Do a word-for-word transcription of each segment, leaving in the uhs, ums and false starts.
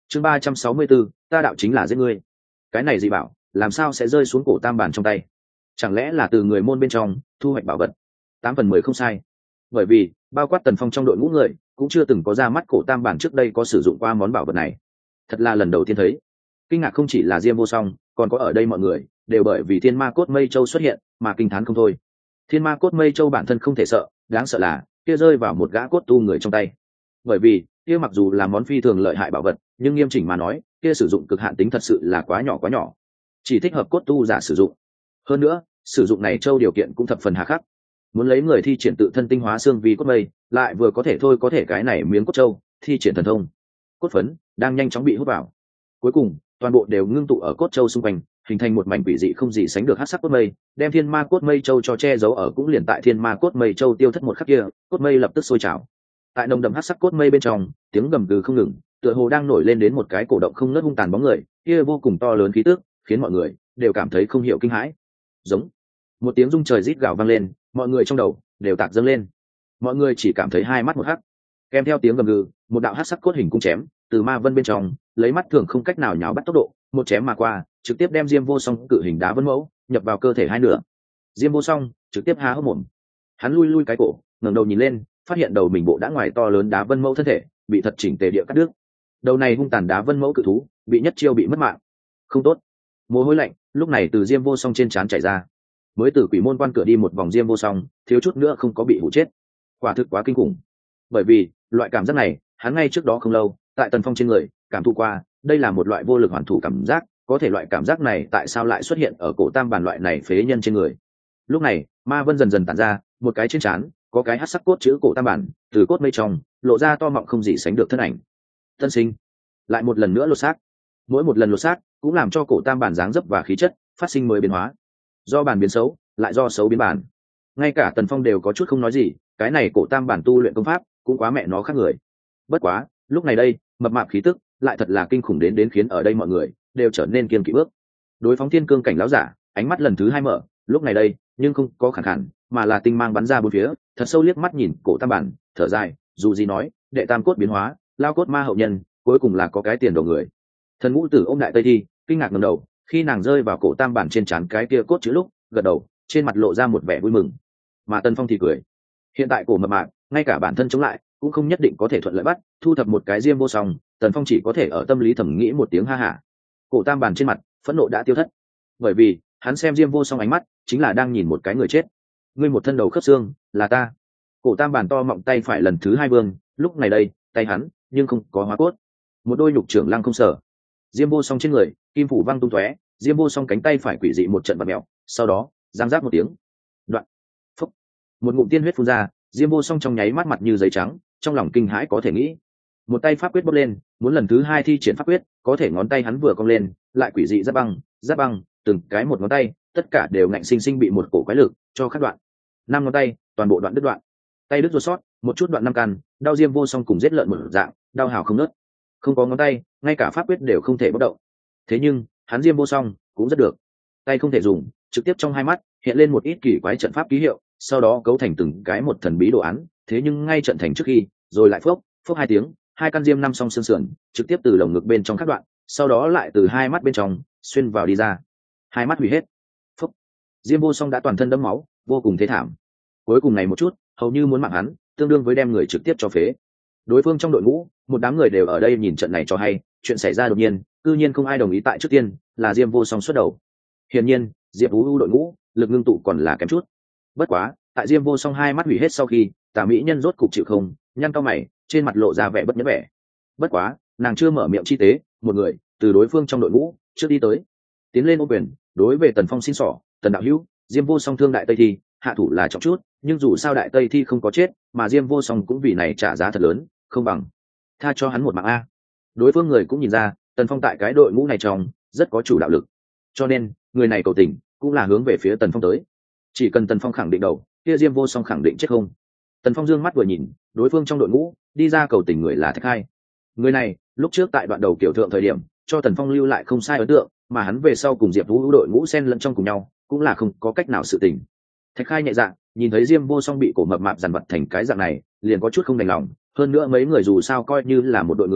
chương ba trăm sáu mươi b ố ta đạo chính là giết ngươi. Cái này dị bảo làm sao sẽ rơi xuống cổ tam bản trong tay? Chẳng lẽ là từ người môn bên trong thu hoạch bảo vật? Tám phần mười không sai, bởi vì bao quát Tần Phong trong đội ngũ người cũng chưa từng có ra mắt cổ tam bản trước đây có sử dụng qua món bảo vật này. Thật là lần đầu tiên thấy. Kinh ngạc không chỉ là Diêm Vô Song, còn có ở đây mọi người đều bởi vì Thiên Ma Cốt Mây Châu xuất hiện mà kinh thán không thôi. Thiên Ma Cốt Mây Châu bản thân không thể sợ, đáng sợ là kia rơi vào một gã cốt tu người trong tay. Bởi vì kia mặc dù là món phi thường lợi hại bảo vật, nhưng nghiêm chỉnh mà nói kia sử dụng cực hạn tính thật sự là quá nhỏ quá nhỏ, chỉ thích hợp cốt tu giả sử dụng. Hơn nữa sử dụng này châu điều kiện cũng thập phần hà khắc, muốn lấy người thi triển tự thân tinh hóa xương vi cốt mây, lại vừa có thể thôi có thể cái này miếng cốt châu thi triển thần thông cốt phấn đang nhanh chóng bị hút vào, cuối cùng toàn bộ đều ngưng tụ ở cốt châu xung quanh, hình thành một mảnh quỷ dị không gì sánh được hắc sắc cốt mây, đem Thiên Ma Cốt Mây Châu cho che giấu ở. Cũng liền tại Thiên Ma Cốt Mây Châu tiêu thất một khắc kia, cốt mây lập tức sôi trào. Tại nồng đậm hắc sắc cốt mây bên trong, tiếng gầm gừ không ngừng, tựa hồ đang nổi lên đến một cái cổ động không ngớt hung tàn bóng người, kia vô cùng to lớn khí tức, khiến mọi người đều cảm thấy không hiểu kinh hãi. Giống một tiếng rung trời rít gào vang lên, mọi người trong đầu đều tạc dâng lên. Mọi người chỉ cảm thấy hai mắt một hắc, kèm theo tiếng gầm gừ, một đạo hắc sắc cốt hình cung chém từ ma vân bên trong lấy mắt thường không cách nào nhào bắt tốc độ, một chém mà qua, trực tiếp đem Diêm Vô Song cự hình đá vân mẫu nhập vào cơ thể hai nửa. Diêm Vô Song trực tiếp há hốc mồm, hắn lui lui cái cổ, ngẩng đầu nhìn lên, phát hiện đầu mình bộ đã ngoài to lớn đá vân mẫu thân thể bị thật chỉnh tề địa cắt đứt. Đầu này hung tàn đá vân mẫu cự thú bị nhất chiêu bị mất mạng. Không tốt. Mồ hôi lạnh lúc này từ Diêm Vô Song trên trán chảy ra. Mới từ quỷ môn quan cửa đi một vòng Diêm Vô Song thiếu chút nữa không có bị hụ chết. Quả thực quá kinh khủng. Bởi vì loại cảm giác này hắn ngay trước đó không lâu tại Tần Phong trên người cảm thụ qua, đây là một loại vô lực hoàn thủ cảm giác. Có thể loại cảm giác này tại sao lại xuất hiện ở cổ tam bản loại này phế nhân trên người? Lúc này ma vân dần dần tản ra, một cái trên trán có cái hắc sắc cốt chữ cổ tam bản từ cốt mây trong lộ ra to mọng không gì sánh được thân ảnh. Tân sinh lại một lần nữa lột xác, mỗi một lần lột xác cũng làm cho cổ tam bản dáng dấp và khí chất phát sinh mới biến hóa, do bản biến xấu lại do xấu biến bản. Ngay cả Tần Phong đều có chút không nói gì, cái này cổ tam bản tu luyện công pháp cũng quá mẹ nó khác người. Bất quá lúc này đây mập mạp khí tức lại thật là kinh khủng đến đến khiến ở đây mọi người đều trở nên kiên kỵ bước. Đối phóng thiên cương cảnh lão giả ánh mắt lần thứ hai mở, lúc này đây nhưng không có khẳng khẳng mà là tinh mang bắn ra bốn phía, thật sâu liếc mắt nhìn cổ tam bản, thở dài, dù gì nói đệ tam cốt biến hóa, lao cốt ma hậu nhân, cuối cùng là có cái tiền đồ người. Thần ngũ tử ôm đại tây thi kinh ngạc ngẩng đầu, khi nàng rơi vào cổ tam bản trên trán cái kia cốt chữ lúc gật đầu, trên mặt lộ ra một vẻ vui mừng. Mà Tần Phong thì cười, hiện tại cổ mập mạp ngay cả bản thân chống lại cũng không nhất định có thể thuận lợi bắt, thu thập một cái Diêm Vô Song, Tần Phong chỉ có thể ở tâm lý thầm nghĩ một tiếng ha hả. Cổ tam bản trên mặt phẫn nộ đã tiêu thất, bởi vì hắn xem Diêm Vô Song ánh mắt chính là đang nhìn một cái người chết. Ngươi một thân đầu khớp xương là ta. Cổ tam bản to mọng tay phải lần thứ hai vương, lúc này đây tay hắn nhưng không có hóa cốt, một đôi nhục trưởng lăng không sở. Diêm Vô Song trên người kim phủ văng tung tóe, Diêm Vô Song cánh tay phải quỷ dị một trận bật mèo, sau đó giang giác một tiếng đoạn phúc, một ngụm tiên huyết phun ra. Diêm Vô Song trong nháy mắt mặt như giấy trắng, trong lòng kinh hãi có thể nghĩ. Một tay pháp quyết bốc lên, muốn lần thứ hai thi triển pháp quyết, có thể ngón tay hắn vừa cong lên lại quỷ dị giáp băng giáp băng, từng cái một ngón tay tất cả đều ngạnh sinh sinh bị một cổ quái lực cho cắt đoạn. Năm ngón tay toàn bộ đoạn đứt đoạn, tay đứt ruột sót một chút đoạn năm căn, đau Diêm Vô Song cùng giết lợn một dạng, đau hào không nớt. Không có ngón tay, ngay cả pháp quyết đều không thể bất động. Thế nhưng hắn Diêm Vô Song cũng rất được, tay không thể dùng, trực tiếp trong hai mắt hiện lên một ít kỳ quái trận pháp ký hiệu, sau đó cấu thành từng cái một thần bí đồ án. Thế nhưng ngay trận thành trước khi rồi lại phốc phốc hai tiếng, hai căn diêm năm song xương sườn trực tiếp từ lồng ngực bên trong cắt đoạn, sau đó lại từ hai mắt bên trong xuyên vào đi ra, hai mắt hủy hết. Phốc, Diêm Vô Song đã toàn thân đẫm máu, vô cùng thế thảm. Cuối cùng này một chút hầu như muốn mạng hắn, tương đương với đem người trực tiếp cho phế. Đối phương trong đội ngũ một đám người đều ở đây nhìn trận này cho hay, chuyện xảy ra đột nhiên, cư nhiên không ai đồng ý tại trước tiên là Diêm Vô Song xuất đầu. Hiển nhiên Diệp Vũ đội ngũ lực ngưng tụ còn là kém chút. Bất quá tại Diêm Vô Song hai mắt hủy hết sau khi, Tả mỹ nhân rốt cục chịu không, nhăn cao mày, trên mặt lộ ra vẻ bất nhẫn vẻ. Bất quá nàng chưa mở miệng chi tế, một người từ đối phương trong đội ngũ trước đi tới, tiến lên ô quyền, đối về Tần Phong xin xỏ, Tần đạo hữu, Diêm Vô Song thương đại tây thi, hạ thủ là trọng chút, nhưng dù sao đại tây thi không có chết, mà Diêm Vô Song cũng vì này trả giá thật lớn, không bằng tha cho hắn một mạng a. Đối phương người cũng nhìn ra Tần Phong tại cái đội ngũ này trong rất có chủ đạo lực, cho nên người này cầu tình cũng là hướng về phía Tần Phong tới. Chỉ cần Tần Phong khẳng định đầu, kia Diêm Vô Song khẳng định chết không. Tần Phong dương mắt vừa nhìn, đối phương trong đội ngũ đi ra cầu tình người là Thạch Khai. Người này lúc trước tại đoạn đầu kiểu thượng thời điểm cho Tần Phong lưu lại không sai ấn tượng, mà hắn về sau cùng Diệp Vũ đội ngũ xen lẫn trong cùng nhau cũng là không có cách nào sự tình. Thạch Khai nhẹ dạ nhìn thấy Diêm Vô Song bị cổ mập mạp dằn vặt thành cái dạng này, liền có chút không đành lòng. Hơn nữa mấy người dù sao coi như là một đội người,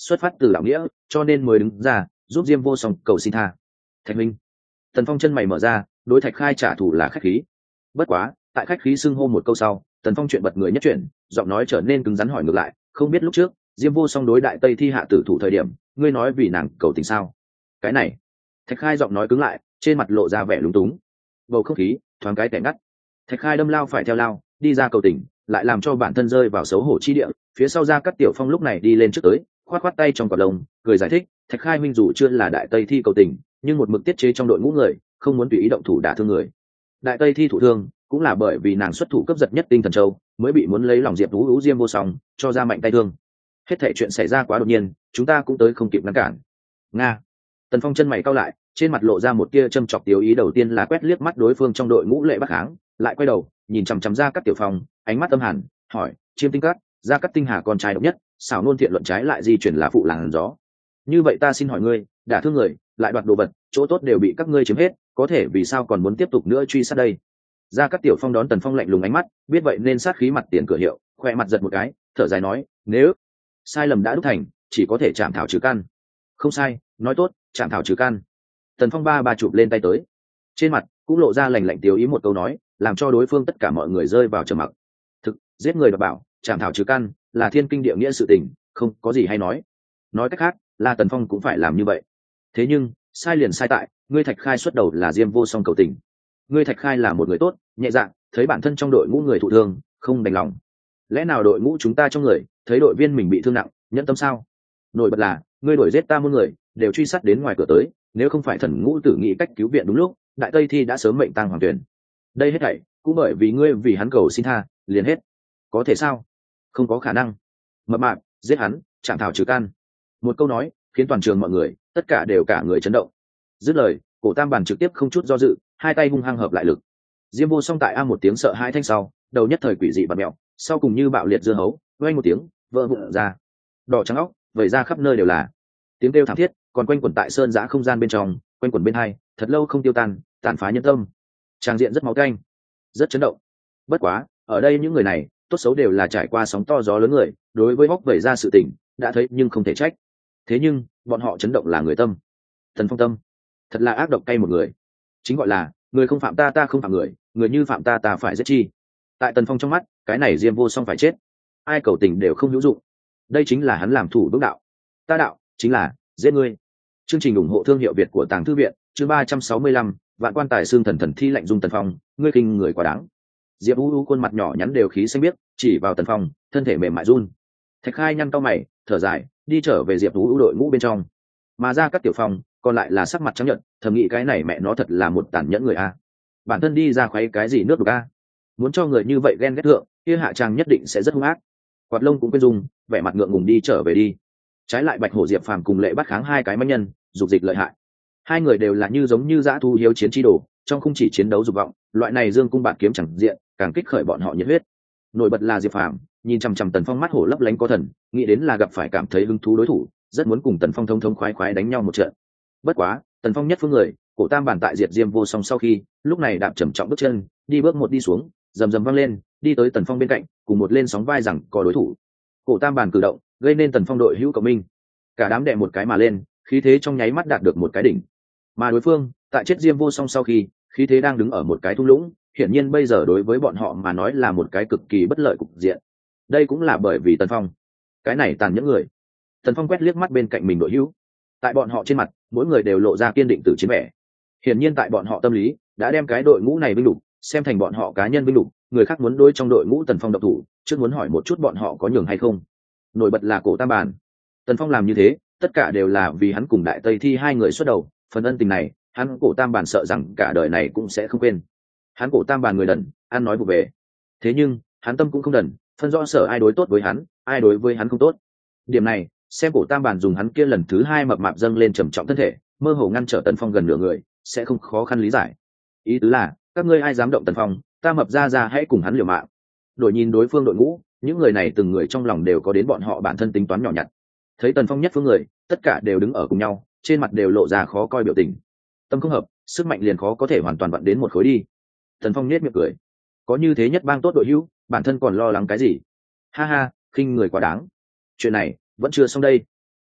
xuất phát từ đạo nghĩa cho nên mới đứng ra giúp Diêm Vô Song cầu xin tha. Thạch minh. Tần Phong chân mày mở ra, đối Thạch Khai trả thù là khách khí. Bất quá tại khách khí xưng hô một câu sau, Tần Phong chuyện bật người nhất chuyện, giọng nói trở nên cứng rắn hỏi ngược lại, không biết lúc trước Diêm Vô Song đối Đại Tây Thi hạ tử thủ thời điểm, ngươi nói vì nàng cầu tình sao? Cái này. Thạch Khai giọng nói cứng lại, trên mặt lộ ra vẻ lúng túng. Bầu không khí thoáng cái tẻ ngắt. Thạch Khai đâm lao phải theo lao, đi ra cầu tình, lại làm cho bản thân rơi vào xấu hổ chi địa. Phía sau ra Cát Tiểu Phong lúc này đi lên trước tới, khoát khoát tay trong cọt lông, cười giải thích, Thạch Khai huynh dù chưa là Đại Tây Thi cầu tình, nhưng một mực tiết chế trong đội ngũ người, không muốn tùy ý động thủ đả thương người. Đại Tây Thi thủ thương cũng là bởi vì nàng xuất thủ cấp giật nhất tinh thần châu, mới bị muốn lấy lòng Diệp Vũ Vũ Diêm Vô Song, cho ra mạnh tay thương. Hết thảy chuyện xảy ra quá đột nhiên, chúng ta cũng tới không kịp ngăn cản. Nga. Tần Phong chân mày cau lại, trên mặt lộ ra một tia châm chọc tiêu ý, đầu tiên là quét liếc mắt đối phương trong đội ngũ Lệ Bắc Kháng, lại quay đầu nhìn chằm chằm ra Cát Tiểu Phong, ánh mắt âm hàn, hỏi, Chiêm Tinh Cát, ra Cát Tinh Hà con trai độc nhất, xảo nôn thiện luận trái lại di chuyển là phụ làng gió. Như vậy ta xin hỏi ngươi, đả thương người, lại đoạt đồ vật, chỗ tốt đều bị các ngươi chiếm hết, có thể vì sao còn muốn tiếp tục nữa truy sát đây? Ra Cát Tiểu Phong đón Tần Phong lạnh lùng ánh mắt, biết vậy nên sát khí mặt tiền cửa hiệu, khoe mặt giật một cái, thở dài nói, nếu sai lầm đã đúc thành, chỉ có thể chạm thảo trừ căn. Không sai, nói tốt, chạm thảo trừ căn. Tần Phong ba ba chụp lên tay tới, trên mặt cũng lộ ra lành lạnh tiêu ý một câu nói, làm cho đối phương tất cả mọi người rơi vào trầm mặc. Thực, giết người đoạt bảo, chạm thảo trừ căn, là thiên kinh địa nghĩa sự tình, không có gì hay nói. Nói cách khác, là Tần Phong cũng phải làm như vậy. Thế nhưng, sai liền sai tại, ngươi Thạch Khai xuất đầu là Diêm Vô Song cầu tình. Ngươi Thạch Khai là một người tốt, nhẹ dạ, thấy bản thân trong đội ngũ người thụ thương, không đành lòng. Lẽ nào đội ngũ chúng ta trong người, thấy đội viên mình bị thương nặng, nhẫn tâm sao? Nổi bật là, ngươi đuổi giết ta muôn người, đều truy sát đến ngoài cửa tới, nếu không phải thần ngũ tử nghĩ cách cứu viện đúng lúc, Đại Tây Thi đã sớm mệnh tang hoàng tuyển. Đây hết thảy cũng bởi vì ngươi vì hắn cầu xin tha, liền hết. Có thể sao? Không có khả năng. Mập mạp, giết hắn, chạm thảo trừ căn. Một câu nói, khiến toàn trường mọi người, tất cả đều cả người chấn động. Dứt lời, Cổ Tam Bản trực tiếp không chút do dự, hai tay hung hăng hợp lại lực. Diêm Vô Song tại a một tiếng sợ hai thanh sau, đầu nhất thời quỷ dị bạt mẹo, sau cùng như bạo liệt dưa hấu, vang một tiếng, vỡ vụn ra. Đỏ trắng óc, vẩy ra khắp nơi đều là. Tiếng kêu thảm thiết, còn quanh quẩn tại sơn giã không gian bên trong, quanh quẩn bên hai, thật lâu không tiêu tan, tàn phá nhân tâm. Trang diện rất máu canh, rất chấn động. Bất quá, ở đây những người này, tốt xấu đều là trải qua sóng to gió lớn người, đối với hốc vẩy ra sự tình, đã thấy nhưng không thể trách. Thế nhưng, bọn họ chấn động là người tâm. Thần Phong tâm, thật là ác độc cay một người. Chính gọi là, người không phạm ta ta không phạm người, người như phạm ta ta phải giết chi. Tại Tần Phong trong mắt, cái này Diêm Vô Song phải chết. Ai cầu tình đều không hữu dụng. Đây chính là hắn làm thủ bước đạo. Ta đạo, chính là giết ngươi. Chương trình ủng hộ thương hiệu Việt của Tàng Thư viện, chương ba trăm sáu mươi lăm, vạn quan tài xương thần thần thi lạnh dung Tần Phong, ngươi kinh người quá đáng. Diệp U U khuôn mặt nhỏ nhắn đều khí xanh biếc, chỉ vào Tần Phong, thân thể mềm mại run. Thạch Khai nhăn cau mày, thở dài, đi trở về Diệp U U đội ngũ bên trong. Mà ra các Tiểu Phong, còn lại là sắc mặt trắng nhợt, thầm nghĩ cái này mẹ nó thật là một tàn nhẫn người a. Bản thân đi ra khoái cái gì nước đục a? Muốn cho người như vậy ghen ghét thượng, kia hạ trang nhất định sẽ rất hung ác. Quạt lông cũng quên dùng, vẻ mặt ngượng ngùng đi trở về đi. Trái lại Bạch Hổ Diệp Phàm cùng Lệ Bắc Kháng hai cái mãnh nhân, dục dịch lợi hại. Hai người đều là như giống như dã thu hiếu chiến chi đồ, trong không chỉ chiến đấu dục vọng, loại này dương cung bạt kiếm chẳng diện, càng kích khởi bọn họ nhiệt huyết. Nổi bật là Diệp Phàm, nhìn chằm chằm Tần Phong mắt hổ lấp lánh có thần, nghĩ đến là gặp phải cảm thấy hứng thú đối thủ, rất muốn cùng Tần Phong thông thông khoái khoái đánh nhau một trận. Bất quá, Tần Phong nhất phương người, Cổ Tam Bản tại diệt Diêm Vô Song sau khi, lúc này đạp trầm trọng bước chân, đi bước một đi xuống, rầm rầm văng lên, đi tới Tần Phong bên cạnh, cùng một lên sóng vai rằng có đối thủ. Cổ Tam Bản cử động, gây nên Tần Phong đội hữu cộng minh, cả đám đè một cái mà lên, khí thế trong nháy mắt đạt được một cái đỉnh. Mà đối phương, tại chết Diêm Vô Song sau khi, khí thế đang đứng ở một cái thung lũng, hiển nhiên bây giờ đối với bọn họ mà nói là một cái cực kỳ bất lợi cục diện. Đây cũng là bởi vì Tần Phong, cái này tàn nhẫn người. Tần Phong quét liếc mắt bên cạnh mình đội hữu, tại bọn họ trên mặt, mỗi người đều lộ ra kiên định từ chiến vẻ. Hiển nhiên tại bọn họ tâm lý, đã đem cái đội ngũ này vinh lục, xem thành bọn họ cá nhân vinh lục, người khác muốn đối trong đội ngũ Tần Phong độc thủ, trước muốn hỏi một chút bọn họ có nhường hay không. Nổi bật là Cổ Tam Bản. Tần Phong làm như thế, tất cả đều là vì hắn cùng Đại Tây Thi hai người xuất đầu, phần ân tình này, hắn Cổ Tam Bản sợ rằng cả đời này cũng sẽ không quên. Hắn Cổ Tam Bản người đần, ăn nói vụ về. Thế nhưng, hắn tâm cũng không đần, phân rõ sở ai đối tốt với hắn, ai đối với hắn không tốt. Điểm này, xem Cổ Tam Bản dùng hắn kia lần thứ hai mập mạp dâng lên trầm trọng thân thể, mơ hồ ngăn trở Tần Phong gần nửa người, sẽ không khó khăn lý giải. Ý tứ là, các ngươi ai dám động Tần Phong, ta mập ra ra hãy cùng hắn liều mạng. Đổi nhìn đối phương đội ngũ, những người này từng người trong lòng đều có đến bọn họ bản thân tính toán nhỏ nhặt. Thấy Tần Phong nhất phương người, tất cả đều đứng ở cùng nhau, trên mặt đều lộ ra khó coi biểu tình. Tâm không hợp, sức mạnh liền khó có thể hoàn toàn vặn đến một khối đi. Tần Phong nhếch miệng cười, có như thế nhất bang tốt đội hữu, bản thân còn lo lắng cái gì? Ha ha, khinh người quá đáng. Chuyện này vẫn chưa xong đây.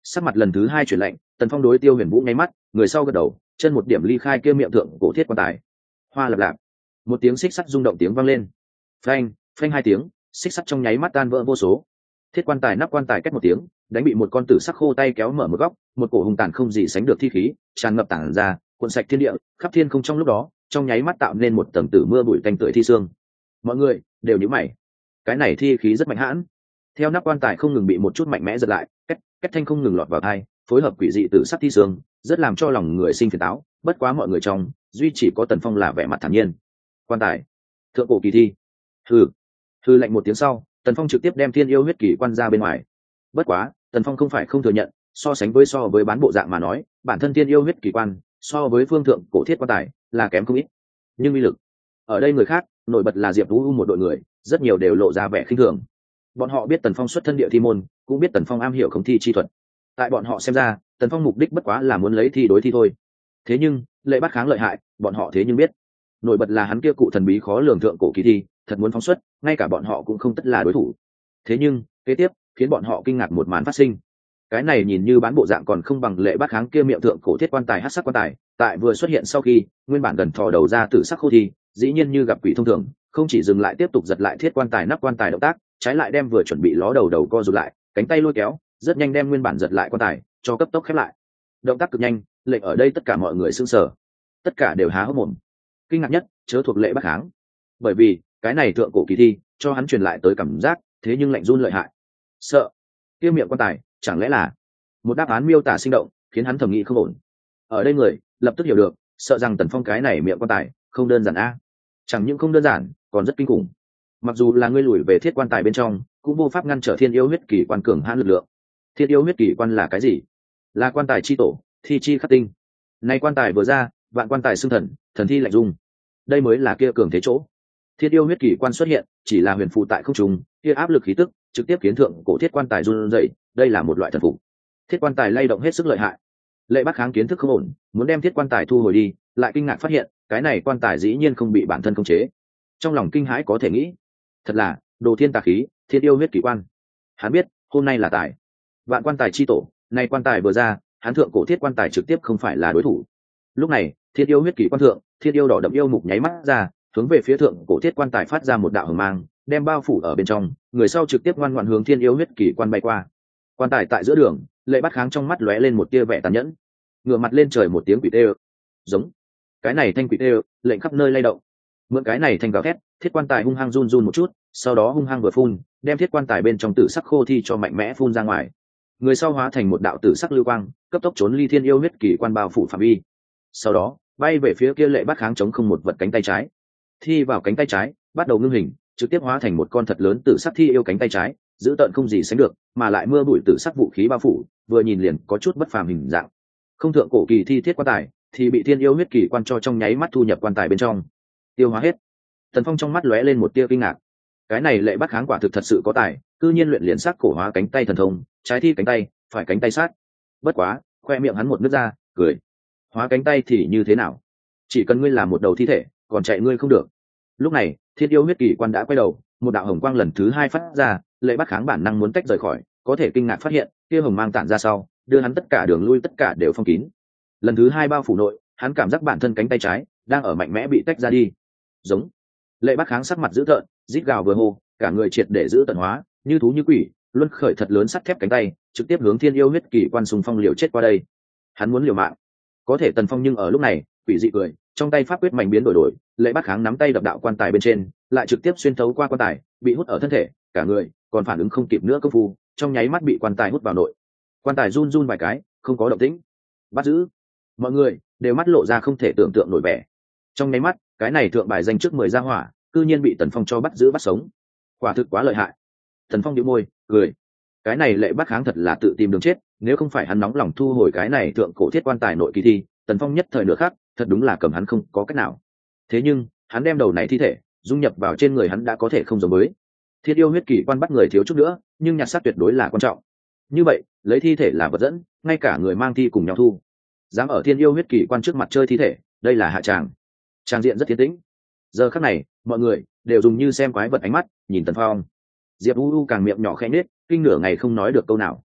Sắc mặt lần thứ hai chuyển lạnh, Tần Phong đối Tiêu Huyền Vũ nháy mắt, người sau gật đầu, chân một điểm ly khai kia miệng thượng cổ thiết quan tài. Hoa lập lạp, một tiếng xích sắt rung động tiếng vang lên. Phanh, phanh hai tiếng, xích sắt trong nháy mắt tan vỡ vô số. Thiết quan tài nắp quan tài cách một tiếng, đánh bị một con tử sắc khô tay kéo mở một góc, một cổ hung tàn không gì sánh được thi khí tràn ngập tản ra, cuộn sạch thiên địa, khắp thiên không trong lúc đó, trong nháy mắt tạo nên một tầng tử mưa bụi tanh tưởi thi xương. Mọi người đều nhíu mày. Cái này thi khí rất mạnh hãn. Theo nắp quan tài không ngừng bị một chút mạnh mẽ giật lại, két két thanh không ngừng lọt vào tai, phối hợp quỷ dị tử sắc thi xương, rất làm cho lòng người sinh phiền táo. Bất quá mọi người trong, duy chỉ có Tần Phong là vẻ mặt thản nhiên. Quan tài, thượng cổ kỳ thi. Hừ. Hừ lạnh một tiếng sau, Tần Phong trực tiếp đem Thiên Yêu huyết kỳ quan ra bên ngoài. Bất quá, Tần Phong không phải không thừa nhận, so sánh với so với bán bộ dạng mà nói, bản thân Thiên Yêu huyết kỳ quan, so với phương thượng cổ thiết quan tài, là kém không ít. Nhưng uy lực, ở đây người khác, nổi bật là Diệp Vũ U một đội người, rất nhiều đều lộ ra vẻ khinh thường. Bọn họ biết Tần Phong xuất thân địa thi môn, cũng biết Tần Phong am hiểu khống thi chi thuật. Tại bọn họ xem ra, Tần Phong mục đích bất quá là muốn lấy thi đối thi thôi. Thế nhưng, Lệ Bát Kháng lợi hại, bọn họ thế nhưng biết. Nổi bật là hắn kia cụ thần bí khó lường thượng cổ kỳ thi, thật muốn phóng xuất, ngay cả bọn họ cũng không tất là đối thủ. Thế nhưng, kế tiếp, khiến bọn họ kinh ngạc một màn phát sinh. Cái này nhìn như bán bộ dạng còn không bằng Lệ Bát Kháng kia miệng thượng cổ thiết quan tài hắc sắc quan tài, tại vừa xuất hiện sau khi, nguyên bản gần thò đầu ra tử sắc khô thi, dĩ nhiên như gặp quỷ thông thường, không chỉ dừng lại tiếp tục giật lại thiết quan tài nắp quan tài động tác, trái lại đem vừa chuẩn bị ló đầu đầu co rụt lại, cánh tay lôi kéo, rất nhanh đem nguyên bản giật lại quan tài cho cấp tốc khép lại. Động tác cực nhanh, lệnh ở đây tất cả mọi người sững sờ, tất cả đều há hốc mồm. Kinh ngạc nhất chớ thuộc Lệ Bát Kháng, bởi vì cái này thượng cổ kỳ thi cho hắn truyền lại tới cảm giác, thế nhưng lạnh run lợi hại. Sợ, kia miệng quan tài, chẳng lẽ là một đáp án miêu tả sinh động, khiến hắn thầm nghĩ không ổn. Ở đây người lập tức hiểu được, sợ rằng Tần Phong cái này miệng quan tài không đơn giản a, chẳng những không đơn giản, còn rất kinh khủng. Mặc dù là ngươi lùi về thiết quan tài bên trong, cũng vô pháp ngăn trở Thiên Yêu huyết kỳ quan cường hãn lực lượng. Thiên Yêu huyết kỳ quan là cái gì? Là quan tài chi tổ, thi chi khắc tinh. Nay quan tài vừa ra, vạn quan tài xưng thần, thần thi lạnh dung. Đây mới là kia cường thế chỗ. Thiên Yêu huyết kỳ quan xuất hiện, chỉ là huyền phù tại không trung, kia áp lực khí tức, trực tiếp khiến thượng cổ thiết quan tài run rẩy, đây là một loại thần phục. Thiết quan tài lay động hết sức lợi hại. Lệ Bát Kháng kiến thức không ổn, muốn đem thiết quan tài thu hồi đi, lại kinh ngạc phát hiện, cái này quan tài dĩ nhiên không bị bản thân khống chế. Trong lòng kinh hãi có thể nghĩ, thật là đồ thiên tà khí, Thiên Yêu huyết kỳ quan. Hắn biết, hôm nay là tài, vạn quan tài chi tổ, nay quan tài vừa ra, hắn thượng cổ thiết quan tài trực tiếp không phải là đối thủ. Lúc này, Thiên Yêu huyết kỳ quan thượng, Thiên Yêu đỏ đậm yêu mục nháy mắt ra, hướng về phía thượng cổ thiết quan tài phát ra một đạo hồng mang, đem bao phủ ở bên trong, người sau trực tiếp ngoan ngoãn hướng Thiên Yêu huyết kỳ quan bay qua. Quan tài tại giữa đường, Lệ Bát Kháng trong mắt lóe lên một tia vẻ tàn nhẫn, ngửa mặt lên trời một tiếng quỷ tê, giống cái này thanh quỷ tê, lệnh khắp nơi lay động. Mượn cái này thanh gào thét, thiết quan tài hung hăng run run một chút, sau đó hung hăng vừa phun, đem thiết quan tài bên trong tử sắc khô thi cho mạnh mẽ phun ra ngoài. Người sau hóa thành một đạo tử sắc lưu quang, cấp tốc trốn ly Thiên Yêu huyết kỳ quan bao phủ phạm vi. Sau đó, bay về phía kia Lệ Bát Kháng chống không một vật cánh tay trái. Thi vào cánh tay trái, bắt đầu ngưng hình, trực tiếp hóa thành một con thật lớn tử sắc thi yêu cánh tay trái, dữ tợn không gì sánh được, mà lại mưa bụi tử sắc vũ khí bao phủ, vừa nhìn liền có chút bất phàm hình dạng. Không thượng cổ kỳ thi thiết quan tài, thì bị Thiên Yêu huyết kỳ quan cho trong nháy mắt thu nhập quan tài bên trong, tiêu hóa hết. Tần Phong trong mắt lóe lên một tia kinh ngạc. Cái này Lệ Bát Kháng quả thực thật sự có tài, cư nhiên luyện liền sắc cổ hóa cánh tay thần thông, trái thi cánh tay, phải cánh tay sát. Bất quá, khoe miệng hắn một nước ra, cười. Hóa cánh tay thì như thế nào? Chỉ cần ngươi làm một đầu thi thể, còn chạy ngươi không được. Lúc này, Thiên Yêu huyết kỳ quan đã quay đầu, một đạo hồng quang lần thứ hai phát ra, Lệ Bát Kháng bản năng muốn tách rời khỏi, có thể kinh ngạc phát hiện, kia hồng mang tản ra sau, đưa hắn tất cả đường lui tất cả đều phong kín. Lần thứ hai bao phủ nội, hắn cảm giác bản thân cánh tay trái đang ở mạnh mẽ bị tách ra đi. Giống. Lệ Bát Kháng sắc mặt dữ tợn, rít gào vừa hô, cả người triệt để giữ tận hóa, như thú như quỷ, luân khởi thật lớn sắt thép cánh tay, trực tiếp hướng Thiên Yêu huyết kỳ quan xung phong liều chết qua đây. Hắn muốn liều mạng. Có thể Tần Phong nhưng ở lúc này, quỷ dị cười, trong tay pháp quyết mạnh biến đổi đổi, Lệ Bát Kháng nắm tay đập đạo quan tài bên trên, lại trực tiếp xuyên thấu qua quan tài, bị hút ở thân thể, cả người còn phản ứng không kịp nữa công phu, trong nháy mắt bị quan tài hút vào nội. Quan tài run run vài cái, không có động tĩnh. Bắt giữ. Mọi người đều mắt lộ ra không thể tưởng tượng nổi vẻ. Trong nháy mắt, cái này thượng bài danh trước mười gia hỏa, cư nhiên bị Tần Phong cho bắt giữ bắt sống. Quả thực quá lợi hại. Tần Phong nhíu môi, cười. Cái này Lệ Bát Kháng thật là tự tìm đường chết, nếu không phải hắn nóng lòng thu hồi cái này thượng cổ thiết quan tài nội kỳ thi, Tần Phong nhất thời nửa khác, thật đúng là cầm hắn không có cách nào. Thế nhưng, hắn đem đầu này thi thể dung nhập vào trên người hắn đã có thể không giống với. Thiết Yêu huyết kỳ quan bắt người thiếu chút nữa, nhưng nhặt xác tuyệt đối là quan trọng. Như vậy, lấy thi thể là vật dẫn, ngay cả người mang thi cùng nhau thu. Dám ở Thiên Yêu huyết kỳ quan trước mặt chơi thi thể, đây là hạ tràng. Trang diện rất thiên tĩnh. Giờ khắc này, mọi người đều dùng như xem quái vật ánh mắt nhìn Tần Phong. Diệp U U càng miệng nhỏ khẽ nết, kinh nửa ngày không nói được câu nào.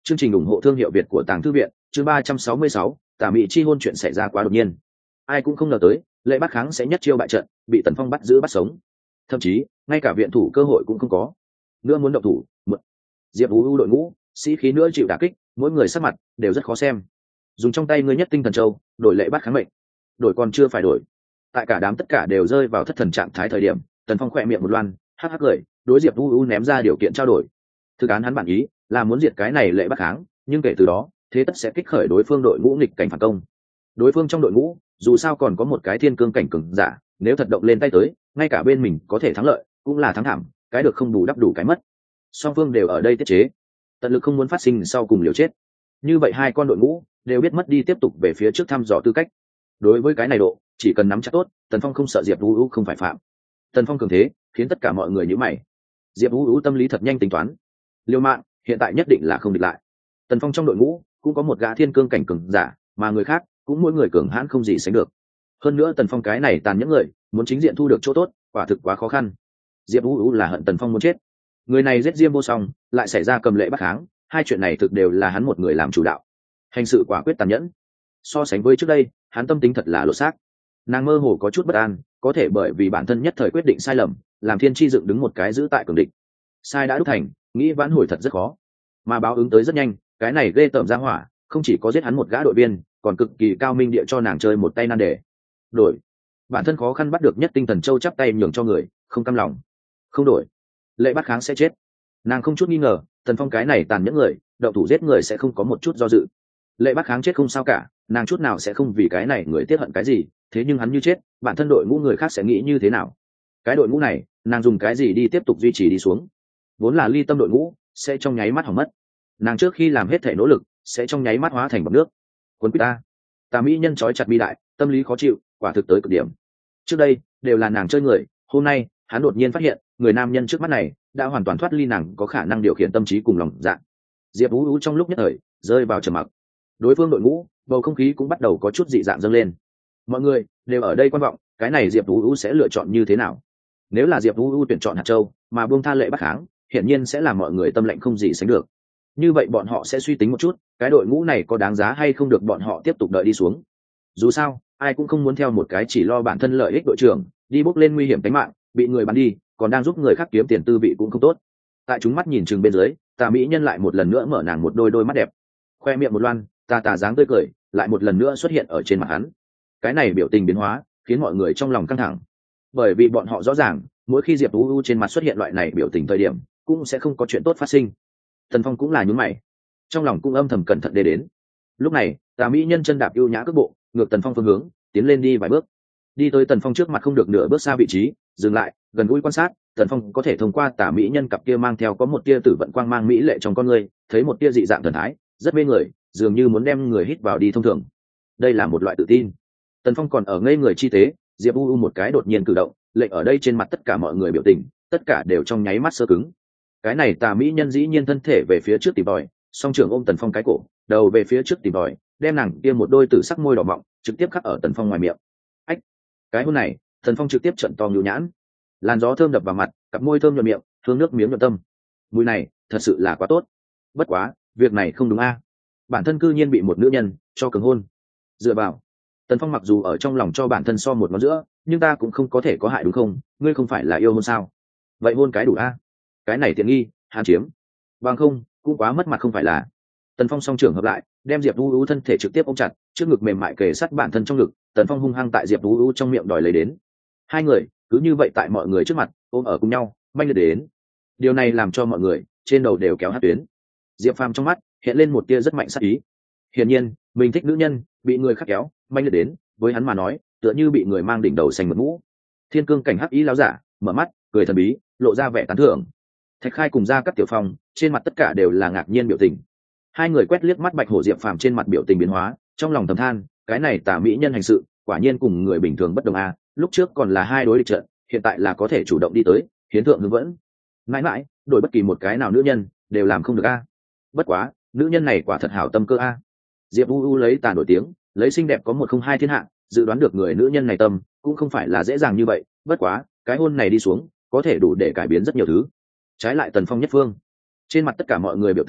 Chương trình ủng hộ thương hiệu Việt của Tàng Thư viện, chương ba trăm sáu mươi sáu, Tả Mị chi hôn chuyện xảy ra quá đột nhiên. Ai cũng không ngờ tới, Lệ Bát Kháng sẽ nhất chiêu bại trận, bị Tần Phong bắt giữ bắt sống. Thậm chí, ngay cả viện thủ cơ hội cũng không có. Nữa muốn động thủ, một Diệp Vũ U đội ngũ, sĩ khí nữa chịu đả kích, mỗi người sắc mặt đều rất khó xem. Dùng trong tay ngươi nhất tinh thần châu, đổi Lệ Bát Kháng mệnh. Đổi còn chưa phải đổi. Tại cả đám tất cả đều rơi vào thất thần trạng thái thời điểm, Tần Phong khẽ miệng một loan, hắc hắc cười, đối Diệp Vũ U ném ra điều kiện trao đổi. Thực án hắn bản ý là muốn diệt cái này Lệ Bát Kháng, nhưng kể từ đó, thế tất sẽ kích khởi đối phương đội ngũ nghịch cảnh phản công. Đối phương trong đội ngũ, dù sao còn có một cái thiên cương cảnh cường giả, nếu thật động lên tay tới, ngay cả bên mình có thể thắng lợi, cũng là thắng thảm, cái được không đủ đắp đủ cái mất. Song phương đều ở đây tiết chế, tận lực không muốn phát sinh sau cùng liều chết. Như vậy hai con đội ngũ đều biết mất đi tiếp tục về phía trước thăm dò tư cách. Đối với cái này độ, chỉ cần nắm chắc tốt, Tần Phong không sợ Diệp Vũ U không phải phạm. Tần Phong cường thế, khiến tất cả mọi người nhíu mày. Diệp Vũ U tâm lý thật nhanh tính toán, liều mạng, hiện tại nhất định là không địch lại. Tần Phong trong đội ngũ cũng có một gã thiên cương cảnh cường giả, mà người khác cũng mỗi người cường hãn không gì sánh được. Hơn nữa Tần Phong cái này tàn nhẫn người, muốn chính diện thu được chỗ tốt, quả thực quá khó khăn. Diệp Vũ U là hận Tần Phong muốn chết. Người này giết Diêm Vô Song, lại xảy ra cầm Lệ Bát Kháng, hai chuyện này thực đều là hắn một người làm chủ đạo. Hành sự quả quyết tàn nhẫn. So sánh với trước đây, hắn tâm tính thật là lỗ xác. Nàng mơ hồ có chút bất an, có thể bởi vì bản thân nhất thời quyết định sai lầm, làm Thiên Chi dựng đứng một cái giữ tại cường địch. Sai đã đúc thành, nghĩ vãn hồi thật rất khó. Mà báo ứng tới rất nhanh, cái này ghê tởm ra hỏa, không chỉ có giết hắn một gã đội viên, còn cực kỳ cao minh địa cho nàng chơi một tay nan đề. Đổi. Bản thân khó khăn bắt được nhất tinh thần châu chắp tay nhường cho người, không cam lòng. Không đổi. Lệ Bát Kháng sẽ chết. Nàng không chút nghi ngờ, Tần Phong cái này tàn nhẫn người, động thủ giết người sẽ không có một chút do dự. Lệ Bát Kháng chết không sao cả, nàng chút nào sẽ không vì cái này người tiếc hận cái gì, thế nhưng hắn như chết, bản thân đội ngũ người khác sẽ nghĩ như thế nào? Cái đội ngũ này, nàng dùng cái gì đi tiếp tục duy trì đi xuống? Vốn là ly tâm đội ngũ, sẽ trong nháy mắt hỏng mất. Nàng trước khi làm hết thể nỗ lực, sẽ trong nháy mắt hóa thành bọt nước. Cuốn quýt ta. Tà mỹ nhân trói chặt mi đại, tâm lý khó chịu, quả thực tới cực điểm. Trước đây, đều là nàng chơi người, hôm nay, hắn đột nhiên phát hiện, người nam nhân trước mắt này đã hoàn toàn thoát ly nàng có khả năng điều khiển tâm trí cùng lòng dạ. Diệp Vũ U trong lúc nhất thời rơi vào trầm mặc. Đối phương đội ngũ, bầu không khí cũng bắt đầu có chút dị dạng dâng lên. Mọi người đều ở đây quan vọng, cái này Diệp Vũ U sẽ lựa chọn như thế nào? Nếu là Diệp Vũ U tuyển chọn hạt châu, mà buông tha Lệ Bát Kháng, hiển nhiên sẽ làm mọi người tâm lệnh không gì sánh được. Như vậy bọn họ sẽ suy tính một chút, cái đội ngũ này có đáng giá hay không được bọn họ tiếp tục đợi đi xuống. Dù sao, ai cũng không muốn theo một cái chỉ lo bản thân lợi ích đội trưởng, đi bước lên nguy hiểm tính mạng, bị người bắn đi, còn đang giúp người khác kiếm tiền tư vị cũng không tốt. Tại chúng mắt nhìn chừng bên dưới, Tà mỹ nhân lại một lần nữa mở nàng một đôi đôi mắt đẹp, khoe miệng một loan, tà tà dáng tươi cười lại một lần nữa xuất hiện ở trên mặt hắn. Cái này biểu tình biến hóa khiến mọi người trong lòng căng thẳng, bởi vì bọn họ rõ ràng mỗi khi Diệp U U trên mặt xuất hiện loại này biểu tình thời điểm, cũng sẽ không có chuyện tốt phát sinh. Tần Phong cũng là nhướng mày, trong lòng cũng âm thầm cẩn thận để đến. Lúc này, Tà mỹ nhân chân đạp ưu nhã cước bộ, ngược Tần Phong phương hướng, tiến lên đi vài bước, đi tới Tần Phong trước mặt không được nửa bước xa vị trí, dừng lại, gần gũi quan sát. Tần Phong có thể thông qua Tà mỹ nhân cặp kia mang theo có một tia tử vận quang mang mỹ lệ trong con người, thấy một tia dị dạng thần thái, rất mê người, dường như muốn đem người hít vào đi thông thường. Đây là một loại tự tin. Tần Phong còn ở ngây người chi tế, Diệp U U một cái đột nhiên cử động, lệnh ở đây trên mặt tất cả mọi người biểu tình, tất cả đều trong nháy mắt sơ cứng. Cái này Tà mỹ nhân dĩ nhiên thân thể về phía trước tìm tòi, song trưởng ôm Tần Phong cái cổ, đầu về phía trước tìm tòi, đem nàng kia một đôi tử sắc môi đỏ mọng trực tiếp khắc ở Tần Phong ngoài miệng. Ách! Cái hôn này, Tần Phong trực tiếp trợn to nhu nhãn. Làn gió thơm đập vào mặt, cặp môi thơm nhuận miệng, hương nước miếng nhuận tâm. Mùi này, thật sự là quá tốt. Bất quá, việc này không đúng a. Bản thân cư nhiên bị một nữ nhân cho cường hôn. Dựa vào, Tần Phong mặc dù ở trong lòng cho bản thân so một ngón giữa, nhưng ta cũng không có thể có hại đúng không? Ngươi không phải là yêu hôn sao? Vậy hôn cái đủ a? Cái này tiện nghi, hàn chiếm. Bằng không, cũng quá mất mặt không phải là. Tần Phong song trưởng hợp lại, đem Diệp U U thân thể trực tiếp ôm chặt, trước ngực mềm mại kề sát bản thân trong ngực, Tần Phong hung hăng tại Diệp U U trong miệng đòi lấy đến. Hai người cứ như vậy tại mọi người trước mặt ôm ở cùng nhau, manh liệt đến. Điều này làm cho mọi người trên đầu đều kéo hát tuyến. Diệp Phàm trong mắt hiện lên một tia rất mạnh sát ý. Hiển nhiên, mình thích nữ nhân, bị người khác kéo, manh liệt đến, với hắn mà nói, tựa như bị người mang đỉnh đầu xanh mượt mũ. Thiên cương cảnh hắc ý láo giả, mở mắt, cười thần bí, lộ ra vẻ tán thưởng. Thạch Khai cùng ra các tiểu phong, trên mặt tất cả đều là ngạc nhiên biểu tình. Hai người quét liếc mắt Bạch Hổ Diệp Phàm trên mặt biểu tình biến hóa, trong lòng thầm than, cái này Tà mỹ nhân hành sự, quả nhiên cùng người bình thường bất đồng a, lúc trước còn là hai đối địch trận, hiện tại là có thể chủ động đi tới, hiến thượng hưng vẫn. Mãi mãi, đổi bất kỳ một cái nào nữ nhân, đều làm không được a. Bất quá, nữ nhân này quả thật hảo tâm cơ a. Diệp U U lấy tà nổi tiếng, lấy xinh đẹp có một không hai thiên hạ, dự đoán được người nữ nhân này tâm, cũng không phải là dễ dàng như vậy, bất quá, cái hôn này đi xuống, có thể đủ để cải biến rất nhiều thứ. Trái lại Tần Phong nhất phương, trên mặt tất cả mọi người biểu tình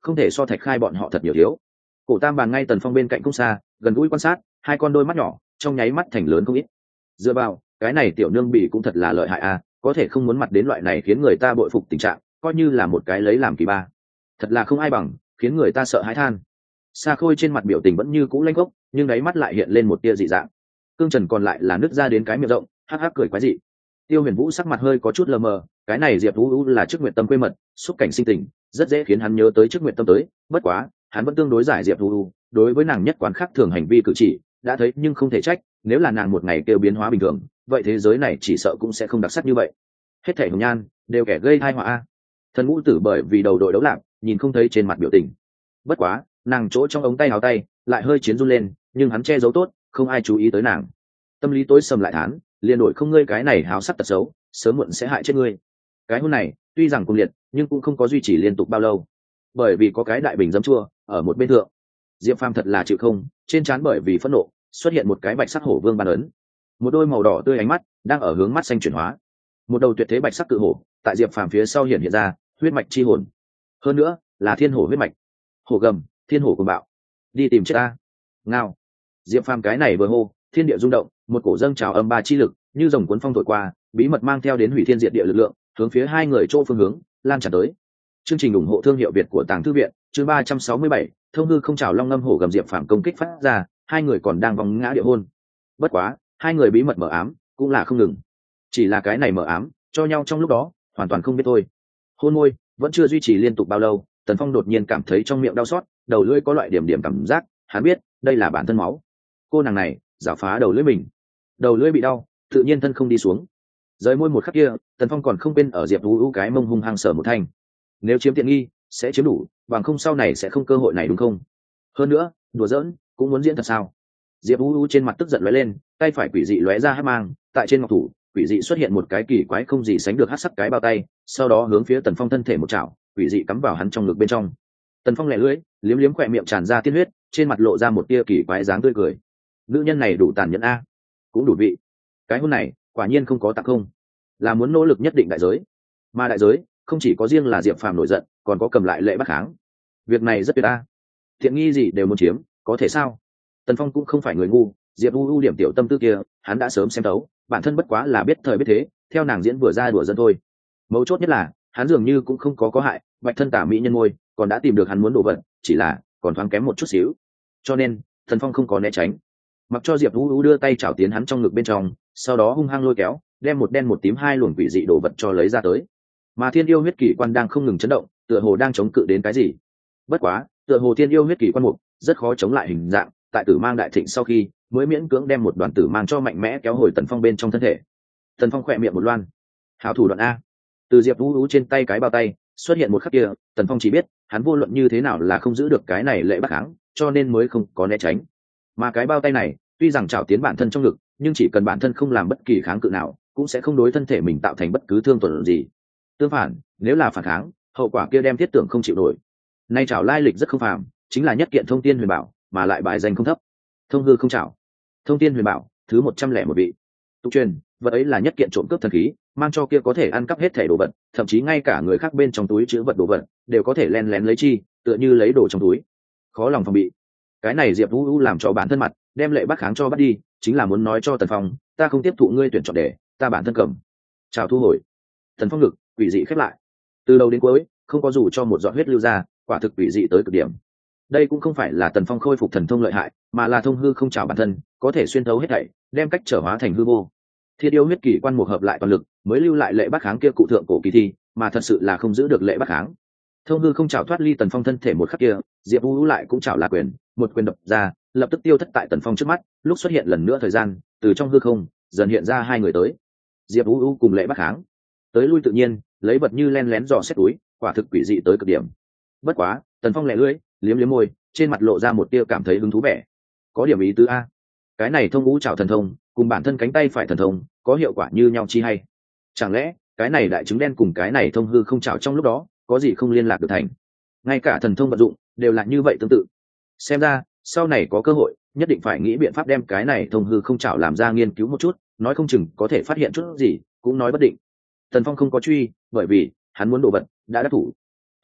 không thể so thạch khai bọn họ thật nhiều thiếu. Cổ tam bàn ngay tần phong bên cạnh không xa, gần gũi quan sát, hai con đôi mắt nhỏ trong nháy mắt thành lớn không ít. Dựa vào, cái này tiểu nương bỉ cũng thật là lợi hại à, có thể không muốn mặt đến loại này khiến người ta bội phục tình trạng, coi như là một cái lấy làm kỳ ba. Thật là không ai bằng, khiến người ta sợ hãi than. Sa Khôi trên mặt biểu tình vẫn như cũ lanh gốc, nhưng đáy mắt lại hiện lên một tia dị dạng. Cương Trần còn lại là nứt ra đến cái miệng rộng, hắc hắc cười quái dị. Tiêu Huyền Vũ sắc mặt hơi có chút lờ mờ, cái này Diệp Vũ Vũ là chức nguyện tâm quê mật, xúc cảnh sinh tình, rất dễ khiến hắn nhớ tới chức nguyện tâm tới, bất quá, hắn vẫn tương đối giải Diệp Vũ Vũ, đối với nàng nhất quán khác thường hành vi cử chỉ, đã thấy nhưng không thể trách, nếu là nàng một ngày kêu biến hóa bình thường, vậy thế giới này chỉ sợ cũng sẽ không đặc sắc như vậy. Hết thảy hồng nhan đều kẻ gây tai họa a. Thần Ngũ Tử bởi vì đầu đội đấu lạc, nhìn không thấy trên mặt biểu tình. Bất quá, nàng chỗ trong ống tay áo tay lại hơi chiến run lên, nhưng hắn che giấu tốt, không ai chú ý tới nàng. Tâm lý tối sầm lại thán, liền đổi không ngươi cái này háo sắc tật xấu, sớm muộn sẽ hại chết ngươi. Cái hôn này tuy rằng cuồng liệt, nhưng cũng không có duy trì liên tục bao lâu, bởi vì có cái đại bình giấm chua ở một bên thượng. Diệp Phàm thật là chịu không, trên trán bởi vì phẫn nộ xuất hiện một cái bạch sắc hổ vương ban ấn, một đôi màu đỏ tươi ánh mắt đang ở hướng mắt xanh chuyển hóa, một đầu tuyệt thế bạch sắc cự hổ tại Diệp Phàm phía sau hiện hiện ra, huyết mạch chi hồn, hơn nữa là thiên hổ huyết mạch. Hổ gầm, thiên hổ cuồng bạo, đi tìm chết ta. Ngao. Diệp Phàm cái này vừa hô, thiên địa rung động, một cổ dâng trào âm ba chi lực như dòng cuốn phong thổi qua, bí mật mang theo đến hủy thiên diệt địa lực lượng, hướng phía hai người chỗ phương hướng lan tràn tới. Chương trình ủng hộ thương hiệu Việt của Tàng Thư viện, chương ba trăm sáu mươi bảy, thông hư không trào long ngâm hổ gầm. Diệp Phàm công kích phát ra, hai người còn đang vòng ngã địa hôn. Bất quá, hai người bí mật mở ám cũng là không ngừng, chỉ là cái này mở ám cho nhau trong lúc đó hoàn toàn không biết thôi. Hôn môi vẫn chưa duy trì liên tục bao lâu, Tần Phong đột nhiên cảm thấy trong miệng đau xót, đầu lưỡi có loại điểm điểm cảm giác, hắn biết đây là bản thân máu. Cô nàng này giả phá đầu lưỡi mình, đầu lưỡi bị đau, tự nhiên thân không đi xuống. Rời môi một khắc kia, Tần Phong còn không quên ở Diệp Vũ Vũ cái mông hung hăng sở một thanh. Nếu chiếm tiện nghi sẽ chiếm đủ, bằng không sau này sẽ không cơ hội này đúng không? Hơn nữa, đùa giỡn cũng muốn diễn thật sao? Diệp Vũ Vũ trên mặt tức giận lóe lên, tay phải quỷ dị lóe ra hắc mang, tại trên ngọc thủ, quỷ dị xuất hiện một cái kỳ quái không gì sánh được hắc sắc cái bao tay, sau đó hướng phía Tần Phong thân thể một chảo, quỷ dị cắm vào hắn trong ngực bên trong. Tần Phong lẻ lưỡi, liếm liếm khỏe miệng tràn ra tiên huyết, trên mặt lộ ra một tia kỳ quái dáng tươi cười. Nữ nhân này đủ tàn nhẫn a, cũng đủ vị. Cái hôn này, quả nhiên không có tặng không, là muốn nỗ lực nhất định đại giới. Mà đại giới, không chỉ có riêng là Diệp Phàm nổi giận, còn có cầm lại lệ bắt kháng. Việc này rất tuyệt a. Thiện nghi gì đều muốn chiếm, có thể sao? Tần Phong cũng không phải người ngu, Diệp U U điểm tiểu tâm tư kia, hắn đã sớm xem thấu, bản thân bất quá là biết thời biết thế, theo nàng diễn vừa ra đùa dân thôi. Mấu chốt nhất là, hắn dường như cũng không có có hại, bạch thân tả mỹ nhân ngôi, còn đã tìm được hắn muốn đồ vật, chỉ là còn thoáng kém một chút xíu. Cho nên, Tần Phong không có né tránh, mặc cho Diệp U U đưa tay chảo tiến hắn trong ngực bên trong, sau đó hung hăng lôi kéo, đem một đen một tím hai luồng quỷ dị đồ vật cho lấy ra tới. Mà Thiên Yêu huyết kỳ quan đang không ngừng chấn động, tựa hồ đang chống cự đến cái gì. Bất quá, tựa hồ Thiên Yêu huyết kỳ quan mục rất khó chống lại hình dạng, tại Tử Mang đại thịnh sau khi, mới miễn cưỡng đem một đoàn tử mang cho mạnh mẽ kéo hồi Tần Phong bên trong thân thể. Tần Phong khỏe miệng một loan, hảo thủ đoạn a. Từ Diệp Vũ Vũ trên tay cái bao tay xuất hiện một khắc kia, Tần Phong chỉ biết hắn vô luận như thế nào là không giữ được cái này lệ bắt kháng, cho nên mới không có né tránh. Mà cái bao tay này tuy rằng trào tiến bản thân trong ngực, nhưng chỉ cần bản thân không làm bất kỳ kháng cự nào, cũng sẽ không đối thân thể mình tạo thành bất cứ thương tổn gì. Tương phản, nếu là phản kháng, hậu quả kia đem thiết tưởng không chịu nổi. Nay trảo lai lịch rất không phàm, chính là nhất kiện thông tiên huyền bảo, mà lại bài danh không thấp. Thông hư không trảo, thông tiên huyền bảo thứ một trăm lẻ một vị. Tục truyền, vật ấy là nhất kiện trộm cướp thần khí, mang cho kia có thể ăn cắp hết thẻ đồ vật, thậm chí ngay cả người khác bên trong túi chứa vật đồ vật đều có thể len lén lấy chi, tựa như lấy đồ trong túi. Khó lòng phòng bị. Cái này Diệp Vũ U làm cho bản thân mặt, đem lệ bắt kháng cho bắt đi, chính là muốn nói cho Tần Phong, ta không tiếp thụ ngươi tuyển chọn để, ta bản thân cầm. Chào thu hồi. Tần Phong ngực quỷ dị khép lại, từ đầu đến cuối không có dù cho một giọt huyết lưu ra, quả thực quỷ dị tới cực điểm. Đây cũng không phải là Tần Phong khôi phục thần thông lợi hại, mà là thông hư không trảo bản thân, có thể xuyên thấu hết thảy, đem cách trở hóa thành hư vô. Thiên Yêu huyết kỳ quan một hợp lại toàn lực, mới lưu lại lệ bắt kháng kia cụ thượng cổ kỳ thi, mà thật sự là không giữ được lệ bắt kháng. Thông hư không trảo thoát ly Tần Phong thân thể một khắc kia, Diệp Vũ lại cũng trảo là quyền, một quyền đập ra, lập tức tiêu thất tại Tần Phong trước mắt, lúc xuất hiện lần nữa thời gian, từ trong hư không dần hiện ra hai người tới. Diệp Vũ cùng lệ bắt kháng, tới lui tự nhiên, lấy vật như len lén dò xét túi, quả thực quỷ dị tới cực điểm. Bất quá, Tần Phong lẻ lưỡi, liếm liếm môi, trên mặt lộ ra một tia cảm thấy hứng thú vẻ. Có điểm ý tứ a. Cái này thông ngũ trảo thần thông, cùng bản thân cánh tay phải thần thông, có hiệu quả như nhau chi hay? Chẳng lẽ, cái này đại trứng đen cùng cái này thông hư không trảo trong lúc đó, có gì không liên lạc được thành? Ngay cả thần thông vận dụng đều là như vậy tương tự. Xem ra, sau này có cơ hội, nhất định phải nghĩ biện pháp đem cái này thông hư không trảo làm ra nghiên cứu một chút, nói không chừng có thể phát hiện chút gì, cũng nói bất định. Tần Phong không có truy, bởi vì hắn muốn đồ vật đã đắc thủ. Thủ đoạn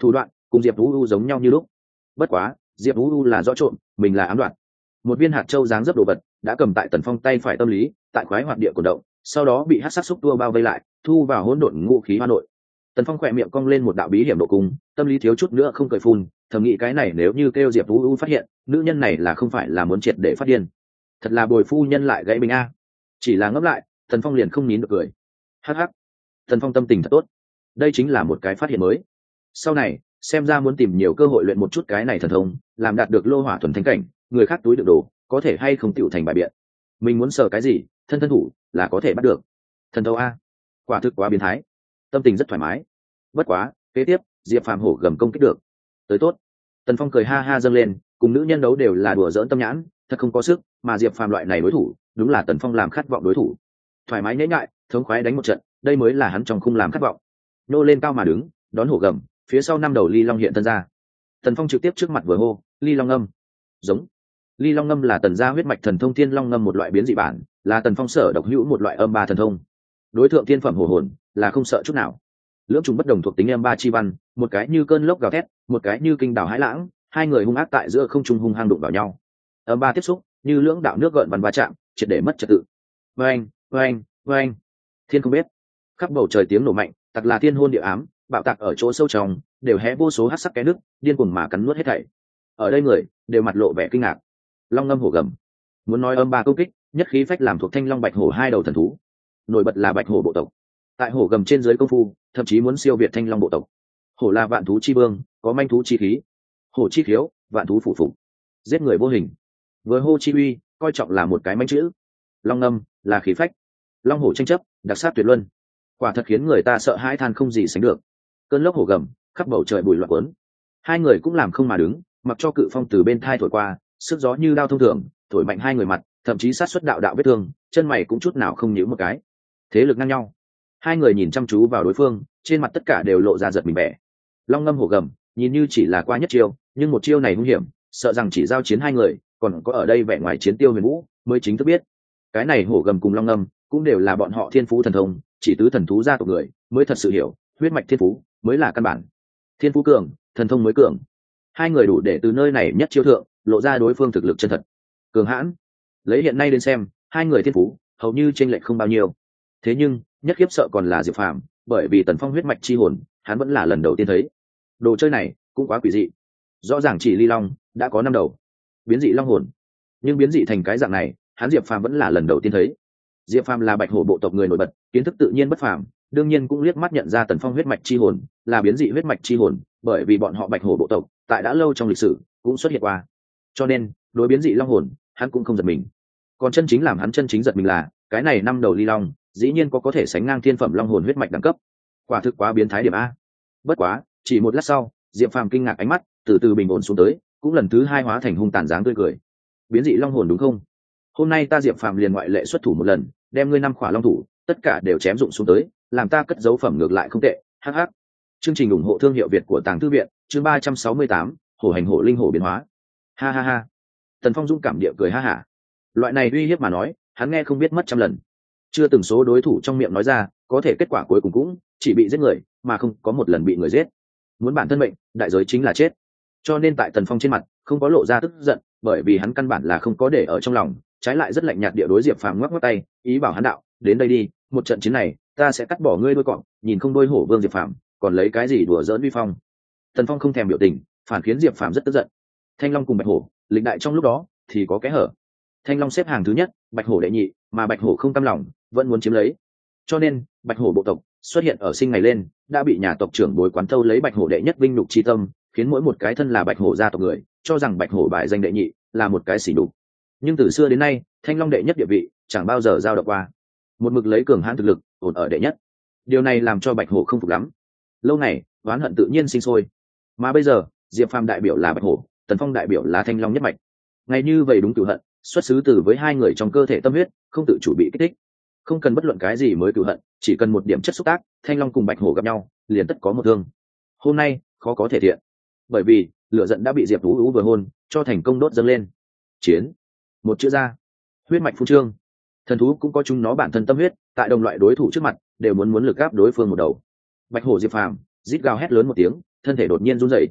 cùng diệp vũ u giống nhau như lúc. Bất quá diệp vũ u là rõ trộm, mình là ám đoạn. Một viên hạt châu dáng dấp đồ vật đã cầm tại Tần Phong tay phải tâm lý, tại khoái hoạt địa cổ động, sau đó bị hắc sắc xúc tua bao vây lại, thu vào hỗn độn ngũ khí hoa nội. Tần Phong khỏe miệng cong lên một đạo bí hiểm độ cung, tâm lý thiếu chút nữa không cười phun, thầm nghĩ cái này nếu như kêu diệp vũ u phát hiện, nữ nhân này là không phải là muốn triệt để phát điên. Thật là bồi phu nhân lại gãy bình a. Chỉ là ngấp lại, Tần Phong liền không nín được cười. Hắc hắc, Tần Phong tâm tình thật tốt, đây chính là một cái phát hiện mới. Sau này xem ra muốn tìm nhiều cơ hội luyện một chút cái này thần thông, làm đạt được lô hỏa thuần thánh cảnh, người khác túi được đồ có thể hay không tựu thành bài biện. Mình muốn sờ cái gì, thân thân thủ là có thể bắt được. Thần thâu a, quả thực quá biến thái. Tâm tình rất thoải mái. Bất quá kế tiếp diệp phàm hổ gầm công kích được tới tốt. Tần Phong cười ha ha dâng lên, cùng nữ nhân đấu đều là đùa giỡn tâm nhãn, thật không có sức, mà diệp phàm loại này đối thủ đúng là Tần Phong làm khát vọng đối thủ. Thoải mái nhễ ngại, thống khoái đánh một trận, đây mới là hắn trong khung làm khát vọng. Nô lên cao mà đứng, đón hổ gầm, phía sau năm đầu ly long hiện thân ra. Tần Phong trực tiếp trước mặt vừa hô, ly long ngâm. Giống. Ly long ngâm là Tần gia huyết mạch thần thông thiên long ngâm một loại biến dị bản, là Tần Phong sở độc hữu một loại âm ba thần thông. Đối tượng thiên phẩm hổ hồn là không sợ chút nào. Lưỡng trùng bất đồng thuộc tính âm ba chi văn, một cái như cơn lốc gào thét, một cái như kinh đảo hải lãng, hai người hung ác tại giữa không trung hung hăng đụng vào nhau. Âm ba tiếp xúc, như lưỡng đạo nước gợn văn va chạm, triệt để mất trật tự. Oeng, oeng, oeng. Thiên không biết. Khắp bầu trời tiếng nổ mạnh, tặc là thiên hôn địa ám, bạo tạc ở chỗ sâu trong, đều hé vô số hắc sắc cái nước, điên cuồng mà cắn nuốt hết thảy. Ở đây người đều mặt lộ vẻ kinh ngạc. Long ngâm hổ gầm. Muốn nói âm ba công kích, nhất khí phách làm thuộc thanh long bạch hổ hai đầu thần thú. Nổi bật là bạch hổ bộ tộc. Tại hổ gầm trên dưới công phu, thậm chí muốn siêu việt thanh long bộ tộc. Hổ là vạn thú chi vương, có manh thú chi khí. Hổ chi khiếu, vạn thú phụ phục. Giết người vô hình. Với hô chi uy, coi trọng là một cái manh chữ. Long ngâm là khí phách. Long hổ tranh chấp, đặc sắc tuyệt luân. Quả thật khiến người ta sợ hãi than không gì sánh được. Cơn lốc hổ gầm, khắp bầu trời bụi loạn cuốn. Hai người cũng làm không mà đứng, mặc cho cự phong từ bên thai thổi qua, sức gió như đao thông thường, thổi mạnh hai người mặt, thậm chí sát xuất đạo đạo vết thương, chân mày cũng chút nào không nhíu một cái. Thế lực ngang nhau. Hai người nhìn chăm chú vào đối phương, trên mặt tất cả đều lộ ra giật mình vẻ. Long ngâm hổ gầm, nhìn như chỉ là qua nhất chiêu, nhưng một chiêu này hung hiểm, sợ rằng chỉ giao chiến hai người, còn có ở đây vẻ ngoài chiến tiêu huyền vũ, mới chính thức biết. Cái này hổ gầm cùng long ngâm, cũng đều là bọn họ thiên phú thần thông, chỉ tứ thần thú gia tộc người, mới thật sự hiểu, huyết mạch thiên phú mới là căn bản. Thiên phú cường, thần thông mới cường. Hai người đủ để từ nơi này nhất chiêu thượng, lộ ra đối phương thực lực chân thật. Cường hãn. Lấy hiện nay đến xem, hai người thiên phú hầu như chênh lệch không bao nhiêu. Thế nhưng, nhất khiếp sợ còn là Diệp Phàm, bởi vì Tần Phong huyết mạch chi hồn, hắn vẫn là lần đầu tiên thấy. Đồ chơi này cũng quá quỷ dị. Rõ ràng chỉ ly long đã có năm đầu, biến dị long hồn, nhưng biến dị thành cái dạng này, hắn Diệp Phàm vẫn là lần đầu tiên thấy. Diệp Phàm là bạch hổ bộ tộc người nổi bật, kiến thức tự nhiên bất phàm, đương nhiên cũng liếc mắt nhận ra Tần Phong huyết mạch chi hồn là biến dị huyết mạch chi hồn, bởi vì bọn họ bạch hổ bộ tộc tại đã lâu trong lịch sử cũng xuất hiện qua. Cho nên, đối biến dị long hồn, hắn cũng không giật mình. Còn chân chính làm hắn chân chính giật mình là, cái này năm đầu ly long, dĩ nhiên có có thể sánh ngang thiên phẩm long hồn huyết mạch đẳng cấp. Quả thực quá biến thái điểm a. Bất quá, chỉ một lát sau, Diệp Phàm kinh ngạc ánh mắt từ từ bình ổn xuống tới, cũng lần thứ hai hóa thành hung tàn dáng tươi cười. Biến dị long hồn đúng không? Hôm nay ta Diệp Phàm liền ngoại lệ xuất thủ một lần, đem ngươi năm khỏa long thủ, tất cả đều chém dụng xuống tới, làm ta cất dấu phẩm ngược lại không tệ. Hắc hắc. Chương trình ủng hộ thương hiệu Việt của Tàng Thư viện, chương ba trăm sáu mươi tám, hổ hành hổ linh hổ biến hóa. Ha ha ha. Tần Phong dũng cảm địa cười ha hả. Loại này uy hiếp mà nói, hắn nghe không biết mất trăm lần. Chưa từng số đối thủ trong miệng nói ra, có thể kết quả cuối cùng cũng chỉ bị giết người, mà không có một lần bị người giết. Muốn bản thân mệnh, đại giới chính là chết. Cho nên tại Tần Phong trên mặt không có lộ ra tức giận, bởi vì hắn căn bản là không có để ở trong lòng, trái lại rất lạnh nhạt địa đối Diệp Phàm ngoắc ngoắc tay, ý bảo hắn đạo, đến đây đi, một trận chiến này, ta sẽ cắt bỏ ngươi đôi cọp, nhìn không đôi hổ vương Diệp Phàm, còn lấy cái gì đùa giỡn vi phong. Tần Phong không thèm biểu tình, phản khiến Diệp Phàm rất tức giận. Thanh Long cùng Bạch Hổ, lịch đại trong lúc đó thì có kẽ hở. Thanh Long xếp hàng thứ nhất, Bạch Hổ đệ nhị, mà Bạch Hổ không cam lòng, vẫn muốn chiếm lấy. Cho nên, Bạch Hổ bộ tộc xuất hiện ở sinh ngày lên, đã bị nhà tộc trưởng bồi quán thâu lấy Bạch Hổ đệ nhất vinh nhục chi tâm, khiến mỗi một cái thân là Bạch Hổ gia tộc người cho rằng Bạch Hổ bài danh đệ nhị là một cái sỉ nhục. Nhưng từ xưa đến nay, Thanh Long đệ nhất địa vị chẳng bao giờ dao động qua, một mực lấy cường hãn thực lực ổn ở đệ nhất. Điều này làm cho Bạch Hổ không phục lắm. Lâu ngày, oán hận tự nhiên sinh sôi. Mà bây giờ, Diệp Phàm đại biểu là Bạch Hổ, Tần Phong đại biểu là Thanh Long nhất mạch. Ngay như vậy đúng cửu hận, xuất xứ từ với hai người trong cơ thể tâm huyết, không tự chủ bị kích thích. Không cần bất luận cái gì mới cửu hận, chỉ cần một điểm chất xúc tác, Thanh Long cùng Bạch Hổ gặp nhau, liền tất có một thương. Hôm nay, khó có thể thiện. Bởi vì, lửa giận đã bị Diệp Vũ Vũ vừa hôn, cho thành công đốt dâng lên. Chiến. Một chữ ra. Huyết mạch phú trương. Thần thú cũng có chúng nó bản thân tâm huyết, tại đồng loại đối thủ trước mặt, đều muốn muốn lực áp đối phương một đầu. Bạch Hổ Diệp Phàm, rít gào hét lớn một tiếng, thân thể đột nhiên run rẩy,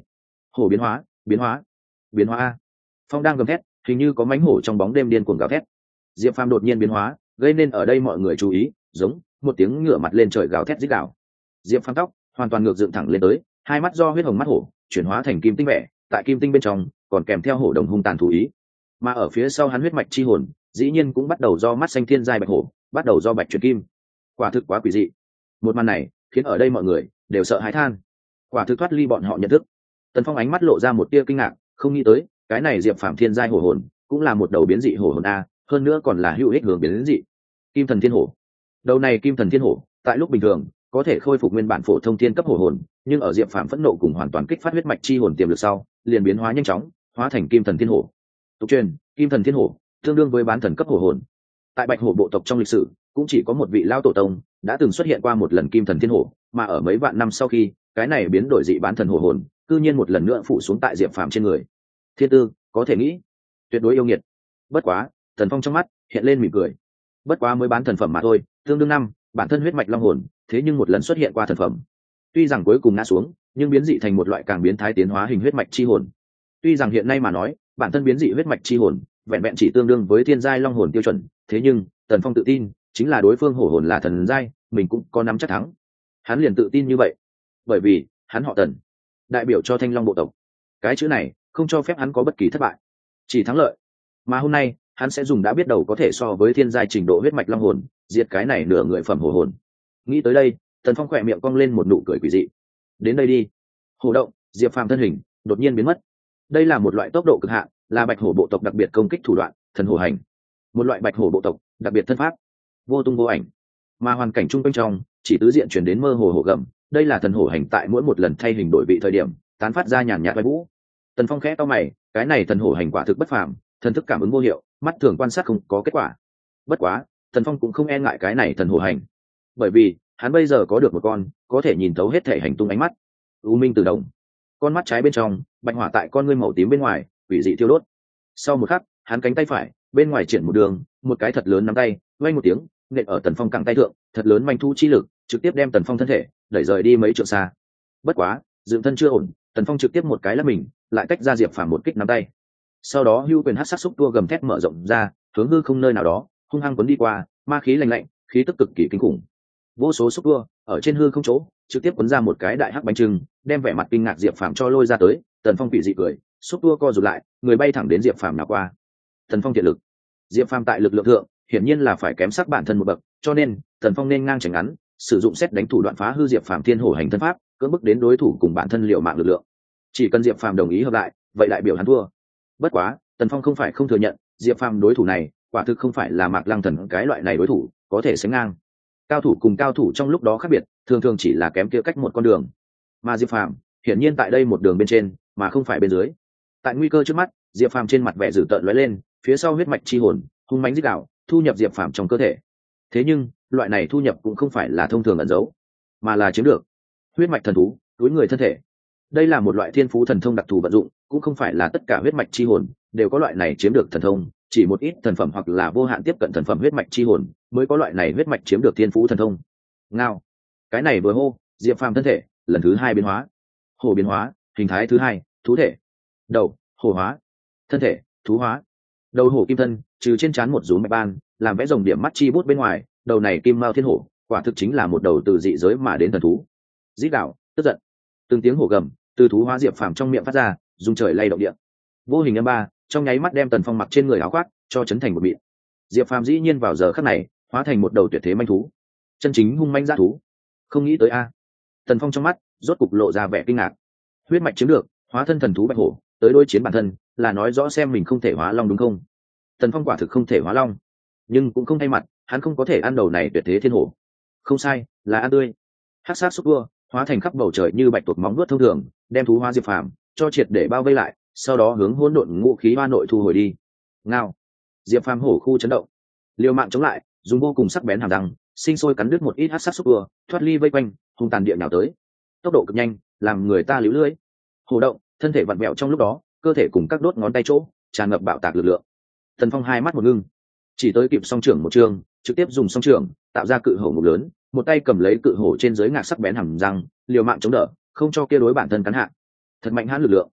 Hổ biến hóa, biến hóa, biến hóa a. Phong đang gầm thét, hình như có mánh hổ trong bóng đêm điên cuồng gào thét. Diệp Phàm đột nhiên biến hóa, gây nên ở đây mọi người chú ý, giống một tiếng ngửa mặt lên trời gào thét rít gào. Diệp Phàm tóc hoàn toàn ngược dựng thẳng lên tới, hai mắt do huyết hồng mắt hổ chuyển hóa thành kim tinh vẻ, tại kim tinh bên trong còn kèm theo hổ đồng hung tàn thú ý. Mà ở phía sau hắn huyết mạch chi hồn, dĩ nhiên cũng bắt đầu do mắt xanh thiên giai bạch hổ, bắt đầu do bạch chuyển kim. Quả thực quá quỷ dị. Một màn này khiến ở đây mọi người đều sợ hãi than. Quả thực thoát ly bọn họ nhận thức. Tần Phong ánh mắt lộ ra một tia kinh ngạc, không nghĩ tới, cái này Diệp Phàm thiên giai hổ hồn, cũng là một đầu biến dị hổ hồn a, hơn nữa còn là hữu ích hướng biến dị. Kim thần thiên hổ. Đầu này kim thần thiên hổ, tại lúc bình thường, có thể khôi phục nguyên bản phổ thông thiên cấp hổ hồn, nhưng ở Diệp Phàm phẫn nộ cùng hoàn toàn kích phát huyết mạch chi hồn tiềm lực sau, liền biến hóa nhanh chóng, hóa thành kim thần thiên hổ. Tục truyền, kim thần thiên hổ tương đương với bán thần cấp hổ hồn. Tại bạch hổ bộ tộc trong lịch sử, cũng chỉ có một vị lao tổ tông đã từng xuất hiện qua một lần kim thần thiên hổ, mà ở mấy vạn năm sau khi, cái này biến đổi dị bán thần hổ hồn, cư nhiên một lần nữa phụ xuống tại Diệp Phàm trên người. Thiên tư, có thể nghĩ, tuyệt đối yêu nghiệt. Bất quá, Tần Phong trong mắt hiện lên mỉm cười. Bất quá mới bán thần phẩm mà thôi, tương đương năm, bản thân huyết mạch long hồn, thế nhưng một lần xuất hiện qua thần phẩm. Tuy rằng cuối cùng ngã xuống, nhưng biến dị thành một loại càng biến thái tiến hóa hình huyết mạch chi hồn. Tuy rằng hiện nay mà nói, bản thân biến dị huyết mạch chi hồn, vẹn vẹn chỉ tương đương với thiên giai long hồn tiêu chuẩn, thế nhưng, Tần Phong tự tin, chính là đối phương hổ hồn là thần giai, mình cũng có nắm chắc thắng. Hắn liền tự tin như vậy, bởi vì hắn họ Tần, đại biểu cho Thanh Long bộ tộc. Cái chữ này không cho phép hắn có bất kỳ thất bại, chỉ thắng lợi. Mà hôm nay, hắn sẽ dùng đã biết đầu có thể so với thiên giai trình độ huyết mạch long hồn, diệt cái này nửa người phẩm hổ hồn. Nghĩ tới đây, Tần Phong khỏe miệng cong lên một nụ cười quỷ dị. Đến đây đi. Hổ động, Diệp Phàm thân hình đột nhiên biến mất. Đây là một loại tốc độ cực hạn, là bạch hổ bộ tộc đặc biệt công kích thủ đoạn, thần hổ hành. Một loại bạch hổ bộ tộc đặc biệt thân pháp, vô tung vô ảnh. Mà hoàn cảnh chung quanh trong, chỉ tứ diện truyền đến mơ hồ hổ gầm, đây là thần hổ hành tại mỗi một lần thay hình đổi vị thời điểm, tán phát ra nhàn nhạt vai vũ. Tần Phong khẽ cau mày, cái này thần hổ hành quả thực bất phàm, thần thức cảm ứng vô hiệu, mắt thường quan sát không có kết quả. Bất quá, Tần Phong cũng không e ngại cái này thần hổ hành, bởi vì hắn bây giờ có được một con có thể nhìn thấu hết thể hành tung ánh mắt. U minh từ đồng, con mắt trái bên trong, bạch hỏa tại con ngươi màu tím bên ngoài, quỷ dị thiêu đốt. Sau một khắc, hắn cánh tay phải bên ngoài triển một đường, một cái thật lớn nắm tay, vang một tiếng, nện ở Tần Phong cẳng tay thượng, thật lớn manh thu chi lực, trực tiếp đem Tần Phong thân thể đẩy rời đi mấy trượng xa. Bất quá, dựng thân chưa ổn, Tần Phong trực tiếp một cái lắc mình, lại tách ra Diệp Phàm một kích nắm tay. Sau đó hưu quyền hắc sát xúc tua gầm thét mở rộng ra, hướng hư không nơi nào đó, hung hăng cuốn đi qua, ma khí lạnh lạnh, khí tức cực kỳ kinh khủng. Vô số xúc tua ở trên hư không chỗ, trực tiếp cuốn ra một cái đại hắc bánh trưng, đem vẻ mặt kinh ngạc Diệp Phàm cho lôi ra tới. Tần Phong quỷ dị cười, xúc tua co rụt lại, người bay thẳng đến Diệp Phàm nào qua. Tần Phong thiện lực, Diệp Phàm tại lực lượng thượng, hiển nhiên là phải kém sắc bản thân một bậc, cho nên Tần Phong nên ngang chảnh ngắn, sử dụng xét đánh thủ đoạn phá hư Diệp Phàm thiên hổ hành thân pháp, cưỡng bức đến đối thủ cùng bản thân liều mạng lực lượng. Chỉ cần Diệp Phàm đồng ý hợp lại, vậy đại biểu hắn thua. Bất quá, Tần Phong không phải không thừa nhận, Diệp Phàm đối thủ này, quả thực không phải là Mạc Lăng Thần cái loại này đối thủ, có thể sánh ngang. Cao thủ cùng cao thủ trong lúc đó khác biệt, thường thường chỉ là kém kia cách một con đường. Mà Diệp Phàm, hiển nhiên tại đây một đường bên trên, mà không phải bên dưới. Tại nguy cơ trước mắt, Diệp Phàm trên mặt vẻ dữ tợn lóe lên, phía sau huyết mạch chi hồn, hung mãnh rít gào, thu nhập Diệp Phàm trong cơ thể. Thế nhưng, loại này thu nhập cũng không phải là thông thường ẩn giấu, mà là chiếm được huyết mạch thần thú, túi người thân thể. Đây là một loại thiên phú thần thông đặc thù vận dụng, cũng không phải là tất cả huyết mạch chi hồn đều có loại này chiếm được thần thông, chỉ một ít thần phẩm hoặc là vô hạn tiếp cận thần phẩm huyết mạch chi hồn mới có loại này huyết mạch chiếm được thiên phú thần thông. Ngao, cái này vừa hô, Diệp Phàm thân thể lần thứ hai biến hóa. Hổ biến hóa, hình thái thứ hai, thú thể. Đầu, hổ hóa. Thân thể, thú hóa. Đầu hổ kim thân, trừ trên trán một rúm mạch ban, làm vẽ rồng điểm mắt chi bút bên ngoài, đầu này kim mao thiên hổ, quả thực chính là một đầu từ dị giới mà đến thần thú. Dít đạo, tức giận. Từng tiếng hổ gầm từ thú hóa Diệp Phàm trong miệng phát ra, rung trời lay động địa. Vô hình âm ba, trong nháy mắt đem Tần Phong mặc trên người áo khoác cho chấn thành một mịn. Diệp Phàm dĩ nhiên vào giờ khắc này hóa thành một đầu tuyệt thế manh thú, chân chính hung manh dã thú. Không nghĩ tới a. Tần Phong trong mắt rốt cục lộ ra vẻ kinh ngạc. Huyết mạch chiếm được, hóa thân thần thú bạch hổ, tới đối chiến bản thân, là nói rõ xem mình không thể hóa long đúng không? Tần Phong quả thực không thể hóa long, nhưng cũng không thay mặt, hắn không có thể ăn đầu này tuyệt thế thiên hổ. Không sai, là ăn tươi. Hắc sát xúc vua hóa thành khắp bầu trời như bạch tuộc móng vuốt thông thường, đem thú hóa Diệp Phàm cho triệt để bao vây lại, sau đó hướng hỗn độn ngũ khí hoa nội thu hồi đi. Ngao, Diệp Phàm hổ khu chấn động, liều mạng chống lại, dùng vô cùng sắc bén hàm răng sinh sôi cắn đứt một ít hắc sát xúc vua, thoát ly vây quanh, hung tàn địa nhào tới, tốc độ cực nhanh, làm người ta liễu lưỡi. Hổ động, thân thể vặn vẹo trong lúc đó, cơ thể cùng các đốt ngón tay chỗ tràn ngập bạo tạc lực lượng. Tần Phong hai mắt một ngưng, chỉ tới kịp song trưởng một trường, trực tiếp dùng song trưởng tạo ra cự hổ ngục lớn, một tay cầm lấy cự hổ trên dưới ngạc sắc bén hàm răng, liều mạng chống đỡ, không cho kia đối bản thân cắn hạ. Thật mạnh hãn lực lượng.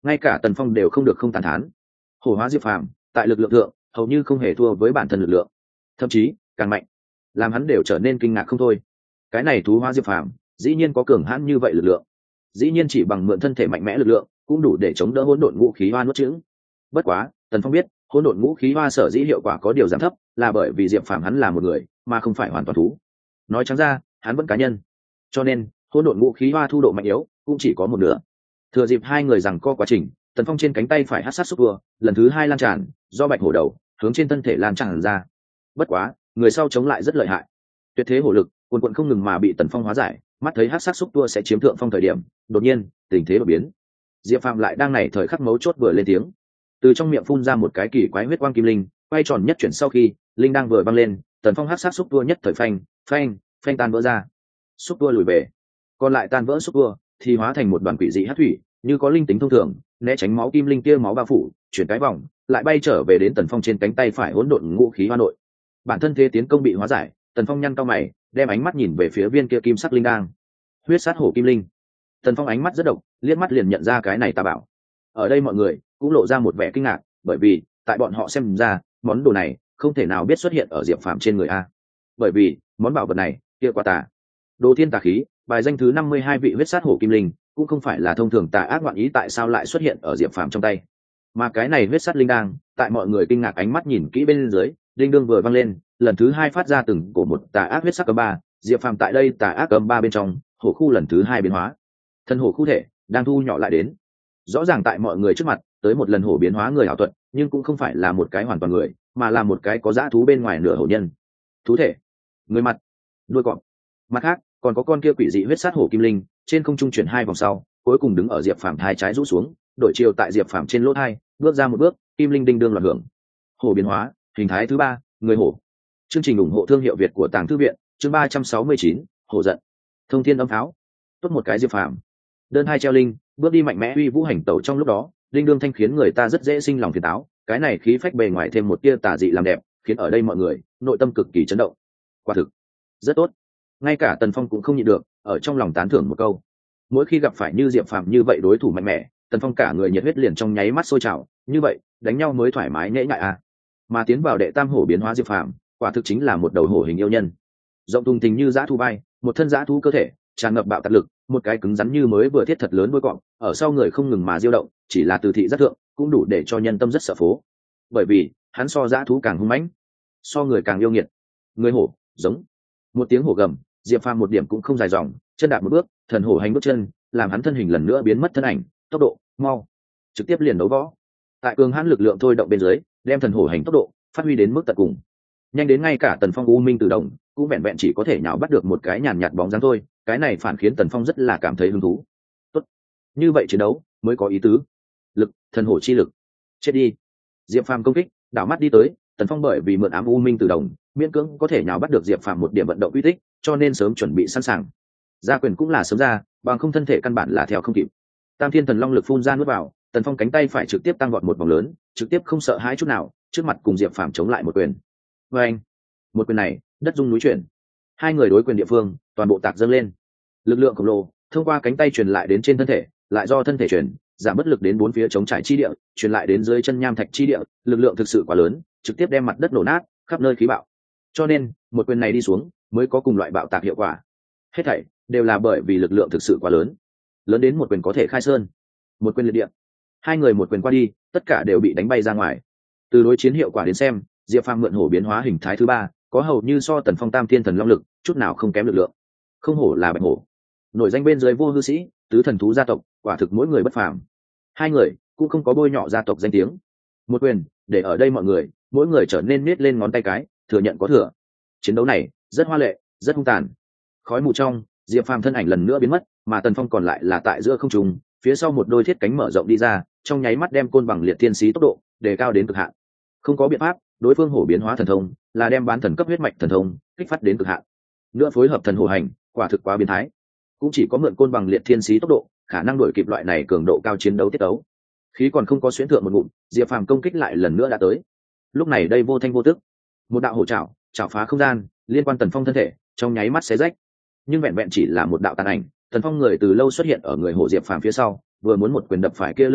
ngay cả Tần Phong đều không được không tán thán. Hổ hóa Diệp Phàm tại lực lượng thượng hầu như không hề thua với bản thân lực lượng, thậm chí càng mạnh, làm hắn đều trở nên kinh ngạc không thôi. Cái này thú hóa Diệp Phàm dĩ nhiên có cường hãn như vậy lực lượng, dĩ nhiên chỉ bằng mượn thân thể mạnh mẽ lực lượng cũng đủ để chống đỡ hỗn độn ngũ khí hoa nuốt chửng. Bất quá Tần Phong biết hỗn độn ngũ khí hoa sở dĩ hiệu quả có điều giảm thấp là bởi vì Diệp Phàm hắn là một người mà không phải hoàn toàn thú. Nói trắng ra hắn vẫn cá nhân, cho nên hỗn độn ngũ khí hoa thu độ mạnh yếu cũng chỉ có một nửa. Thừa dịp hai người rằng co quá trình, Tần Phong trên cánh tay phải hắc sát xúc tua lần thứ hai lan tràn, do bạch hổ đầu hướng trên thân thể lan tràn ra. Bất quá người sau chống lại rất lợi hại, tuyệt thế hổ lực cuồn cuộn không ngừng mà bị Tần Phong hóa giải. Mắt thấy hắc sát xúc tua sẽ chiếm thượng phong thời điểm, đột nhiên tình thế đột biến. Diệp Phàm lại đang này thời khắc mấu chốt vừa lên tiếng, từ trong miệng phun ra một cái kỳ quái huyết quang kim linh, quay tròn nhất chuyển sau khi linh đang vừa băng lên, Tần Phong hắc sát xúc tua nhất thời phanh phanh phanh tan vỡ ra, xúc tua lùi về, còn lại tan vỡ xúc tua thì hóa thành một đoàn quỷ dị hắc thủy, như có linh tính thông thường né tránh máu kim linh kia máu bao phủ, chuyển cái vòng lại bay trở về đến Tần Phong trên cánh tay phải hỗn độn ngũ khí hoa nội. Bản thân thế tiến công bị hóa giải, Tần Phong nhăn cao mày, đem ánh mắt nhìn về phía viên kia kim sắc linh đang, huyết sát hổ kim linh. Tần Phong ánh mắt rất độc, liếc mắt liền nhận ra cái này tà bảo. Ở đây mọi người cũng lộ ra một vẻ kinh ngạc, bởi vì tại bọn họ xem ra món đồ này không thể nào biết xuất hiện ở Diệp Phàm trên người a, bởi vì món bảo vật này kia quá tà. Đồ thiên tà khí, bài danh thứ năm mươi hai vị huyết sát hổ kim linh, cũng không phải là thông thường tà ác ngoạn ý tại sao lại xuất hiện ở Diệp Phàm trong tay, mà cái này huyết sát linh đang tại mọi người kinh ngạc ánh mắt nhìn kỹ bên dưới, đinh đương vừa văng lên, lần thứ hai phát ra từng cổ một tà ác huyết sắc cấm ba. Diệp Phàm tại đây tà ác cấm ba bên trong, hổ khu lần thứ hai biến hóa, thân hổ khu thể đang thu nhỏ lại đến. Rõ ràng tại mọi người trước mặt tới một lần hổ biến hóa người ảo thuật, nhưng cũng không phải là một cái hoàn toàn người, mà là một cái có dã thú bên ngoài nửa hổ nhân. Thú thể, người mặt, đuôi cọp. Mặt khác còn có con kia quỷ dị huyết sát hổ kim linh, trên không trung chuyển hai vòng sau, cuối cùng đứng ở Diệp Phàm hai trái rũ xuống, đổi chiều tại Diệp Phàm trên lỗ hai, bước ra một bước, kim linh đinh đương loạn hưởng. Hổ biến hóa, hình thái thứ ba, người hổ. Chương trình ủng hộ thương hiệu Việt của Tàng Thư viện, chương ba trăm sáu mươi chín, hổ giận. Thông thiên âm pháo. Tốt một cái Diệp Phàm. Đơn hai treo linh, bước đi mạnh mẽ uy vũ hành tẩu trong lúc đó, đinh đương thanh khiến người ta rất dễ sinh lòng phiền táo, cái này khí phách bề ngoài thêm một tia tà dị làm đẹp, khiến ở đây mọi người nội tâm cực kỳ chấn động. Quả thực rất tốt. Ngay cả Tần Phong cũng không nhịn được, ở trong lòng tán thưởng một câu. Mỗi khi gặp phải như Diệp Phàm như vậy đối thủ mạnh mẽ, Tần Phong cả người nhiệt huyết liền trong nháy mắt sôi trào, như vậy đánh nhau mới thoải mái nhễ nhại à. Mà tiến vào đệ tam hổ biến hóa Diệp Phàm, quả thực chính là một đầu hổ hình yêu nhân, rộng thùng thình như dã thú vai, một thân dã thú cơ thể tràn ngập bạo tạc lực, một cái cứng rắn như mới vừa thiết thật lớn đuôi cọp ở sau người không ngừng mà diêu động, chỉ là từ thị giác thượng cũng đủ để cho nhân tâm rất sợ phố, bởi vì hắn so dã thú càng hung mãnh, so người càng yêu nghiệt. Người hổ giống một tiếng hổ gầm, Diệp Phàm một điểm cũng không dài dòng, chân đạp một bước, thần hổ hành bước chân, làm hắn thân hình lần nữa biến mất thân ảnh, tốc độ mau, trực tiếp liền đấu võ. Tại cường hãn lực lượng thôi động bên dưới, đem thần hổ hành tốc độ phát huy đến mức tận cùng, nhanh đến ngay cả Tần Phong u minh tự động cũng vẹn vẹn chỉ có thể nhào bắt được một cái nhàn nhạt bóng dáng thôi. Cái này phản khiến Tần Phong rất là cảm thấy hứng thú. Tốt, như vậy chiến đấu mới có ý tứ. Lực, thần hổ chi lực. Chết đi. Diệp Phàm công kích đảo mắt đi tới, Tần Phong bởi vì mượn ám u minh tự động miễn cưỡng có thể nhào bắt được Diệp Phàm một điểm vận động uy tích, cho nên sớm chuẩn bị sẵn sàng. Gia quyền cũng là sớm ra, bằng không thân thể căn bản là theo không kịp. Tam Thiên Thần Long lực phun ra nuốt vào, Tần Phong cánh tay phải trực tiếp tăng vọt một vòng lớn, trực tiếp không sợ hãi chút nào, trước mặt cùng Diệp Phàm chống lại một quyền. Và anh, một quyền này đất rung núi chuyển, hai người đối quyền địa phương toàn bộ tạc dâng lên, lực lượng khổng lồ thông qua cánh tay truyền lại đến trên thân thể, lại do thân thể truyền giảm bất lực đến bốn phía chống trải chi địa, truyền lại đến dưới chân nham thạch chi địa, lực lượng thực sự quá lớn, trực tiếp đem mặt đất nổ nát, khắp nơi khí bạo. Cho nên một quyền này đi xuống mới có cùng loại bạo tạc hiệu quả. Hết thảy đều là bởi vì lực lượng thực sự quá lớn, lớn đến một quyền có thể khai sơn, một quyền liệt địa. Hai người một quyền qua đi, tất cả đều bị đánh bay ra ngoài. Từ đối chiến hiệu quả đến xem, Diệp Phàm mượn hổ biến hóa hình thái thứ ba, có hầu như so Tần Phong Tam Thiên Thần Long lực chút nào không kém lực lượng. Không hổ là bạch hổ, nổi danh bên dưới vô hư sĩ, tứ thần thú gia tộc, quả thực mỗi người bất phàm. Hai người cũng không có bôi nhọ gia tộc danh tiếng. Một quyền để ở đây mọi người, mỗi người trở nên miết lên ngón tay cái, thừa nhận có thừa. Chiến đấu này rất hoa lệ, rất hung tàn. Khói mù trong, Diệp Phàm thân ảnh lần nữa biến mất, mà Tần Phong còn lại là tại giữa không trung, phía sau một đôi thiết cánh mở rộng đi ra, trong nháy mắt đem côn bằng liệt thiên xí tốc độ đề cao đến cực hạn. Không có biện pháp, đối phương hổ biến hóa thần thông là đem bán thần cấp huyết mạch thần thông kích phát đến cực hạn, nữa phối hợp thần hổ hành, quả thực quá biến thái. Cũng chỉ có mượn côn bằng liệt thiên xí tốc độ, khả năng đuổi kịp loại này cường độ cao chiến đấu tiết đấu. Khí còn không có xuyến thượng một ngụm, Diệp Phàm công kích lại lần nữa đã tới. Lúc này đây vô thanh vô tức, một đạo hổ chảo chảo phá không gian, liên quan Tần Phong thân thể, trong nháy mắt xé rách. Nhưng vẹn vẹn chỉ là một đạo tàn ảnh, Tần Phong người từ lâu xuất hiện ở người hổ Diệp Phàm phía sau, vừa muốn một quyền đập phải kia lưng thượng,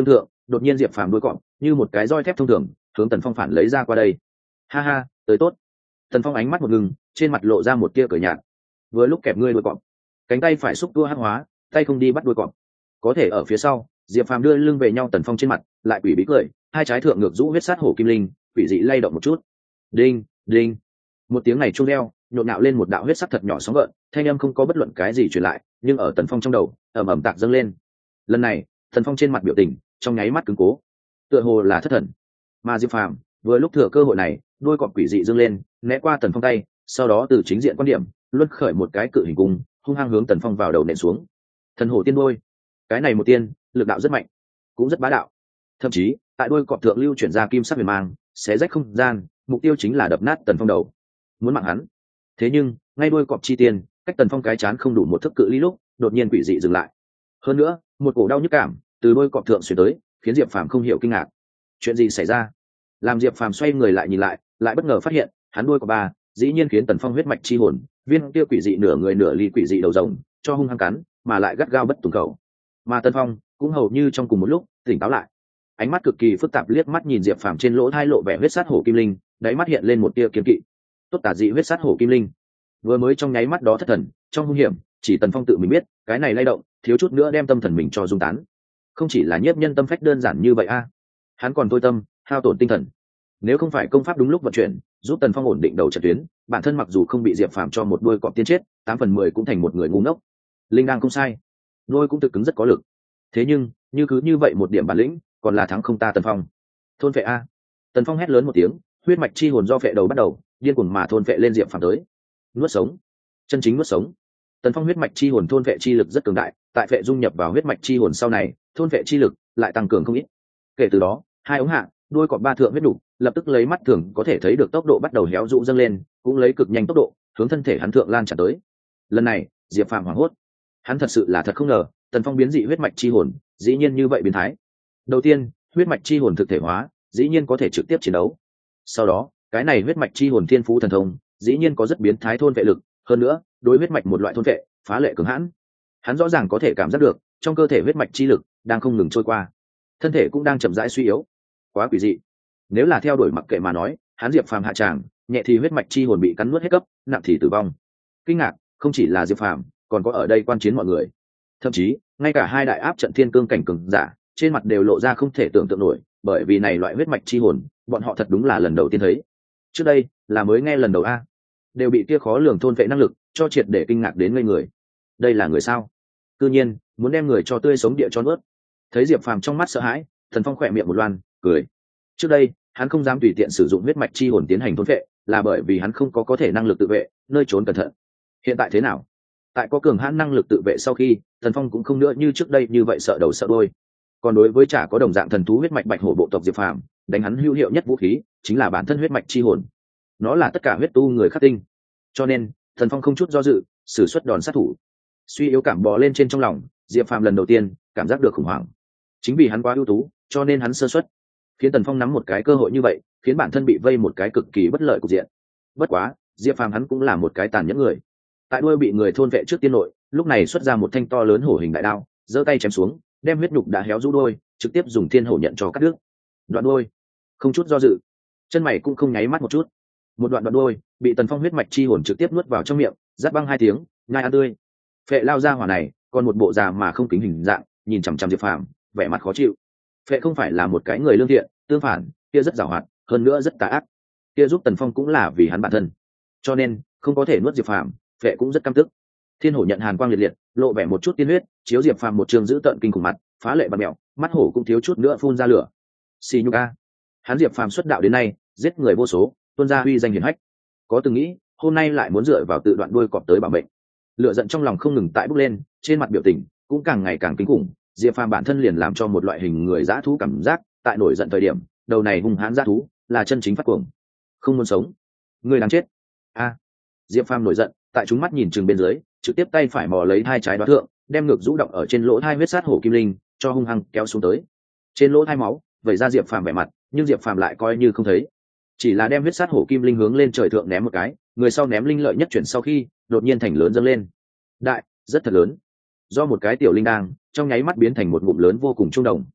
đột nhiên diệp phàm đuôi cọp như một cái roi thép thông thường hướng tần phong phản lấy ra qua đây. Ha ha, tới tốt. Tần phong ánh mắt một ngừng, trên mặt lộ ra một tia cười nhạt. Vừa lúc kẹp ngươi đuôi cọp, cánh tay phải xúc tua hắc hóa, tay không đi bắt đuôi cọp. Có thể ở phía sau, diệp phàm đưa lưng về nhau tần phong trên mặt lại quỷ bí cười, hai trái thượng ngược rũ huyết sát hổ kim linh quỷ dị lay động một chút. Đinh đinh, một tiếng này chuông reo nhộn nhạo lên một đạo huyết sắc thật nhỏ sóng gợn, thanh âm không có bất luận cái gì truyền lại, nhưng ở tần phong trong đầu ầm ầm tạc dâng lên. Lần này tần phong trên mặt biểu tình trong nháy mắt cứng cố, tựa hồ là thất thần. Mà diệp phàm vừa lúc thừa cơ hội này đôi cọp quỷ dị dâng lên né qua tần phong tay, sau đó từ chính diện quan điểm luân khởi một cái cự hình cung hung hăng hướng tần phong vào đầu nện xuống. Thần hổ tiên đôi, cái này một tiên lực đạo rất mạnh cũng rất bá đạo, thậm chí tại đôi cọp thượng lưu chuyển ra kim sắc huyền mang xé rách không gian, mục tiêu chính là đập nát tần phong đầu, muốn mạng hắn. Thế nhưng ngay đôi cọp chi tiên cách tần phong cái chán không đủ một thước cự ly lúc đột nhiên quỷ dị dừng lại. Hơn nữa một cổ đau nhức cảm từ đôi cọp thượng xuyên tới, khiến diệp phàm không hiểu kinh ngạc chuyện gì xảy ra. Làm diệp phàm xoay người lại nhìn lại, lại bất ngờ phát hiện hắn đôi cọp ba dĩ nhiên khiến tần phong huyết mạch chi hồn viên kia quỷ dị nửa người nửa ly quỷ dị đầu rồng cho hung hăng cắn, mà lại gắt gao bất tùng khẩu. Mà tần phong cũng hầu như trong cùng một lúc tỉnh táo lại, ánh mắt cực kỳ phức tạp liếc mắt nhìn diệp phàm trên lỗ thai lộ vẻ huyết sát hổ kim linh, đáy mắt hiện lên một tia kiên kỵ. Tốt tả dị huyết sát hổ kim linh, vừa mới trong nháy mắt đó thất thần trong hung hiểm, chỉ tần phong tự mình biết cái này lay động thiếu chút nữa đem tâm thần mình cho dung tán. Không chỉ là nhiếp nhân tâm phách đơn giản như vậy a, hắn còn tôi tâm hao tổn tinh thần. Nếu không phải công pháp đúng lúc vận chuyển giúp tần phong ổn định đầu trận tuyến, bản thân mặc dù không bị diệp phàm cho một đôi cọp tiên chết, tám phần mười cũng thành một người ngu ngốc. Linh đang không sai, đôi cũng thực cứng rất có lực, thế nhưng như cứ như vậy một điểm bản lĩnh còn là thắng không ta tần phong. Thôn vệ a, tần phong hét lớn một tiếng, huyết mạch chi hồn do vệ đầu bắt đầu điên cuồng mà thôn vệ lên diệp phàm tới. Nuốt sống, chân chính nuốt sống. Tần phong huyết mạch chi hồn thôn vệ chi lực rất cường đại, tại vệ dung nhập vào huyết mạch chi hồn sau này thôn vệ chi lực lại tăng cường không ít. Kể từ đó hai ống hạ đuôi cọp ba thượng huyết đủ lập tức lấy mắt thường có thể thấy được tốc độ bắt đầu héo rũ dâng lên, cũng lấy cực nhanh tốc độ hướng thân thể hắn thượng lan tràn tới. Lần này diệp phàm hoảng hốt, hắn thật sự là thật không ngờ tần phong biến dị huyết mạch chi hồn dĩ nhiên như vậy biến thái. Đầu tiên huyết mạch chi hồn thực thể hóa dĩ nhiên có thể trực tiếp chiến đấu, sau đó cái này huyết mạch chi hồn thiên phú thần thông dĩ nhiên có rất biến thái thôn vệ lực, hơn nữa đối huyết mạch một loại thôn vệ phá lệ cường hãn. Hắn rõ ràng có thể cảm giác được trong cơ thể huyết mạch chi lực đang không ngừng trôi qua, thân thể cũng đang chậm rãi suy yếu. Quá quỷ dị. Nếu là theo đuổi mặc kệ mà nói, hắn diệp phàm hạ tràng nhẹ thì huyết mạch chi hồn bị cắn nuốt hết cấp, nặng thì tử vong. Kinh ngạc không chỉ là diệp phàm, còn có ở đây quan chiến mọi người, thậm chí ngay cả hai đại áp trận thiên cương cảnh cường giả trên mặt đều lộ ra không thể tưởng tượng nổi, bởi vì này loại huyết mạch chi hồn bọn họ thật đúng là lần đầu tiên thấy. Trước đây là mới nghe lần đầu a, đều bị kia khó lường thôn vệ năng lực cho triệt để kinh ngạc đến ngây người. Đây là người sao? Tự nhiên muốn đem người cho tươi sống địa cho nuốt. Thấy diệp phàm trong mắt sợ hãi, thần phong khỏe miệng một loan cười. Trước đây hắn không dám tùy tiện sử dụng huyết mạch chi hồn tiến hành thôn vệ, là bởi vì hắn không có có thể năng lực tự vệ, nơi trốn cẩn thận. Hiện tại thế nào? Tại có cường hãn năng lực tự vệ sau khi, thần phong cũng không nữa như trước đây như vậy sợ đầu sợ đuôi. Còn đối với chả có đồng dạng thần thú huyết mạch bạch hổ bộ tộc diệp phàm, đánh hắn hữu hiệu nhất vũ khí chính là bản thân huyết mạch chi hồn. Nó là tất cả huyết tu người khắc tinh, cho nên thần phong không chút do dự sử xuất đòn sát thủ. Suy yếu cảm bò lên trên trong lòng, diệp phàm lần đầu tiên cảm giác được khủng hoảng. Chính vì hắn quá ưu tú cho nên hắn sơ suất, khiến tần phong nắm một cái cơ hội như vậy, khiến bản thân bị vây một cái cực kỳ bất lợi cục diện. Bất quá diệp phàm hắn cũng là một cái tàn nhẫn người, tại đuôi bị người thôn vệ trước tiên nội, lúc này xuất ra một thanh to lớn hổ hình đại đao, giơ tay chém xuống, đem huyết nhục đã héo rũ đôi trực tiếp dùng thiên hổ nhận cho cắt đứt. Đoạn đôi không chút do dự, chân mày cũng không nháy mắt một chút, một đoạn đoạn đôi bị tần phong huyết mạch chi hồn trực tiếp nuốt vào trong miệng, rát băng hai tiếng, nhai ăn tươi. Phệ lao ra hỏa này còn một bộ già mà không kính hình dạng, nhìn chằm chằm diệp phàm vẻ mặt khó chịu. Phệ không phải là một cái người lương thiện, tương phản kia rất giàu hoạt, hơn nữa rất tà ác. Kia giúp tần phong cũng là vì hắn bản thân, cho nên không có thể nuốt diệp phàm, Phệ cũng rất căm tức. Thiên hổ nhận hàn quang liệt liệt, lộ vẻ một chút tiên huyết, chiếu diệp phàm một trường giữ tận kinh khủng mặt, phá lệ bạt mèo, mắt hổ cũng thiếu chút nữa phun ra lửa. Xì nhục a, hắn diệp phàm xuất đạo đến nay giết người vô số, tuôn ra uy danh hiển hách, có từng nghĩ hôm nay lại muốn dựa vào tự đoạn đuôi cọp tới bảo mệnh. Lửa giận trong lòng không ngừng tại bốc lên, trên mặt biểu tình cũng càng ngày càng kinh khủng. Diệp phàm bản thân liền làm cho một loại hình người dã thú cảm giác, tại nổi giận thời điểm đầu này hung hãn dã thú là chân chính phát cuồng, không muốn sống, người đáng chết a. Diệp phàm nổi giận, tại chúng mắt nhìn chừng bên dưới, trực tiếp tay phải mò lấy hai trái đoá thượng, đem ngực rũ động ở trên lỗ thai huyết sát hổ kim linh cho hung hăng kéo xuống tới. Trên lỗ thai máu vẩy ra diệp phàm vẻ mặt, nhưng diệp phàm lại coi như không thấy, chỉ là đem huyết sát hổ kim linh hướng lên trời thượng ném một cái, người sau ném linh lợi nhất chuyển sau khi đột nhiên thành lớn dâng lên, đại rất thật lớn, do một cái tiểu linh đang trong nháy mắt biến thành một ngụm lớn vô cùng trung đồng.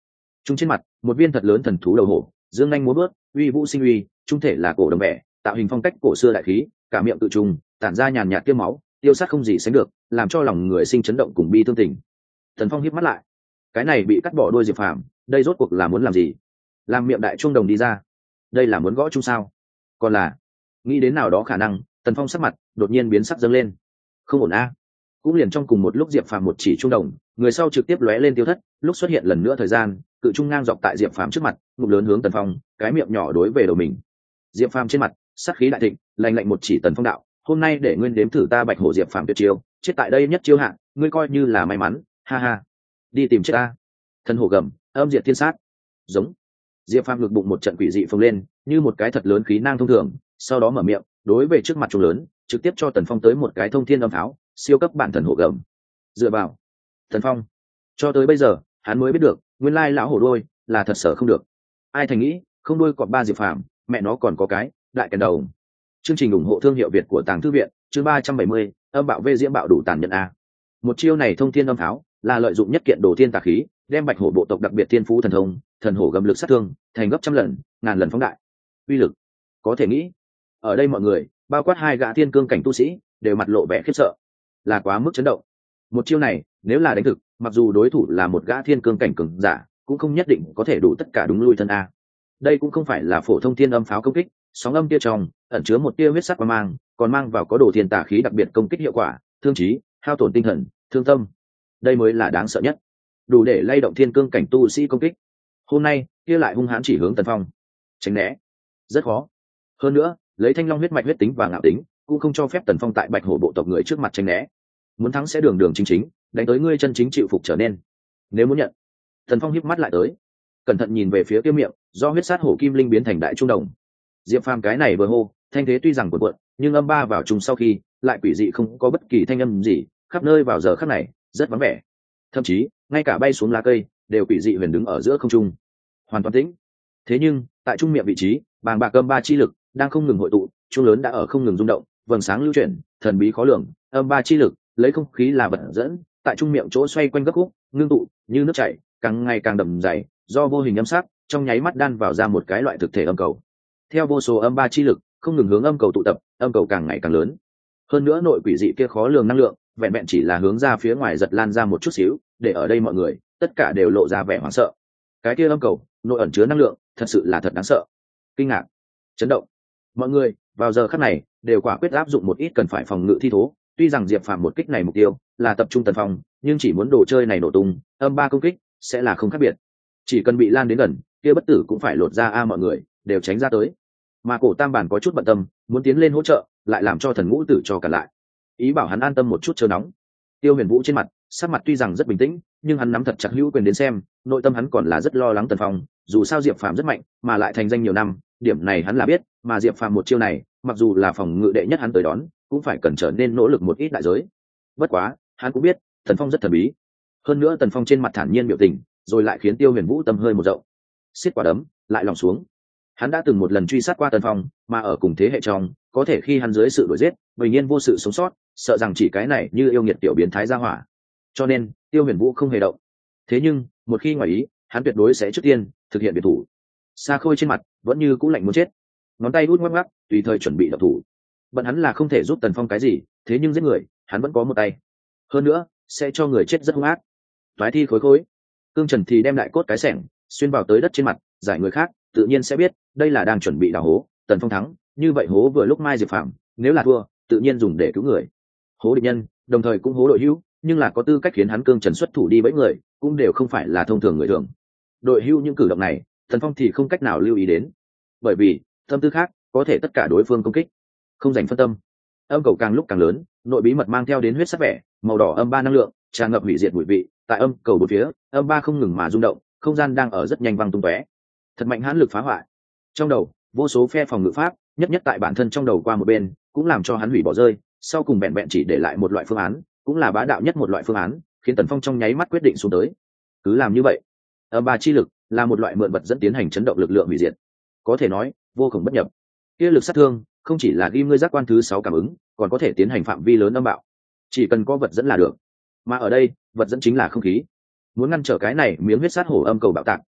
Trung trên mặt một viên thật lớn thần thú đầu hổ, dương nhanh múa bước, uy vũ sinh uy, trung thể là cổ đồng bẻ, tạo hình phong cách cổ xưa đại khí, cả miệng tự trùng tản ra nhàn nhạt tiêu máu, tiêu sát không gì sánh được, làm cho lòng người sinh chấn động cùng bi thương tình. Thần Phong híp mắt lại, cái này bị cắt bỏ đuôi Diệp Phàm, đây rốt cuộc là muốn làm gì? Làm miệng đại trung đồng đi ra, đây là muốn gõ chung sao? Còn là nghĩ đến nào đó khả năng, Tần Phong sắc mặt đột nhiên biến sắc dâng lên. Không ổn a. Cũng liền trong cùng một lúc Diệp Phàm một chỉ trung đồng, người sau trực tiếp lóe lên tiêu thất, lúc xuất hiện lần nữa thời gian, cự trung ngang dọc tại Diệp Phàm trước mặt, ngụm lớn hướng Tần Phong, cái miệng nhỏ đối về đầu mình. Diệp Phàm trên mặt sát khí đại thịnh, lạnh lạnh một chỉ Tần Phong đạo, hôm nay để nguyên đếm thử ta Bạch Hổ Diệp Phàm tuyệt chiêu, chết tại đây nhất chiêu hạ, ngươi coi như là may mắn, ha ha. Đi tìm chết ta. Thần hổ gầm, âm diệt thiên sát. Giống. Diệp Phàm ngực bụng một trận quỷ dị phồng lên, như một cái thật lớn khí năng thông thường, sau đó mở miệng, đối về trước mặt trung lớn, trực tiếp cho Tần Phong tới một cái thông thiên âm pháo, siêu cấp bản thần hổ gầm. Dựa vào Tần Phong, cho tới bây giờ hắn mới biết được, nguyên lai lão hổ đuôi là thật sở không được. Ai thành nghĩ, không đuôi cọp ba Diệp Phàm, mẹ nó còn có cái đại kèn đầu. Chương trình ủng hộ thương hiệu Việt của Tàng Thư viện, chương ba trăm bảy mươi, âm bạo vê diễm bạo đủ tàn nhẫn a. Một chiêu này thông thiên âm pháo, là lợi dụng nhất kiện đồ thiên tà khí, đem Bạch Hổ bộ tộc đặc biệt thiên phú thần thông, thần hổ gầm lực sát thương, thành gấp trăm lần, ngàn lần phóng đại. Uy lực, có thể nghĩ, ở đây mọi người, bao quát hai gã thiên cương cảnh tu sĩ, đều mặt lộ vẻ khiếp sợ, là quá mức chấn động. Một chiêu này, nếu là đánh thực, mặc dù đối thủ là một gã thiên cương cảnh cường giả, cũng không nhất định có thể đủ tất cả đúng lui thân a. Đây cũng không phải là phổ thông thiên âm pháo công kích, sóng âm tia trong ẩn chứa một tia huyết sắc qua mang, còn mang vào có đồ thiên tà khí đặc biệt công kích hiệu quả, thương trí, hao tổn tinh thần, thương tâm. Đây mới là đáng sợ nhất, đủ để lay động thiên cương cảnh tu sĩ công kích. Hôm nay kia lại hung hãn chỉ hướng Tần Phong, tránh né rất khó. Hơn nữa, lấy thanh long huyết mạch huyết tính và ngạo tính, cũng không cho phép Tần Phong tại Bạch Hổ bộ tộc người trước mặt tránh né. Muốn thắng sẽ đường đường chính chính, đánh tới ngươi chân chính chịu phục trở nên. Nếu muốn nhận, Tần Phong híp mắt lại tới, cẩn thận nhìn về phía kia miệng do huyết sát hổ kim linh biến thành đại trung đồng. Diệp Phàm cái này vừa hô, thanh thế tuy rằng cuộn cuộn, nhưng âm ba vào trùng sau khi, lại quỷ dị không có bất kỳ thanh âm gì, khắp nơi vào giờ khắc này rất vắng vẻ. Thậm chí, ngay cả bay xuống lá cây đều quỷ dị huyền đứng ở giữa không trung, hoàn toàn tĩnh. Thế nhưng, tại trung miệng vị trí, bàng bạc âm ba chi lực đang không ngừng hội tụ, chuông lớn đã ở không ngừng rung động, vầng sáng lưu chuyển, thần bí khó lường, âm ba chi lực lấy không khí là vật dẫn, tại trung miệng chỗ xoay quanh gấp khúc, ngưng tụ như nước chảy, càng ngày càng đậm dày, do vô hình âm sắc trong nháy mắt đan vào ra một cái loại thực thể âm cầu. Theo vô số âm ba chi lực không ngừng hướng âm cầu tụ tập, âm cầu càng ngày càng lớn. Hơn nữa nội quỷ dị kia khó lường năng lượng, vẹn vẹn chỉ là hướng ra phía ngoài giật lan ra một chút xíu, để ở đây mọi người tất cả đều lộ ra vẻ hoảng sợ. Cái kia âm cầu nội ẩn chứa năng lượng, thật sự là thật đáng sợ. Kinh ngạc, chấn động. Mọi người vào giờ khắc này đều quả quyết áp dụng một ít cần phải phòng ngự thi thố. Tuy rằng Diệp Phàm một kích này mục tiêu là tập trung Tần Phong, nhưng chỉ muốn đồ chơi này nổ tung, âm ba công kích sẽ là không khác biệt. Chỉ cần bị lan đến gần, kia bất tử cũng phải lột ra a, mọi người đều tránh ra tới. Mà cổ tam bản có chút bận tâm, muốn tiến lên hỗ trợ, lại làm cho thần ngũ tử cho cả lại, ý bảo hắn an tâm một chút chờ nóng. Tiêu Huyền Vũ trên mặt sắc mặt tuy rằng rất bình tĩnh, nhưng hắn nắm thật chặt hữu quyền đến xem, nội tâm hắn còn là rất lo lắng Tần Phong. Dù sao Diệp Phàm rất mạnh, mà lại thành danh nhiều năm, điểm này hắn là biết. Mà Diệp Phàm một chiêu này, mặc dù là phòng ngự đệ nhất hắn tới đón, cũng phải cần trở nên nỗ lực một ít đại giới. Bất quá, hắn cũng biết Tần Phong rất thần bí. Hơn nữa Tần Phong trên mặt thản nhiên biểu tình, rồi lại khiến Tiêu Huyền Vũ tâm hơi một rộng, xiết quả đấm lại lòng xuống. Hắn đã từng một lần truy sát qua Tần Phong, mà ở cùng thế hệ trong, có thể khi hắn dưới sự đuổi giết, bình yên vô sự sống sót, sợ rằng chỉ cái này như yêu nghiệt tiểu biến thái ra hỏa. Cho nên, Tiêu Huyền Vũ không hề động. Thế nhưng, một khi ngoài ý, hắn tuyệt đối sẽ trước tiên thực hiện biệt thủ. Sa Khôi trên mặt vẫn như cũ lạnh muốn chết, ngón tay út ngoắc ngoắc, tùy thời chuẩn bị động thủ. Bận hắn là không thể giúp Tần Phong cái gì, thế nhưng giết người, hắn vẫn có một tay. Hơn nữa, sẽ cho người chết rất hung ác. Toái thi khối khối, Cương Trần thì đem đại cốt cái xẻng xuyên vào tới đất trên mặt, giải người khác tự nhiên sẽ biết đây là đang chuẩn bị đào hố. Tần Phong thắng, như vậy hố vừa lúc mai Diệp Phàm, nếu là thua, tự nhiên dùng để cứu người. Hố địch nhân, đồng thời cũng hố đội hữu, nhưng là có tư cách khiến hắn Cương Trần xuất thủ đi bẫy người, cũng đều không phải là thông thường người thường. Đội hữu những cử động này, Tần Phong thì không cách nào lưu ý đến, bởi vì tâm tư khác có thể tất cả đối phương công kích, không dành phân tâm. Âm cầu càng lúc càng lớn, nội bí mật mang theo đến huyết sắc vẻ màu đỏ âm ba năng lượng tràn ngập hủy diệt bụi vị. Tại âm cầu bốn phía, âm ba không ngừng mà rung động, không gian đang ở rất nhanh văng tung tóe, thật mạnh hãn lực phá hoại. Trong đầu vô số phe phòng ngự pháp nhất nhất tại bản thân trong đầu qua một bên, cũng làm cho hắn hủy bỏ rơi, sau cùng vẹn vẹn chỉ để lại một loại phương án, cũng là bá đạo nhất một loại phương án, khiến Tần Phong trong nháy mắt quyết định xuống tới. Cứ làm như vậy. Âm ba chi lực là một loại mượn vật dẫn tiến hành chấn động lực lượng hủy diệt, có thể nói vô cùng bất nhập. Kia lực sát thương không chỉ là ghim ngươi giác quan thứ sáu cảm ứng, còn có thể tiến hành phạm vi lớn âm bạo, chỉ cần có vật dẫn là được. Mà ở đây, vật dẫn chính là không khí. Muốn ngăn trở cái này miếng huyết sát hổ âm cầu bạo tạc,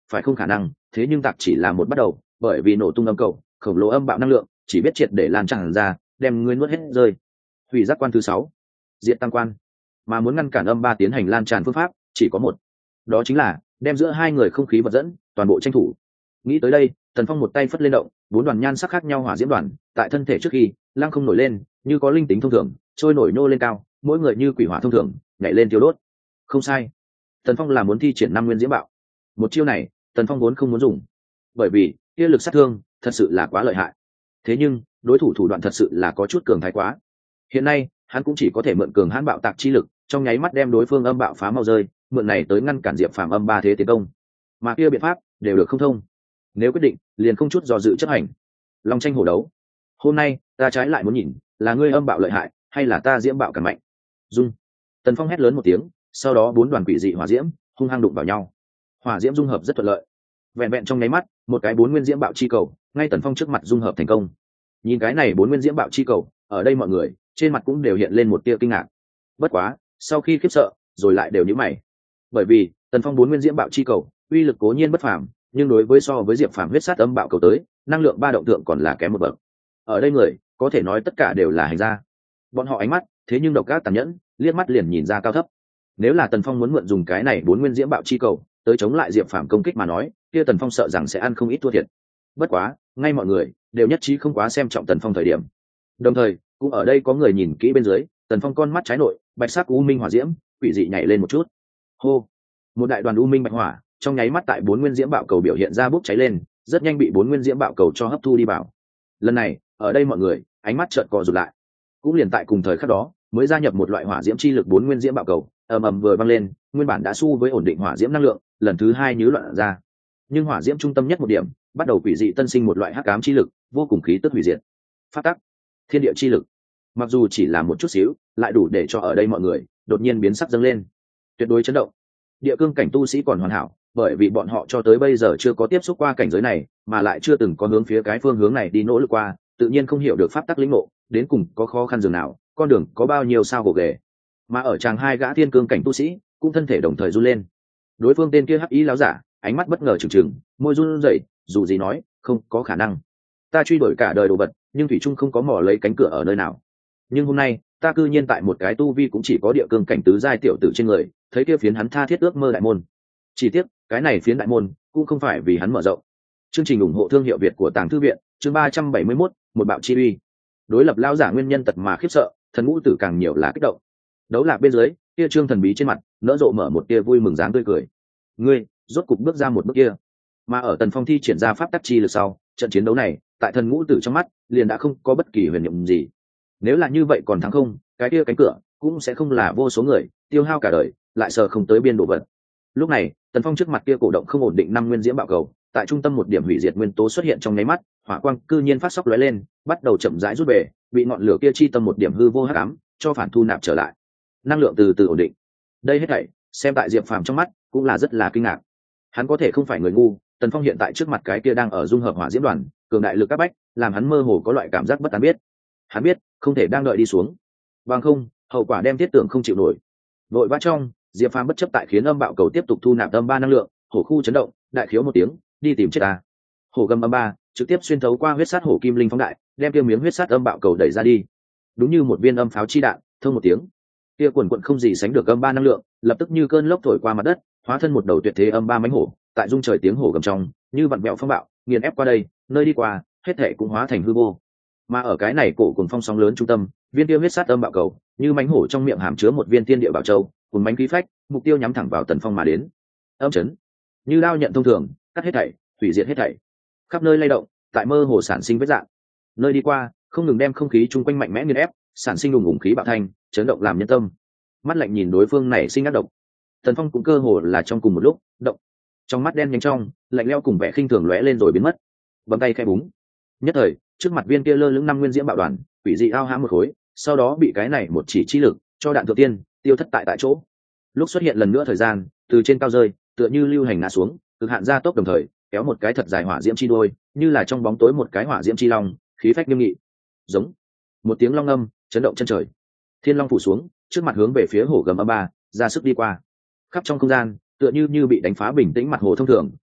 phải không khả năng, thế nhưng tạc chỉ là một bắt đầu, bởi vì nổ tung âm cầu khổng lồ âm bạo năng lượng chỉ biết triệt để lan tràn ra, đem ngươi nuốt hết rơi. Hủy giác quan thứ sáu, diện tăng quan. Mà muốn ngăn cản âm ba tiến hành lan tràn phương pháp chỉ có một, đó chính là đem giữa hai người không khí vật dẫn toàn bộ tranh thủ. Nghĩ tới đây, Tần Phong một tay phất lên động, bốn đoàn nhan sắc khác nhau hỏa diễm đoàn tại thân thể trước khi lăng không nổi lên, như có linh tính thông thường, trôi nổi nô lên cao, mỗi người như quỷ hỏa thông thường nhảy lên tiêu đốt. Không sai, Tần Phong là muốn thi triển năm nguyên diễm bạo. Một chiêu này Tần Phong vốn không muốn dùng, bởi vì kia lực sát thương thật sự là quá lợi hại. Thế nhưng đối thủ thủ đoạn thật sự là có chút cường thái quá. Hiện nay hắn cũng chỉ có thể mượn cường hãn bạo tạc chi lực, trong nháy mắt đem đối phương âm bạo phá mau rơi, mượn này tới ngăn cản Diệp Phàm âm ba thế tiến công. Mà kia biện pháp đều được không thông. Nếu quyết định, liền không chút do dự chấp hành. Long tranh hổ đấu. Hôm nay ta trái lại muốn nhìn, là ngươi âm bạo lợi hại, hay là ta diễm bạo càng mạnh. Dung. Tần Phong hét lớn một tiếng, sau đó bốn đoàn quỷ dị hỏa diễm hung hăng đụng vào nhau. Hỏa diễm dung hợp rất thuận lợi. Vẹn vẹn trong nháy mắt, một cái bốn nguyên diễm bạo chi cầu, ngay Tần Phong trước mặt dung hợp thành công. Nhìn cái này bốn nguyên diễm bạo chi cầu, ở đây mọi người trên mặt cũng đều hiện lên một tia kinh ngạc. Bất quá, sau khi khiếp sợ, rồi lại đều nhíu mày. Bởi vì, Tần Phong bốn nguyên diễm bạo chi cầu, uy lực cố nhiên bất phàm, nhưng đối với so với Diệp Phàm huyết sát âm bạo cầu tới, năng lượng ba động tượng còn là kém một bậc. Ở đây người, có thể nói tất cả đều là hành gia. Bọn họ ánh mắt, thế nhưng độc ác tàn nhẫn, liếc mắt liền nhìn ra cao thấp. Nếu là Tần Phong muốn mượn dùng cái này bốn nguyên diễm bạo chi cầu, tới chống lại Diệp Phàm công kích mà nói, kia Tần Phong sợ rằng sẽ ăn không ít thua thiệt. Bất quá, ngay mọi người đều nhất trí không quá xem trọng Tần Phong thời điểm. Đồng thời, cũng ở đây có người nhìn kỹ bên dưới, Tần Phong con mắt trái nội, bạch sắc u minh hỏa diễm, quỷ dị nhảy lên một chút. Hô! Một đại đoàn u minh bạch hỏa, trong nháy mắt tại bốn nguyên diễm bạo cầu biểu hiện ra bốc cháy lên, rất nhanh bị bốn nguyên diễm bạo cầu cho hấp thu đi vào. Lần này, ở đây mọi người, ánh mắt chợt co rụt lại. Cũng liền tại cùng thời khắc đó, mới gia nhập một loại hỏa diễm chi lực bốn nguyên diễm bạo cầu, ầm ầm vừa vang lên, nguyên bản đã xu với ổn định hỏa diễm năng lượng, lần thứ hai nhứ loạn ra. Nhưng hỏa diễm trung tâm nhất một điểm, bắt đầu quỷ dị tân sinh một loại hắc ám chi lực, vô cùng khí tức hủy diệt. Phát tắc, thiên địa chi lực. Mặc dù chỉ là một chút xíu, lại đủ để cho ở đây mọi người đột nhiên biến sắc dâng lên, tuyệt đối chấn động. Địa cương cảnh tu sĩ còn hoàn hảo, bởi vì bọn họ cho tới bây giờ chưa có tiếp xúc qua cảnh giới này, mà lại chưa từng có hướng phía cái phương hướng này đi nỗ lực qua, tự nhiên không hiểu được pháp tắc lĩnh ngộ, đến cùng có khó khăn dường nào, con đường có bao nhiêu sao gồ ghề. Mà ở chàng hai gã thiên cương cảnh tu sĩ, cũng thân thể đồng thời run lên. Đối phương tên kia hắc ý láo giả, ánh mắt bất ngờ trừng trừng, môi run rẩy, dù gì nói, không có khả năng. Ta truy đuổi cả đời đồ vật, nhưng thủy trung không có mò lấy cánh cửa ở nơi nào. Nhưng hôm nay, ta cư nhiên tại một cái tu vi cũng chỉ có địa cương cảnh tứ giai tiểu tử trên người, thấy kia phiến hắn tha thiết ước mơ đại môn. Chỉ tiếc, cái này phiến đại môn cũng không phải vì hắn mở rộng. Chương trình ủng hộ thương hiệu Việt của Tàng Thư viện, chương ba trăm bảy mươi mốt, một bạo chi uy. Đối lập lao giả nguyên nhân tật mà khiếp sợ, thần ngũ tử càng nhiều là kích động. Đấu lạc bên dưới, kia trương thần bí trên mặt nỡ rộ mở một tia vui mừng dáng tươi cười. Ngươi, rốt cục bước ra một bước kia. Mà ở Tần Phong thi triển ra pháp tắc chi lực sau, trận chiến đấu này, tại thần ngũ tử trong mắt, liền đã không có bất kỳ huyền nhiệm gì. Nếu là như vậy còn thắng không, cái kia cánh cửa cũng sẽ không là vô số người tiêu hao cả đời, lại sờ không tới biên độ vật. Lúc này, Tần Phong trước mặt kia cổ động không ổn định năm nguyên diễm bạo cầu, tại trung tâm một điểm hủy diệt nguyên tố xuất hiện trong nháy mắt, hỏa quang cư nhiên phát sóc lóe lên, bắt đầu chậm rãi rút về, bị ngọn lửa kia chi tâm một điểm hư vô hắc ám cho phản thu nạp trở lại. Năng lượng từ từ ổn định. Đây hết thảy, xem tại Diệp Phàm trong mắt, cũng là rất là kinh ngạc. Hắn có thể không phải người ngu, Tần Phong hiện tại trước mặt cái kia đang ở dung hợp hỏa diễm đoàn, cường đại lực các bách, làm hắn mơ hồ có loại cảm giác bất an biết. Hắn biết, không thể đang đợi đi xuống. Bằng không, hậu quả đem thiết tưởng không chịu nổi. Vội vã trong, Diệp Phàm bất chấp tại khiến âm bạo cầu tiếp tục thu nạp âm ba năng lượng, hổ khu chấn động, đại khiếu một tiếng, đi tìm chết ta. Hổ gầm âm ba trực tiếp xuyên thấu qua huyết sát hổ kim linh phóng đại, đem tiêu miếng huyết sát âm bạo cầu đẩy ra đi. Đúng như một viên âm pháo chi đạn, thông một tiếng, kia quần quần không gì sánh được âm ba năng lượng, lập tức như cơn lốc thổi qua mặt đất, hóa thân một đầu tuyệt thế âm ba mãnh hổ, tại dung trời tiếng hổ gầm trong, như vặn vẹo phong bạo, nghiền ép qua đây, nơi đi qua, hết thảy cũng hóa thành hư vô. Mà ở cái này cổ cuồng phong sóng lớn trung tâm, viên tiêu huyết sát âm bạo cầu, như mãnh hổ trong miệng hàm chứa một viên tiên địa bảo châu, cùng mãnh khí phách, mục tiêu nhắm thẳng vào Tần Phong mà đến. Âm chấn, như đao nhận thông thường, cắt hết thảy, hủy diệt hết thảy. Khắp nơi lay động, tại mơ hồ sản sinh vết dạng. Nơi đi qua, không ngừng đem không khí chung quanh mạnh mẽ nghiền ép, sản sinh đùng ùng khí bạo thanh, chấn động làm nhân tâm. Mắt lạnh nhìn đối phương này sinh ác độc. Tần Phong cũng cơ hồ là trong cùng một lúc, động. Trong mắt đen nhanh trong, lạnh lẽo cùng vẻ khinh thường lóe lên rồi biến mất. Bấm tay khẽ búng. Nhất thời, trước mặt viên kia lơ lửng năm nguyên diễm bạo đoàn, quỷ dị ao hãm một khối, sau đó bị cái này một chỉ chi lực cho đạn thượng tiên, tiêu thất tại tại chỗ. Lúc xuất hiện lần nữa thời gian, từ trên cao rơi, tựa như lưu hành ngã xuống, cực hạn gia tốc đồng thời, kéo một cái thật dài hỏa diễm chi đuôi, như là trong bóng tối một cái hỏa diễm chi long, khí phách nghiêm nghị. Giống. Một tiếng long âm, chấn động chân trời. Thiên long phủ xuống, trước mặt hướng về phía hổ gầm âm ba, ra sức đi qua. Khắp trong không gian, tựa như như bị đánh phá bình tĩnh mặt hồ thông thường,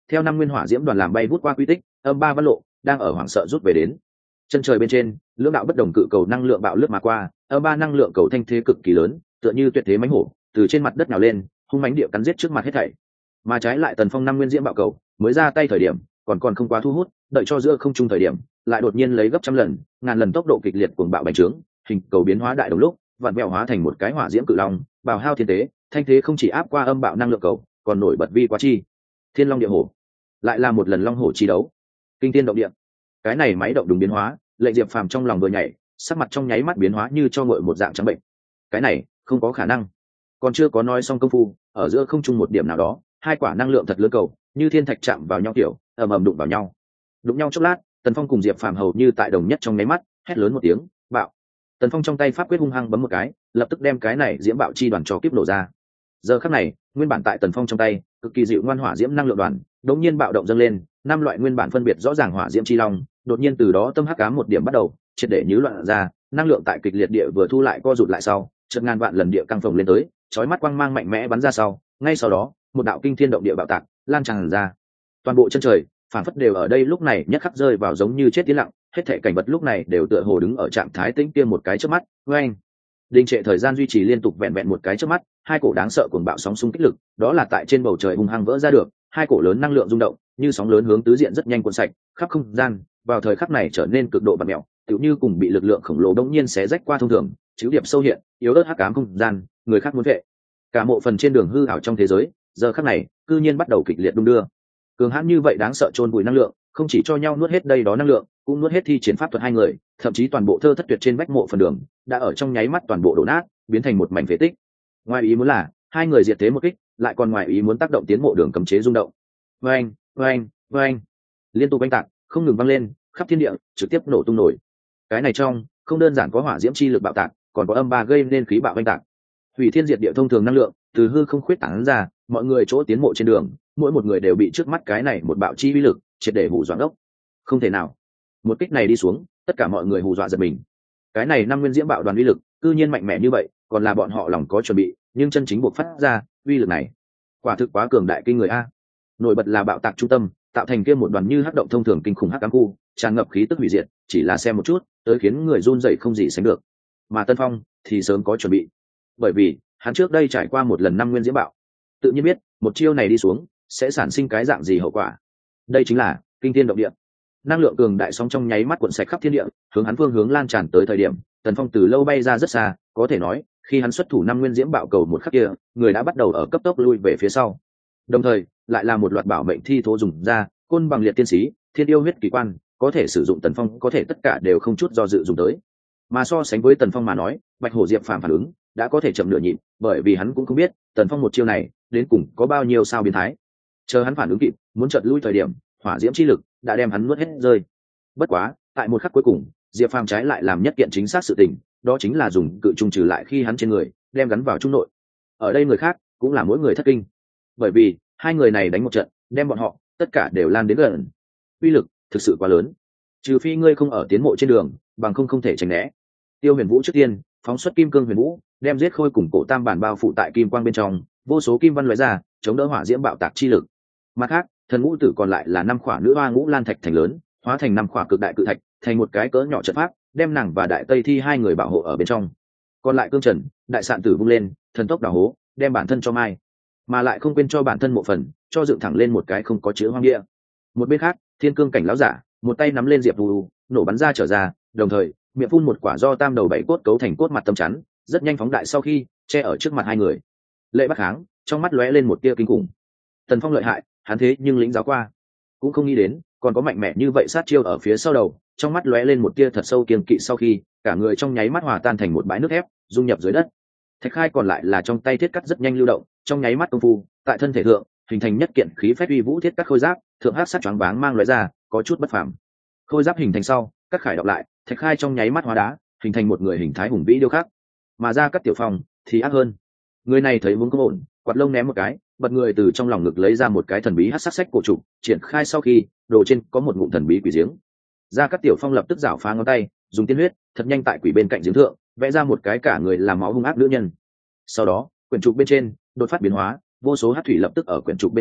theo năm nguyên hỏa diễm đoàn làm bay vút qua quy tích, âm ba văn lộ đang ở hoảng sợ rút về đến chân trời bên trên. Lưỡng đạo bất đồng cự cầu năng lượng bạo lướt mà qua, âm ba năng lượng cầu thanh thế cực kỳ lớn, tựa như tuyệt thế mãnh hổ từ trên mặt đất nhào lên, hung mãnh địa cắn giết trước mặt hết thảy. Mà trái lại Tần Phong năm nguyên diễm bạo cầu mới ra tay thời điểm còn còn không quá thu hút, đợi cho giữa không trung thời điểm lại đột nhiên lấy gấp trăm lần ngàn lần tốc độ kịch liệt cuồng bạo bành trướng, hình cầu biến hóa đại đồng lúc vặn vẹo hóa thành một cái hỏa diễm cự long, bào hao thiên tế, thanh thế không chỉ áp qua âm bạo năng lượng cầu, còn nổi bật vi quá chi thiên long địa hổ. Lại là một lần long hổ chi đấu, kinh thiên động địa. Cái này máy động đúng biến hóa, lệnh Diệp Phàm trong lòng vừa nhảy, sắc mặt trong nháy mắt biến hóa như cho ngội một dạng trắng bệnh. Cái này không có khả năng. Còn chưa có nói xong công phu, ở giữa không trung một điểm nào đó, hai quả năng lượng thật lớn cầu như thiên thạch chạm vào nhau, kiểu ầm ầm đụng vào nhau. Đụng nhau chốc lát, Tần Phong cùng Diệp Phàm hầu như tại đồng nhất trong nháy mắt, hét lớn một tiếng, bạo. Tần Phong trong tay pháp quyết hung hăng bấm một cái, lập tức đem cái này diễm bạo chi đoàn cho kiếp nổ ra. Giờ khắc này, nguyên bản tại Tần Phong trong tay, cực kỳ dịu ngoan hỏa diễm năng lượng đoàn, đột nhiên bạo động dâng lên, năm loại nguyên bản phân biệt rõ ràng hỏa diễm chi long, đột nhiên từ đó tâm hắc ám một điểm bắt đầu, triệt để nhứ loạn ra, năng lượng tại kịch liệt địa vừa thu lại co rụt lại sau, chợt ngàn vạn lần địa căng phồng lên tới, chói mắt quang mang mạnh mẽ bắn ra sau, ngay sau đó, một đạo kinh thiên động địa bạo tạc lan tràn ra. Toàn bộ chân trời, phản phất đều ở đây lúc này nhất khắc rơi vào giống như chết tiến lặng, hết thảy cảnh vật lúc này đều tựa hồ đứng ở trạng thái tĩnh tiêm một cái chớp mắt. Oeng! Đình trệ thời gian duy trì liên tục vẹn vẹn một cái chớp mắt, hai cổ đáng sợ cuồng bạo sóng xung kích lực, đó là tại trên bầu trời hung hăng vỡ ra được, hai cổ lớn năng lượng rung động, như sóng lớn hướng tứ diện rất nhanh cuốn sạch, khắp không gian, vào thời khắc này trở nên cực độ bặm mèo, tựu như cùng bị lực lượng khổng lồ đống nhiên xé rách qua thông thường, chiếu điệp sâu hiện, yếu ớt hắc ám không gian, người khác muốn vệ. Cả mộ phần trên đường hư ảo trong thế giới, giờ khắc này, cư nhiên bắt đầu kịch liệt đung đưa. Cường hãn như vậy đáng sợ chôn bụi năng lượng, không chỉ cho nhau nuốt hết đây đó năng lượng, cũng nuốt hết thi triển pháp thuật hai người, thậm chí toàn bộ thơ thất tuyệt trên vách mộ phần đường, đã ở trong nháy mắt toàn bộ đổ nát, biến thành một mảnh phế tích. Ngoài ý muốn là, hai người diệt thế một kích, lại còn ngoài ý muốn tác động tiến mộ đường cấm chế rung động. Oeng, oeng, oeng, liên tục oanh tạc, không ngừng vang lên, khắp thiên địa, trực tiếp nổ tung nổi. Cái này trong, không đơn giản có hỏa diễm chi lực bạo tạc, còn có âm ba gây nên khí bạo oanh tạc. Hủy thiên diệt địa thông thường năng lượng, từ hư không khuyết tán ra, mọi người chỗ tiến mộ trên đường, mỗi một người đều bị trước mắt cái này một bạo chi uy lực triệt để hù dọa ngốc. Không thể nào, một kích này đi xuống, tất cả mọi người hù dọa giật mình. Cái này năm nguyên diễm bạo đoàn uy lực, cư nhiên mạnh mẽ như vậy, còn là bọn họ lòng có chuẩn bị, nhưng chân chính buộc phát ra, uy lực này, quả thực quá cường đại kinh người a. Nổi bật là bạo tạc trung tâm, tạo thành kia một đoàn như hắc động thông thường kinh khủng hắc ám khu, tràn ngập khí tức hủy diệt, chỉ là xem một chút, tới khiến người run rẩy không gì sánh được. Mà Tân Phong thì sớm có chuẩn bị, bởi vì hắn trước đây trải qua một lần năm nguyên diễm bạo, tự nhiên biết một chiêu này đi xuống sẽ sản sinh cái dạng gì hậu quả. Đây chính là kinh thiên động địa, năng lượng cường đại sóng trong nháy mắt cuộn sạch khắp thiên địa, hướng hắn phương hướng lan tràn tới thời điểm, Tần Phong từ lâu bay ra rất xa, có thể nói khi hắn xuất thủ năm nguyên diễm bạo cầu một khắc kia, người đã bắt đầu ở cấp tốc lui về phía sau. Đồng thời lại là một loạt bảo mệnh thi thố dùng ra, côn bằng liệt tiên sĩ, thiên yêu huyết kỳ quan, có thể sử dụng Tần Phong có thể tất cả đều không chút do dự dùng tới. Mà so sánh với Tần Phong mà nói, Bạch Hổ Diệp Phàm phản ứng đã có thể chậm nửa nhịp, bởi vì hắn cũng không biết Tần Phong một chiêu này đến cùng có bao nhiêu sao biến thái. Chờ hắn phản ứng kịp, muốn chợt lui thời điểm, hỏa diễm chi lực đã đem hắn nuốt hết rơi. Bất quá, tại một khắc cuối cùng, Diệp Phàm trái lại làm nhất kiện chính xác sự tình, đó chính là dùng cự trùng trừ lại khi hắn trên người, đem gắn vào trung nội. Ở đây người khác cũng là mỗi người thất kinh, bởi vì hai người này đánh một trận, đem bọn họ tất cả đều lan đến gần. Uy lực thực sự quá lớn, trừ phi ngươi không ở tiến mộ trên đường, bằng không không thể tránh né. Tiêu Huyền Vũ trước tiên phóng xuất kim cương huyền vũ, đem giết khôi cùng cổ tam bản bao phủ tại kim quang bên trong, vô số kim văn lóe ra, chống đỡ hỏa diễm bạo tạc chi lực. Mặt khác, thần ngũ tử còn lại là năm khỏa nữ hoa ngũ lan thạch thành lớn, hóa thành năm khỏa cực đại cự thạch, thành một cái cỡ nhỏ trận pháp, đem nàng và đại tây thi hai người bảo hộ ở bên trong. Còn lại cương trần, đại sạn tử vung lên, thần tốc đào hố, đem bản thân cho mai, mà lại không quên cho bản thân mộ phần, cho dựng thẳng lên một cái không có chữ hoang địa. Một bên khác, thiên cương cảnh lão giả, một tay nắm lên diệp đu, nổ bắn ra trở ra, đồng thời miệng phun một quả do tam đầu bảy cốt cấu thành cốt mặt tâm chắn, rất nhanh phóng đại sau khi che ở trước mặt hai người. Lệ Bắc Kháng trong mắt lóe lên một tia kinh khủng. Tần Phong lợi hại, hắn thế nhưng lĩnh giáo qua, cũng không nghĩ đến còn có mạnh mẽ như vậy sát chiêu ở phía sau đầu. Trong mắt lóe lên một tia thật sâu kiêng kỵ sau khi cả người trong nháy mắt hòa tan thành một bãi nước thép, dung nhập dưới đất. Thạch Khai còn lại là trong tay thiết cắt rất nhanh lưu động, trong nháy mắt công phu tại thân thể thượng hình thành nhất kiện khí phách uy vũ thiết cắt khôi giáp, thượng hắc sắc choáng váng mang lóe ra, có chút bất phàm. Khôi giáp hình thành sau, các khải đọc lại, Thạch Khai trong nháy mắt hóa đá, hình thành một người hình thái hùng vĩ điêu khắc. Mà ra các tiểu phong thì ác hơn. Người này thấy muốn có ổn, quạt lông ném một cái, bật người từ trong lòng ngực lấy ra một cái thần bí hắc sắc sách cổ trục, triển khai sau khi đồ trên có một ngụm thần bí quỷ giếng. Ra các tiểu phong lập tức giảo phá ngón tay, dùng tiên huyết thật nhanh tại quỷ bên cạnh giếng thượng vẽ ra một cái cả người làm máu hung ác nữ nhân. Sau đó quyển trục bên trên đột phát biến hóa, vô số hắc thủy lập tức ở quyển trục bên trên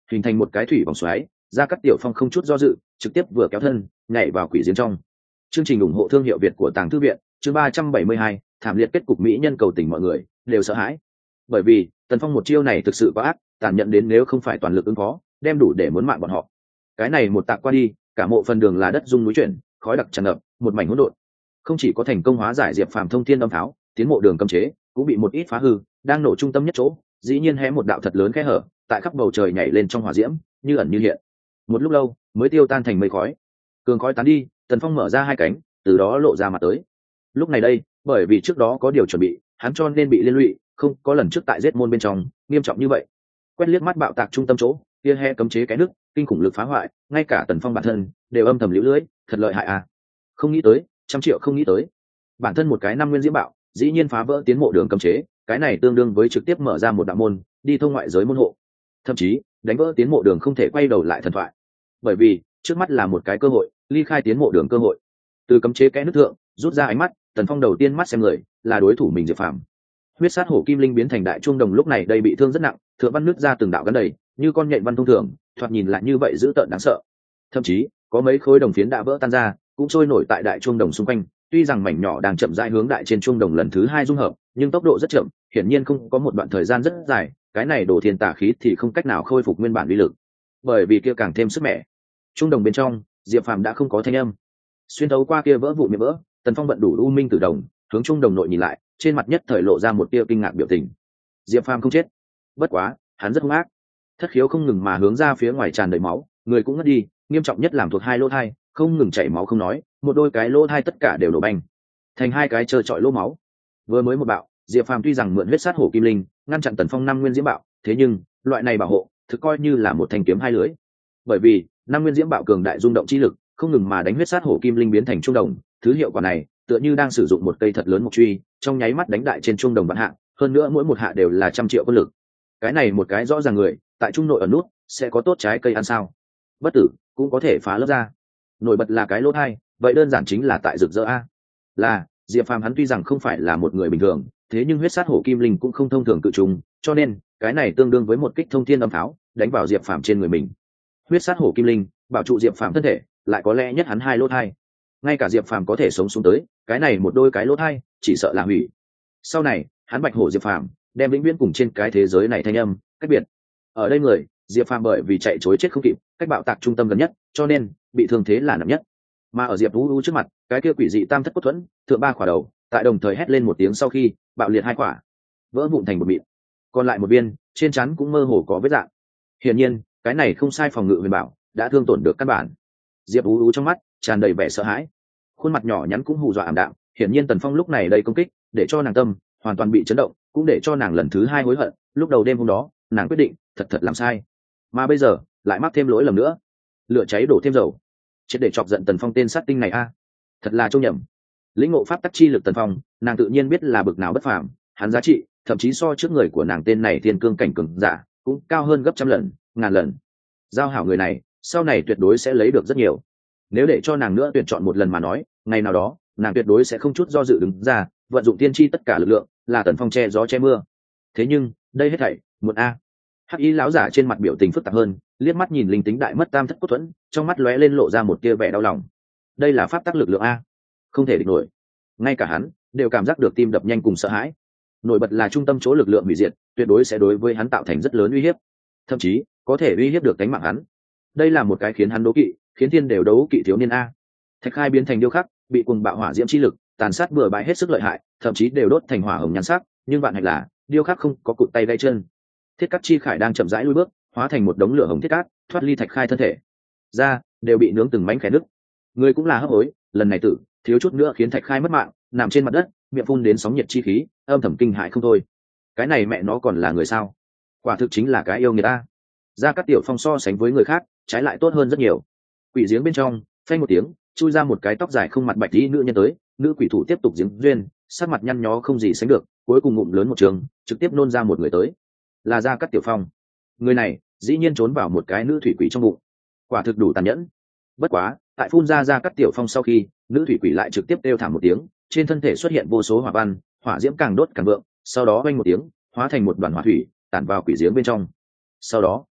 hình thành một cái thủy vòng xoáy. Gia Cát Tiểu Phong không chút do dự, trực tiếp vừa kéo thân nhảy vào quỷ giếng trong. Chương trình ủng hộ thương hiệu Việt của Tàng Thư viện, chương ba trăm bảy mươi hai, thảm liệt kết cục mỹ nhân cầu tình mọi người đều sợ hãi. Bởi vì Tần Phong một chiêu này thực sự quá ác, tàn nhẫn đến nếu không phải toàn lực ứng phó, đem đủ để muốn mạng bọn họ. Cái này một tạc qua đi, cả mộ phần đường là đất rung núi chuyển, khói đặc tràn ngập, một mảnh hỗn độn. Không chỉ có thành công hóa giải Diệp Phàm thông thiên âm tháo, tiến mộ đường cấm chế cũng bị một ít phá hư, đang nổ trung tâm nhất chỗ, dĩ nhiên hé một đạo thật lớn khe hở, tại khắp bầu trời nhảy lên trong hỏa diễm, như ẩn như hiện. Một lúc lâu, mới tiêu tan thành mây khói. Cường khói tán đi, Tần Phong mở ra hai cánh, từ đó lộ ra mặt tới. Lúc này đây, bởi vì trước đó có điều chuẩn bị, hắn cho nên bị liên lụy, không có lần trước tại giết môn bên trong nghiêm trọng như vậy. Quét liếc mắt bạo tạc trung tâm chỗ, kia he cấm chế cái nước, kinh khủng lực phá hoại, ngay cả Tần Phong bản thân đều âm thầm liễu lưỡi, thật lợi hại à! Không nghĩ tới, trăm triệu không nghĩ tới. Bản thân một cái năm nguyên diễm bạo, dĩ nhiên phá vỡ tiến mộ đường cấm chế, cái này tương đương với trực tiếp mở ra một đạo môn, đi thông ngoại giới môn hộ. Thậm chí, đánh vỡ tiến mộ đường không thể quay đầu lại thần thoại. Bởi vì, trước mắt là một cái cơ hội, ly khai tiến mộ đường cơ hội. Từ cấm chế kẽ nước thượng, rút ra ánh mắt, Tần Phong đầu tiên mắt xem người, là đối thủ mình Diệp Phàm. Huyết sát hổ kim linh biến thành đại trung đồng lúc này đây bị thương rất nặng, thượng văn nứt ra từng đạo gắn đầy, như con nhện văn thông thường, thoạt nhìn lại như vậy dữ tợn đáng sợ. Thậm chí, có mấy khối đồng phiến đã vỡ tan ra, cũng trôi nổi tại đại trung đồng xung quanh. Tuy rằng mảnh nhỏ đang chậm rãi hướng đại trên trung đồng lần thứ hai dung hợp, nhưng tốc độ rất chậm, hiển nhiên không có một đoạn thời gian rất dài, cái này đổ thiên tà khí thì không cách nào khôi phục nguyên bản uy lực. Bởi vì kia càng thêm sức mẻ. Trung đồng bên trong, Diệp Phàm đã không có thanh âm. Xuyên thấu qua kia vỡ vụn miệng vỡ, Tần Phong vận đủ u minh tử đồng, hướng trung đồng nội nhìn lại, trên mặt nhất thời lộ ra một tia kinh ngạc biểu tình. Diệp Phàm không chết, bất quá hắn rất hung ác, thất khiếu không ngừng mà hướng ra phía ngoài tràn đầy máu, người cũng ngất đi, nghiêm trọng nhất làm thuộc hai lỗ thai, không ngừng chảy máu không nói, một đôi cái lỗ thai tất cả đều nổ banh, thành hai cái trơ trọi lỗ máu. Vừa mới một bạo, Diệp Phàm tuy rằng mượn huyết sát hổ kim linh ngăn chặn Tần Phong năm nguyên diễm bạo, thế nhưng loại này bảo hộ thực coi như là một thanh kiếm hai lưỡi, bởi vì năm nguyên diễm bạo cường đại rung động chi lực, không ngừng mà đánh huyết sát hổ kim linh biến thành trung đồng, thứ hiệu quả này tựa như đang sử dụng một cây thật lớn mộc truy, trong nháy mắt đánh đại trên trung đồng vạn hạ, hơn nữa mỗi một hạ đều là trăm triệu quân lực. Cái này một cái rõ ràng người tại trung nội ở nút sẽ có tốt trái cây ăn sao? Bất tử cũng có thể phá lớp ra. Nổi bật là cái lỗ hai, vậy đơn giản chính là tại rực rỡ a. Là Diệp Phàm hắn tuy rằng không phải là một người bình thường, thế nhưng huyết sát hổ kim linh cũng không thông thường cự trùng, cho nên cái này tương đương với một kích thông thiên âm pháo đánh vào Diệp Phàm trên người mình. Huyết sát hổ kim linh bảo trụ Diệp Phàm thân thể, lại có lẽ nhất hắn hai lỗ thai, ngay cả Diệp Phàm có thể sống xuống tới, cái này một đôi cái lỗ thai chỉ sợ là hủy. Sau này hắn bạch hổ Diệp Phàm đem vĩnh viễn cùng trên cái thế giới này thanh âm cách biệt. Ở đây người Diệp Phàm bởi vì chạy chối chết không kịp, cách bạo tạc trung tâm gần nhất, cho nên bị thương thế là nặng nhất. Mà ở Diệp Vũ U trước mặt, cái kia quỷ dị tam thất cốt thuẫn thượng ba quả đầu, tại đồng thời hét lên một tiếng sau khi bạo liệt hai quả, vỡ vụn thành một mịn, còn lại một viên trên trán cũng mơ hồ có vết dạng. Hiển nhiên cái này không sai phòng ngự huyền bảo đã thương tổn được căn bản. Diệp Vũ U trong mắt tràn đầy vẻ sợ hãi, khuôn mặt nhỏ nhắn cũng hù dọa ảm đạm. Hiển nhiên Tần Phong lúc này đầy công kích, để cho nàng tâm hoàn toàn bị chấn động, cũng để cho nàng lần thứ hai hối hận. Lúc đầu đêm hôm đó, nàng quyết định thật thật làm sai, mà bây giờ lại mắc thêm lỗi lầm nữa, lửa cháy đổ thêm dầu, chết để chọc giận Tần Phong tên sát tinh này a. Thật là trông nhầm. Lĩnh ngộ pháp tắc chi lực Tần Phong, nàng tự nhiên biết là bực nào bất phàm, hắn giá trị thậm chí so trước người của nàng tên này thiên cương cảnh cường giả cũng cao hơn gấp trăm lần, ngàn lần. Giao hảo người này, sau này tuyệt đối sẽ lấy được rất nhiều. Nếu để cho nàng nữa tuyển chọn một lần mà nói, ngày nào đó nàng tuyệt đối sẽ không chút do dự đứng ra, vận dụng tiên tri tất cả lực lượng, là Tần Phong che gió che mưa. Thế nhưng đây hết thảy một a. Hắc Y lão giả trên mặt biểu tình phức tạp hơn, liếc mắt nhìn linh tính đại mất tam thất cốt thuẫn, trong mắt lóe lên lộ ra một tia vẻ đau lòng. Đây là pháp tắc lực lượng a, không thể địch nổi. Ngay cả hắn đều cảm giác được tim đập nhanh cùng sợ hãi. Nổi bật là trung tâm chỗ lực lượng hủy diệt, tuyệt đối sẽ đối với hắn tạo thành rất lớn uy hiếp, thậm chí có thể uy hiếp được tính mạng hắn. Đây là một cái khiến hắn đố kỵ, khiến thiên đều đấu kỵ thiếu niên a. Thạch Khai biến thành điêu khắc, bị cuồng bạo hỏa diễm chi lực tàn sát bừa bãi hết sức lợi hại, thậm chí đều đốt thành hỏa hồng nhan sắc, nhưng vạn hạnh là điêu khắc không có cụt tay gãy chân. Thiết Cát Chi Khải đang chậm rãi lùi bước, hóa thành một đống lửa hồng thiết cát, thoát ly Thạch Khai thân thể, da đều bị nướng từng mảnh khẽ nứt. Người cũng là hấp hối, lần này tử thiếu chút nữa khiến Thạch Khai mất mạng, nằm trên mặt đất, miệng phun đến sóng nhiệt chi khí, âm thầm kinh hãi không thôi. Cái này mẹ nó còn là người sao? Quả thực chính là cái yêu người ta. Gia Cát Tiểu Phong so sánh với người khác, trái lại tốt hơn rất nhiều. Quỷ giếng bên trong, phanh một tiếng, chui ra một cái tóc dài không mặt bạch tí nữ nhân tới, nữ quỷ thủ tiếp tục giếng duyên, sắc mặt nhăn nhó không gì sánh được, cuối cùng ngụm lớn một trường, trực tiếp nôn ra một người tới. Là Gia Cát Tiểu Phong. Người này dĩ nhiên trốn vào một cái nữ thủy quỷ trong bụng, quả thực đủ tàn nhẫn. Bất quá, tại phun ra Gia Cát Tiểu Phong sau khi, nữ thủy quỷ lại trực tiếp kêu thảm một tiếng, trên thân thể xuất hiện vô số hỏa văn, hỏa diễm càng đốt càng vượng, sau đó vang một tiếng, hóa thành một đoàn hỏa thủy, tản vào quỷ giếng bên trong. Sau đó,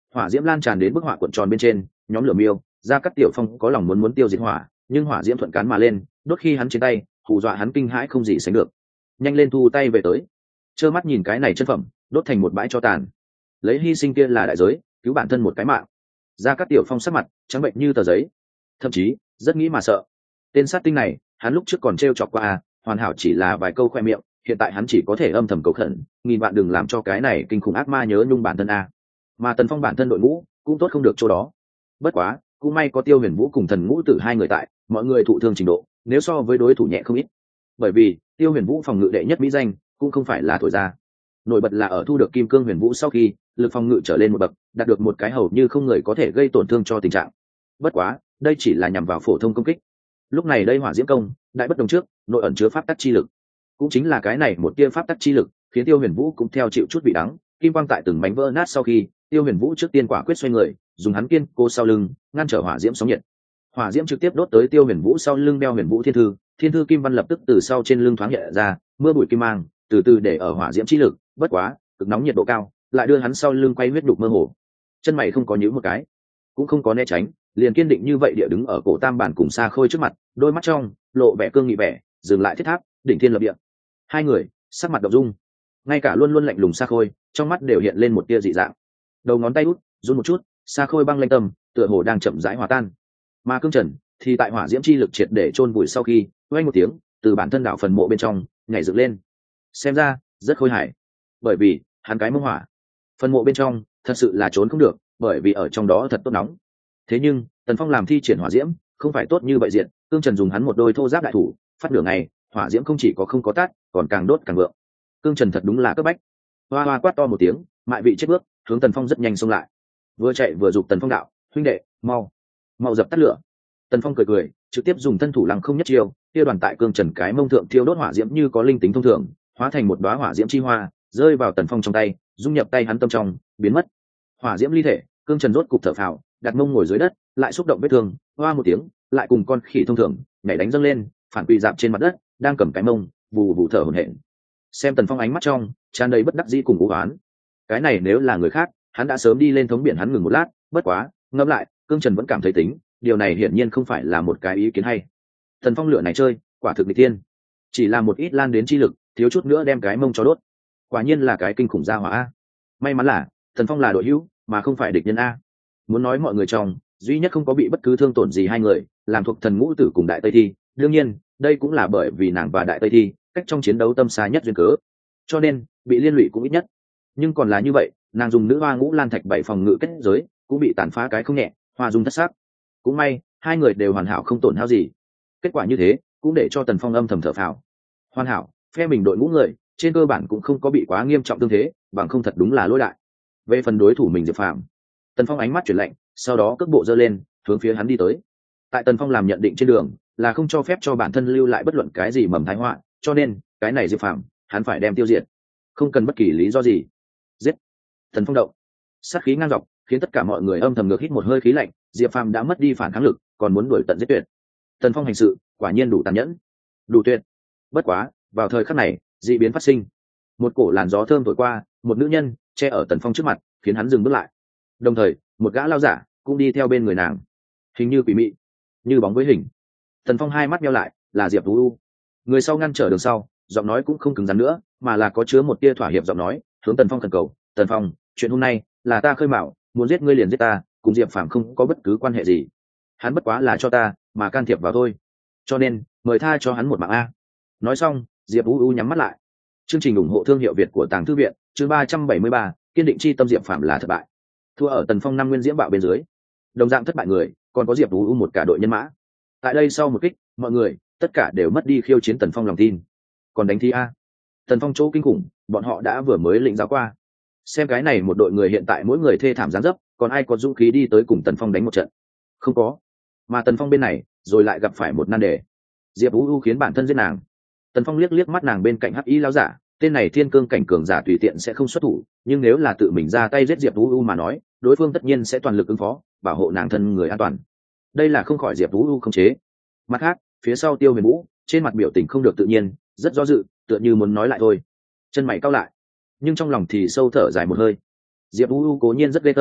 hỏa diễm lan tràn đến bức họa cuộn tròn bên trên, nhóm lửa miêu ra Cát Tiểu Phong có lòng muốn muốn tiêu diệt hỏa, nhưng hỏa diễm thuận cán mà lên, đốt khi hắn trên tay, hù dọa hắn kinh hãi không gì sánh được. Nhanh lên thu tay về tới. Trơ mắt nhìn cái này chân phẩm đốt thành một bãi cho tàn, lấy hy sinh kia là đại giới, cứu bản thân một cái mạng. Ra Cát Tiểu Phong sắc mặt trắng bệnh như tờ giấy, thậm chí rất nghĩ mà sợ. Tên sát tinh này, hắn lúc trước còn trêu chọc qua à, hoàn hảo chỉ là vài câu khoe miệng, hiện tại hắn chỉ có thể âm thầm cầu khẩn, nghìn bạn đừng làm cho cái này kinh khủng ác ma nhớ nhung bản thân a. Mà Tần Phong bản thân đội ngũ cũng tốt không được chỗ đó. Bất quá, cũng may có Tiêu Huyền Vũ cùng Thần Ngũ Tử hai người tại, mọi người thụ thương trình độ, nếu so với đối thủ nhẹ không ít. Bởi vì, Tiêu Huyền Vũ phòng ngự đệ nhất mỹ danh, cũng không phải là thổi ra. Nổi bật là ở thu được Kim Cương Huyền Vũ sau khi, lực phòng ngự trở lên một bậc, đạt được một cái hầu như không người có thể gây tổn thương cho tình trạng. Bất quá, đây chỉ là nhằm vào phổ thông công kích. Lúc này đây hỏa diễm công, đại bất đồng trước, nội ẩn chứa pháp tắc chi lực. Cũng chính là cái này một tia pháp tắc chi lực, khiến Tiêu Huyền Vũ cũng theo chịu chút bị đắng, kim quang tại từng mảnh vỡ nát sau khi, Tiêu Huyền Vũ trước tiên quả quyết xoay người, dùng hắn kiên cố sau lưng, ngăn trở hỏa diễm sóng nhiệt. Hỏa diễm trực tiếp đốt tới Tiêu Huyền Vũ sau lưng đeo Huyền Vũ Thiên Thư, Thiên Thư kim văn lập tức từ sau trên lưng thoáng nhẹ ra, mưa bụi kim mang, từ từ để ở hỏa diễm chi lực, bất quá, cực nóng nhiệt độ cao, lại đưa hắn sau lưng quay huyết đục mơ hồ. Chân mày không có nhíu một cái, cũng không có né tránh, liền kiên định như vậy địa đứng ở cổ tam bản cùng Sa Khôi trước mặt, đôi mắt trong lộ vẻ cương nghị vẻ, dừng lại thiết tháp, đỉnh thiên lập địa. Hai người sắc mặt động dung, ngay cả luôn luôn lạnh lùng Sa Khôi trong mắt đều hiện lên một tia dị dạng, đầu ngón tay út run một chút, Sa Khôi băng lanh tâm tựa hồ đang chậm rãi hòa tan. Mà Cương Trần thì tại hỏa diễm chi lực triệt để chôn vùi sau khi, vang một tiếng, từ bản thân đảo phần mộ bên trong nhảy dựng lên, xem ra rất khôi hài, bởi vì hắn cái mông hỏa phần mộ bên trong thật sự là trốn không được, bởi vì ở trong đó thật tốt nóng. Thế nhưng Tần Phong làm thi triển hỏa diễm không phải tốt như vậy diện, Cương Trần dùng hắn một đôi thô giáp đại thủ phát nửa ngày, hỏa diễm không chỉ có không có tắt, còn càng đốt càng vượng. Cương Trần thật đúng là cấp bách. Hoa hoa quát to một tiếng, mại vị chết bước hướng Tần Phong rất nhanh xông lại, vừa chạy vừa giục Tần Phong đạo: huynh đệ, mau mau dập tắt lửa. Tần Phong cười cười, trực tiếp dùng thân thủ lăng không nhất chiêu, tiêu đoàn tại Cương Trần cái mông thượng thiêu đốt hỏa diễm như có linh tính thông thường, hóa thành một đóa hỏa diễm chi hoa, rơi vào Tần Phong trong tay, dung nhập tay hắn tâm trong, biến mất. Hỏa diễm ly thể, Cương Trần rốt cục thở phào, đặt mông ngồi dưới đất, lại xúc động vết thương, hoa một tiếng, lại cùng con khỉ thông thường nhảy đánh dâng lên, phản quỳ dạp trên mặt đất, đang cầm cái mông vù vù thở hổn hển. Xem Tần Phong ánh mắt trong tràn đầy bất đắc dĩ cùng u oán. Cái này nếu là người khác, hắn đã sớm đi lên thống biển hắn ngừng một lát, bất quá ngẫm lại, Cương Trần vẫn cảm thấy tính, điều này hiển nhiên không phải là một cái ý kiến hay. Tần Phong lửa này chơi, quả thực nghịch thiên, chỉ là một ít lan đến chi lực, thiếu chút nữa đem cái mông cho đốt. Quả nhiên là cái kinh khủng gia hỏa a. May mắn là Tần Phong là đội hữu, mà không phải địch nhân a. Muốn nói mọi người trong, duy nhất không có bị bất cứ thương tổn gì hai người, làm thuộc Thần Ngũ Tử cùng Đại Tây Thi. Đương nhiên, đây cũng là bởi vì nàng và Đại Tây Thi cách trong chiến đấu tâm xa nhất duyên cớ, cho nên bị liên lụy cũng ít nhất. Nhưng còn là như vậy, nàng dùng nữ hoa ngũ lan thạch bảy phòng ngự kết giới cũng bị tàn phá cái không nhẹ, hoa dung thất sắc. Cũng may hai người đều hoàn hảo không tổn hao gì. Kết quả như thế cũng để cho Tần Phong âm thầm thở phào. Hoàn hảo, phe mình đội ngũ người trên cơ bản cũng không có bị quá nghiêm trọng tương thế, bằng không thật đúng là lỗi đại. Về phần đối thủ mình Diệp Phàm, Tần Phong ánh mắt chuyển lạnh, sau đó cước bộ giơ lên, hướng phía hắn đi tới. Tại Tần Phong làm nhận định trên đường là không cho phép cho bản thân lưu lại bất luận cái gì mầm thái họa, cho nên cái này Diệp Phàm hắn phải đem tiêu diệt, không cần bất kỳ lý do gì. Giết! Tần Phong động, sát khí ngang dọc, khiến tất cả mọi người âm thầm ngược hít một hơi khí lạnh. Diệp Phàm đã mất đi phản kháng lực, còn muốn đuổi tận giết tuyệt. Tần Phong hành sự quả nhiên đủ tàn nhẫn, đủ tuyệt. Bất quá, vào thời khắc này, dị biến phát sinh. Một cổ làn gió thơm thổi qua, một nữ nhân che ở Tần Phong trước mặt, khiến hắn dừng bước lại. Đồng thời, một gã lao giả cũng đi theo bên người nàng, hình như quỷ mị, như bóng với hình. Tần Phong hai mắt nheo lại, là Diệp Tú U. Người sau ngăn trở đường sau, giọng nói cũng không cứng rắn nữa, mà là có chứa một tia thỏa hiệp giọng nói, hướng Tần Phong khẩn cầu: "Tần Phong, chuyện hôm nay là ta khơi mào, muốn giết ngươi liền giết ta, cùng Diệp Phàm không có bất cứ quan hệ gì. Hắn bất quá là cho ta mà can thiệp vào thôi, cho nên mời tha cho hắn một mạng a." Nói xong, Diệp Tú U nhắm mắt lại. Chương trình ủng hộ thương hiệu Việt của Tàng Thư viện, chương ba trăm bảy mươi ba, kiên định chi tâm Diệp Phàm là thất bại. Thua ở Tần Phong năm nguyên diễm bạo bên dưới, đồng dạng thất bại người, còn có Diệp Tú U một cả đội nhân mã. Tại đây sau một kích, mọi người tất cả đều mất đi khiêu chiến Tần Phong lòng tin. Còn đánh thi a? Tần Phong chỗ kinh khủng, bọn họ đã vừa mới lĩnh giáo qua. Xem cái này một đội người hiện tại mỗi người thê thảm giáng dấp, còn ai có dũng khí đi tới cùng Tần Phong đánh một trận? Không có. Mà Tần Phong bên này, rồi lại gặp phải một nan đề. Diệp Tú U khiến bản thân giết nàng. Tần Phong liếc liếc mắt nàng bên cạnh hắc y lão giả, tên này thiên cương cảnh cường giả tùy tiện sẽ không xuất thủ, nhưng nếu là tự mình ra tay giết Diệp Tú U mà nói, đối phương tất nhiên sẽ toàn lực ứng phó, bảo hộ nàng thân người an toàn. Đây là không khỏi Diệp Tú U khống chế. Mặt khác, phía sau Tiêu Huyền Vũ, trên mặt biểu tình không được tự nhiên, rất do dự, tựa như muốn nói lại thôi. Chân mày cau lại, nhưng trong lòng thì sâu thở dài một hơi. Diệp Tú U cố nhiên rất ghê tởm,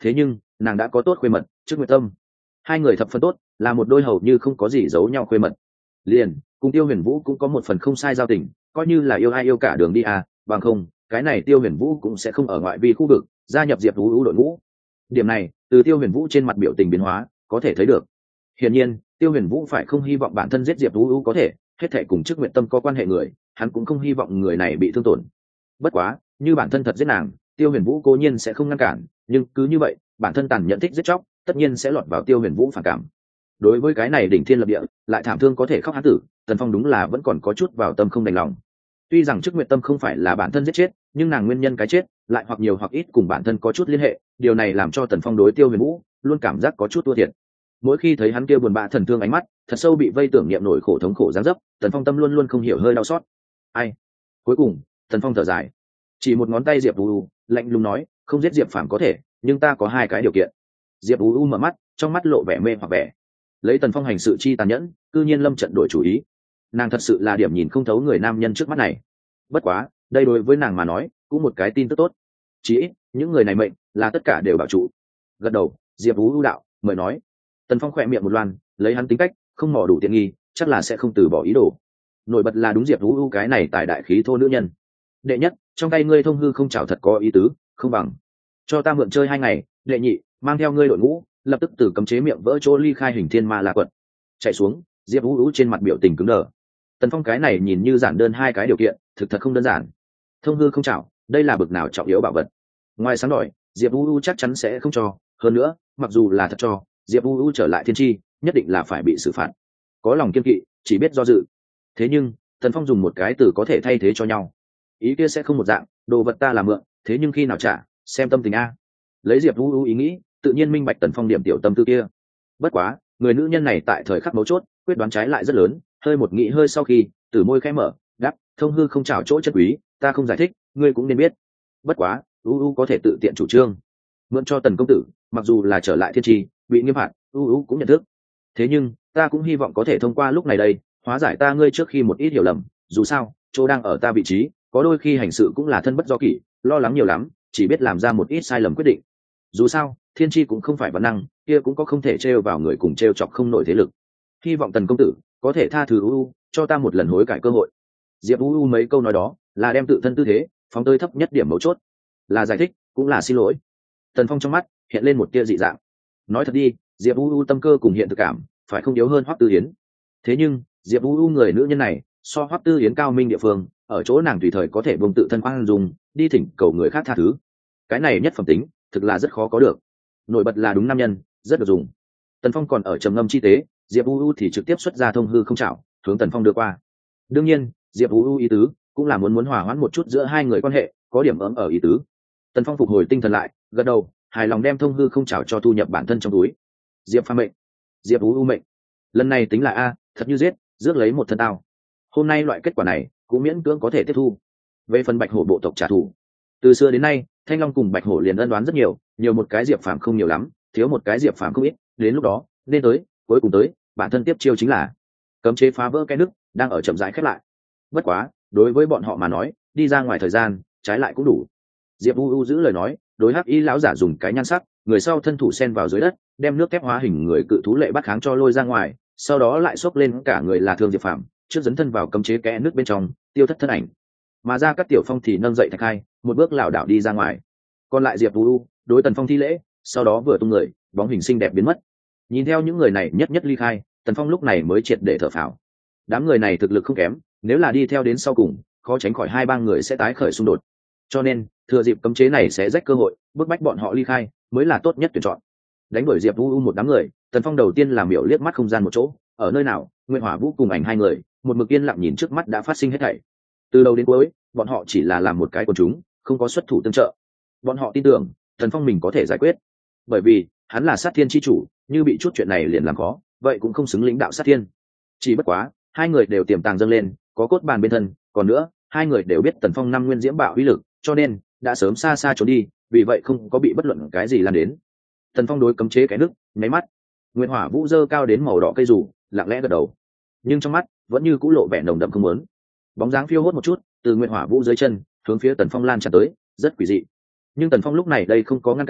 thế nhưng nàng đã có tốt khuê mật trước nguyệt tâm. Hai người thập phân tốt, là một đôi hầu như không có gì giấu nhau khuê mật. Liền cùng Tiêu Huyền Vũ cũng có một phần không sai giao tình, coi như là yêu ai yêu cả đường đi à, bằng không cái này Tiêu Huyền Vũ cũng sẽ không ở ngoại vi khu vực gia nhập Diệp Vũ đội ngũ. Điểm này từ Tiêu Huyền Vũ trên mặt biểu tình biến hóa có thể thấy được. Hiển nhiên Tiêu Huyền Vũ phải không hy vọng bản thân giết Diệp Vũ có thể hết thảy cùng chức nguyện tâm có quan hệ người, hắn cũng không hy vọng người này bị thương tổn. Bất quá như bản thân thật giết nàng, Tiêu Huyền Vũ cố nhiên sẽ không ngăn cản, nhưng cứ như vậy bản thân tàn nhẫn thích giết chóc, tất nhiên sẽ lọt vào Tiêu Huyền Vũ phản cảm. Đối với cái này đỉnh thiên lập địa lại thảm thương có thể khóc hán tử, Tần Phong đúng là vẫn còn có chút vào tâm không đành lòng. Tuy rằng chức nguyện tâm không phải là bản thân giết chết, nhưng nàng nguyên nhân cái chết lại hoặc nhiều hoặc ít cùng bản thân có chút liên hệ, điều này làm cho Tần Phong đối Tiêu Huyền Vũ luôn cảm giác có chút thua thiệt. Mỗi khi thấy hắn kia buồn bã thần thương ánh mắt thật sâu bị vây tưởng niệm nổi khổ thống khổ giáng dấp, Tần Phong tâm luôn luôn không hiểu hơi đau xót. Ai? Cuối cùng Tần Phong thở dài, chỉ một ngón tay Diệp Vũ lạnh lùng nói, không giết Diệp Phàm có thể, nhưng ta có hai cái điều kiện. Diệp Vũ mở mắt, trong mắt lộ vẻ mê hoặc vẻ. Lấy Tần Phong hành sự chi tàn nhẫn, cư nhiên lâm trận đổi chủ ý. Nàng thật sự là điểm nhìn không thấu người nam nhân trước mắt này. Bất quá đây đối với nàng mà nói cũng một cái tin tức tốt, chỉ ít những người này mệnh là tất cả đều bảo trụ. Gật đầu, Diệp Vũ ưu đạo mời nói. Tần Phong khỏe miệng một loan, lấy hắn tính cách không mò đủ tiện nghi chắc là sẽ không từ bỏ ý đồ. Nổi bật là đúng Diệp Vũ ưu cái này tài đại khí thô nữ nhân. Đệ nhất, trong tay ngươi thông hư không chảo thật có ý tứ, không bằng cho ta mượn chơi hai ngày. Đệ nhị, mang theo ngươi đội ngũ lập tức từ cấm chế miệng vỡ chỗ ly khai hình thiên ma la quật chạy xuống. Diệp Vũ ưu trên mặt biểu tình cứng đờ. Tần Phong cái này nhìn như giản đơn hai cái điều kiện, thực thật không đơn giản. Thông hư không chảo, đây là bực nào trọng yếu bảo vật. Ngoài sáng đòi, Diệp Vũ ưu chắc chắn sẽ không cho, hơn nữa mặc dù là thật cho, Diệp Vũ ưu trở lại thiên tri nhất định là phải bị xử phạt. Có lòng kiên kỵ chỉ biết do dự. Thế nhưng Tần Phong dùng một cái từ có thể thay thế cho nhau, ý kia sẽ không một dạng, đồ vật ta là mượn, thế nhưng khi nào trả xem tâm tình a. Lấy Diệp Vũ ưu ý nghĩ, tự nhiên minh bạch Tần Phong điểm tiểu tâm tư kia. Bất quá người nữ nhân này tại thời khắc mấu chốt quyết đoán trái lại rất lớn, hơi một nghĩ hơi sau khi từ môi khẽ mở đáp, thông hư không chảo chỗ chân quý ta không giải thích, ngươi cũng nên biết. Bất quá u u có thể tự tiện chủ trương mượn cho Tần công tử, mặc dù là trở lại thiên tri bị nghiêm phạt, u u cũng nhận thức. Thế nhưng ta cũng hy vọng có thể thông qua lúc này đây hóa giải ta ngươi trước khi một ít hiểu lầm, dù sao chỗ đang ở ta vị trí có đôi khi hành sự cũng là thân bất do kỷ, lo lắng nhiều lắm chỉ biết làm ra một ít sai lầm quyết định. Dù sao thiên tri cũng không phải văn năng kia, cũng có không thể trêu vào người cùng trêu chọc không nổi thế lực. Hy vọng Tần công tử có thể tha thứ u u, cho ta một lần hối cải cơ hội. Diệp u u mấy câu nói đó là đem tự thân tư thế phóng tới thấp nhất điểm mấu chốt, là giải thích cũng là xin lỗi. Tần Phong trong mắt hiện lên một tia dị dạng. Nói thật đi, Diệp u u tâm cơ cùng hiện thực cảm phải không yếu hơn Hoắc Tư Yến. Thế nhưng Diệp u u người nữ nhân này so Hoắc Tư Yến cao minh địa phương ở chỗ nàng tùy thời có thể buông tự thân khoan dung đi thỉnh cầu người khác tha thứ. Cái này nhất phẩm tính thực là rất khó có được. Nổi bật là đúng nam nhân rất được dùng. Tần Phong còn ở trầm ngâm chi tế, Diệp u u thì trực tiếp xuất ra thông hư không chảo hướng Tần Phong đưa qua. Đương nhiên Diệp u u ý tứ cũng là muốn muốn hòa hoãn một chút giữa hai người quan hệ, có điểm ấm ở ý tứ. Tần Phong phục hồi tinh thần lại, gật đầu hài lòng đem thông hư không chảo cho thu nhập bản thân trong túi. Diệp Phàm mệnh, Diệp u u mệnh, lần này tính là a, thật như giết rước lấy một thân tao. Hôm nay loại kết quả này cũng miễn cưỡng có thể tiếp thu. Về phần Bạch Hổ bộ tộc trả thù, từ xưa đến nay Thanh Long cùng Bạch Hổ liền ân đoán rất nhiều, nhiều một cái Diệp Phàm không nhiều lắm, thiếu một cái Diệp Phàm không ít, đến lúc đó nên tới, cuối cùng tới, bản thân tiếp chiêu chính là cấm chế phá vỡ cái nứt đang ở chậm rãi khép lại. Bất quá đối với bọn họ mà nói, đi ra ngoài thời gian trái lại cũng đủ. Diệp u u giữ lời nói, đối hắc y lão giả dùng cái nhan sắc, người sau thân thủ xen vào dưới đất, đem nước thép hóa hình người cự thú lệ bắt kháng cho lôi ra ngoài, sau đó lại xốc lên cả người là thương Diệp Phàm, trước dấn thân vào cấm chế kẽ nước bên trong, tiêu thất thân ảnh. Mà ra các tiểu phong thì nâng dậy Thạch Khai, một bước lảo đảo đi ra ngoài. Còn lại Diệp u u đối Tần Phong thi lễ, sau đó vừa tung người, bóng hình xinh đẹp biến mất. Nhìn theo những người này nhất nhất ly khai, Tần Phong lúc này mới triệt để thở phào. Đám người này thực lực không kém, nếu là đi theo đến sau cùng, khó tránh khỏi hai ba người sẽ tái khởi xung đột. Cho nên thừa dịp cấm chế này sẽ rách cơ hội, bức bách bọn họ ly khai mới là tốt nhất tuyển chọn. Đánh đuổi Diệp u u một đám người, Tần Phong đầu tiên làm miểu liếc mắt không gian một chỗ, ở nơi nào Nguyên Hỏa Vũ cùng ảnh hai người một mực yên lặng nhìn trước mắt đã phát sinh hết thảy. Từ đầu đến cuối bọn họ chỉ là làm một cái quần chúng, không có xuất thủ tương trợ. Bọn họ tin tưởng Tần Phong mình có thể giải quyết, bởi vì hắn là sát thiên chi chủ, như bị chút chuyện này liền làm khó, vậy cũng không xứng lĩnh đạo sát thiên. Chỉ bất quá hai người đều tiềm tàng dâng lên, có cốt bàn bên thân, còn nữa hai người đều biết Tần Phong năm nguyên diễm bạo uy lực, cho nên đã sớm xa xa trốn đi, vì vậy không có bị bất luận cái gì lan đến. Tần Phong đối cấm chế cái nước nháy mắt, Nguyên Hỏa Vũ dơ cao đến màu đỏ cây rủ, lặng lẽ gật đầu, nhưng trong mắt vẫn như cũ lộ vẻ nồng đậm không muốn. Bóng dáng phiêu hốt một chút, từ Nguyên Hỏa Vũ dưới chân hướng phía Tần Phong lan tràn tới, rất quỷ dị. Nhưng Tần Phong lúc này đây không có ngăn cản,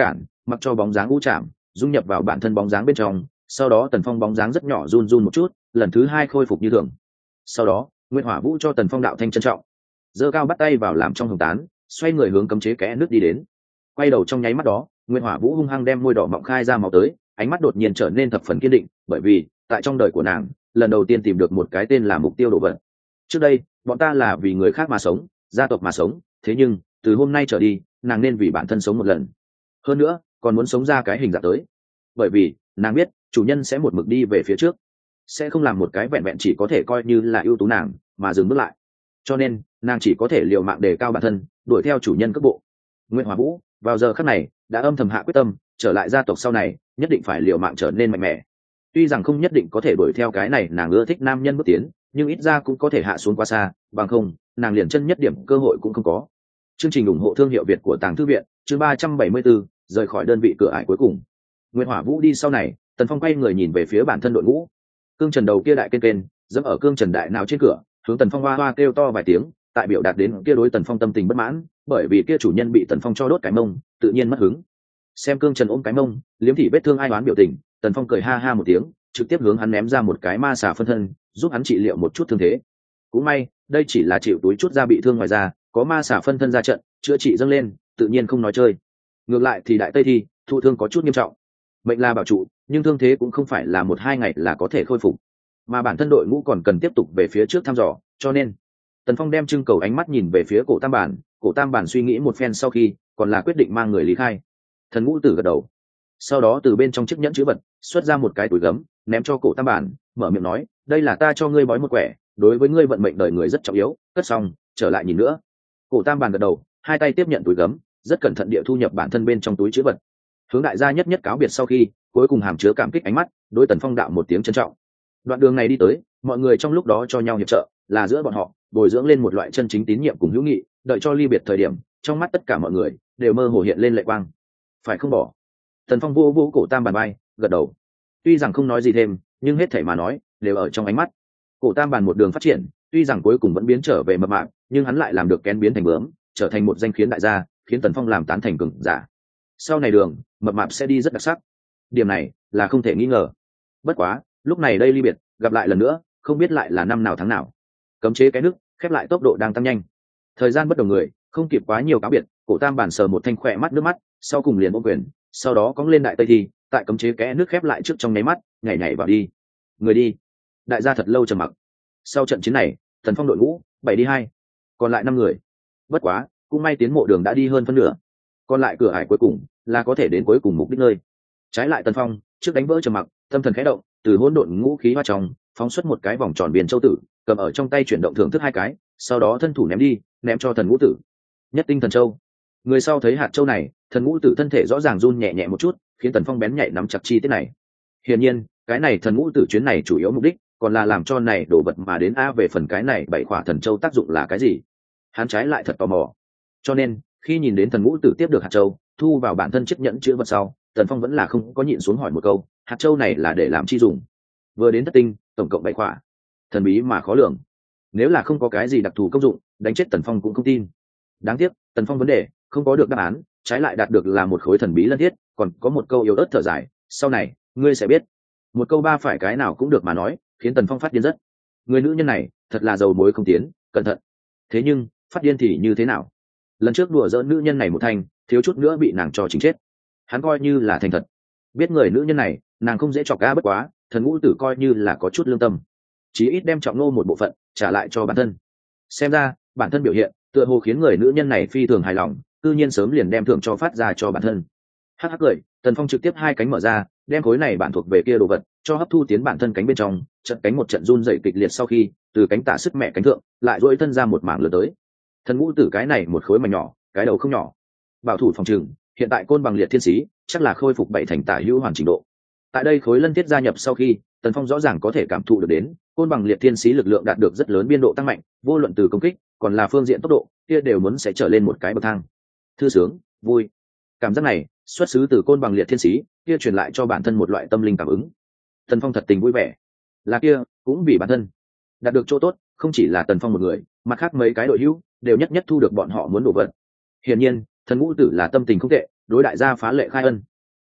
mặc cho bóng dáng u chạm dung nhập vào bản thân bóng dáng bên trong. Sau đó Tần Phong bóng dáng rất nhỏ run run một chút, lần thứ hai khôi phục như thường. Sau đó Nguyệt Hỏa Vũ cho Tần Phong đạo thanh trân trọng, giơ cao bắt tay vào làm trong hồng tán, xoay người hướng cấm chế kẽ nước đi đến. Quay đầu trong nháy mắt đó, Nguyệt Hỏa Vũ hung hăng đem môi đỏ mọng khai ra máu tới, ánh mắt đột nhiên trở nên thập phần kiên định, bởi vì tại trong đời của nàng, lần đầu tiên tìm được một cái tên là mục tiêu đồ vật. Trước đây, bọn ta là vì người khác mà sống, gia tộc mà sống, thế nhưng từ hôm nay trở đi, nàng nên vì bản thân sống một lần. Hơn nữa, còn muốn sống ra cái hình dạng tới. Bởi vì, nàng biết, chủ nhân sẽ một mực đi về phía trước, sẽ không làm một cái vẹn vẹn chỉ có thể coi như là ưu tú nàng, mà dừng bước lại. Cho nên, nàng chỉ có thể liều mạng đề cao bản thân, đuổi theo chủ nhân cấp bộ. Nguyệt Hỏa Vũ, vào giờ khắc này, đã âm thầm hạ quyết tâm, trở lại gia tộc sau này, nhất định phải liều mạng trở nên mạnh mẽ. Tuy rằng không nhất định có thể đuổi theo cái này nàng ưa thích nam nhân bước tiến, nhưng ít ra cũng có thể hạ xuống quá xa, bằng không, nàng liền chân nhất điểm cơ hội cũng không có. Chương trình ủng hộ thương hiệu Việt của Tàng Thư viện, chương ba trăm bảy mươi bốn, rời khỏi đơn vị cửa ải cuối cùng. Nguyệt Hỏa Vũ đi sau này, Tần Phong quay người nhìn về phía bản thân đội ngũ. Cương Trần đầu kia đại kên kên, dẫm ở cương trần đại nào trên cửa, hướng Tần Phong hoa hoa kêu to vài tiếng, tại biểu đạt đến kia đối Tần Phong tâm tình bất mãn, bởi vì kia chủ nhân bị Tần Phong cho đốt cái mông, tự nhiên mất hứng. Xem cương trần ôm cái mông, liếm thị vết thương ai oán biểu tình, Tần Phong cười ha ha một tiếng, trực tiếp hướng hắn ném ra một cái ma xà phân thân, giúp hắn trị liệu một chút thương thế. Cũng may, đây chỉ là chịu túi chút da bị thương ngoài ra, có ma xà phân thân ra trận, chữa trị dâng lên, tự nhiên không nói chơi. Ngược lại thì đại tây thi, thụ thương có chút nghiêm trọng. Mệnh là bảo trụ, nhưng thương thế cũng không phải là một hai ngày là có thể khôi phục, mà bản thân đội ngũ còn cần tiếp tục về phía trước thăm dò, cho nên Tần Phong đem trưng cầu ánh mắt nhìn về phía cổ tam bản, cổ tam bản suy nghĩ một phen sau khi, còn là quyết định mang người lý khai. Thần Ngũ Tử gật đầu, sau đó từ bên trong chiếc nhẫn chữ vật xuất ra một cái túi gấm, ném cho cổ tam bản, mở miệng nói, đây là ta cho ngươi bói một quẻ, đối với ngươi vận mệnh đời người rất trọng yếu, cất xong, trở lại nhìn nữa. Cổ tam bản gật đầu, hai tay tiếp nhận túi gấm, rất cẩn thận địa thu nhập bản thân bên trong túi chữ vật. Hướng đại gia nhất nhất cáo biệt sau khi, cuối cùng hàm chứa cảm kích ánh mắt, đối Tần Phong đạo một tiếng trân trọng. Đoạn đường này đi tới, mọi người trong lúc đó cho nhau hiệp trợ, là giữa bọn họ bồi dưỡng lên một loại chân chính tín nhiệm cùng hữu nghị, đợi cho ly biệt thời điểm, trong mắt tất cả mọi người đều mơ hồ hiện lên lệ quang. Phải không bỏ. Tần Phong vô vô cổ tam bàn bay, gật đầu. Tuy rằng không nói gì thêm, nhưng hết thảy mà nói đều ở trong ánh mắt. Cổ tam bàn một đường phát triển, tuy rằng cuối cùng vẫn biến trở về mập mạp, nhưng hắn lại làm được kén biến thành bướm, trở thành một danh khiến đại gia, khiến Tần Phong làm tán thành cường giả. Sau này đường, mập mạp sẽ đi rất đặc sắc. Điểm này là không thể nghi ngờ. Bất quá, lúc này đây ly biệt, gặp lại lần nữa, không biết lại là năm nào tháng nào. Cấm chế cái nước khép lại tốc độ đang tăng nhanh. Thời gian bất đồng người, không kịp quá nhiều cáo biệt, cổ tam bản sờ một thanh khỏe mắt nước mắt, sau cùng liền ôm quyền, sau đó cóng lên đại tây thi, tại cấm chế kẽ nước khép lại trước trong nháy mắt, nhảy nhảy vào đi. Người đi. Đại gia thật lâu trầm mặc. Sau trận chiến này, Tần Phong đội ngũ bảy đi hai, còn lại năm người. Bất quá, cũng may tiến mộ đường đã đi hơn phân nửa, còn lại cửa ải cuối cùng là có thể đến cuối cùng mục đích nơi. Trái lại Tần Phong trước đánh vỡ trầm mặc, tâm thần khẽ động, từ hỗn độn ngũ khí hoa trong phóng xuất một cái vòng tròn biển châu tử, cầm ở trong tay chuyển động thưởng thức hai cái, sau đó thân thủ ném đi, ném cho Thần Ngũ Tử. Nhất tinh thần châu. Người sau thấy hạt châu này, Thần Ngũ Tử thân thể rõ ràng run nhẹ nhẹ một chút, khiến Tần Phong bén nhạy nắm chặt chi tiết này. Hiển nhiên, cái này Thần Ngũ Tử chuyến này chủ yếu mục đích còn là làm cho này đổ vật mà đến a về phần cái này bảy khỏa thần châu tác dụng là cái gì, hắn trái lại thật tò mò. Cho nên, khi nhìn đến Thần Ngũ Tử tiếp được hạt châu, thu vào bản thân chiếc nhẫn chứa vật sau, Tần Phong vẫn là không có nhịn xuống hỏi một câu, hạt châu này là để làm chi dùng? Vừa đến thất tinh, tổng cộng bảy khỏa, thần bí mà khó lường, nếu là không có cái gì đặc thù công dụng, đánh chết Tần Phong cũng không tin. Đáng tiếc, Tần Phong vấn đề không có được đáp án, trái lại đạt được là một khối thần bí lân thiết, còn có một câu yếu ớt thở dài, sau này ngươi sẽ biết. Một câu ba phải cái nào cũng được mà nói, khiến Tần Phong phát điên rất. Người nữ nhân này thật là dầu muối không tiến, cẩn thận. Thế nhưng phát điên thì như thế nào? Lần trước đùa giỡn nữ nhân này một thanh, thiếu chút nữa bị nàng cho chính chết. Hắn coi như là thành thật, biết người nữ nhân này nàng không dễ chọc ga, bất quá Thần Ngũ Tử coi như là có chút lương tâm, chí ít đem trọng nô một bộ phận trả lại cho bản thân. Xem ra bản thân biểu hiện tựa hồ khiến người nữ nhân này phi thường hài lòng, tự nhiên sớm liền đem thưởng cho phát ra cho bản thân. Hắc hắc cười, Tần Phong trực tiếp hai cánh mở ra, đem khối này bản thuộc về kia đồ vật cho hấp thu tiến bản thân cánh bên trong, trận cánh một trận run dậy kịch liệt, sau khi từ cánh tả sức mẹ cánh thượng lại duỗi thân ra một mảng lớn tới. Thần Ngũ Tử cái này một khối mảnh nhỏ, cái đầu không nhỏ, bảo thủ phòng trường, hiện tại côn bằng liệt thiên sĩ chắc là khôi phục bảy thành tả hữu hoàn trình độ. Tại đây khối lân thiết gia nhập sau khi, Tần Phong rõ ràng có thể cảm thụ được đến côn bằng liệt thiên sĩ lực lượng đạt được rất lớn biên độ tăng mạnh, vô luận từ công kích còn là phương diện tốc độ kia đều muốn sẽ trở lên một cái bậc thang. Thư sướng, vui, cảm giác này xuất xứ từ côn bằng liệt thiên sĩ kia truyền lại cho bản thân một loại tâm linh cảm ứng. Tần Phong thật tình vui vẻ, là kia cũng vì bản thân đạt được chỗ tốt, không chỉ là Tần Phong một người, mặt khác mấy cái đội hữu đều nhất nhất thu được bọn họ muốn đổ vật. Hiển nhiên, Thần Ngũ Tử là tâm tình không tệ, đối đại gia phá lệ khai ân,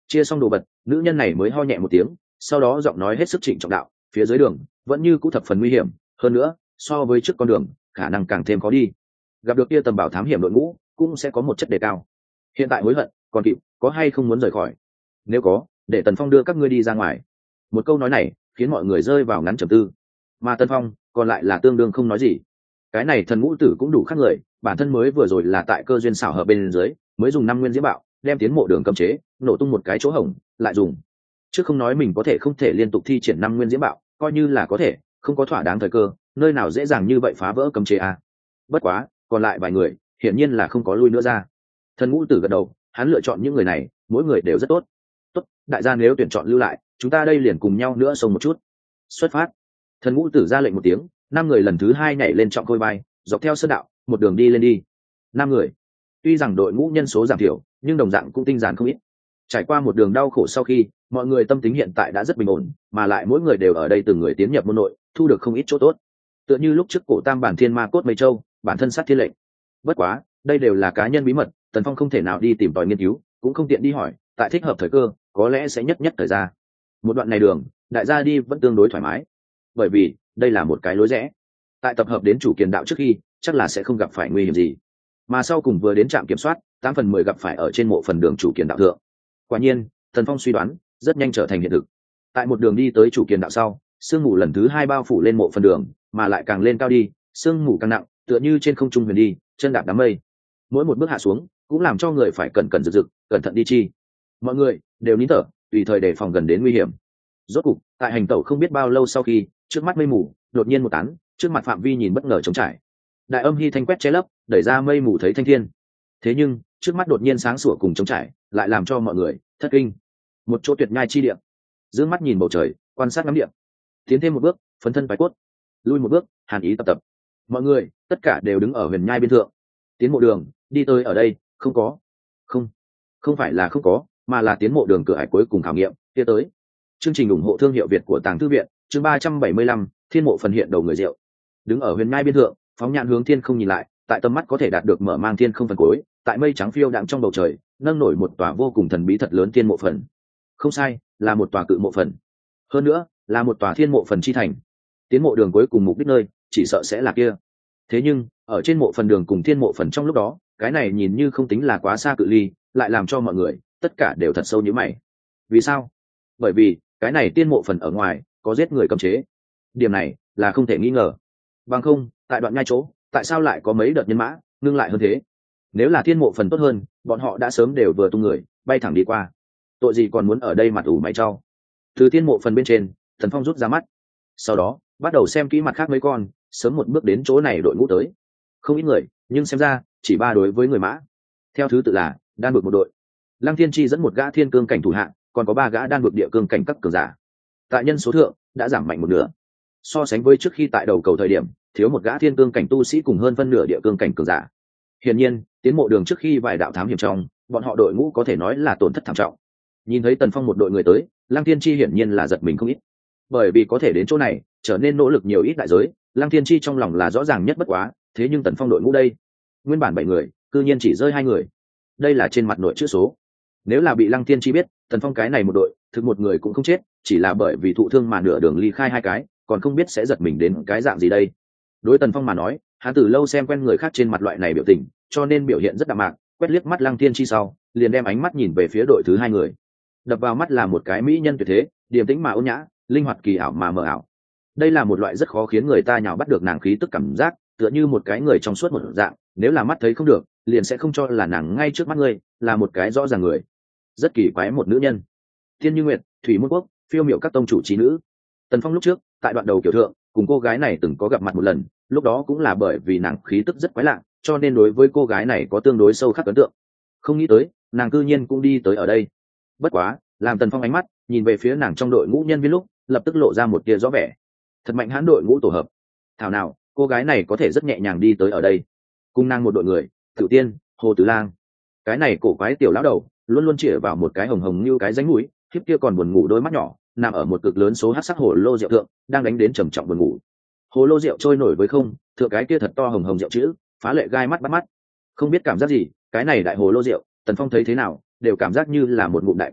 chia xong đồ vật, nữ nhân này mới ho nhẹ một tiếng, sau đó giọng nói hết sức trịnh trọng đạo, phía dưới đường vẫn như cũ thập phần nguy hiểm, hơn nữa so với trước con đường khả năng càng thêm khó đi, gặp được kia tầm bảo thám hiểm đội ngũ cũng sẽ có một chất đề cao. Hiện tại hối hận còn kịp, có hay không muốn rời khỏi? Nếu có, để Tần Phong đưa các ngươi đi ra ngoài. Một câu nói này khiến mọi người rơi vào ngắn trầm tư, mà Tần Phong còn lại là tương đương không nói gì. Cái này thần ngũ tử cũng đủ khác người, bản thân mới vừa rồi là tại cơ duyên xảo hợp bên dưới mới dùng năm nguyên diễm bạo đem tiến mộ đường cấm chế nổ tung một cái chỗ hổng, lại dùng trước không nói mình có thể không thể liên tục thi triển năm nguyên diễm bạo, coi như là có thể không có thỏa đáng thời cơ, nơi nào dễ dàng như vậy phá vỡ cấm chế à. Bất quá còn lại vài người hiển nhiên là không có lui nữa ra. Thần ngũ tử gật đầu, hắn lựa chọn những người này mỗi người đều rất tốt. Tốt, đại gia nếu tuyển chọn lưu lại, chúng ta đây liền cùng nhau nữa xông một chút. Xuất phát. Thần ngũ tử ra lệnh một tiếng, năm người lần thứ hai nhảy lên trọng khôi vai, dọc theo sơn đạo một đường đi lên đi. Năm người tuy rằng đội ngũ nhân số giảm thiểu, nhưng đồng dạng cũng tinh giản không ít. Trải qua một đường đau khổ sau khi, mọi người tâm tính hiện tại đã rất bình ổn, mà lại mỗi người đều ở đây từng người tiến nhập môn nội, thu được không ít chỗ tốt. Tựa như lúc trước cổ tam bản thiên ma cốt mây châu, bản thân sát thiên lệnh. Bất quá, đây đều là cá nhân bí mật, Tần Phong không thể nào đi tìm tòi nghiên cứu, cũng không tiện đi hỏi, tại thích hợp thời cơ, có lẽ sẽ nhất nhất thời ra. Một đoạn này đường, đại gia đi vẫn tương đối thoải mái, bởi vì đây là một cái lối rẽ. Tại tập hợp đến chủ kiền đạo trước khi, chắc là sẽ không gặp phải nguy hiểm gì. Mà sau cùng vừa đến trạm kiểm soát, tám phần mười gặp phải ở trên mộ phần đường chủ kiền đạo thượng. Quả nhiên, Tần Phong suy đoán rất nhanh trở thành hiện thực. Tại một đường đi tới chủ kiền đạo sau, sương mù lần thứ hai bao phủ lên mộ phần đường, mà lại càng lên cao đi, sương mù càng nặng, tựa như trên không trung huyền đi, chân đạp đám mây. Mỗi một bước hạ xuống, cũng làm cho người phải cẩn cẩn rực rực, cẩn thận đi chi. Mọi người đều nín thở, tùy thời đề phòng gần đến nguy hiểm. Rốt cục, tại hành tẩu không biết bao lâu sau khi, trước mắt mây mù đột nhiên một tán, trước mặt phạm vi nhìn bất ngờ trống trải. Đại âm hy thanh quét che lấp, đẩy ra mây mù thấy thanh thiên. Thế nhưng, trước mắt đột nhiên sáng sủa cùng trống trải, lại làm cho mọi người thất kinh. Một chỗ tuyệt nhai chi địa. Dương mắt nhìn bầu trời, quan sát ngắm địa. Tiến thêm một bước, phấn thân bài cốt. Lui một bước, hàn ý tập tập. Mọi người tất cả đều đứng ở huyền nhai biên thượng. Tiến mộ đường đi tới ở đây, không có. Không, không phải là không có, mà là tiến mộ đường cửa ải cuối cùng khảo nghiệm, kia tới. Chương trình ủng hộ thương hiệu Việt của Tàng Thư viện, chương ba trăm bảy mươi lăm, Thiên mộ phần hiện đầu người rượu. Đứng ở huyền nhai biên thượng, phóng nhãn hướng thiên không nhìn lại, tại tầm mắt có thể đạt được mở mang thiên không phần cuối, tại mây trắng phiêu đạm trong bầu trời, nâng nổi một tòa vô cùng thần bí thật lớn thiên mộ phần. Không sai, là một tòa cự mộ phần. Hơn nữa, là một tòa thiên mộ phần chi thành. Tiến mộ đường cuối cùng mục đích nơi, chỉ sợ sẽ là kia. Thế nhưng, ở trên mộ phần đường cùng thiên mộ phần trong lúc đó, cái này nhìn như không tính là quá xa cự ly, lại làm cho mọi người tất cả đều thật sâu như mày. Vì sao? Bởi vì cái này tiên mộ phần ở ngoài có giết người cấm chế. Điểm này là không thể nghi ngờ. Bằng không, tại đoạn ngay chỗ, tại sao lại có mấy đợt nhân mã ngưng lại hơn thế? Nếu là thiên mộ phần tốt hơn, bọn họ đã sớm đều vừa tung người bay thẳng đi qua. Tội gì còn muốn ở đây mặt ủ mày trao? Từ tiên mộ phần bên trên, Thần Phong rút ra mắt, sau đó bắt đầu xem kỹ mặt khác mấy con, sớm một bước đến chỗ này đội ngũ tới. Không ít người, nhưng xem ra chỉ ba đối với người mã. Theo thứ tự là đan vực một đội, Lăng Thiên Chi dẫn một gã thiên cương cảnh thủ hạng, còn có ba gã đan vực địa cương cảnh các cường giả. Tại nhân số thượng đã giảm mạnh một nửa, so sánh với trước khi tại đầu cầu thời điểm thiếu một gã thiên cương cảnh tu sĩ cùng hơn phân nửa địa cương cảnh cường giả. Hiển nhiên, tiến mộ đường trước khi vài đạo thám hiểm trong, bọn họ đội ngũ có thể nói là tổn thất thảm trọng. Nhìn thấy Tần Phong một đội người tới, Lăng Thiên Chi hiển nhiên là giật mình không ít, bởi vì có thể đến chỗ này trở nên nỗ lực nhiều ít đại giới, Lăng Thiên Chi trong lòng là rõ ràng nhất bất quá. Thế nhưng Tần Phong đội ngũ đây, nguyên bản bảy người cư nhiên chỉ rơi hai người, đây là trên mặt nội chữ số. Nếu là bị Lăng Thiên Chi biết Tần Phong cái này một đội thực một người cũng không chết, chỉ là bởi vì thụ thương mà nửa đường ly khai hai cái, còn không biết sẽ giật mình đến cái dạng gì đây. Đối Tần Phong mà nói, hắn từ lâu xem quen người khác trên mặt loại này biểu tình, cho nên biểu hiện rất đạm mạc, quét liếc mắt Lăng Thiên Chi sau, liền đem ánh mắt nhìn về phía đội thứ hai người. Đập vào mắt là một cái mỹ nhân tuyệt thế, điềm tĩnh mà ôn nhã, linh hoạt kỳ ảo mà mờ ảo. Đây là một loại rất khó khiến người ta nhào bắt được nàng khí tức cảm giác, tựa như một cái người trong suốt một dạng, nếu là mắt thấy không được, liền sẽ không cho là nàng ngay trước mắt ngươi, là một cái rõ ràng người. Rất kỳ quái một nữ nhân. Thiên Như Nguyệt, Thủy Môn Quốc, phiêu miểu các tông chủ trí nữ. Tần Phong lúc trước, tại đoạn đầu kiểu thượng, cùng cô gái này từng có gặp mặt một lần, lúc đó cũng là bởi vì nàng khí tức rất quái lạ, cho nên đối với cô gái này có tương đối sâu khắc ấn tượng. Không nghĩ tới, nàng cư nhiên cũng đi tới ở đây. Bất quá, làm Tần Phong ánh mắt nhìn về phía nàng trong đội ngũ nhân viên lúc, lập tức lộ ra một tia rõ vẻ. Thật mạnh hãn đội ngũ tổ hợp. Thảo nào, cô gái này có thể rất nhẹ nhàng đi tới ở đây. Cùng nàng một đội người, Tử Tiên, Hồ Tứ Lang. Cái này cổ quái tiểu lão đầu, luôn luôn chĩa vào một cái hồng hồng như cái ránh mũi, khiếp kia còn buồn ngủ đôi mắt nhỏ, nằm ở một cực lớn số hắc sắc hồ lô rượu thượng, đang đánh đến trầm trọng buồn ngủ. Hồ lô rượu trôi nổi với không, thượng cái kia thật to hồng hồng rượu chữ, phá lệ gai mắt bắt mắt. Không biết cảm giác gì, cái này đại hồ lô rượu, Tần Phong thấy thế nào, đều cảm giác như là một ngụm đại quan tài,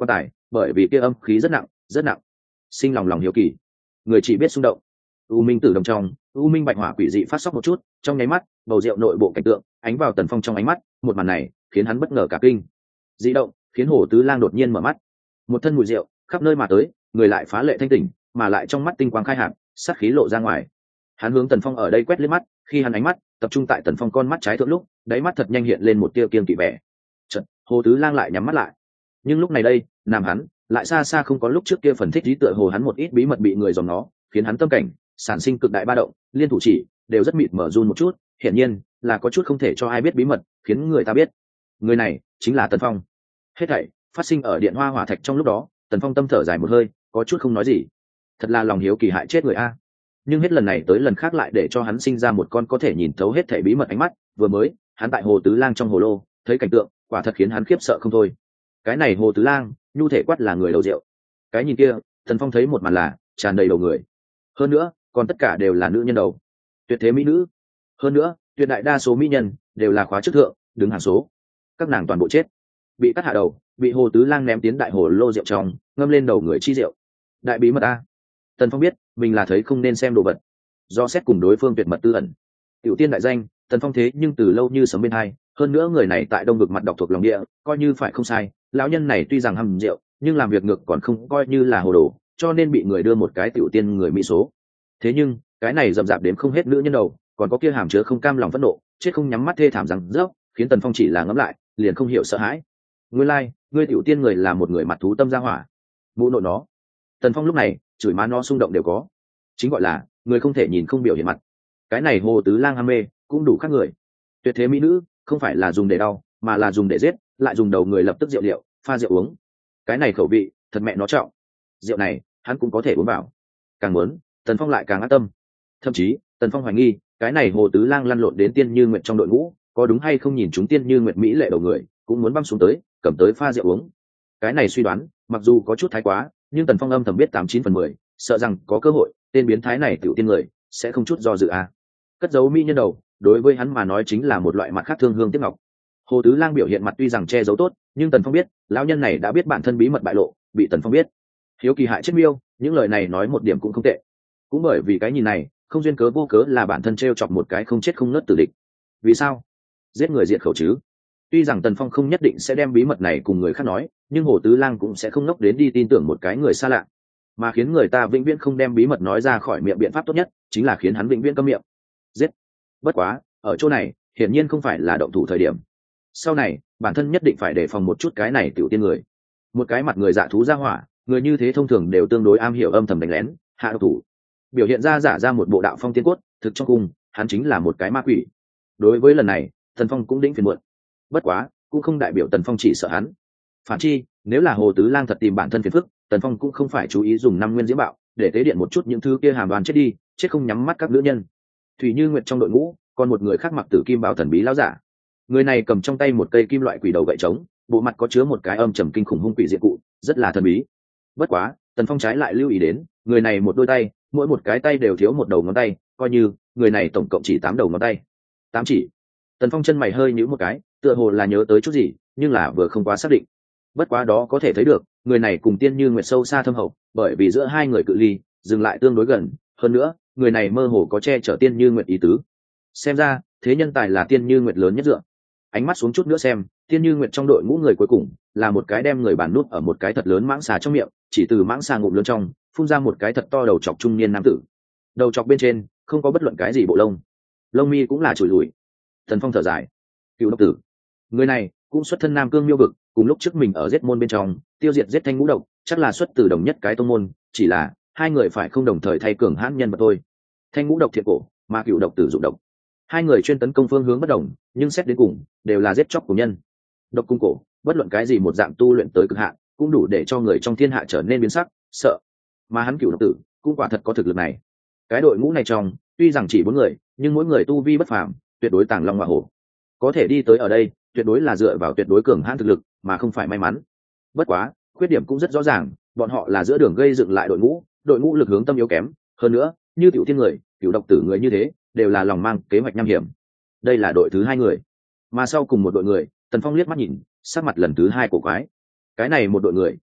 bởi vì kia âm khí rất nặng rất nặng. Sinh lòng lòng hiếu kỳ, người chỉ biết xung động. U minh tử đồng trong, u minh bạch hỏa quỷ dị phát sóc một chút, trong nháy mắt bầu rượu nội bộ cảnh tượng ánh vào Tần Phong trong ánh mắt, một màn này khiến hắn bất ngờ cả kinh. Dị động khiến Hồ Tứ Lang đột nhiên mở mắt, một thân mùi rượu khắp nơi mà tới, người lại phá lệ thanh tỉnh, mà lại trong mắt tinh quang khai hạt, sát khí lộ ra ngoài. Hắn hướng Tần Phong ở đây quét liếc mắt, khi hắn ánh mắt tập trung tại Tần Phong con mắt trái thượng lúc, đáy mắt thật nhanh hiện lên một tia kiêng kỵ vẻ. Chợt, Hồ Tứ Lang lại nhắm mắt lại. Nhưng lúc này đây, nam hắn lại xa xa không có lúc trước kia phần thích trí tựa hồ hắn một ít bí mật bị người dòm nó, khiến hắn tâm cảnh sản sinh cực đại ba động, liên thủ chỉ đều rất mịt mở run một chút, hiển nhiên là có chút không thể cho ai biết bí mật, khiến người ta biết. Người này chính là Tần Phong. Hết thảy phát sinh ở điện hoa hỏa thạch trong lúc đó, Tần Phong tâm thở dài một hơi, có chút không nói gì. Thật là lòng hiếu kỳ hại chết người a. Nhưng hết lần này tới lần khác lại để cho hắn sinh ra một con có thể nhìn thấu hết thảy bí mật ánh mắt. Vừa mới hắn tại Hồ Tứ Lang trong hồ lô thấy cảnh tượng, quả thật khiến hắn khiếp sợ không thôi. Cái này Hồ Tứ Lang nhu thể quát là người đầu rượu, cái nhìn kia Tần Phong thấy một màn là tràn đầy đầu người, hơn nữa còn tất cả đều là nữ nhân đầu, tuyệt thế mỹ nữ, hơn nữa tuyệt đại đa số mỹ nhân đều là khóa chức thượng đứng hàng số, các nàng toàn bộ chết, bị cắt hạ đầu, bị Hồ Tứ Lang ném tiến đại hồ lô rượu trong, ngâm lên đầu người chi rượu. Đại bí mật a. Tần Phong biết mình là thấy không nên xem đồ vật, do xét cùng đối phương tuyệt mật tư ẩn. Tiểu tiên đại danh, Tần Phong thế nhưng từ lâu như sấm bên hai, hơn nữa người này tại Đông Vực mặt đọc thuộc lòng địa, coi như phải không sai, lão nhân này tuy rằng hầm rượu, nhưng làm việc ngược còn không coi như là hồ đồ, cho nên bị người đưa một cái tiểu tiên người mỹ số. Thế nhưng cái này rậm rạp đến không hết nữ nhân đầu, còn có kia hàm chứa không cam lòng phẫn nộ, chết không nhắm mắt thê thảm rằng rớp, khiến Tần Phong chỉ là ngẫm lại liền không hiểu sợ hãi. Nguyên lai like, ngươi tiểu tiên người là một người mặt thú tâm gia hỏa, mụ nội nó. Tần Phong lúc này chửi má nó xung động đều có, chính gọi là người không thể nhìn không biểu hiện mặt. Cái này Hồ Tứ Lang ham mê cũng đủ khác người, tuyệt thế mỹ nữ không phải là dùng để đau, mà là dùng để giết, lại dùng đầu người lập tức rượu liệu pha rượu uống. Cái này khẩu vị thật mẹ nó trọng, rượu này hắn cũng có thể uống vào. Càng muốn Tần Phong lại càng ác tâm, thậm chí Tần Phong hoài nghi cái này Hồ Tứ Lang lăn lộn đến Tiên Như Nguyệt trong đội ngũ, có đúng hay không nhìn chúng Tiên Như Nguyệt mỹ lệ đầu người cũng muốn băng xuống tới cầm tới pha rượu uống. Cái này suy đoán mặc dù có chút thái quá, nhưng Tần Phong âm thầm biết tám chín phần mười, sợ rằng có cơ hội tên biến thái này tiểu tiên người sẽ không chút do dự a. Cất giấu mỹ nhân đầu đối với hắn mà nói chính là một loại mặt khác thương hương tiếc ngọc. Hồ Tứ Lang biểu hiện mặt tuy rằng che giấu tốt, nhưng Tần Phong biết lão nhân này đã biết bản thân bí mật bại lộ, bị Tần Phong biết. Hiếu kỳ hại chết miêu, những lời này nói một điểm cũng không tệ. Cũng bởi vì cái nhìn này, không duyên cớ vô cớ là bản thân trêu chọc một cái không chết không nứt tử địch. Vì sao? Giết người diệt khẩu chứ. Tuy rằng Tần Phong không nhất định sẽ đem bí mật này cùng người khác nói, nhưng Hồ Tứ Lang cũng sẽ không ngốc đến đi tin tưởng một cái người xa lạ. Mà khiến người ta vĩnh viễn không đem bí mật nói ra khỏi miệng biện pháp tốt nhất, chính là khiến hắn vĩnh viễn câm miệng. Giết. Bất quá, ở chỗ này, hiển nhiên không phải là động thủ thời điểm. Sau này, bản thân nhất định phải đề phòng một chút cái này tiểu tiên người. Một cái mặt người dạ thú ra hỏa, người như thế thông thường đều tương đối am hiểu âm thầm đánh lén, hạ độc thủ. Biểu hiện ra giả ra một bộ đạo phong tiên cốt, thực trong cung, hắn chính là một cái ma quỷ. Đối với lần này, Tần Phong cũng đĩnh phiền muộn. Bất quá, cũng không đại biểu Tần Phong chỉ sợ hắn. Phản chi, nếu là Hồ Tứ Lang thật tìm bản thân phiền phức, Tần Phong cũng không phải chú ý dùng năm nguyên diễm bạo để tế điện một chút những thứ kia hàm đoàn chết đi, chết không nhắm mắt các nữ nhân. Thủy Như Nguyệt trong đội ngũ, còn một người khác mặc tử kim bảo thần bí lão giả. Người này cầm trong tay một cây kim loại quỷ đầu gậy trống, bộ mặt có chứa một cái âm trầm kinh khủng hung quỷ diện cụ, rất là thần bí. Bất quá, Tần Phong trái lại lưu ý đến, người này một đôi tay, mỗi một cái tay đều thiếu một đầu ngón tay, coi như người này tổng cộng chỉ tám đầu ngón tay. Tám chỉ. Tần Phong chân mày hơi nhíu một cái, tựa hồ là nhớ tới chút gì, nhưng là vừa không quá xác định. Bất quá đó có thể thấy được, người này cùng Tiên Như Nguyệt sâu xa thâm hậu, bởi vì giữa hai người cự ly dừng lại tương đối gần, hơn nữa, người này mơ hồ có che chở Tiên Như Nguyệt ý tứ. Xem ra, thế nhân tài là Tiên Như Nguyệt lớn nhất dựa. Ánh mắt xuống chút nữa xem, Tiên Như Nguyệt trong đội ngũ người cuối cùng là một cái đem người bàn nút ở một cái thật lớn mãng xà trong miệng, chỉ từ mãng xà ngụm lớn trong phun ra một cái thật to đầu chọc trung niên nam tử. Đầu chọc bên trên không có bất luận cái gì bộ lông, lông mi cũng là chùi lùi. Thần Phong thở dài, Cựu độc tử, người này cũng xuất thân Nam Cương Miêu vực, cùng lúc trước mình ở giết môn bên trong tiêu diệt giết thanh ngũ độc, chắc là xuất từ đồng nhất cái tông môn, chỉ là hai người phải không đồng thời thay cường hãn nhân vật thôi. Thanh ngũ độc thiệt cổ, mà Cựu độc tử dụng độc, hai người chuyên tấn công phương hướng bất đồng, nhưng xét đến cùng đều là giết chóc của nhân. Độc cung cổ, bất luận cái gì một dạng tu luyện tới cực hạn, cũng đủ để cho người trong thiên hạ trở nên biến sắc, sợ. Mà hắn Cựu độc tử cũng quả thật có thực lực này. Cái đội ngũ này trong tuy rằng chỉ bốn người, nhưng mỗi người tu vi bất phàm, tuyệt đối tàng long ngọa hổ. Có thể đi tới ở đây, tuyệt đối là dựa vào tuyệt đối cường hãn thực lực, mà không phải may mắn. Bất quá, khuyết điểm cũng rất rõ ràng, bọn họ là giữa đường gây dựng lại đội ngũ, đội ngũ lực hướng tâm yếu kém, hơn nữa, như Tiểu Tiên người, Cựu độc tử người như thế, đều là lòng mang kế hoạch nham hiểm. Đây là đội thứ hai người, mà sau cùng một đội người, Tần Phong liếc mắt nhìn, sắc mặt lần thứ hai của quái. Cái này một đội người,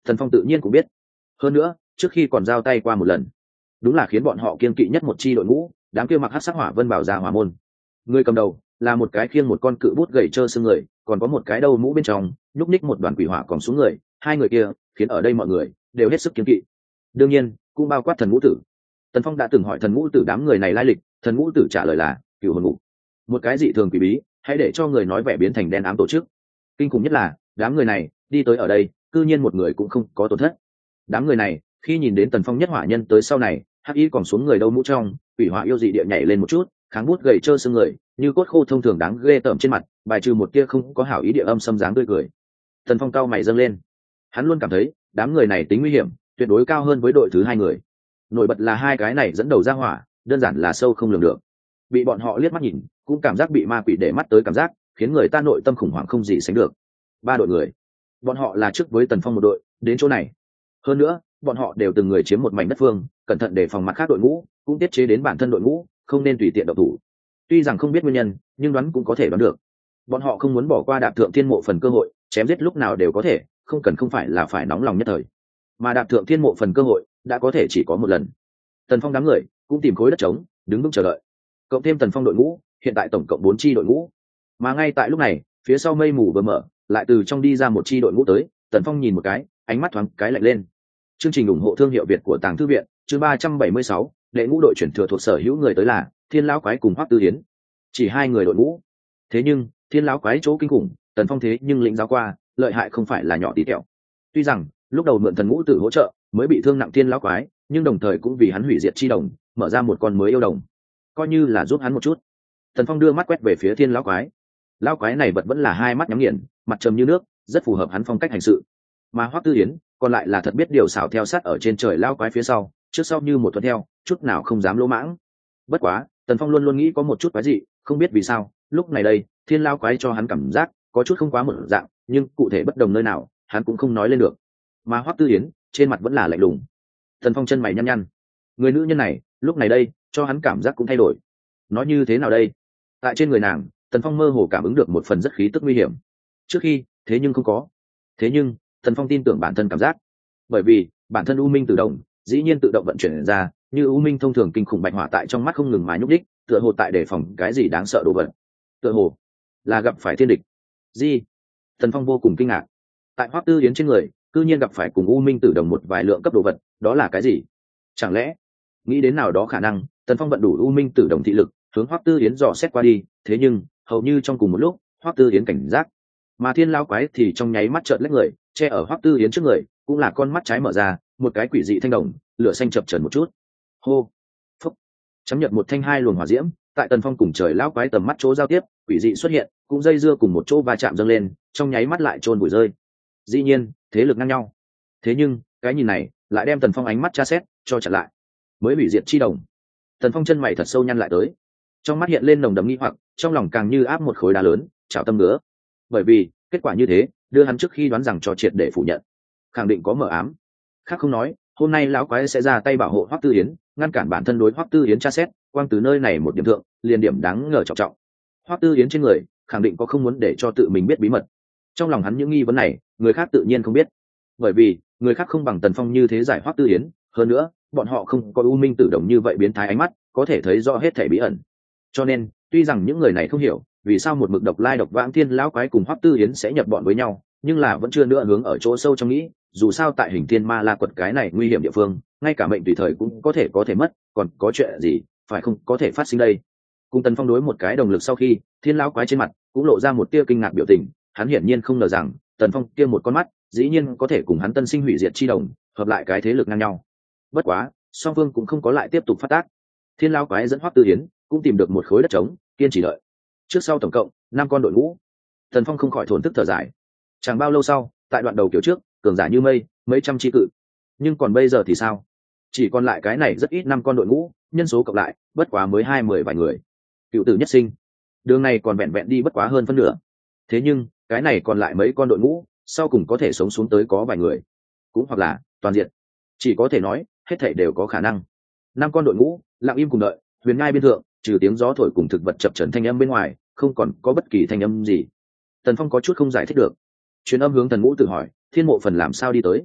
Tần Phong tự nhiên cũng biết. Hơn nữa, trước khi còn giao tay qua một lần, đúng là khiến bọn họ kiên kỵ nhất một chi đội ngũ, đám kia mặc hắc sắc hỏa vân bảo ra hỏa môn. Người cầm đầu là một cái khiêng một con cự bút gầy trơ xương người, còn có một cái đầu mũ bên trong nhúc ních một đoàn quỷ hỏa còn xuống người, hai người kia khiến ở đây mọi người đều hết sức kiên kỵ. Đương nhiên, cũng bao quát thần ngũ tử. Tần Phong đã từng hỏi thần ngũ tử đám người này lai lịch, thần ngũ tử trả lời là cựu hồn ngục, một cái dị thường quỷ bí, hãy để cho người nói vẻ biến thành đen ám tổ chức. Kinh khủng nhất là đám người này đi tới ở đây, cư nhiên một người cũng không có tổn thất. Đám người này khi nhìn đến Tần Phong nhất hỏa nhân tới sau này, hắc y còn xuống người đâu mũ trong, quỷ hỏa yêu dị địa nhảy lên một chút, kháng bút gầy trơ xương người như cốt khô thông thường đáng ghê tởm trên mặt, bài trừ một tia không có hảo ý địa âm xâm dáng tươi cười. Tần Phong cao mày dâng lên, hắn luôn cảm thấy đám người này tính nguy hiểm tuyệt đối cao hơn với đội thứ hai người. Nổi bật là hai cái này dẫn đầu ra hỏa đơn giản là sâu không lường được, bị bọn họ liếc mắt nhìn cũng cảm giác bị ma quỷ để mắt tới cảm giác, khiến người ta nội tâm khủng hoảng không gì sánh được. Ba đội người, bọn họ là trước với Tần Phong một đội đến chỗ này, hơn nữa bọn họ đều từng người chiếm một mảnh đất phương, cẩn thận để phòng mặt khác đội ngũ, cũng tiết chế đến bản thân đội ngũ không nên tùy tiện động thủ. Tuy rằng không biết nguyên nhân, nhưng đoán cũng có thể đoán được. Bọn họ không muốn bỏ qua đạp thượng thiên mộ phần cơ hội, chém giết lúc nào đều có thể, không cần không phải là phải nóng lòng nhất thời. Mà đạp thượng thiên mộ phần cơ hội đã có thể chỉ có một lần. Tần Phong đám người cũng tìm khối đất trống, đứng vững chờ đợi. Cộng thêm Tần Phong đội ngũ, hiện tại tổng cộng bốn chi đội ngũ. Mà ngay tại lúc này, phía sau mây mù vừa mở, lại từ trong đi ra một chi đội ngũ tới. Tần Phong nhìn một cái, ánh mắt thoáng cái lạnh lên. Chương trình ủng hộ thương hiệu Việt của Tàng Thư viện, chương ba trăm bảy mươi sáu, đệ ngũ đội chuyển thừa thuộc sở hữu người tới là Thiên lão quái cùng Hoắc Tư Hiến. Chỉ hai người đội ngũ. Thế nhưng, Thiên lão quái chỗ kinh khủng, Tần Phong thế nhưng lĩnh giáo qua, lợi hại không phải là nhỏ tí tẹo. Tuy rằng, lúc đầu mượn thần ngũ tử hỗ trợ, mới bị thương nặng Thiên lão quái, nhưng đồng thời cũng vì hắn hủy diệt chi đồng, mở ra một con mới yêu đồng, coi như là giúp hắn một chút. Tần Phong đưa mắt quét về phía Thiên lão quái. Lão quái này vật vẫn là hai mắt nhắm nghiền, mặt trầm như nước, rất phù hợp hắn phong cách hành sự. Mà Hoắc Tư Hiến còn lại là thật biết điều xảo theo sát ở trên trời lão quái phía sau, trước sau như một thuận theo, chút nào không dám lỗ mãng. Bất quá, Tần Phong luôn luôn nghĩ có một chút quái dị, không biết vì sao, lúc này đây, Thiên lão quái cho hắn cảm giác có chút không quá một dạng, nhưng cụ thể bất đồng nơi nào, hắn cũng không nói lên được. Mà Hoắc Tư Hiến trên mặt vẫn là lạnh lùng. Tần Phong chân mày nhăn nhăn, người nữ nhân này lúc này đây cho hắn cảm giác cũng thay đổi. Nói như thế nào đây? Tại trên người nàng, Tần Phong mơ hồ cảm ứng được một phần rất khí tức nguy hiểm. Trước khi, thế nhưng không có. Thế nhưng, Tần Phong tin tưởng bản thân cảm giác, bởi vì bản thân U Minh tự động, dĩ nhiên tự động vận chuyển ra, như U Minh thông thường kinh khủng bạch hỏa tại trong mắt không ngừng mà nhúc đích, tựa hồ tại đề phòng cái gì đáng sợ đồ vật. Tựa hồ là gặp phải thiên địch. Gì? Tần Phong vô cùng kinh ngạc. Tại Hoắc Tư Hiến trên người, cư nhiên gặp phải cùng U Minh tử đồng một vài lượng cấp đồ vật, đó là cái gì? Chẳng lẽ nghĩ đến nào đó khả năng, Tần Phong vận đủ U Minh tử đồng thị lực, hướng Hoắc Tư Hiến dò xét qua đi, thế nhưng hầu như trong cùng một lúc, Hoắc Tư Hiến cảnh giác, mà Thiên lão quái thì trong nháy mắt trợn lách người, che ở Hoắc Tư Hiến trước người, cũng là con mắt trái mở ra, một cái quỷ dị thanh đồng, lửa xanh chập chờn một chút. Hô, phúc, chấm nhật một thanh hai luồng hỏa diễm, tại Tần Phong cùng trời lão quái tầm mắt chỗ giao tiếp, quỷ dị xuất hiện, cũng dây dưa cùng một chỗ va chạm dâng lên, trong nháy mắt lại trôn bụi rơi. Dĩ nhiên, thế lực ngang nhau. Thế nhưng, cái nhìn này lại đem Tần Phong ánh mắt tra xét cho chặn lại. Mới hủy diệt chi đồng. Tần Phong chân mày thật sâu nhăn lại tới, trong mắt hiện lên nồng đậm nghi hoặc, trong lòng càng như áp một khối đá lớn, chảo tâm nữa. Bởi vì kết quả như thế, đưa hắn trước khi đoán rằng cho triệt để phủ nhận, khẳng định có mờ ám. Khác không nói, hôm nay lão quái sẽ ra tay bảo hộ Hoắc Tư Hiến, ngăn cản bản thân đối Hoắc Tư Hiến tra xét, quang từ nơi này một điểm thượng, liền điểm đáng ngờ trọng trọng. Hoắc Tư Hiến trên người, khẳng định có không muốn để cho tự mình biết bí mật. Trong lòng hắn những nghi vấn này, người khác tự nhiên không biết, bởi vì người khác không bằng Tần Phong như thế giải Hoắc Tư Hiến, hơn nữa, bọn họ không có U Minh tự động như vậy biến thái ánh mắt, có thể thấy rõ hết thảy bí ẩn. Cho nên, tuy rằng những người này không hiểu vì sao một mực độc lai độc vãng Thiên lão quái cùng Hoắc Tư Hiến sẽ nhập bọn với nhau, nhưng là vẫn chưa nữa hướng ở chỗ sâu trong nghĩ, dù sao tại hình Thiên Ma La quật cái này nguy hiểm địa phương, ngay cả mệnh tùy thời cũng có thể có thể mất, còn có chuyện gì phải không có thể phát sinh đây. Cùng Tần Phong đối một cái đồng lực sau khi, Thiên lão quái trên mặt cũng lộ ra một tia kinh ngạc biểu tình, hắn hiển nhiên không ngờ rằng Tần Phong kia một con mắt dĩ nhiên có thể cùng hắn tân sinh hủy diệt chi đồng hợp lại cái thế lực ngang nhau. Bất quá, song phương cũng không có lại tiếp tục phát tác. Thiên lão quái dẫn Hoắc Tư Hiến cũng tìm được một khối đất trống, kiên trì đợi. Trước sau tổng cộng năm con đội ngũ. Tần Phong không khỏi thổn thức thở dài. Chẳng bao lâu sau, tại đoạn đầu kiểu trước, cường giả như mây, mấy trăm chi cự. Nhưng còn bây giờ thì sao? Chỉ còn lại cái này rất ít năm con đội ngũ, nhân số cộng lại bất quá mới hai mười vài người. Cựu tử nhất sinh, đường này còn vẹn vẹn đi bất quá hơn phân nửa. Thế nhưng cái này còn lại mấy con đội ngũ, sau cùng có thể sống xuống tới có vài người, cũng hoặc là toàn diện. Chỉ có thể nói hết thảy đều có khả năng. Năm con đội ngũ lặng im cùng đợi, huyền ngai biên thượng, trừ tiếng gió thổi cùng thực vật chập chờn thanh âm bên ngoài, không còn có bất kỳ thanh âm gì. Tần Phong có chút không giải thích được, truyền âm hướng Thần Ngũ Tử hỏi, Thiên Mộ Phần làm sao đi tới?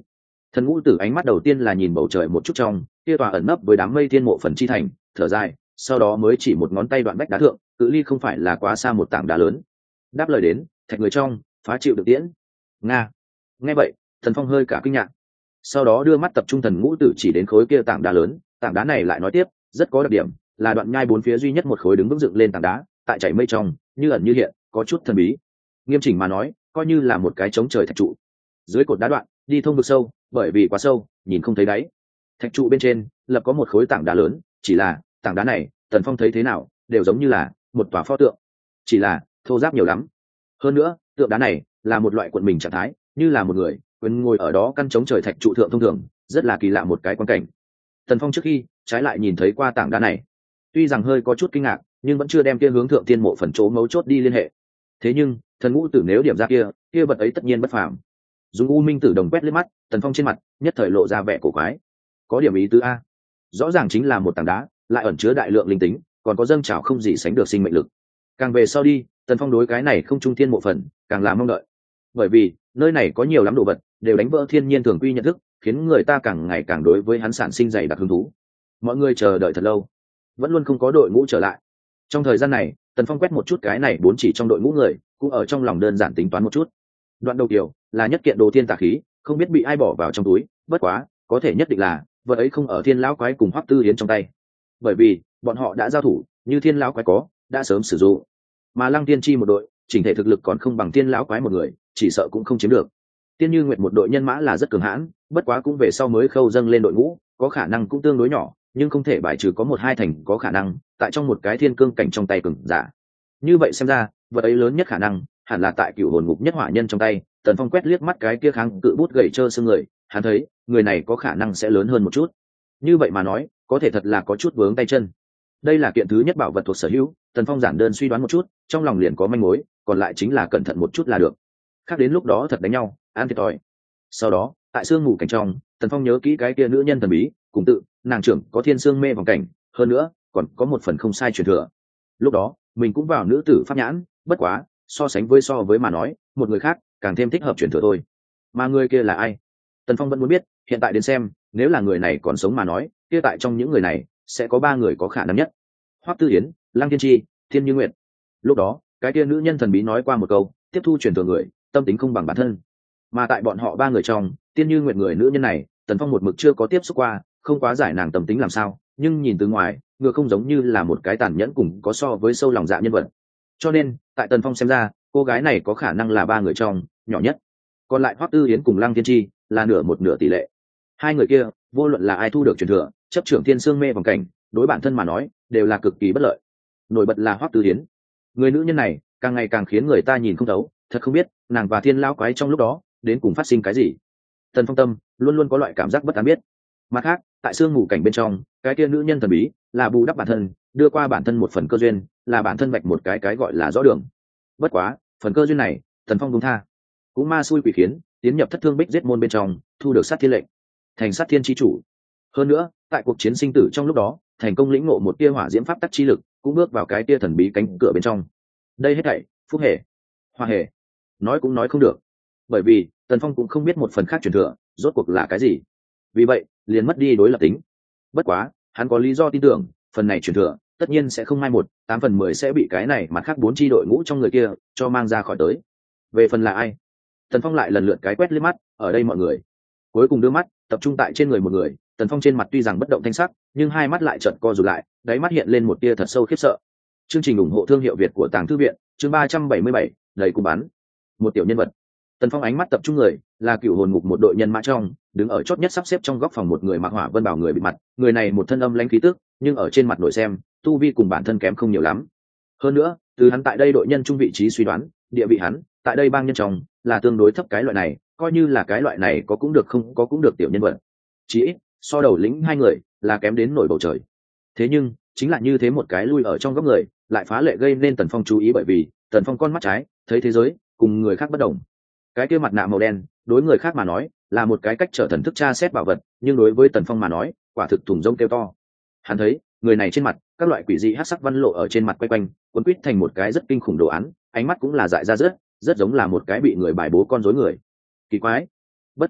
Thần ngũ tử ánh mắt đầu tiên là nhìn bầu trời một chút trong kia tòa ẩn nấp với đám mây thiên mộ phần chi thành, thở dài, sau đó mới chỉ một ngón tay đoạn bách đá thượng, cự ly không phải là quá xa một tảng đá lớn. Đáp lời đến, thạch người trong phá chịu được tiễn. Nga. Nghe vậy, Thần Phong hơi cả kinh ngạc, sau đó đưa mắt tập trung thần ngũ tử chỉ đến khối kia tảng đá lớn. Tảng đá này lại nói tiếp, rất có đặc điểm, là đoạn nhai bốn phía duy nhất một khối đứng vững dựng lên tảng đá, tại chảy mây trong, như ẩn như hiện, có chút thần bí. Nghiêm chỉnh mà nói, coi như là một cái chống trời thạch trụ. Dưới cột đá đoạn, đi thông vực sâu, bởi vì quá sâu, nhìn không thấy đáy. Thạch trụ bên trên lập có một khối tảng đá lớn, chỉ là tảng đá này, Tần Phong thấy thế nào, đều giống như là một tòa pho tượng, chỉ là thô ráp nhiều lắm. Hơn nữa, tượng đá này là một loại cuộn mình trạng thái, như là một người quyền ngồi ở đó căn chống trời thạch trụ thượng thông thường, rất là kỳ lạ một cái quan cảnh. Tần Phong trước khi trái lại nhìn thấy qua tảng đá này, tuy rằng hơi có chút kinh ngạc, nhưng vẫn chưa đem kia hướng thượng tiên mộ phần chỗ mấu chốt đi liên hệ. Thế nhưng thần ngũ tử nếu điểm ra kia kia vật ấy tất nhiên bất phàm. Dùng u minh tử đồng quét lên mắt, Tần Phong trên mặt nhất thời lộ ra vẻ cổ quái. Có điểm ý tứ a, rõ ràng chính là một tảng đá, lại ẩn chứa đại lượng linh tính, còn có dâng trào không gì sánh được sinh mệnh lực. Càng về sau đi, Tần Phong đối cái này không trung thiên mộ phần càng là mong đợi, bởi vì nơi này có nhiều lắm đồ vật đều đánh vỡ thiên nhiên thường quy nhận thức, khiến người ta càng ngày càng đối với hắn sản sinh dày đặc hứng thú. Mọi người chờ đợi thật lâu, vẫn luôn không có đội ngũ trở lại. Trong thời gian này, Tần Phong quét một chút cái này bốn chỉ trong đội ngũ người, cũng ở trong lòng đơn giản tính toán một chút. Đoạn đầu tiểu là nhất kiện đồ thiên tà khí, không biết bị ai bỏ vào trong túi, bất quá có thể nhất định là vật ấy không ở thiên lão quái cùng Hoắc Tư Hiến trong tay, bởi vì bọn họ đã giao thủ, như thiên lão quái có đã sớm sử dụng, mà Lăng Tiên Chi một đội chỉnh thể thực lực còn không bằng thiên lão quái một người, chỉ sợ cũng không chiếm được. Tiên Như Nguyệt một đội nhân mã là rất cường hãn, bất quá cũng về sau mới khâu dâng lên đội ngũ, có khả năng cũng tương đối nhỏ, nhưng không thể bài trừ có một hai thành có khả năng tại trong một cái thiên cương cảnh trong tay cường giả. Như vậy xem ra, vật ấy lớn nhất khả năng hẳn là tại Cửu Hồn Ngục nhất hỏa nhân trong tay. Tần Phong quét liếc mắt cái kia kháng cự bút gậy trơ xương người, hắn thấy người này có khả năng sẽ lớn hơn một chút. Như vậy mà nói, có thể thật là có chút vướng tay chân. Đây là kiện thứ nhất bảo vật thuộc sở hữu, Tần Phong giản đơn suy đoán một chút, trong lòng liền có manh mối, còn lại chính là cẩn thận một chút là được. Khác đến lúc đó thật đánh nhau, ăn thiệt thòi. Sau đó, tại sương ngủ cảnh trong, Tần Phong nhớ kỹ cái kia nữ nhân thần bí, cùng tự, nàng trưởng có thiên sương mê vòng cảnh, hơn nữa, còn có một phần không sai truyền thừa. Lúc đó, mình cũng vào nữ tử pháp nhãn, bất quá, so sánh với so với mà nói, một người khác càng thêm thích hợp truyền thừa thôi. Mà người kia là ai? Tần Phong vẫn muốn biết, hiện tại đến xem, nếu là người này còn sống mà nói, kia tại trong những người này sẽ có ba người có khả năng nhất: Hoắc Tư Hiến, Lăng Thiên Chi, Thiên Như Nguyệt. Lúc đó, cái kia nữ nhân thần bí nói qua một câu, tiếp thu truyền thừa người, tâm tính không bằng bản thân. Mà tại bọn họ ba người trong, Tiên Như Nguyệt người nữ nhân này, Tần Phong một mực chưa có tiếp xúc qua, không quá giải nàng tâm tính làm sao, nhưng nhìn từ ngoài, ngược không giống như là một cái tàn nhẫn cùng có so với sâu lòng dạ nhân vật. Cho nên, tại Tần Phong xem ra, cô gái này có khả năng là ba người trong nhỏ nhất. Còn lại Hoắc Tư Hiến cùng Lăng Thiên Chi là nửa một nửa tỷ lệ. Hai người kia, vô luận là ai thu được truyền thừa, chấp trưởng thiên sương mê vòng cảnh, đối bản thân mà nói, đều là cực kỳ bất lợi. Nổi bật là Hoắc Tư Hiến. Người nữ nhân này, càng ngày càng khiến người ta nhìn không thấu, thật không biết, nàng và Thiên lão quái trong lúc đó, đến cùng phát sinh cái gì. Tần Phong tâm luôn luôn có loại cảm giác bất an biết. Mặt khác, tại sương ngủ cảnh bên trong, cái kia nữ nhân thần bí là bù đắp bản thân, đưa qua bản thân một phần cơ duyên, là bản thân vạch một cái cái gọi là rõ đường. Bất quá, phần cơ duyên này, Tần Phong đúng tha, cũng ma xui quỷ khiến, tiến nhập thất thương bích giết môn bên trong, thu được sát thiên lệnh, thành sát thiên chi chủ. Hơn nữa, tại cuộc chiến sinh tử trong lúc đó, thành công lĩnh ngộ một tia hỏa diễm pháp tắc chi lực, cũng bước vào cái tia thần bí cánh cửa bên trong. Đây hết thảy, phúc hệ, hoa hệ, nói cũng nói không được, bởi vì Tần Phong cũng không biết một phần khác truyền thừa rốt cuộc là cái gì, vì vậy liền mất đi đối lập tính. Bất quá, hắn có lý do tin tưởng, phần này truyền thừa tất nhiên sẽ không mai một, tám phần mười sẽ bị cái này mặt khác bốn chi đội ngũ trong người kia cho mang ra khỏi tới. Về phần là ai, Tần Phong lại lần lượt cái quét liếc mắt, ở đây mọi người cuối cùng đưa mắt tập trung tại trên người một người. Tần Phong trên mặt tuy rằng bất động thanh sắc, nhưng hai mắt lại chợt co rụt lại, đáy mắt hiện lên một tia thật sâu khiếp sợ. Chương trình ủng hộ thương hiệu Việt của Tàng Thư viện, chương ba trăm bảy mươi bảy, đầy cùng bắn. Một tiểu nhân vật. Tần Phong ánh mắt tập trung người, là Cửu Hồn Ngục một đội nhân mã trong, đứng ở chót nhất sắp xếp trong góc phòng một người mặc hỏa vân bảo người bị mặt, người này một thân âm lãnh khí tức, nhưng ở trên mặt nội xem, tu vi cùng bản thân kém không nhiều lắm. Hơn nữa, từ hắn tại đây đội nhân trung vị trí suy đoán, địa vị hắn tại đây bang nhân trong là tương đối thấp cái loại này, coi như là cái loại này có cũng được không có cũng được tiểu nhân vật. Chỉ ít, so đầu lĩnh hai người là kém đến nổi bầu trời. Thế nhưng, chính là như thế một cái lui ở trong góc người, lại phá lệ gây nên Tần Phong chú ý, bởi vì Tần Phong con mắt trái thấy thế giới cùng người khác bất đồng. Cái kia mặt nạ màu đen, đối người khác mà nói là một cái cách trở thần thức tra xét bảo vật, nhưng đối với Tần Phong mà nói, quả thực thùng rông kêu to. Hắn thấy người này trên mặt các loại quỷ dị hắc sắc văn lộ ở trên mặt quay quanh, cuốn quýt thành một cái rất kinh khủng đồ án, ánh mắt cũng là dại ra rất rất giống là một cái bị người bài bố con rối người. Kỳ quái. Bất quá,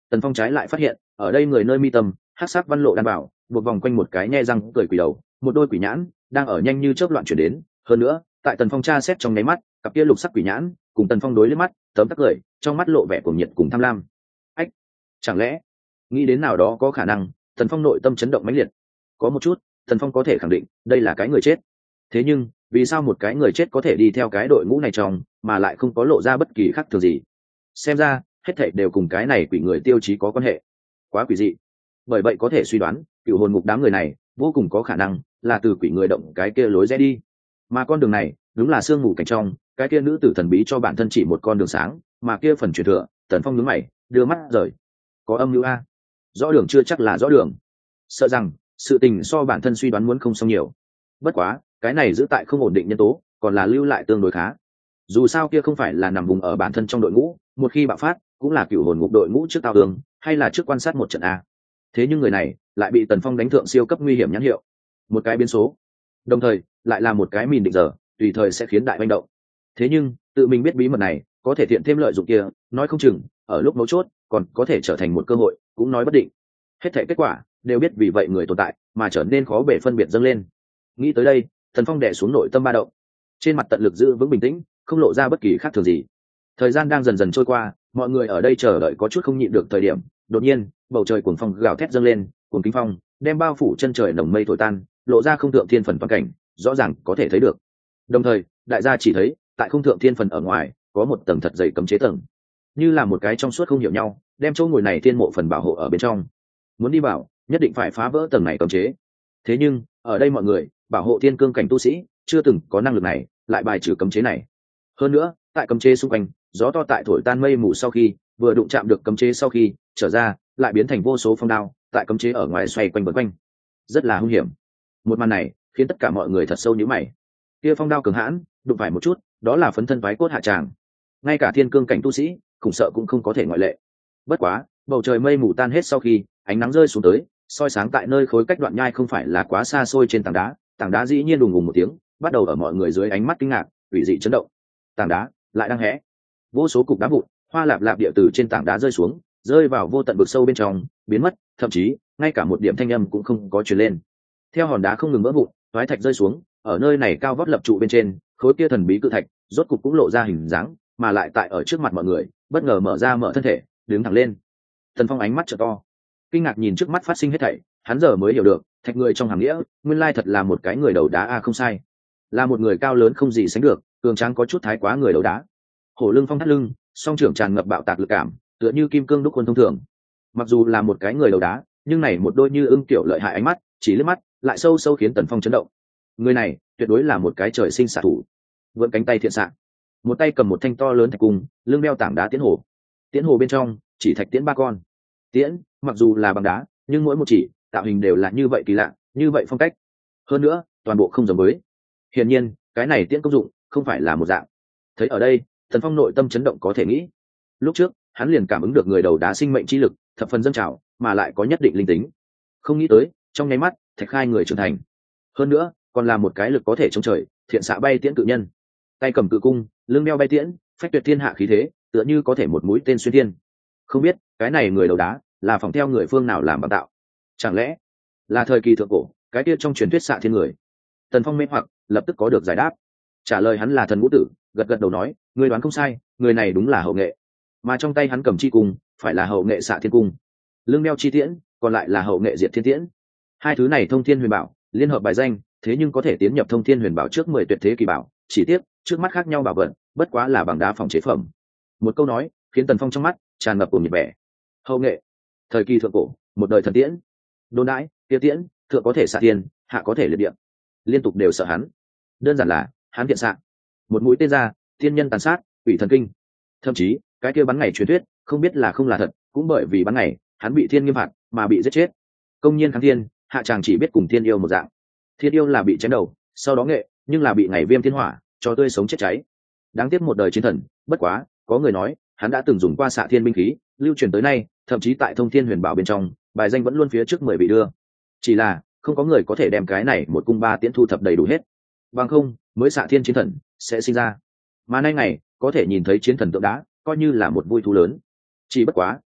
Tần Phong trái lại phát hiện ở đây người nơi mi tâm hắc sắc văn lộ đan bảo buộc vòng quanh một cái nhe răng cười quỷ đầu, một đôi quỷ nhãn đang ở nhanh như chớp loạn chuyển đến. Hơn nữa tại Tần Phong tra xét trong nháy mắt, cặp kia lục sắc quỷ nhãn cùng Tần Phong đối liếc mắt, tấm tắc cười, trong mắt lộ vẻ cuồng nhiệt cùng tham lam. Ách, chẳng lẽ nghĩ đến nào đó có khả năng? Tần Phong nội tâm chấn động mãnh liệt. Có một chút, Tần Phong có thể khẳng định đây là cái người chết. Thế nhưng vì sao một cái người chết có thể đi theo cái đội ngũ này trong mà lại không có lộ ra bất kỳ khác thường gì? Xem ra hết thảy đều cùng cái này quỷ người tiêu chí có quan hệ. Quá quỷ dị. Bởi vậy có thể suy đoán cựu hồn ngục đám người này vô cùng có khả năng là từ quỷ người động cái kia lối rẽ đi, mà con đường này đúng là sương mù cảnh trong cái kia nữ tử thần bí cho bản thân chỉ một con đường sáng, mà kia phần truyền thừa. Tần Phong nhướng mày đưa mắt rời. Có âm mưu a? Rõ đường chưa chắc là rõ đường, sợ rằng sự tình so bản thân suy đoán muốn không xong nhiều. Bất quá cái này giữ tại không ổn định nhân tố còn là lưu lại tương đối khá. Dù sao kia không phải là nằm vùng ở bản thân trong đội ngũ, một khi bạo phát cũng là cựu hồn ngục đội ngũ trước tao tường hay là trước quan sát một trận a. Thế nhưng người này lại bị Tần Phong đánh thượng siêu cấp nguy hiểm nhãn hiệu, một cái biến số, đồng thời lại là một cái mìn định giờ tùy thời sẽ khiến đại manh động. Thế nhưng tự mình biết bí mật này có thể thiện thêm lợi dụng kia, nói không chừng ở lúc mấu chốt còn có thể trở thành một cơ hội, cũng nói bất định. Hết thảy kết quả đều biết vì vậy người tồn tại mà trở nên khó bể phân biệt dâng lên. Nghĩ tới đây, Tần Phong đè xuống nội tâm ba động, trên mặt tận lực giữ vững bình tĩnh, không lộ ra bất kỳ khác thường gì. Thời gian đang dần dần trôi qua, mọi người ở đây chờ đợi có chút không nhịn được thời điểm, đột nhiên bầu trời cuồng phong gào thét dâng lên, cuồng kính phong đem bao phủ chân trời nồng mây thổi tan, lộ ra không thượng thiên phần toàn cảnh, rõ ràng có thể thấy được. Đồng thời đại gia chỉ thấy tại không thượng thiên phần ở ngoài có một tầng thật dày cấm chế tầng, như là một cái trong suốt không hiểu nhau, đem chỗ ngồi này thiên mộ phần bảo hộ ở bên trong. Muốn đi vào nhất định phải phá vỡ tầng này cấm chế. Thế nhưng ở đây mọi người bảo hộ thiên cương cảnh tu sĩ chưa từng có năng lực này, lại bài trừ cấm chế này. Hơn nữa tại cấm chế xung quanh, gió to tại thổi tan mây mù sau khi vừa đụng chạm được cấm chế sau khi trở ra, lại biến thành vô số phong đao tại cấm chế ở ngoài xoay quanh vần quanh, rất là hung hiểm. Một màn này khiến tất cả mọi người thật sâu nhíu mày. Kia phong đao cường hãn, đụng phải một chút đó là phấn thân vái cốt hạ tràng, ngay cả thiên cương cảnh tu sĩ khủng sợ cũng không có thể ngoại lệ. Bất quá bầu trời mây mù tan hết sau khi ánh nắng rơi xuống tới, soi sáng tại nơi khối cách đoạn nhai không phải là quá xa xôi trên tảng đá. Tảng đá dĩ nhiên đùng ngùng một tiếng bắt đầu ở mọi người dưới ánh mắt kinh ngạc ủy dị chấn động. Tảng đá lại đang hé, vô số cục đá vụn hoa lạp lạp địa từ trên tảng đá rơi xuống, rơi vào vô tận vực sâu bên trong biến mất, thậm chí ngay cả một điểm thanh âm cũng không có truyền lên. Theo hòn đá không ngừng vỡ vụn, toái thạch rơi xuống, ở nơi này cao vót lập trụ bên trên khối kia thần bí cự thạch rốt cục cũng lộ ra hình dáng, mà lại tại ở trước mặt mọi người bất ngờ mở ra mở thân thể đứng thẳng lên. Tần Phong ánh mắt trợ to, kinh ngạc nhìn trước mắt phát sinh hết thảy, hắn giờ mới hiểu được thạch người trong hàng nghĩa nguyên lai thật là một cái người đầu đá a. À không sai, là một người cao lớn không gì sánh được, cường tráng có chút thái quá người đầu đá. Hổ lưng phong thắt lưng, song trưởng tràn ngập bạo tạc lực cảm, tựa như kim cương đúc quân thông thường. Mặc dù là một cái người đầu đá, nhưng này một đôi như ưng kiểu lợi hại ánh mắt chỉ liếc mắt lại sâu sâu khiến Tần Phong chấn động. Người này tuyệt đối là một cái trời sinh xạ thủ, vươn cánh tay thiện xạ, một tay cầm một thanh to lớn thạch cung, lưng đeo tảng đá tiễn hồ. Tiễn hồ bên trong chỉ thạch tiễn ba con. Tiễn mặc dù là bằng đá, nhưng mỗi một chỉ tạo hình đều là như vậy kỳ lạ, như vậy phong cách. Hơn nữa toàn bộ không giống với. Hiển nhiên cái này tiễn công dụng không phải là một dạng. Thấy ở đây, Tần Phong nội tâm chấn động có thể nghĩ. Lúc trước hắn liền cảm ứng được người đầu đá sinh mệnh chi lực thập phần dâng trào, mà lại có nhất định linh tính. Không nghĩ tới trong nháy mắt thạch khai người trưởng thành, hơn nữa còn là một cái lực có thể chống trời thiện xạ bay tiễn cự nhân, tay cầm cự cung, lưng đeo bay tiễn, phách tuyệt thiên hạ khí thế, tựa như có thể một mũi tên xuyên thiên. Không biết cái này người đầu đá là phỏng theo người phương nào làm bằng tạo, chẳng lẽ là thời kỳ thượng cổ cái kia trong truyền thuyết xạ thiên người? Tần Phong mê hoặc lập tức có được giải đáp. Trả lời hắn là thần ngũ tử, gật gật đầu nói, người đoán không sai, người này đúng là hậu nghệ, mà trong tay hắn cầm chi cung phải là hậu nghệ xạ thiên cung, lưng đeo chi tiễn còn lại là hậu nghệ diệt thiên tiễn. Hai thứ này thông thiên huyền bảo liên hợp bài danh, thế nhưng có thể tiến nhập thông thiên huyền bảo trước mười tuyệt thế kỳ bảo. Chỉ tiếc trước mắt khác nhau bảo vật bất quá là bằng đá phòng chế phẩm. Một câu nói khiến Tần Phong trong mắt tràn ngập cùng nhiệt vẻ. Hậu nghệ, thời kỳ thượng cổ, một đời thần tiễn. Đồn đãi tiêu tiễn thượng có thể xạ thiên, hạ có thể liệt địa, liên tục đều sợ hắn. Đơn giản là hắn thiện xạ, một mũi tên ra thiên nhân tàn sát, ủy thần kinh. Thậm chí cái kia bắn ngày truyền thuyết không biết là không là thật, cũng bởi vì bắn ngày hắn bị thiên nghiêm phạt mà bị giết chết. Công nhiên kháng thiên, hạ chàng chỉ biết cùng thiên yêu một dạng. Thiên yêu là bị chém đầu, sau đó nghệ nhưng là bị ngày viêm thiên hỏa cho tươi sống chết cháy. Đáng tiếc một đời chiến thần. Bất quá có người nói hắn đã từng dùng qua xạ thiên binh khí, lưu truyền tới nay, thậm chí tại thông thiên huyền bảo bên trong bài danh vẫn luôn phía trước mười bị đưa. Chỉ là không có người có thể đem cái này một cung ba tiễn thu thập đầy đủ hết, bằng không mới xạ thiên chiến thần sẽ sinh ra. Mà nay ngày có thể nhìn thấy chiến thần tượng đá coi như là một vui thú lớn. Chỉ bất quá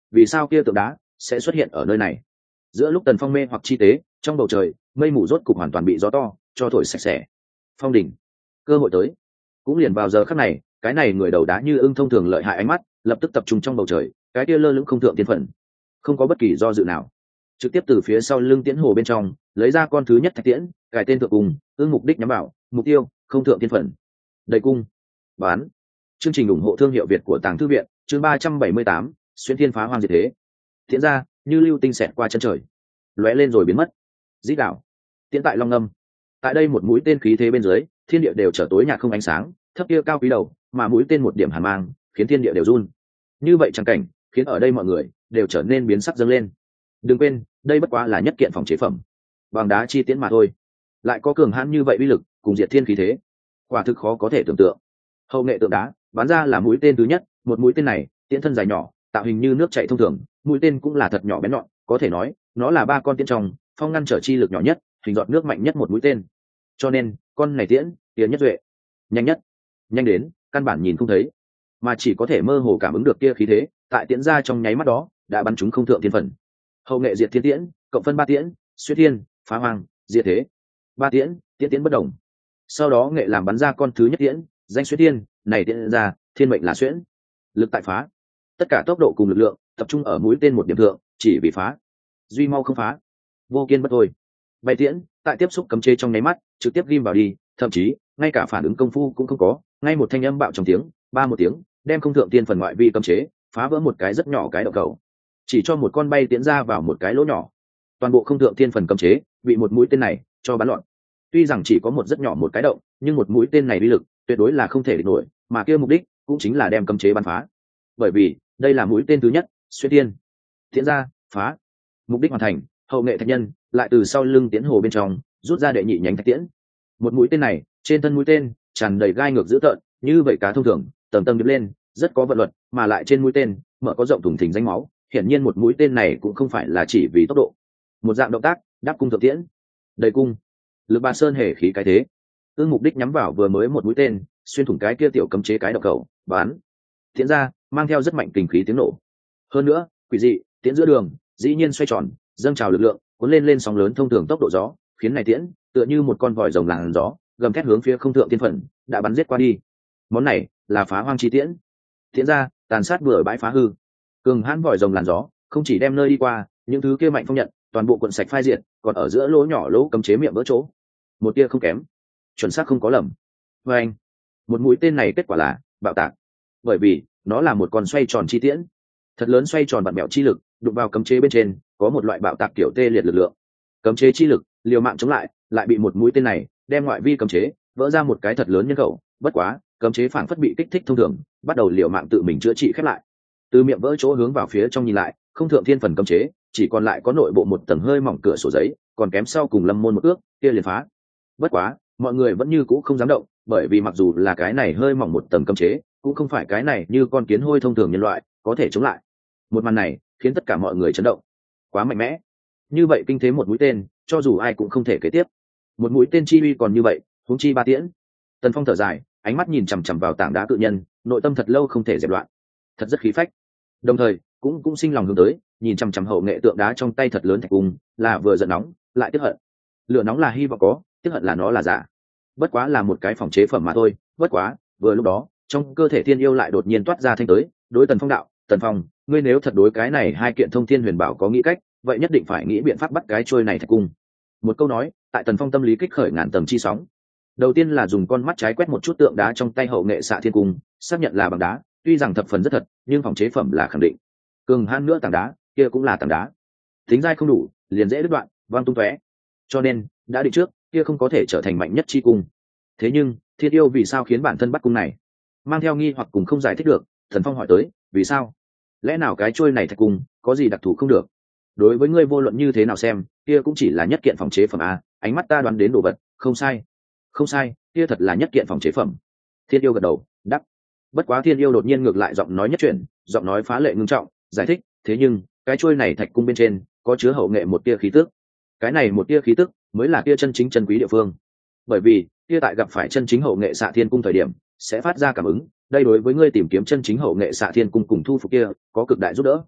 vì sao kia tượng đá sẽ xuất hiện ở nơi này. Giữa lúc Tần Phong mê hoặc chi tế, trong bầu trời mây mù rốt cục hoàn toàn bị gió to cho thổi sạch sẽ. Phong đỉnh, cơ hội tới. Cũng liền vào giờ khắc này, cái này người đầu đá như ưng thông thường lợi hại ánh mắt lập tức tập trung trong bầu trời, cái kia lơ lửng không thượng tiên phần, không có bất kỳ do dự nào, trực tiếp từ phía sau lưng tiễn hồ bên trong lấy ra con thứ nhất thạch tiễn, cài tên thượng cung, ương mục đích nhắm vào mục tiêu không thượng tiên phần. Đầy cung bán. Chương trình ủng hộ thương hiệu Việt của Tàng Thư viện, chương ba trăm bảy mươi tám, xuyên thiên phá hoang diệt thế. Tiễn ra như lưu tinh xẹt qua chân trời, lóe lên rồi biến mất. Dĩ đạo tiễn tại long ngâm, tại đây một mũi tên khí thế bên dưới, thiên địa đều trở tối nhạt không ánh sáng, thấp kia cao quý đầu, mà mũi tên một điểm hàn mang khiến thiên địa đều run. Như vậy chẳng cảnh khiến ở đây mọi người đều trở nên biến sắc dâng lên. Đừng quên, đây bất quá là nhất kiện phòng chế phẩm, bằng đá chi tiễn mà thôi, lại có cường hãn như vậy uy lực cùng diệt thiên khí thế, quả thực khó có thể tưởng tượng. Hậu nghệ tượng đá bắn ra là mũi tên thứ nhất, một mũi tên này tiễn thân dài nhỏ, tạo hình như nước chảy thông thường, mũi tên cũng là thật nhỏ bé nhọn, có thể nói nó là ba con tiễn trong phong ngăn trở chi lực nhỏ nhất, hình giọt nước mạnh nhất một mũi tên. Cho nên con này tiễn tiến nhất duệ, nhanh nhất, nhanh đến căn bản nhìn không thấy, mà chỉ có thể mơ hồ cảm ứng được kia khí thế, tại tiễn ra trong nháy mắt đó đã bắn chúng không thượng thiên phần. Hậu nghệ diệt thiên tiễn cộng phân ba tiễn, xuyên thiên phá hoang diệt thế. Ba tiễn, tiễn tiễn bất đồng. Sau đó nghệ làm bắn ra con thứ nhất tiễn, danh xuyên thiên, này tiễn ra thiên mệnh là xuyễn, lực tại phá. Tất cả tốc độ cùng lực lượng tập trung ở mũi tên một điểm thượng, chỉ vì phá, duy mau không phá, vô kiên bất thôi. Bay tiễn tại tiếp xúc cấm chế trong nháy mắt trực tiếp ghim vào đi, thậm chí ngay cả phản ứng công phu cũng không có, ngay một thanh âm bạo trong tiếng ba một tiếng đem không thượng tiên phần ngoại vi cấm chế phá vỡ một cái rất nhỏ cái động cầu, chỉ cho một con bay tiễn ra vào một cái lỗ nhỏ. Toàn bộ không thượng tiên phần cấm chế bị một mũi tên này cho bắn loạn. Tuy rằng chỉ có một rất nhỏ một cái động, nhưng một mũi tên này uy lực tuyệt đối là không thể địch nổi, mà kia mục đích cũng chính là đem cấm chế bắn phá. Bởi vì đây là mũi tên thứ nhất, xuyên tiên tiễn ra phá. Mục đích hoàn thành, hậu nghệ thạch nhân lại từ sau lưng tiễn hồ bên trong rút ra đệ nhị nhánh thạch tiễn. Một mũi tên này trên thân mũi tên tràn đầy gai ngược dữ tợn, như vậy cá thông thường tầng tầng điệp lên, rất có vận luật, mà lại trên mũi tên mở có rộng thủng thình danh máu, hiển nhiên một mũi tên này cũng không phải là chỉ vì tốc độ. Một dạng động tác đáp cung thượng tiễn, đầy cung, lực ba sơn hề khí cái thế. Ương mục đích nhắm vào vừa mới một mũi tên, xuyên thủng cái kia tiểu cấm chế cái độc cầu, bán tiễn ra mang theo rất mạnh kình khí tiếng nổ. Hơn nữa quỷ dị tiễn giữa đường dĩ nhiên xoay tròn, dâng trào lực lượng cuốn lên lên sóng lớn thông thường tốc độ gió, khiến này tiễn tựa như một con vòi rồng làn gió gầm thét hướng phía không thượng tiên phần đã bắn giết qua đi. Món này là phá hoang chi tiễn. Tiễn ra tàn sát bừa bãi phá hư, cường hãn vòi rồng làn gió không chỉ đem nơi đi qua những thứ kia mạnh phong nhận toàn bộ cuộn sạch phai diện, còn ở giữa lỗ nhỏ lỗ cấm chế miệng vỡ chỗ một tia không kém, chuẩn xác không có lầm. Và anh, một mũi tên này kết quả là bạo tạc, bởi vì nó là một con xoay tròn chi tiễn, thật lớn xoay tròn vặn mẹo chi lực đụng vào cấm chế bên trên, có một loại bạo tạc kiểu tê liệt lực lượng. Cấm chế chi lực liều mạng chống lại, lại bị một mũi tên này đem ngoại vi cấm chế vỡ ra một cái thật lớn nhân khẩu. Bất quá cấm chế phản phất bị kích thích thông thường, bắt đầu liều mạng tự mình chữa trị khép lại. Từ miệng vỡ chỗ hướng vào phía trong nhìn lại, không thượng thiên phần cấm chế chỉ còn lại có nội bộ một tầng hơi mỏng cửa sổ giấy, còn kém sau cùng lâm môn một ước kia liền phá. Bất quá mọi người vẫn như cũ không dám động, bởi vì mặc dù là cái này hơi mỏng một tầng cấm chế, cũng không phải cái này như con kiến hôi thông thường nhân loại có thể chống lại. Một màn này khiến tất cả mọi người chấn động, quá mạnh mẽ. Như vậy kinh thế một mũi tên, cho dù ai cũng không thể kế tiếp. Một mũi tên chi uy còn như vậy, huống chi ba tiễn. Tần Phong thở dài, ánh mắt nhìn chằm chằm vào tảng đá cự nhân, nội tâm thật lâu không thể dẹp loạn, thật rất khí phách. Đồng thời cũng cũng sinh lòng hướng tới, nhìn chằm chằm hậu nghệ tượng đá trong tay thật lớn thạch cung, là vừa giận nóng lại tiếc hận. Lửa nóng là hy vọng có, tiếc hận là nó là giả, bất quá là một cái phòng chế phẩm mà thôi. Bất quá vừa lúc đó trong cơ thể thiên yêu lại đột nhiên toát ra thanh tới, đối Tần Phong đạo: Tần Phong, ngươi nếu thật đối cái này hai kiện thông thiên huyền bảo có nghĩ cách, vậy nhất định phải nghĩ biện pháp bắt cái trôi này thạch cung. Một câu nói tại Tần Phong tâm lý kích khởi ngàn tầng chi sóng. Đầu tiên là dùng con mắt trái quét một chút tượng đá trong tay hậu nghệ xạ thiên cung, xác nhận là bằng đá, tuy rằng thập phần rất thật, nhưng phòng chế phẩm là khẳng định. Cường hãn nữa tảng đá kia cũng là tảng đá, tính dai không đủ liền dễ đứt đoạn văng tung tóe, cho nên đã định trước kia không có thể trở thành mạnh nhất chi cung. Thế nhưng thiên yêu vì sao khiến bản thân bắt cung này, mang theo nghi hoặc cùng không giải thích được. Thần Phong hỏi tới: vì sao? Lẽ nào cái trôi này thạch cung có gì đặc thù không được? Đối với ngươi vô luận như thế nào xem, kia cũng chỉ là nhất kiện phòng chế phẩm a. Ánh mắt ta đoán đến đồ vật không sai, không sai, kia thật là nhất kiện phòng chế phẩm. Thiên yêu gật đầu đáp. Bất quá thiên yêu đột nhiên ngược lại giọng nói nhất chuyển, giọng nói phá lệ ngưng trọng giải thích: thế nhưng cái trôi này thạch cung bên trên có chứa hậu nghệ một tia khí tức, cái này một tia khí tức mới là tia chân chính chân quý địa phương. Bởi vì tia tại gặp phải chân chính hậu nghệ xạ thiên cung thời điểm sẽ phát ra cảm ứng, đây đối với ngươi tìm kiếm chân chính hậu nghệ xạ thiên cung cùng thu phục kia có cực đại giúp đỡ.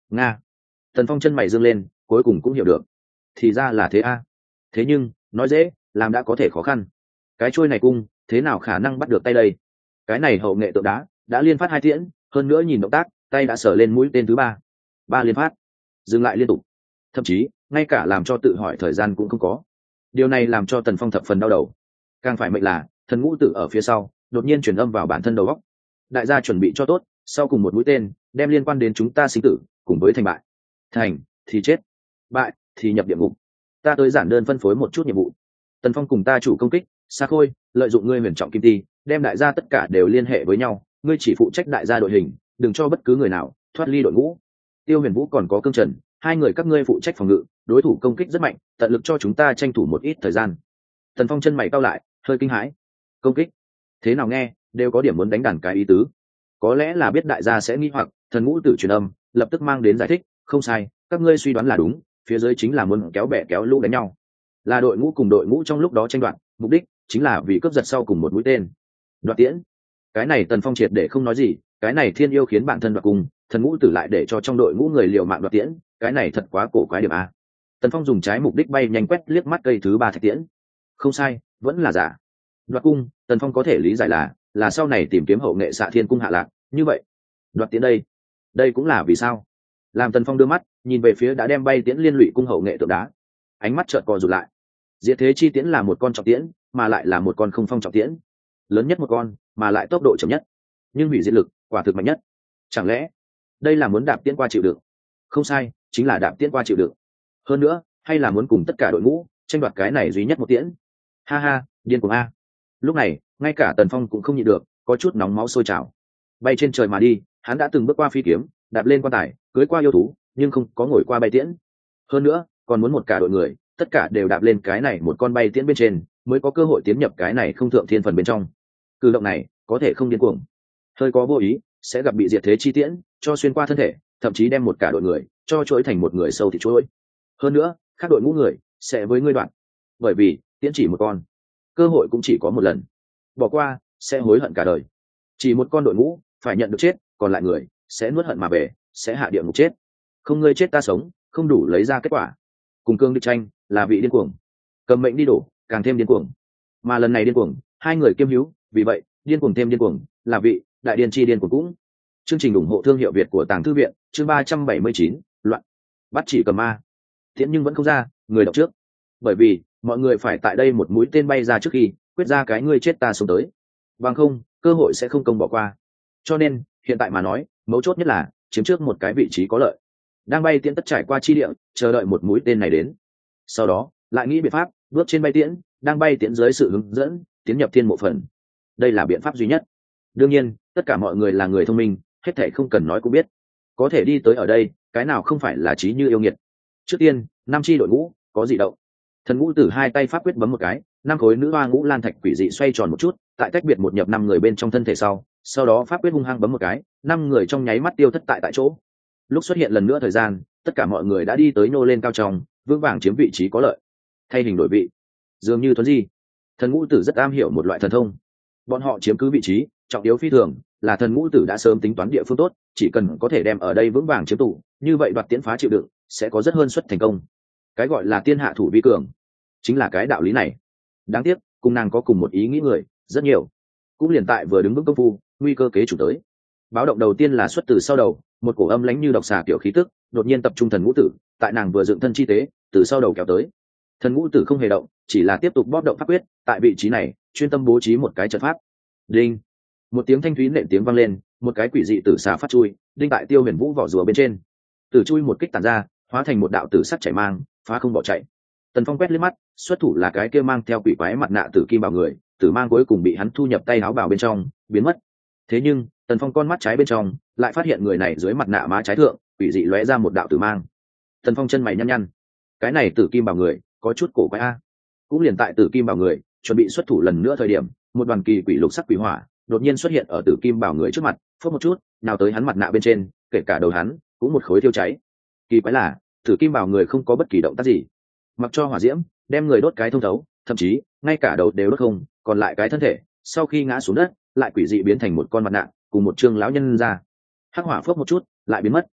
nga. Tần Phong chân mày dương lên, cuối cùng cũng hiểu được, thì ra là thế a. Thế nhưng nói dễ, làm đã có thể khó khăn. Cái chuôi này cung thế nào khả năng bắt được tay đây? Cái này hậu nghệ tượng đá đã liên phát hai tiễn, hơn nữa nhìn động tác, tay đã sờ lên mũi tên thứ ba, ba liên phát, dừng lại liên tục, thậm chí ngay cả làm cho tự hỏi thời gian cũng không có. Điều này làm cho Tần Phong thập phần đau đầu. Càng phải mệnh là thần ngũ tử ở phía sau đột nhiên truyền âm vào bản thân đầu góc. Đại gia chuẩn bị cho tốt, sau cùng một mũi tên đem liên quan đến chúng ta sinh tử, cùng với thành bại. Thành thì chết, bại thì nhập địa ngục. Ta tới giản đơn phân phối một chút nhiệm vụ. Tần Phong cùng ta chủ công kích, Sa Khôi lợi dụng ngươi huyền trọng kim ti, đem đại gia tất cả đều liên hệ với nhau, ngươi chỉ phụ trách đại gia đội hình, đừng cho bất cứ người nào thoát ly đội ngũ. Tiêu Huyền Vũ còn có Cương Trần, hai người các ngươi phụ trách phòng ngự, đối thủ công kích rất mạnh, tận lực cho chúng ta tranh thủ một ít thời gian. Tần Phong chân mày cau lại, hơi kinh hãi. Công kích? Thế nào nghe đều có điểm muốn đánh đàn cái ý tứ. Có lẽ là biết đại gia sẽ nghi hoặc, thần ngũ tử truyền âm, lập tức mang đến giải thích, không sai, các ngươi suy đoán là đúng, phía dưới chính là muốn kéo bè kéo lũ đánh nhau. Là đội ngũ cùng đội ngũ trong lúc đó tranh đoạt, mục đích chính là vì cướp giật sau cùng một mũi tên. Đoạt tiễn. Cái này Tần Phong triệt để không nói gì, cái này thiên yêu khiến bản thân đoạt cùng, thần ngũ tử lại để cho trong đội ngũ người liều mạng đoạt tiễn, cái này thật quá cổ quái điểm a. Tần Phong dùng trái mục đích bay nhanh quét liếc mắt cây thứ ba thạch tiễn. Không sai, vẫn là giả. Đoạt cung, Tần Phong có thể lý giải là là sau này tìm kiếm hậu nghệ xạ thiên cung hạ lạc, như vậy đoạt tiễn đây đây cũng là vì sao. Làm Tần Phong đưa mắt nhìn về phía đã đem bay tiễn liên lụy cung hậu nghệ tượng đá, ánh mắt chợt co rụt lại. Diệt thế chi tiễn là một con trọng tiễn, mà lại là một con không phong trọng tiễn, lớn nhất một con mà lại tốc độ chậm nhất, nhưng hủy diệt lực quả thực mạnh nhất. Chẳng lẽ đây là muốn đạp tiễn qua chịu đựng? Không sai, chính là đạp tiễn qua chịu đựng. Hơn nữa hay là muốn cùng tất cả đội ngũ tranh đoạt cái này duy nhất một tiễn. Ha ha, điên cuồng a. Lúc này ngay cả Tần Phong cũng không nhịn được, có chút nóng máu sôi trào. Bay trên trời mà đi, hắn đã từng bước qua phi kiếm, đạp lên quan tài, cưới qua yêu thú, nhưng không có ngồi qua bay tiễn. Hơn nữa còn muốn một cả đội người tất cả đều đạp lên cái này một con bay tiễn bên trên, mới có cơ hội tiến nhập cái này không thượng thiên phần bên trong. Cử động này có thể không điên cuồng, hơi có vô ý sẽ gặp bị diệt thế chi tiễn cho xuyên qua thân thể, thậm chí đem một cả đội người cho chuỗi thành một người sâu thì chuỗi. Hơn nữa các đội ngũ người sẽ với ngươi đoạn, bởi vì tiễn chỉ một con, cơ hội cũng chỉ có một lần, bỏ qua sẽ hối hận cả đời. Chỉ một con đội ngũ phải nhận được chết, còn lại người sẽ nuốt hận mà về, sẽ hạ địa ngục chết. Không ngươi chết ta sống, không đủ lấy ra kết quả. Cùng cương địch tranh là vị điên cuồng, cầm mệnh đi đổ càng thêm điên cuồng. Mà lần này điên cuồng hai người kiêm hữu, vì vậy điên cuồng thêm điên cuồng là vị đại điên chi điên cuồng cũng. Chương trình ủng hộ thương hiệu Việt của Tàng Thư Viện, chương ba trăm bảy mươi chín, loạn. Bắt chỉ cầm ma. Tiễn nhưng vẫn không ra, người đọc trước. Bởi vì mọi người phải tại đây một mũi tên bay ra trước khi quyết ra cái ngươi chết ta sống tới, bằng không cơ hội sẽ không công bỏ qua. Cho nên hiện tại mà nói, mấu chốt nhất là chiếm trước một cái vị trí có lợi, đang bay tiễn tất trải qua chi địa, chờ đợi một mũi tên này đến, sau đó lại nghĩ biện pháp bước trên bay tiễn, đang bay tiễn dưới sự hướng dẫn tiến nhập thiên mộ phần. Đây là biện pháp duy nhất. Đương nhiên tất cả mọi người là người thông minh, hết thảy không cần nói cũng biết, có thể đi tới ở đây cái nào không phải là trí như yêu nghiệt. Trước tiên năm chi đội ngũ có dị động, thần ngũ tử hai tay pháp quyết bấm một cái, năm khối nữ hoa ngũ lan thạch quỷ dị xoay tròn một chút, tại tách biệt một nhập năm người bên trong thân thể sau sau đó pháp quyết hung hăng bấm một cái, năm người trong nháy mắt tiêu thất tại tại chỗ. Lúc xuất hiện lần nữa thời gian, tất cả mọi người đã đi tới nô lên cao trong, vững vàng chiếm vị trí có lợi. Thay hình đổi vị, dường như thuấn di. Thần ngũ tử rất am hiểu một loại thần thông, bọn họ chiếm cứ vị trí trọng yếu phi thường, là thần ngũ tử đã sớm tính toán địa phương tốt, chỉ cần có thể đem ở đây vững vàng chiếm tụ, như vậy đoạt tiễn phá chịu đựng sẽ có rất hơn suất thành công. Cái gọi là tiên hạ thủ vi cường chính là cái đạo lý này. Đáng tiếc cùng nàng có cùng một ý nghĩ người rất nhiều, cũng liền tại vừa đứng vững công phu, nguy cơ kế chủ tới. Báo động đầu tiên là xuất từ sau đầu, một cổ âm lãnh như độc xà kiểu khí tức đột nhiên tập trung thần ngũ tử, tại nàng vừa dựng thân chi tế từ sau đầu kéo tới. Thần ngũ tử không hề động, chỉ là tiếp tục bóp động pháp quyết, tại vị trí này chuyên tâm bố trí một cái trận pháp. Đinh, một tiếng thanh thúy nện tiếng vang lên, một cái quỷ dị tử xà phát chui đinh tại Tiêu Huyền Vũ vỏ rùa bên trên. Tử chui một kích tàn ra, hóa thành một đạo tử sắt chảy mang, phá không bỏ chạy. Tần Phong quét liếc mắt, xuất thủ là cái kia mang theo quỷ quái mặt nạ tử kim bảo người, tử mang cuối cùng bị hắn thu nhập tay áo bào bên trong, biến mất. Thế nhưng Tần Phong con mắt trái bên trong lại phát hiện người này dưới mặt nạ má trái thượng quỷ dị lóe ra một đạo tử mang. Tần Phong chân mày nhăn nhăn, cái này tử kim bảo người có chút cổ quái a. Cũng liền tại tử kim bảo người chuẩn bị xuất thủ lần nữa thời điểm, một đoàn kỳ quỷ lục sắc quỷ hỏa đột nhiên xuất hiện ở tử kim bảo người trước mặt, phớt một chút nào tới hắn mặt nạ bên trên, kể cả đầu hắn cũng một khối thiêu cháy. Kỳ quái là tử kim bảo người không có bất kỳ động tác gì, mặc cho hỏa diễm đem người đốt cái thông thấu, thậm chí ngay cả đầu đều đốt không, còn lại cái thân thể sau khi ngã xuống đất lại quỷ dị biến thành một con mặt nạ cùng một trương lão nhân ra. Hắc hỏa phớt một chút lại biến mất.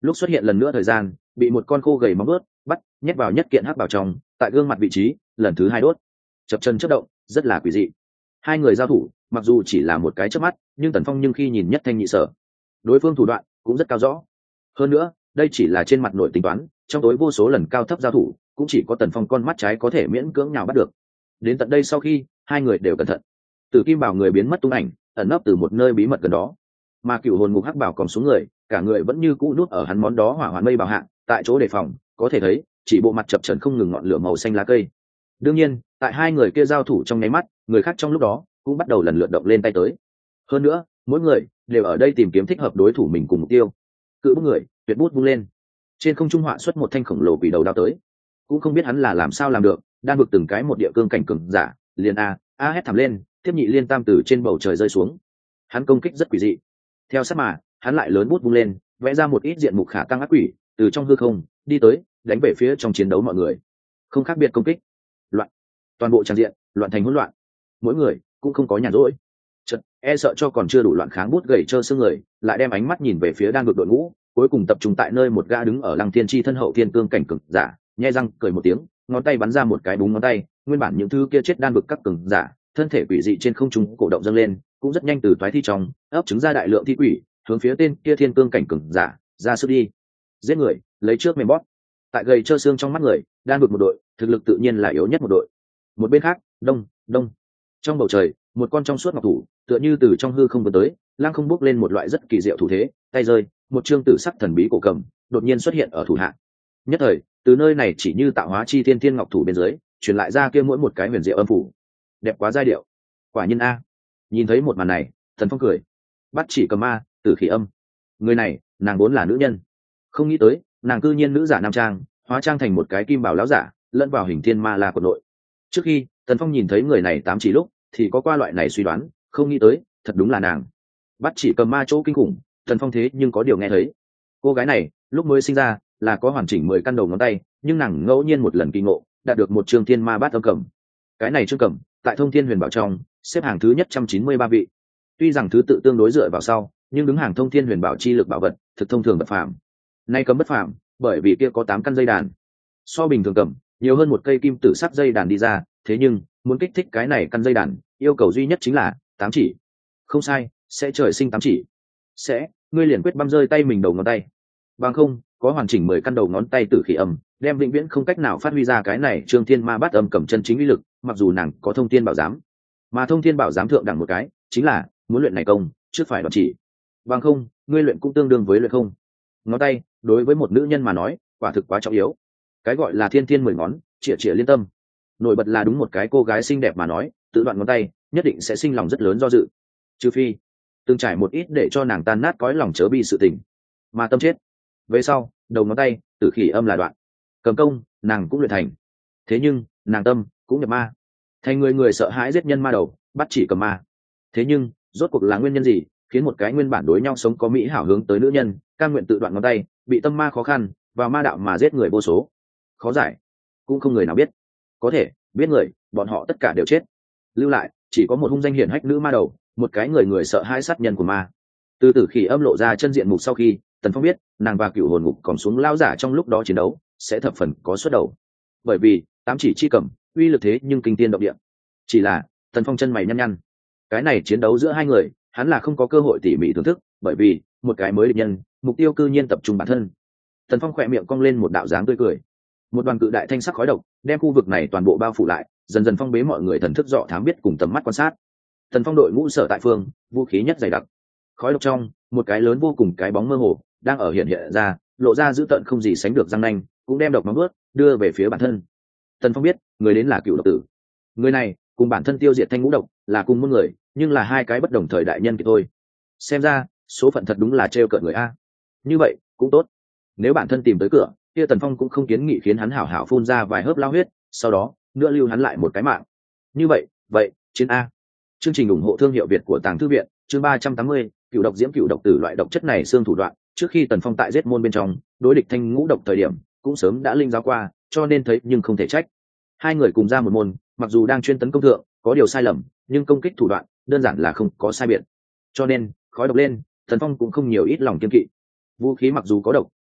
lúc xuất hiện lần nữa thời gian bị một con khô gầy móng ướt bắt nhét vào nhất kiện hắc bảo trong, tại gương mặt vị trí lần thứ hai đốt, chập chân chớp động rất là quỷ dị. Hai người giao thủ mặc dù chỉ là một cái chớp mắt, nhưng Tần Phong nhưng khi nhìn nhất thanh nhị sở, đối phương thủ đoạn cũng rất cao rõ. Hơn nữa đây chỉ là trên mặt nội tính toán, trong tối vô số lần cao thấp giao thủ cũng chỉ có Tần Phong con mắt trái có thể miễn cưỡng nhào bắt được. Đến tận đây sau khi hai người đều cẩn thận, Tử Kim Bảo người biến mất tung ảnh, ẩn nấp từ một nơi bí mật gần đó, mà Cửu Hồn Ngục hắc bảo còn xuống người, cả người vẫn như cũ nút ở hắn món đó hỏa hoạn mây bảo hạng, tại chỗ đề phòng có thể thấy chỉ bộ mặt chập chờn không ngừng ngọn lửa màu xanh lá cây. Đương nhiên tại hai người kia giao thủ trong nháy mắt, người khác trong lúc đó cũng bắt đầu lần lượt động lên tay tới. Hơn nữa mỗi người đều ở đây tìm kiếm thích hợp đối thủ mình cùng mục tiêu. Cự bút người tuyệt bút vung lên, trên không trung họa xuất một thanh khổng lồ quỷ đầu đao tới. Cũng không biết hắn là làm sao làm được, đang vực từng cái một địa cương cảnh cường giả liền a a hét thảm lên, tiếp nhị liên tam từ trên bầu trời rơi xuống. Hắn công kích rất quỷ dị, theo sát mà hắn lại lớn bút vung lên, vẽ ra một ít diện mục khả tăng ác quỷ từ trong hư không đi tới, đánh về phía trong chiến đấu mọi người. Không khác biệt công kích, loạn, toàn bộ tràng diện loạn thành hỗn loạn, mỗi người cũng không có nhàn rỗi. Chật, e sợ cho còn chưa đủ loạn kháng bút gầy trơ xương người, lại đem ánh mắt nhìn về phía đang vực đội ngũ, cuối cùng tập trung tại nơi một gã đứng ở Lăng Thiên Chi thân hậu thiên cương cảnh cường giả, nhếch răng cười một tiếng, ngón tay bắn ra một cái búng ngón tay, nguyên bản những thứ kia chết đan vực các cường giả, thân thể quỷ dị trên không trung cổ động dâng lên, cũng rất nhanh từ toái thi trong ấp trứng ra đại lượng thi quỷ, hướng phía tên kia thiên cương cảnh cường giả ra sức đi giết người, lấy trước mềm bóp. Tại gầy trơ xương trong mắt người, đan vực một đội thực lực tự nhiên là yếu nhất một đội. Một bên khác, đông đông trong bầu trời, một con trong suốt ngọc thủ tựa như từ trong hư không vươn tới, lăng không bước lên một loại rất kỳ diệu thủ thế, tay rơi, một chương tử sắc thần bí cổ cầm đột nhiên xuất hiện ở thủ hạ. Nhất thời từ nơi này chỉ như tạo hóa chi thiên thiên ngọc thủ bên dưới truyền lại ra kia mỗi một cái huyền diệu âm phủ, đẹp quá giai điệu, quả nhiên a. Nhìn thấy một màn này, Thần Phong cười, bắt chỉ cầm ma Tử Khỉ Âm, người này nàng vốn là nữ nhân, không nghĩ tới nàng cư nhiên nữ giả nam trang, hóa trang thành một cái kim bảo lão giả, lẫn vào hình thiên ma la của nội. Trước khi Thần Phong nhìn thấy người này tám chỉ lúc thì có qua loại này suy đoán, không nghĩ tới thật đúng là nàng. Bắt chỉ cầm ma chỗ kinh khủng, Thần Phong thế nhưng có điều nghe thấy. Cô gái này lúc mới sinh ra là có hoàn chỉnh mười căn đầu ngón tay, nhưng nàng ngẫu nhiên một lần kỳ ngộ đạt được một chương thiên ma bát âm cầm. Cái này chương cầm tại Thông Thiên Huyền Bảo trong xếp hàng thứ nhất trăm chín mươi ba vị. Tuy rằng thứ tự tương đối dựa vào sau, nhưng đứng hàng Thông Thiên Huyền Bảo chi lực bảo vật thực thông thường bất phàm. Nay cấm bất phàm, bởi vì kia có tám căn dây đàn, so bình thường cầm nhiều hơn một cây kim tử sắc dây đàn đi ra, thế nhưng muốn kích thích cái này căn dây đàn, yêu cầu duy nhất chính là tám chỉ. Không sai, sẽ trời sinh tám chỉ. Sẽ, ngươi liền quyết băm rơi tay mình đầu ngón tay. Bằng không, có hoàn chỉnh mười căn đầu ngón tay Tử Khỉ Âm, đem vĩnh viễn không cách nào phát huy ra cái này Trương Thiên Ma Bát Âm cầm chân chính uy lực, mặc dù nàng có Thông Thiên Bảo Giám. Mà Thông Thiên Bảo Giám thượng đẳng một cái, chính là muốn luyện này công, trước phải đoạn chỉ. Bằng không, ngươi luyện cũng tương đương với luyện không. Ngón tay, đối với một nữ nhân mà nói, quả thực quá trọng yếu. Cái gọi là thiên thiên mười ngón, chĩa chĩa liên tâm. Nổi bật là đúng một cái cô gái xinh đẹp mà nói, tự đoạn ngón tay, nhất định sẽ sinh lòng rất lớn do dự. Trừ phi từng trải một ít để cho nàng tan nát cõi lòng chớ bi sự tình, mà tâm chết về sau, đầu ngón tay Tử Khỉ Âm là đoạn, cầm công nàng cũng luyện thành. Thế nhưng nàng tâm cũng nhập ma, thành người người sợ hãi giết nhân ma đầu, bắt chỉ cầm ma. Thế nhưng rốt cuộc là nguyên nhân gì khiến một cái nguyên bản đối nhau sống có mỹ hảo hướng tới nữ nhân cam nguyện tự đoạn ngón tay, bị tâm ma khó khăn vào ma đạo mà giết người vô số? Khó giải, cũng không người nào biết. Có thể biết người, bọn họ tất cả đều chết, lưu lại chỉ có một hung danh hiển hách nữ ma đầu, một cái người người sợ hãi sát nhân của ma. Từ Tử Khỉ Âm lộ ra chân diện mục sau khi, Tần Phong biết nàng và Cửu Hồn Ngục còn xuống lao giả trong lúc đó chiến đấu sẽ thập phần có xuất đầu, bởi vì tám chỉ chi cầm uy lực thế nhưng kinh tiên động địa. Chỉ là Tần Phong chân mày nhăn nhăn, cái này chiến đấu giữa hai người hắn là không có cơ hội tỉ mỉ thưởng thức, bởi vì một cái mới địch nhân, mục tiêu cư nhiên tập trung bản thân. Tần Phong khỏe miệng cong lên một đạo dáng tươi cười, một đoàn cự đại thanh sắc khói độc đem khu vực này toàn bộ bao phủ lại, dần dần phong bế mọi người thần thức dọ thám biết cùng tầm mắt quan sát. Tần Phong đội ngũ sở tại phương, vũ khí nhất dày đặc, khói độc trong một cái lớn vô cùng cái bóng mơ hồ đang ở hiện hiện ra, lộ ra dữ tợn không gì sánh được răng nanh, cũng đem độc móng bước đưa về phía bản thân. Tần Phong biết người đến là Cựu Độc Tử, người này cùng bản thân tiêu diệt thanh ngũ độc là cùng một người, nhưng là hai cái bất đồng thời đại nhân kia thôi. Xem ra số phận thật đúng là trêu cợt người a. Như vậy cũng tốt, nếu bản thân tìm tới cửa kia, Tần Phong cũng không kiến nghị khiến hắn hảo hảo phun ra vài hớp lao huyết, sau đó nữa lưu hắn lại một cái mạng. Như vậy vậy chiến a. Chương trình ủng hộ thương hiệu Việt của Tàng Thư Viện, chương ba trăm tám mươi, Cựu Độc Diễm. Cựu Độc Tử loại độc chất này xương thủ đoạn, trước khi Tần Phong tại giết môn bên trong đối địch thanh ngũ độc thời điểm cũng sớm đã linh giáo qua, cho nên thấy nhưng không thể trách. Hai người cùng ra một môn, mặc dù đang chuyên tấn công thượng có điều sai lầm, nhưng công kích thủ đoạn đơn giản là không có sai biệt, cho nên khói độc lên Tần Phong cũng không nhiều ít lòng kiên kỵ. Vũ khí mặc dù có độc,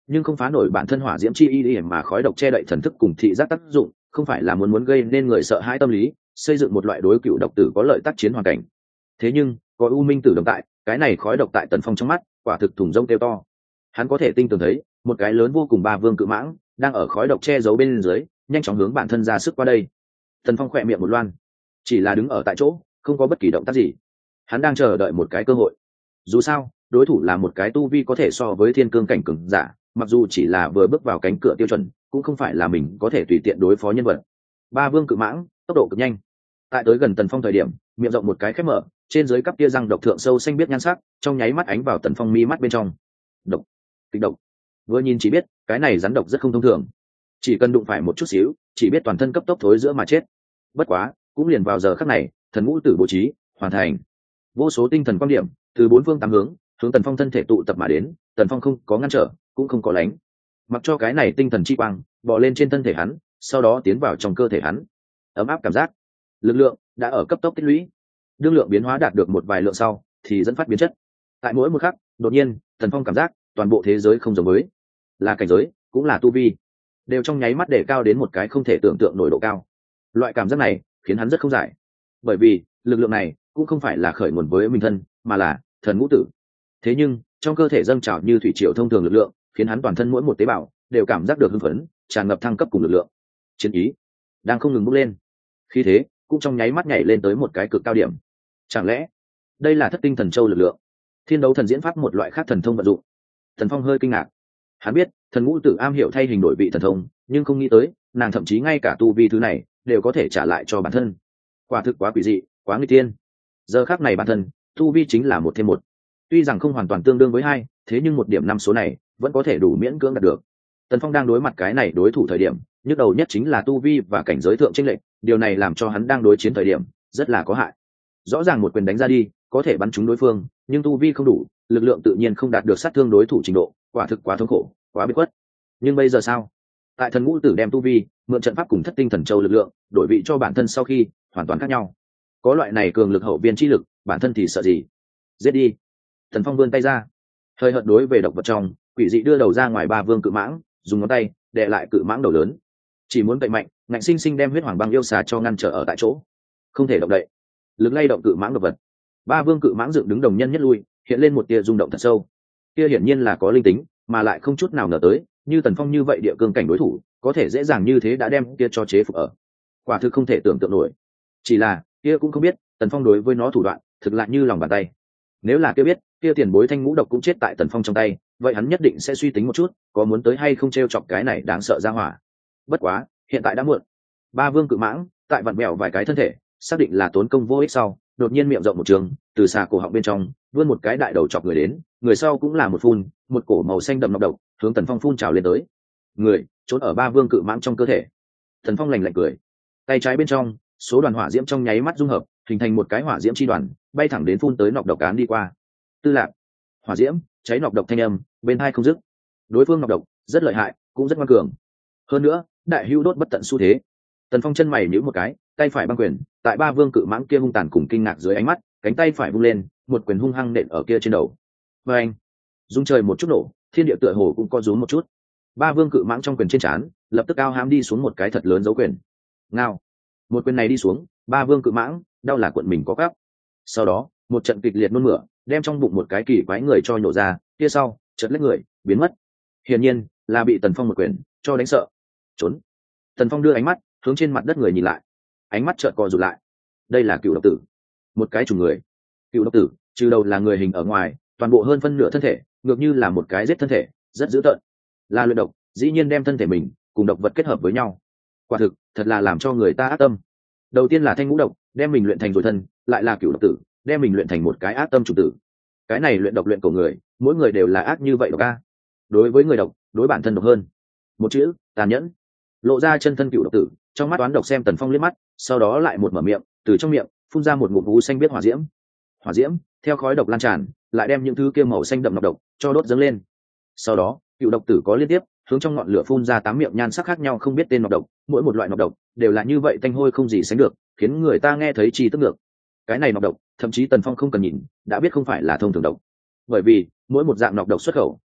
nhưng không phá nổi bản thân hỏa diễm chi y y mà khói độc che đậy thần thức cùng thị giác tác dụng, không phải là muốn muốn gây nên người sợ hãi tâm lý, xây dựng một loại đối cựu độc tử có lợi tác chiến hoàn cảnh. Thế nhưng có u minh tử đồng tại, cái này khói độc tại Tần Phong trong mắt quả thực thùng rông kêu to. Hắn có thể tinh tường thấy một cái lớn vô cùng ba vương cự mãng đang ở khói độc che giấu bên dưới nhanh chóng hướng bản thân ra sức qua đây. Tần Phong khỏe miệng một loan, chỉ là đứng ở tại chỗ không có bất kỳ động tác gì. Hắn đang chờ đợi một cái cơ hội. Dù sao đối thủ là một cái tu vi có thể so với thiên cương cảnh cường giả, mặc dù chỉ là vừa bước vào cánh cửa tiêu chuẩn cũng không phải là mình có thể tùy tiện đối phó nhân vật. Ba vương cự mãng tốc độ cực nhanh, tại tới gần Tần Phong thời điểm miệng rộng một cái khép mở, trên dưới cắp tia răng độc thượng sâu xanh biết nhan sắc trong nháy mắt ánh vào Tần Phong mi mắt bên trong. Độc, kịch độc. Vừa nhìn chỉ biết cái này rắn độc rất không thông thường, chỉ cần đụng phải một chút xíu chỉ biết toàn thân cấp tốc thối giữa mà chết. Bất quá cũng liền vào giờ khắc này thần ngũ tử bố trí hoàn thành, vô số tinh thần quan điểm từ bốn phương tám hướng hướng Tần Phong thân thể tụ tập mà đến. Tần Phong không có ngăn trở cũng không có lánh, mặc cho cái này tinh thần chi quang bò lên trên thân thể hắn, sau đó tiến vào trong cơ thể hắn. Ấm áp cảm giác, lực lượng đã ở cấp tốc tích lũy, đương lượng biến hóa đạt được một vài lượng sau thì dẫn phát biến chất. Tại mỗi một khắc đột nhiên Tần Phong cảm giác toàn bộ thế giới không giống với, là cảnh giới cũng là tu vi đều trong nháy mắt để cao đến một cái không thể tưởng tượng nổi độ cao. Loại cảm giác này khiến hắn rất không giải, bởi vì lực lượng này cũng không phải là khởi nguồn với mình thân mà là thần ngũ tử. Thế nhưng trong cơ thể dâng trào như thủy triều thông thường lực lượng khiến hắn toàn thân mỗi một tế bào đều cảm giác được hưng phấn, tràn ngập thăng cấp cùng lực lượng. Chiến ý đang không ngừng bốc lên, khi thế cũng trong nháy mắt nhảy lên tới một cái cực cao điểm. Chẳng lẽ đây là thất tinh thần châu lực lượng, thiên đấu thần diễn pháp một loại khác thần thông vận dụng? Thần Phong hơi kinh ngạc, hắn biết thần ngũ tử am hiểu thay hình đổi vị thần thông, nhưng không nghĩ tới nàng thậm chí ngay cả tu vi thứ này đều có thể trả lại cho bản thân. Quả thực quá quỷ dị, quá nguy tiên. Giờ khắc này bản thân tu vi chính là một thêm một, tuy rằng không hoàn toàn tương đương với hai, thế nhưng một điểm năm số này vẫn có thể đủ miễn cưỡng đạt được. Tần Phong đang đối mặt cái này đối thủ thời điểm nhức đầu nhất chính là tu vi và cảnh giới thượng chênh lệch, điều này làm cho hắn đang đối chiến thời điểm rất là có hại. Rõ ràng một quyền đánh ra đi có thể bắn trúng đối phương, nhưng tu vi không đủ, lực lượng tự nhiên không đạt được sát thương đối thủ trình độ, quả thực quá thống khổ, quá bị khuất. Nhưng bây giờ sao? Tại thần ngũ tử đem tu vi mượn trận pháp cùng thất tinh thần châu lực lượng đổi vị cho bản thân sau khi hoàn toàn khác nhau. Có loại này cường lực hậu viên chi lực, bản thân thì sợ gì? Giết đi! Thần Phong vươn tay ra, hơi hợt đối về độc vật trong quỷ dị đưa đầu ra ngoài ba vương cự mãng, dùng ngón tay đè lại cự mãng đầu lớn, chỉ muốn cậy mạnh ngạnh sinh sinh đem huyết hoàng băng yêu xà cho ngăn trở ở tại chỗ, không thể động đậy. Lực lay động cự mãng độc vật, ba vương cự mãng dựng đứng đồng nhân nhất lui, hiện lên một tia rung động thật sâu. Kia hiển nhiên là có linh tính, mà lại không chút nào ngờ tới như Tần Phong như vậy địa cương cảnh đối thủ có thể dễ dàng như thế đã đem kia cho chế phục ở, quả thực không thể tưởng tượng nổi. Chỉ là kia cũng không biết Tần Phong đối với nó thủ đoạn thực lại như lòng bàn tay. Nếu là kia biết kia tiền bối thanh ngũ độc cũng chết tại Tần Phong trong tay, vậy hắn nhất định sẽ suy tính một chút có muốn tới hay không t r e o chọc cái này đáng sợ ra hỏa. Bất quá hiện tại đã muộn. Ba vương cự mãng tại vặn mèo vài cái thân thể xác định là tốn công vô ích sau, đột nhiên miệng rộng một trường, từ xà cổ họng bên trong vươn một cái đại đầu chọc người đến, người sau cũng là một phun một cổ màu xanh đậm nọc độc hướng Tần Phong phun trào lên tới. Người trốn ở ba vương cự mãng trong cơ thể. Tần Phong lành lạnh cười, tay trái bên trong số đoàn hỏa diễm trong nháy mắt dung hợp hình thành một cái hỏa diễm chi đoàn, bay thẳng đến phun tới nọc độc cán đi qua. Tư lạc, hỏa diễm cháy nọc độc thanh âm bên hai không dứt. Đối phương nọc độc rất lợi hại, cũng rất ngoan cường. Hơn nữa đại hưu đốt bất tận xu thế. Tần Phong chân mày nhíu một cái, tay phải băng quyền tại ba vương cự mãng kia hung tàn cùng kinh ngạc dưới ánh mắt, cánh tay phải vung lên, một quyền hung hăng nện ở kia trên đầu. Và anh, dung trời một chút nổ, thiên địa tựa hồ cũng co rúm một chút. Ba vương cự mãng trong quyền trên trán lập tức cao hám đi xuống một cái thật lớn dấu quyền. Ngao, một quyền này đi xuống, ba vương cự mãng đau là cuộn mình có cắp. Sau đó một trận kịch liệt nôn mửa đem trong bụng một cái kỳ quái người cho nhổ ra, kia sau chợt lách người biến mất. Hiển nhiên là bị Tần Phong một quyền cho đánh sợ trốn. Tần Phong đưa ánh mắt hướng trên mặt đất người nhìn lại, ánh mắt chợt co rụt lại. Đây là cựu độc tử, một cái chủng người. Cựu độc tử trừ đầu là người hình ở ngoài, toàn bộ hơn phân nửa thân thể ngược như là một cái giết thân thể, rất dữ tợn. Là luyện độc, dĩ nhiên đem thân thể mình cùng độc vật kết hợp với nhau, quả thực thật là làm cho người ta ác tâm. Đầu tiên là thanh ngũ độc, đem mình luyện thành rồi thân, lại là cựu độc tử, đem mình luyện thành một cái ác tâm chủ tử. Cái này luyện độc luyện cổ người, mỗi người đều là ác như vậy độc a. Đối với người độc, đối bản thân độc hơn. Một chữ, tàn nhẫn. Lộ ra chân thân cựu độc tử, trong mắt toán độc xem Tần Phong liếc mắt, sau đó lại một mở miệng, từ trong miệng phun ra một ngụm vú xanh biết hỏa diễm. Hỏa diễm theo khói độc lan tràn, lại đem những thứ kia màu xanh đậm nọc độc cho đốt dâng lên. Sau đó cựu độc tử có liên tiếp hướng trong ngọn lửa phun ra tám miệng nhan sắc khác nhau không biết tên nọc độc, mỗi một loại nọc độc đều là như vậy tanh hôi không gì sánh được, khiến người ta nghe thấy chi tức ngược. Cái này nọc độc thậm chí Tần Phong không cần nhìn đã biết không phải là thông thường độc, bởi vì mỗi một dạng nọc độc xuất khẩu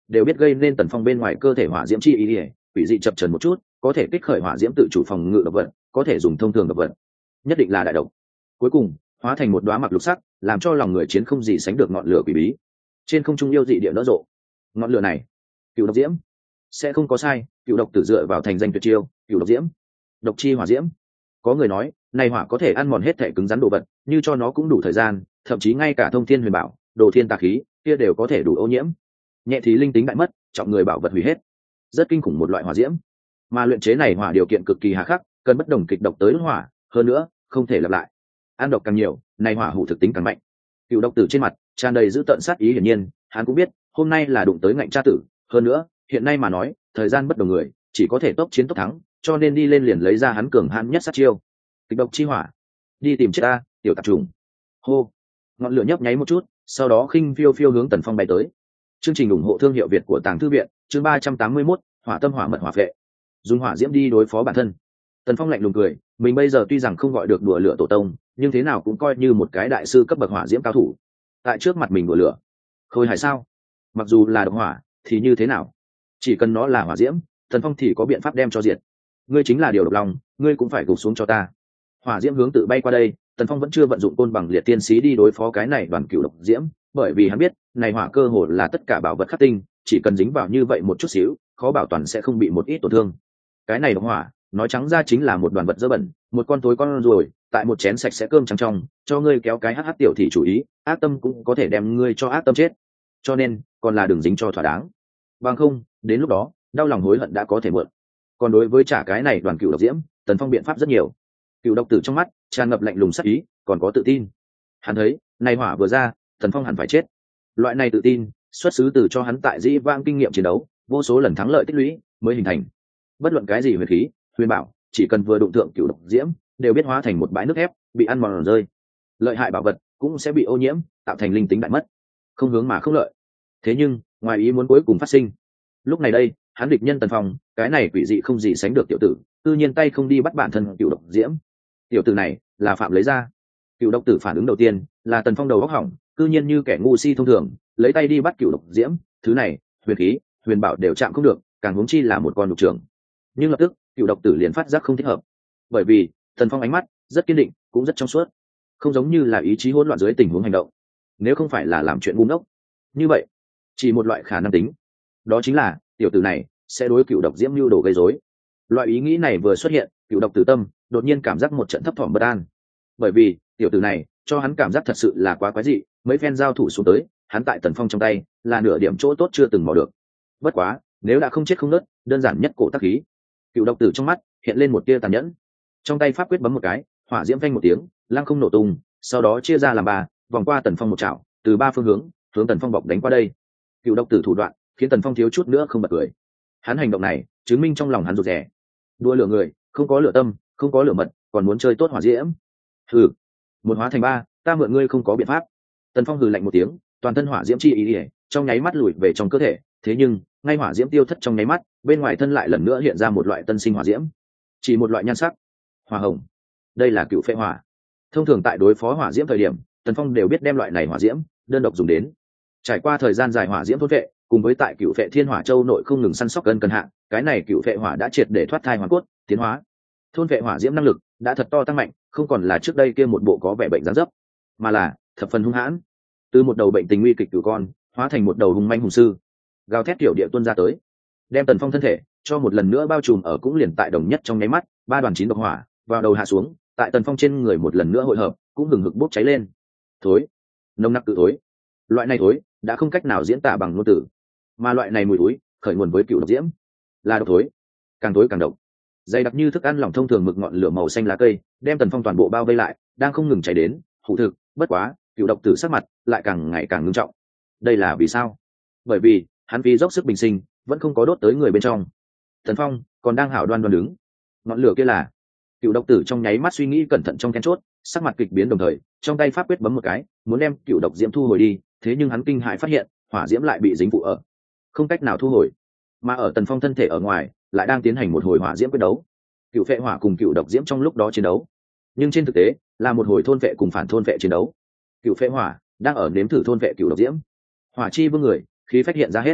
đều biết gây nên Tần Phong bên ngoài cơ thể hỏa diễm chi ý ỉa, quỷ dị chập trần một chút có thể kích khởi hỏa diễm tự chủ phòng ngự độc vật, có thể dùng thông thường độc vật, nhất định là đại độc. Cuối cùng hóa thành một đóa mặc lục sắc, làm cho lòng người chiến không gì sánh được ngọn lửa quỷ bí. Trên không trung yêu dị địa nở rộ. Ngọn lửa này, cựu độc diễm, sẽ không có sai, cựu độc tử dựa vào thành danh tuyệt chiêu, cựu độc diễm, độc chi hỏa diễm. Có người nói, này hỏa có thể ăn mòn hết thể cứng rắn đồ vật, như cho nó cũng đủ thời gian, thậm chí ngay cả thông thiên huyền bảo, đồ thiên tà khí, kia đều có thể đủ ô nhiễm. Nhẹ thì linh tính đại mất, trọng người bảo vật hủy hết. Rất kinh khủng một loại hỏa diễm. Mà luyện chế này hỏa điều kiện cực kỳ hà khắc, cần bất đồng kịch độc tới đốt hỏa, hơn nữa, không thể lặp lại. Ăn độc càng nhiều, này hỏa hủ thực tính càng mạnh. Cựu độc tử trên mặt tràn đầy dữ tợn sát ý, hiển nhiên, hắn cũng biết, hôm nay là đụng tới ngạnh tra tử, hơn nữa, hiện nay mà nói, thời gian bất đồng người, chỉ có thể tốc chiến tốc thắng, cho nên đi lên liền lấy ra hắn cường hãn nhất sát chiêu. Kịch độc chi hỏa, đi tìm chết ta, tiểu tạp trùng. Hô, ngọn lửa nhấp nháy một chút, sau đó khinh phiêu phiêu hướng Tần Phong bay tới. Chương trình ủng hộ thương hiệu Việt của Tàng Thư viện, chương ba trăm tám mươi mốt, hỏa tâm hỏa mật hỏa phệ. Dùng hỏa diễm đi đối phó bản thân. Tần Phong lạnh lùng cười, mình bây giờ tuy rằng không gọi được đùa lửa tổ tông, nhưng thế nào cũng coi như một cái đại sư cấp bậc hỏa diễm cao thủ. Tại trước mặt mình đùa lửa, khôi hài sao? Mặc dù là độc hỏa, thì như thế nào? Chỉ cần nó là hỏa diễm, Tần Phong thì có biện pháp đem cho diệt. Ngươi chính là điều độc lòng, ngươi cũng phải gục xuống cho ta. Hỏa diễm hướng tự bay qua đây, Tần Phong vẫn chưa vận dụng côn bằng liệt tiên sĩ đi đối phó cái này đoàn cửu độc diễm, bởi vì hắn biết, này hỏa cơ hồ là tất cả bảo vật khắc tinh, chỉ cần dính vào như vậy một chút xíu, khó bảo toàn sẽ không bị một ít tổn thương. Cái này độc hỏa, nói trắng ra chính là một đoàn vật dơ bẩn, một con tối con ruồi, tại một chén sạch sẽ cơm trắng trong, cho ngươi kéo cái hắc hắc tiểu thì chủ ý, ác tâm cũng có thể đem ngươi cho ác tâm chết. Cho nên, còn là đừng dính cho thỏa đáng. Bằng không, đến lúc đó, đau lòng hối hận đã có thể muộn. Còn đối với trả cái này đoàn cửu độc diễm, Tần Phong biện pháp rất nhiều. Cửu độc tử trong mắt tràn ngập lạnh lùng sắc ý, còn có tự tin. Hắn thấy, này hỏa vừa ra, Tần Phong hẳn phải chết. Loại này tự tin, xuất xứ từ cho hắn tại dĩ vãng kinh nghiệm chiến đấu, vô số lần thắng lợi tích lũy mới hình thành. Bất luận cái gì huyền khí, huyền bảo, chỉ cần vừa đụng thượng cửu độc diễm, đều biết hóa thành một bãi nước ép, bị ăn mòn rơi. Lợi hại bảo vật cũng sẽ bị ô nhiễm, tạo thành linh tính đại mất. Không hướng mà không lợi. Thế nhưng, ngoài ý muốn cuối cùng phát sinh. Lúc này đây, hắn địch nhân Tần Phong, cái này quỷ dị không gì sánh được tiểu tử, tự nhiên tay không đi bắt bản thân cửu độc diễm. Tiểu tử này là phạm lấy ra. Cửu độc tử phản ứng đầu tiên là Tần Phong đầu óc hỏng, cư nhiên như kẻ ngu si thông thường, lấy tay đi bắt cửu độc diễm, thứ này, huyền khí, huyền bảo đều chạm không được, càng huống chi là một con độc trưởng. Nhưng lập tức, cửu độc tử liền phát giác không thích hợp. Bởi vì, Tần Phong ánh mắt rất kiên định, cũng rất trong suốt, không giống như là ý chí hỗn loạn dưới tình huống hành động. Nếu không phải là làm chuyện ngu ngốc, như vậy, chỉ một loại khả năng tính, đó chính là tiểu tử này sẽ đối cửu độc diễm mưu đồ gây rối. Loại ý nghĩ này vừa xuất hiện, cửu độc tử tâm đột nhiên cảm giác một trận thấp thỏm bất an, bởi vì tiểu tử này cho hắn cảm giác thật sự là quá quái dị. Mấy phen giao thủ xuống tới, hắn tại Tần Phong trong tay là nửa điểm chỗ tốt chưa từng mò được. Bất quá, nếu đã không chết không nứt, đơn giản nhất cổ tác khí. Cửu độc tử trong mắt hiện lên một tia tàn nhẫn, trong tay pháp quyết bấm một cái, hỏa diễm vang một tiếng, lăng không nổ tung, sau đó chia ra làm ba, vòng qua Tần Phong một chảo, từ ba phương hướng hướng Tần Phong bọc đánh qua đây. Cửu độc tử thủ đoạn khiến Tần Phong thiếu chút nữa không bật cười. Hắn hành động này chứng minh trong lòng hắn rụt rè. Đua lửa người, không có lửa tâm, không có lửa mật, còn muốn chơi tốt hỏa diễm. Hừ, một hóa thành ba, ta mượn ngươi không có biện pháp. Tần Phong hừ lạnh một tiếng, toàn thân hỏa diễm chi ý, ý trong nháy mắt lùi về trong cơ thể. Thế nhưng, ngay hỏa diễm tiêu thất trong nháy mắt, bên ngoài thân lại lần nữa hiện ra một loại tân sinh hỏa diễm, chỉ một loại nhan sắc, hỏa hồng. Đây là cựu phệ hỏa. Thông thường tại đối phó hỏa diễm thời điểm, Tần Phong đều biết đem loại này hỏa diễm đơn độc dùng đến. Trải qua thời gian dài hỏa diễm thôn vệ, cùng với tại cựu phệ thiên hỏa châu nội không ngừng săn sóc cân cân hạ, cái này cựu phệ hỏa đã triệt để thoát thai hoàn cốt, tiến hóa. Thôn vệ hỏa diễm năng lực đã thật to tăng mạnh, không còn là trước đây kia một bộ có vẻ bệnh dáng dấp, mà là thập phần hung hãn. Từ một đầu bệnh tình nguy kịch cửu con, hóa thành một đầu hung manh hùng sư, gào thét tiểu địa tuôn ra tới, đem Tần Phong thân thể cho một lần nữa bao trùm ở cũng liền tại đồng nhất trong nháy mắt, ba đoàn chín độc hỏa vào đầu hạ xuống, tại Tần Phong trên người một lần nữa hội hợp, cũng hừng hực bốc cháy lên. Thối, nồng nặc cự thối. Loại này thối đã không cách nào diễn tả bằng ngôn từ, mà loại này mùi thối khởi nguồn với cựu độc diễm, là độc thối, càng thối càng độc. Dày đặc như thức ăn lỏng thông thường mực ngọn lửa màu xanh lá cây, đem Tần Phong toàn bộ bao vây lại, đang không ngừng cháy đến. Hủ thực, bất quá, cựu độc tử sắc mặt lại càng ngày càng ngưng trọng. Đây là vì sao? Bởi vì hắn phí dốc sức bình sinh, vẫn không có đốt tới người bên trong. Tần Phong còn đang hảo đoan đoan đứng. Ngọn lửa kia là... Cựu độc tử trong nháy mắt suy nghĩ cẩn thận trong then chốt, sắc mặt kịch biến đồng thời, trong tay pháp quyết bấm một cái, muốn đem cựu độc diễm thu hồi đi. Thế nhưng hắn kinh hãi phát hiện, hỏa diễm lại bị dính phụ ở, không cách nào thu hồi. Mà ở Tần Phong thân thể ở ngoài, lại đang tiến hành một hồi hỏa diễm quyết đấu. Cựu phệ hỏa cùng cựu độc diễm trong lúc đó chiến đấu, nhưng trên thực tế là một hồi thôn vệ cùng phản thôn vệ chiến đấu. Cựu phệ hỏa đang ở nếm thử thôn vệ cựu độc diễm. Hỏa chi vương người, khí phách hiện ra hết.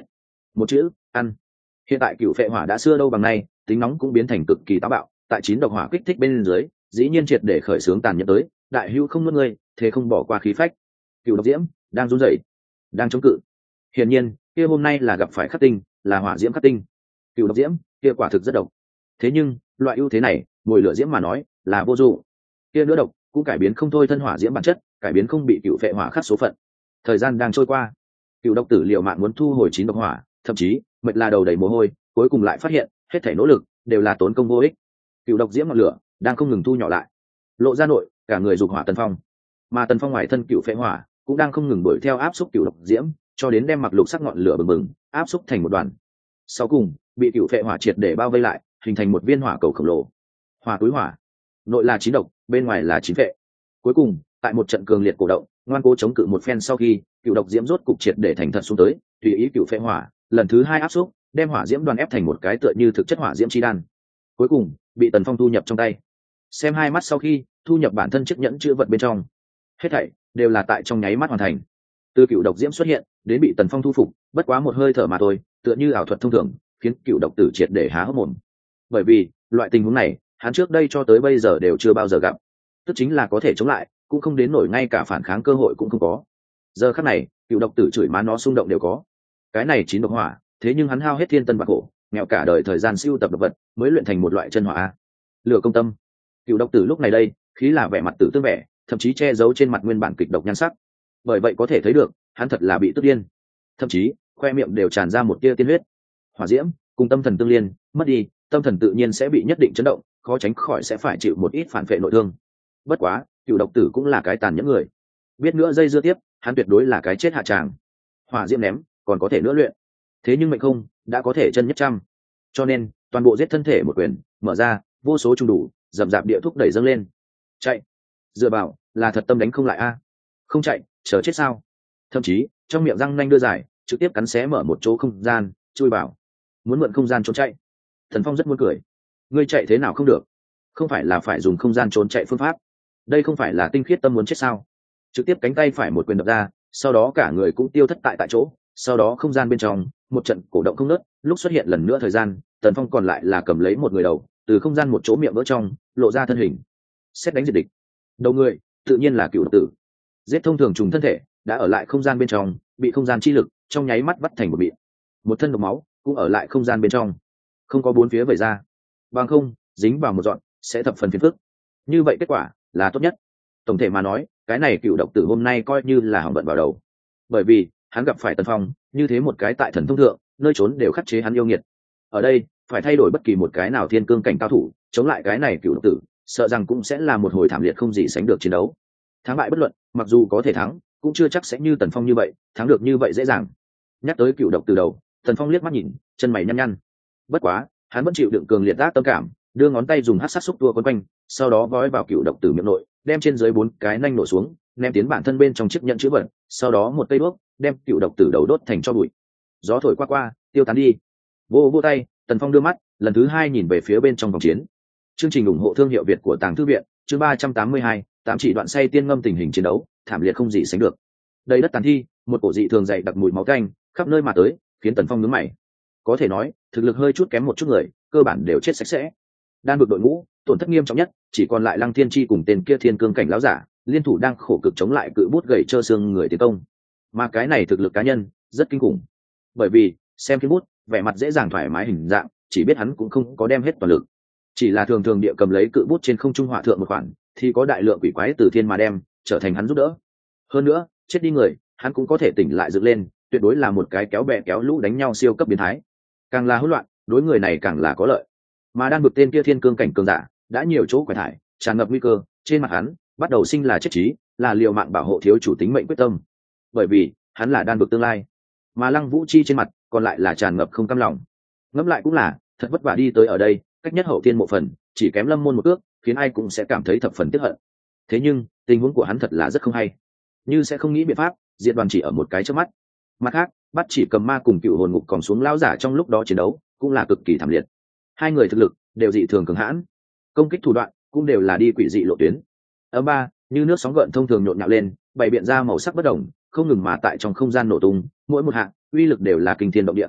một chữ ăn. Hiện tại cựu phệ hỏa đã xưa đâu bằng nay, tính nóng cũng biến thành cực kỳ táo bạo, tại chín độc hỏa kích thích bên dưới, dĩ nhiên triệt để khởi xướng tàn nhẫn tới, đại hữu không nuốt ngươi, thế không bỏ qua khí phách. Cựu độc diễm đang run rẩy, đang chống cự. Hiển nhiên, kia hôm nay là gặp phải khắc tinh, là hỏa diễm khắc tinh. Cựu độc diễm, kia quả thực rất độc. Thế nhưng, loại ưu thế này, ngồi lửa diễm mà nói, là vô dụng. Kia nữa độc, cũng cải biến không thôi thân hỏa diễm bản chất, cải biến không bị cựu phệ hỏa khắc số phận. Thời gian đang trôi qua, cựu độc tử liều mạng muốn thu hồi chín độc hỏa, thậm chí mệt là đầu đầy mồ hôi, cuối cùng lại phát hiện hết thảy nỗ lực đều là tốn công vô ích. Cựu độc diễm ngọn lửa đang không ngừng thu nhỏ lại, lộ ra nội cả người dục hỏa tần phong, mà tần phong ngoài thân cựu phệ hỏa cũng đang không ngừng đuổi theo áp xúc cựu độc diễm, cho đến đem mặc lục sắc ngọn lửa bừng bừng áp xúc thành một đoàn, sau cùng bị cựu phệ hỏa triệt để bao vây lại, hình thành một viên hỏa cầu khổng lồ. Hỏa túi hỏa, nội là chín độc, bên ngoài là chín phệ. Cuối cùng tại một trận cường liệt cổ động, ngoan cố chống cự một phen sau khi, cựu độc diễm rốt cục triệt để thành thật xuống tới, tùy ý cựu phệ hỏa lần thứ hai áp xúc, đem hỏa diễm đoàn ép thành một cái tựa như thực chất hỏa diễm chi đan, cuối cùng bị tần phong thu nhập trong tay. Xem hai mắt sau khi thu nhập bản thân chiếc nhẫn chữ vật bên trong, hết thảy đều là tại trong nháy mắt hoàn thành. Từ cựu độc diễm xuất hiện đến bị tần phong thu phục, bất quá một hơi thở mà thôi, tựa như ảo thuật thông thường, khiến cựu độc tử triệt để há hốc mồm. Bởi vì loại tình huống này hắn trước đây cho tới bây giờ đều chưa bao giờ gặp, tức chính là có thể chống lại cũng không đến nổi ngay cả phản kháng cơ hội cũng không có. Giờ khắc này cựu độc tử chửi má nó xung động đều có. Cái này chín độc hỏa, thế nhưng hắn hao hết thiên tân bạc khổ, nghèo cả đời thời gian siêu tập độc vật mới luyện thành một loại chân hỏa. Lửa công tâm. Cựu độc tử lúc này đây khí là vẻ mặt tử tương vẻ, thậm chí che giấu trên mặt nguyên bản kịch độc nhan sắc. Bởi vậy có thể thấy được hắn thật là bị tức điên, thậm chí khoe miệng đều tràn ra một tia tiên huyết. Hỏa diễm cùng tâm thần tương liên, mất đi tâm thần tự nhiên sẽ bị nhất định chấn động, khó tránh khỏi sẽ phải chịu một ít phản phệ nội thương. Bất quá cựu độc tử cũng là cái tàn nhẫn người, biết nữa dây dưa tiếp hắn tuyệt đối là cái chết hạ tràng. Hỏa diễm ném còn có thể nữa luyện, thế nhưng mệnh không đã có thể chân nhất trăm, cho nên toàn bộ giết thân thể một quyền mở ra, vô số trung đủ dầm dạp địa thúc đẩy dâng lên. Chạy, dựa vào là thật tâm đánh không lại a. Không chạy chờ chết sao. Thậm chí trong miệng răng nanh đưa dài, trực tiếp cắn xé mở một chỗ không gian chui vào, muốn mượn không gian trốn chạy. Thần Phong rất muốn cười, ngươi chạy thế nào không được, không phải là phải dùng không gian trốn chạy phương pháp, đây không phải là tinh khiết tâm muốn chết sao. Trực tiếp cánh tay phải một quyền đập ra, sau đó cả người cũng tiêu thất tại tại chỗ. Sau đó không gian bên trong một trận cổ động không nớt, lúc xuất hiện lần nữa thời gian, Tần Phong còn lại là cầm lấy một người đầu, từ không gian một chỗ miệng vỡ trong lộ ra thân hình, xét đánh diệt địch. Đầu người tự nhiên là cựu độc tử, giết thông thường trùng thân thể đã ở lại không gian bên trong, bị không gian chi lực trong nháy mắt vắt thành một bịt. Một thân độc máu cũng ở lại không gian bên trong, không có bốn phía vẩy ra, bằng không dính vào một dọn sẽ thập phần phiền phức. Như vậy kết quả là tốt nhất. Tổng thể mà nói, cái này cựu độc tử hôm nay coi như là hỏng bận vào đầu, bởi vì hắn gặp phải Tần Phong như thế một cái tại thần thông thượng nơi trốn đều khắc chế hắn yêu nghiệt. Ở đây phải thay đổi bất kỳ một cái nào thiên cương cảnh cao thủ chống lại cái này cựu độc tử, sợ rằng cũng sẽ là một hồi thảm liệt không gì sánh được chiến đấu. Thắng bại bất luận, mặc dù có thể thắng cũng chưa chắc sẽ như Tần Phong như vậy thắng được như vậy dễ dàng. Nhắc tới cựu độc từ đầu, Tần Phong liếc mắt nhìn, chân mày nhăn nhăn. Bất quá hắn vẫn chịu đựng cường liệt ác tâm cảm, đưa ngón tay dùng hắc sát xúc tua quấn quanh, sau đó gói vào cựu độc tử miệng nội, đem trên dưới bốn cái nanh nổ xuống, ném tiến bản thân bên trong chiếc nhẫn chữ vật, sau đó một cây đuốc đem cựu độc tử đầu đốt thành cho bụi. Gió thổi qua qua tiêu tán đi. Vô vô tay, Tần Phong đưa mắt lần thứ hai nhìn về phía bên trong vòng chiến. Chương trình ủng hộ thương hiệu Việt của Tàng Thư Viện, chương ba trăm tám mươi hai, tám chỉ đoạn say tiên ngâm tình hình chiến đấu thảm liệt không gì sánh được. Đầy đất tàn thi, một cổ dị thường dày đặc mùi máu tanh khắp nơi mà tới, khiến Tần Phong nhướng mày. Có thể nói thực lực hơi chút kém một chút người cơ bản đều chết sạch sẽ. Đan vực đội ngũ tổn thất nghiêm trọng nhất, chỉ còn lại Lăng Thiên Chi cùng tên kia thiên cương cảnh lão giả liên thủ đang khổ cực chống lại cự bút gầy trơ xương người tiến công. Mà cái này thực lực cá nhân rất kinh khủng, bởi vì xem cái bút vẻ mặt dễ dàng thoải mái hình dạng, chỉ biết hắn cũng không có đem hết toàn lực, chỉ là thường thường địa cầm lấy cự bút trên không trung hỏa thượng một khoản thì có đại lượng quỷ quái từ thiên mà đem trở thành hắn giúp đỡ. Hơn nữa chết đi người hắn cũng có thể tỉnh lại dựng lên, tuyệt đối là một cái kéo bè kéo lũ đánh nhau siêu cấp biến thái. Càng là hỗn loạn đối người này càng là có lợi. Mà Đan vực tên kia thiên cương cảnh cường giả đã nhiều chỗ quải thải tràn ngập nguy cơ, trên mặt hắn bắt đầu sinh là chết trí, là liều mạng bảo hộ thiếu chủ tính mệnh quyết tâm, bởi vì hắn là Đan vực tương lai. Mà Lăng Vũ Chi trên mặt còn lại là tràn ngập không cam lòng. Ngẫm lại cũng là thật vất vả đi tới ở đây, cách nhất hậu thiên một phần chỉ kém lâm môn một ước, khiến ai cũng sẽ cảm thấy thập phần tiếc hận. Thế nhưng tình huống của hắn thật là rất không hay, như sẽ không nghĩ biện pháp diệt đoàn chỉ ở một cái trước mắt. Mặt khác bắt chỉ cầm ma cùng cựu hồn ngục còn xuống lão giả trong lúc đó chiến đấu cũng là cực kỳ thảm liệt. Hai người thực lực đều dị thường cường hãn, công kích thủ đoạn cũng đều là đi quỷ dị lộ tuyến. Âm ba như nước sóng gợn thông thường nhộn nhạo lên, bày biện ra màu sắc bất đồng, không ngừng mà tại trong không gian nổ tung, mỗi một hạng uy lực đều là kinh thiên động địa.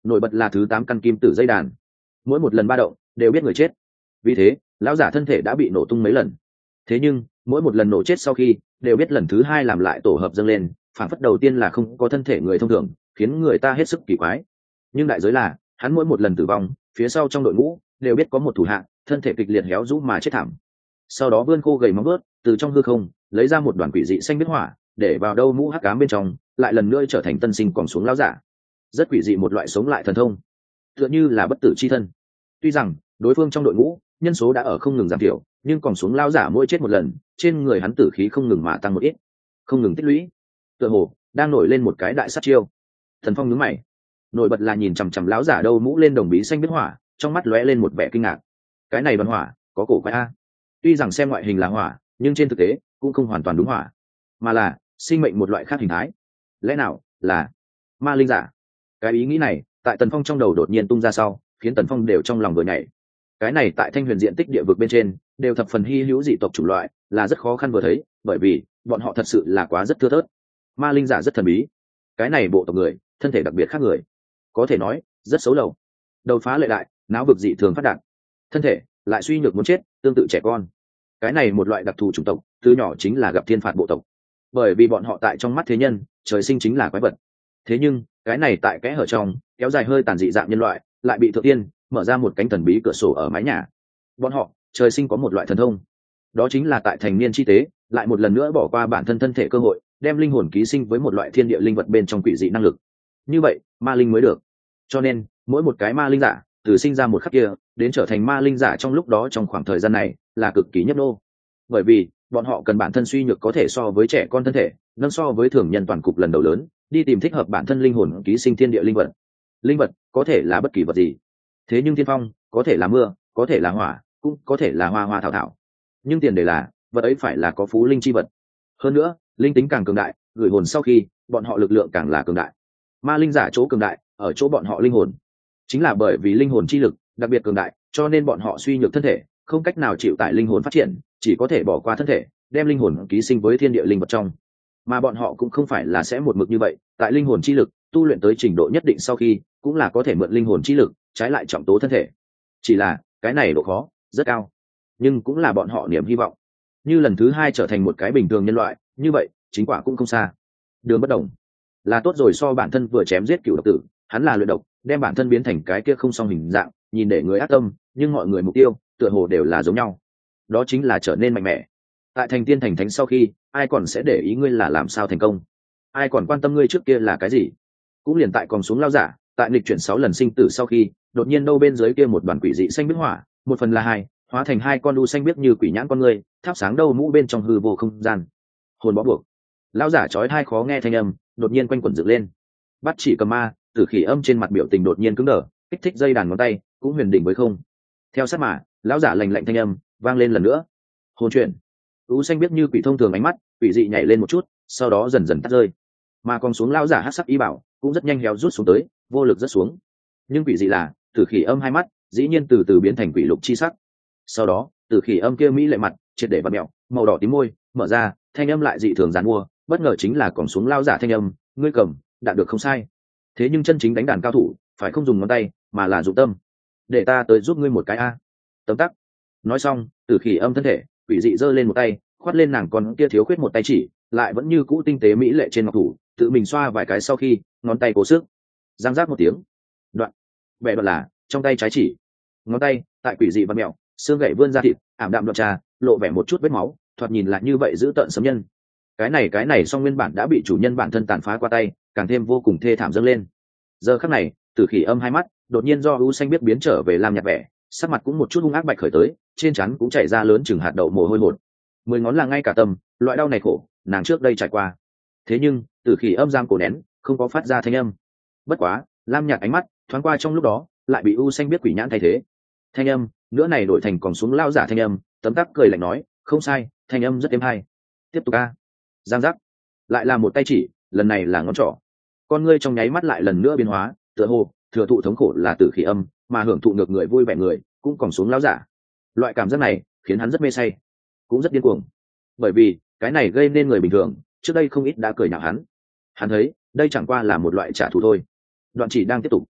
nổi bật là thứ tám căn kim tử dây đàn, mỗi một lần ba động đều biết người chết, vì thế lão giả thân thể đã bị nổ tung mấy lần. Thế nhưng mỗi một lần nổ chết sau khi đều biết lần thứ hai làm lại tổ hợp dâng lên, phản phất đầu tiên là không có thân thể người thông thường, khiến người ta hết sức kỳ quái. Nhưng đại giới là hắn mỗi một lần tử vong, phía sau trong đội ngũ đều biết có một thủ hạ thân thể kịch liệt héo rũ mà chết thảm. Sau đó vươn khô gầy móng vuốt, từ trong hư không lấy ra một đoàn quỷ dị xanh biết hỏa, để vào đâu mũ hắc ám bên trong, lại lần nữa trở thành tân sinh còn xuống lão giả. Rất quỷ dị một loại sống lại thần thông, tựa như là bất tử chi thân. Tuy rằng đối phương trong đội ngũ nhân số đã ở không ngừng giảm thiểu, nhưng còn xuống lão giả mỗi chết một lần, trên người hắn tử khí không ngừng mà tăng một ít, không ngừng tích lũy, tựa hồ đang nổi lên một cái đại sát chiêu. Thần Phong nhướng mày, nổi bật là nhìn chằm chằm lão giả đâu mũ lên đồng bí xanh biết hỏa, trong mắt lóe lên một vẻ kinh ngạc. Cái này đoàn hỏa có cổ quái a. Tuy rằng xem ngoại hình là hỏa, nhưng trên thực tế cũng không hoàn toàn đúng hỏa, mà là sinh mệnh một loại khác hình thái. Lẽ nào là ma linh giả? Cái ý nghĩ này tại Tần Phong trong đầu đột nhiên tung ra sau, khiến Tần Phong đều trong lòng vừa nhảy. Cái này tại Thanh Huyền diện tích địa vực bên trên đều thập phần hy hữu dị tộc chủng loại, là rất khó khăn vừa thấy, bởi vì bọn họ thật sự là quá rất thưa thớt. Ma linh giả rất thần bí. Cái này bộ tộc người thân thể đặc biệt khác người, có thể nói rất xấu đầu, đầu phá lệ đại, não vực dị thường phát đạt, thân thể lại suy nhược muốn chết, tương tự trẻ con. Cái này một loại đặc thù chủng tộc từ nhỏ chính là gặp thiên phạt bộ tộc, bởi vì bọn họ tại trong mắt thế nhân trời sinh chính là quái vật. Thế nhưng cái này tại kẽ hở trong kéo dài hơi tàn dị dạng nhân loại lại bị thượng tiên mở ra một cánh thần bí cửa sổ ở mái nhà. Bọn họ trời sinh có một loại thần thông, đó chính là tại thành niên chi tế lại một lần nữa bỏ qua bản thân thân thể cơ hội, đem linh hồn ký sinh với một loại thiên địa linh vật bên trong quỷ dị năng lực. Như vậy ma linh mới được. Cho nên mỗi một cái ma linh giả từ sinh ra một khắc kia đến trở thành ma linh giả trong lúc đó, trong khoảng thời gian này là cực kỳ nhấp nô, bởi vì bọn họ cần bản thân suy nhược có thể so với trẻ con thân thể, nâng so với thường nhân toàn cục lần đầu lớn, đi tìm thích hợp bản thân linh hồn ký sinh thiên địa linh vật. Linh vật có thể là bất kỳ vật gì, thế nhưng thiên phong có thể là mưa, có thể là hỏa, cũng có thể là hoa hoa thảo thảo, nhưng tiền đề là vật ấy phải là có phú linh chi vật. Hơn nữa linh tính càng cường đại, gửi hồn sau khi bọn họ lực lượng càng là cường đại. Ma linh giả chỗ cường đại ở chỗ bọn họ linh hồn, chính là bởi vì linh hồn chi lực đặc biệt cường đại, cho nên bọn họ suy nhược thân thể, không cách nào chịu tải linh hồn phát triển, chỉ có thể bỏ qua thân thể, đem linh hồn ký sinh với thiên địa linh vật trong. Mà bọn họ cũng không phải là sẽ một mực như vậy, tại linh hồn chi lực tu luyện tới trình độ nhất định sau khi, cũng là có thể mượn linh hồn chi lực trái lại trọng tố thân thể. Chỉ là cái này độ khó rất cao, nhưng cũng là bọn họ niềm hy vọng. Như lần thứ hai trở thành một cái bình thường nhân loại, như vậy chính quả cũng không xa. Đường bất đồng là tốt rồi, so bản thân vừa chém giết cửu độc tử, hắn là luyện độc, đem bản thân biến thành cái kia không song hình dạng, nhìn để người ác tâm, nhưng mọi người mục tiêu tựa hồ đều là giống nhau, đó chính là trở nên mạnh mẽ. Tại thành tiên thành thánh sau khi, ai còn sẽ để ý ngươi là làm sao thành công, ai còn quan tâm ngươi trước kia là cái gì. Cũng liền tại còn xuống lao giả tại nghịch chuyển sáu lần sinh tử sau khi, đột nhiên đâu bên dưới kia một đoàn quỷ dị xanh biết hỏa, một phần là hai hóa thành hai con đu xanh biết như quỷ nhãn con người, thắp sáng đâu mũ bên trong hư vô không gian. Hồn bó buộc, lao giả chói tai khó nghe thanh âm đột nhiên quanh quẩn dựng lên. Bắt chỉ cầm ma tử khỉ âm trên mặt biểu tình đột nhiên cứng đờ, kích thích dây đàn ngón tay cũng huyền đỉnh với không. Theo sát mà lão giả lành lạnh thanh âm vang lên lần nữa. Hồn chuyển, u xanh biết như quỷ thông thường, ánh mắt quỷ dị nhảy lên một chút, sau đó dần dần tắt rơi. Mà còn xuống lão giả hắc sắc ý bảo cũng rất nhanh héo rút xuống tới, vô lực rất xuống. Nhưng quỷ dị là tử khỉ âm hai mắt dĩ nhiên từ từ biến thành quỷ lục chi sắc. Sau đó tử khỉ âm kia mỹ lệ mặt triệt để vặn mèo, màu đỏ tím môi mở ra, thanh âm lại dị thường giàn mua, bất ngờ chính là còn xuống lão giả thanh âm, ngươi cầm đạt được không sai, thế nhưng chân chính đánh đàn cao thủ phải không dùng ngón tay mà là dụng tâm, để ta tới giúp ngươi một cái a. Tấm tắc. Nói xong tử khỉ âm thân thể quỷ dị giơ lên một tay, khoát lên nàng con kia thiếu khuyết một tay chỉ, lại vẫn như cũ tinh tế mỹ lệ trên ngọc thủ, tự mình xoa vài cái sau khi ngón tay cố sức giang giác một tiếng đoạn bẻ đoạn là trong tay trái chỉ, ngón tay tại quỷ dị và mẹo xương gậy vươn ra thịt ảm đạm đoạn trà, lộ vẻ một chút vết máu, thoạt nhìn lại như vậy giữ tợn sấm nhân. Cái này cái này song nguyên bản đã bị chủ nhân bản thân tàn phá qua tay, càng thêm vô cùng thê thảm dâng lên. Giờ khắc này tử khỉ âm hai mắt đột nhiên do u xanh biết biến trở về lam nhạt vẻ, sắc mặt cũng một chút hung ác bạch khởi tới, trên trán cũng chảy ra lớn chừng hạt đậu mồ hôi hột. Mười ngón là ngay cả tâm, loại đau này khổ nàng trước đây trải qua, thế nhưng tử khỉ âm giam cổ nén không có phát ra thanh âm. Bất quá lam nhạt ánh mắt thoáng qua trong lúc đó lại bị u xanh biết quỷ nhãn thay thế. Thanh âm nữa này đổi thành còn xuống lao giả thanh âm, tấm tắc cười lạnh nói, không sai, thanh âm rất êm hay, tiếp tục a. Giang giác, lại là một tay chỉ, lần này là ngón trỏ. Con ngươi trong nháy mắt lại lần nữa biến hóa, tựa hồ thừa thụ thống khổ là tử khỉ âm, mà hưởng thụ ngược người vui vẻ người cũng còn xuống lao giả. Loại cảm giác này khiến hắn rất mê say, cũng rất điên cuồng, bởi vì cái này gây nên người bình thường trước đây không ít đã cười nhạo hắn. Hắn thấy đây chẳng qua là một loại trả thù thôi. Đoạn chỉ đang tiếp tục.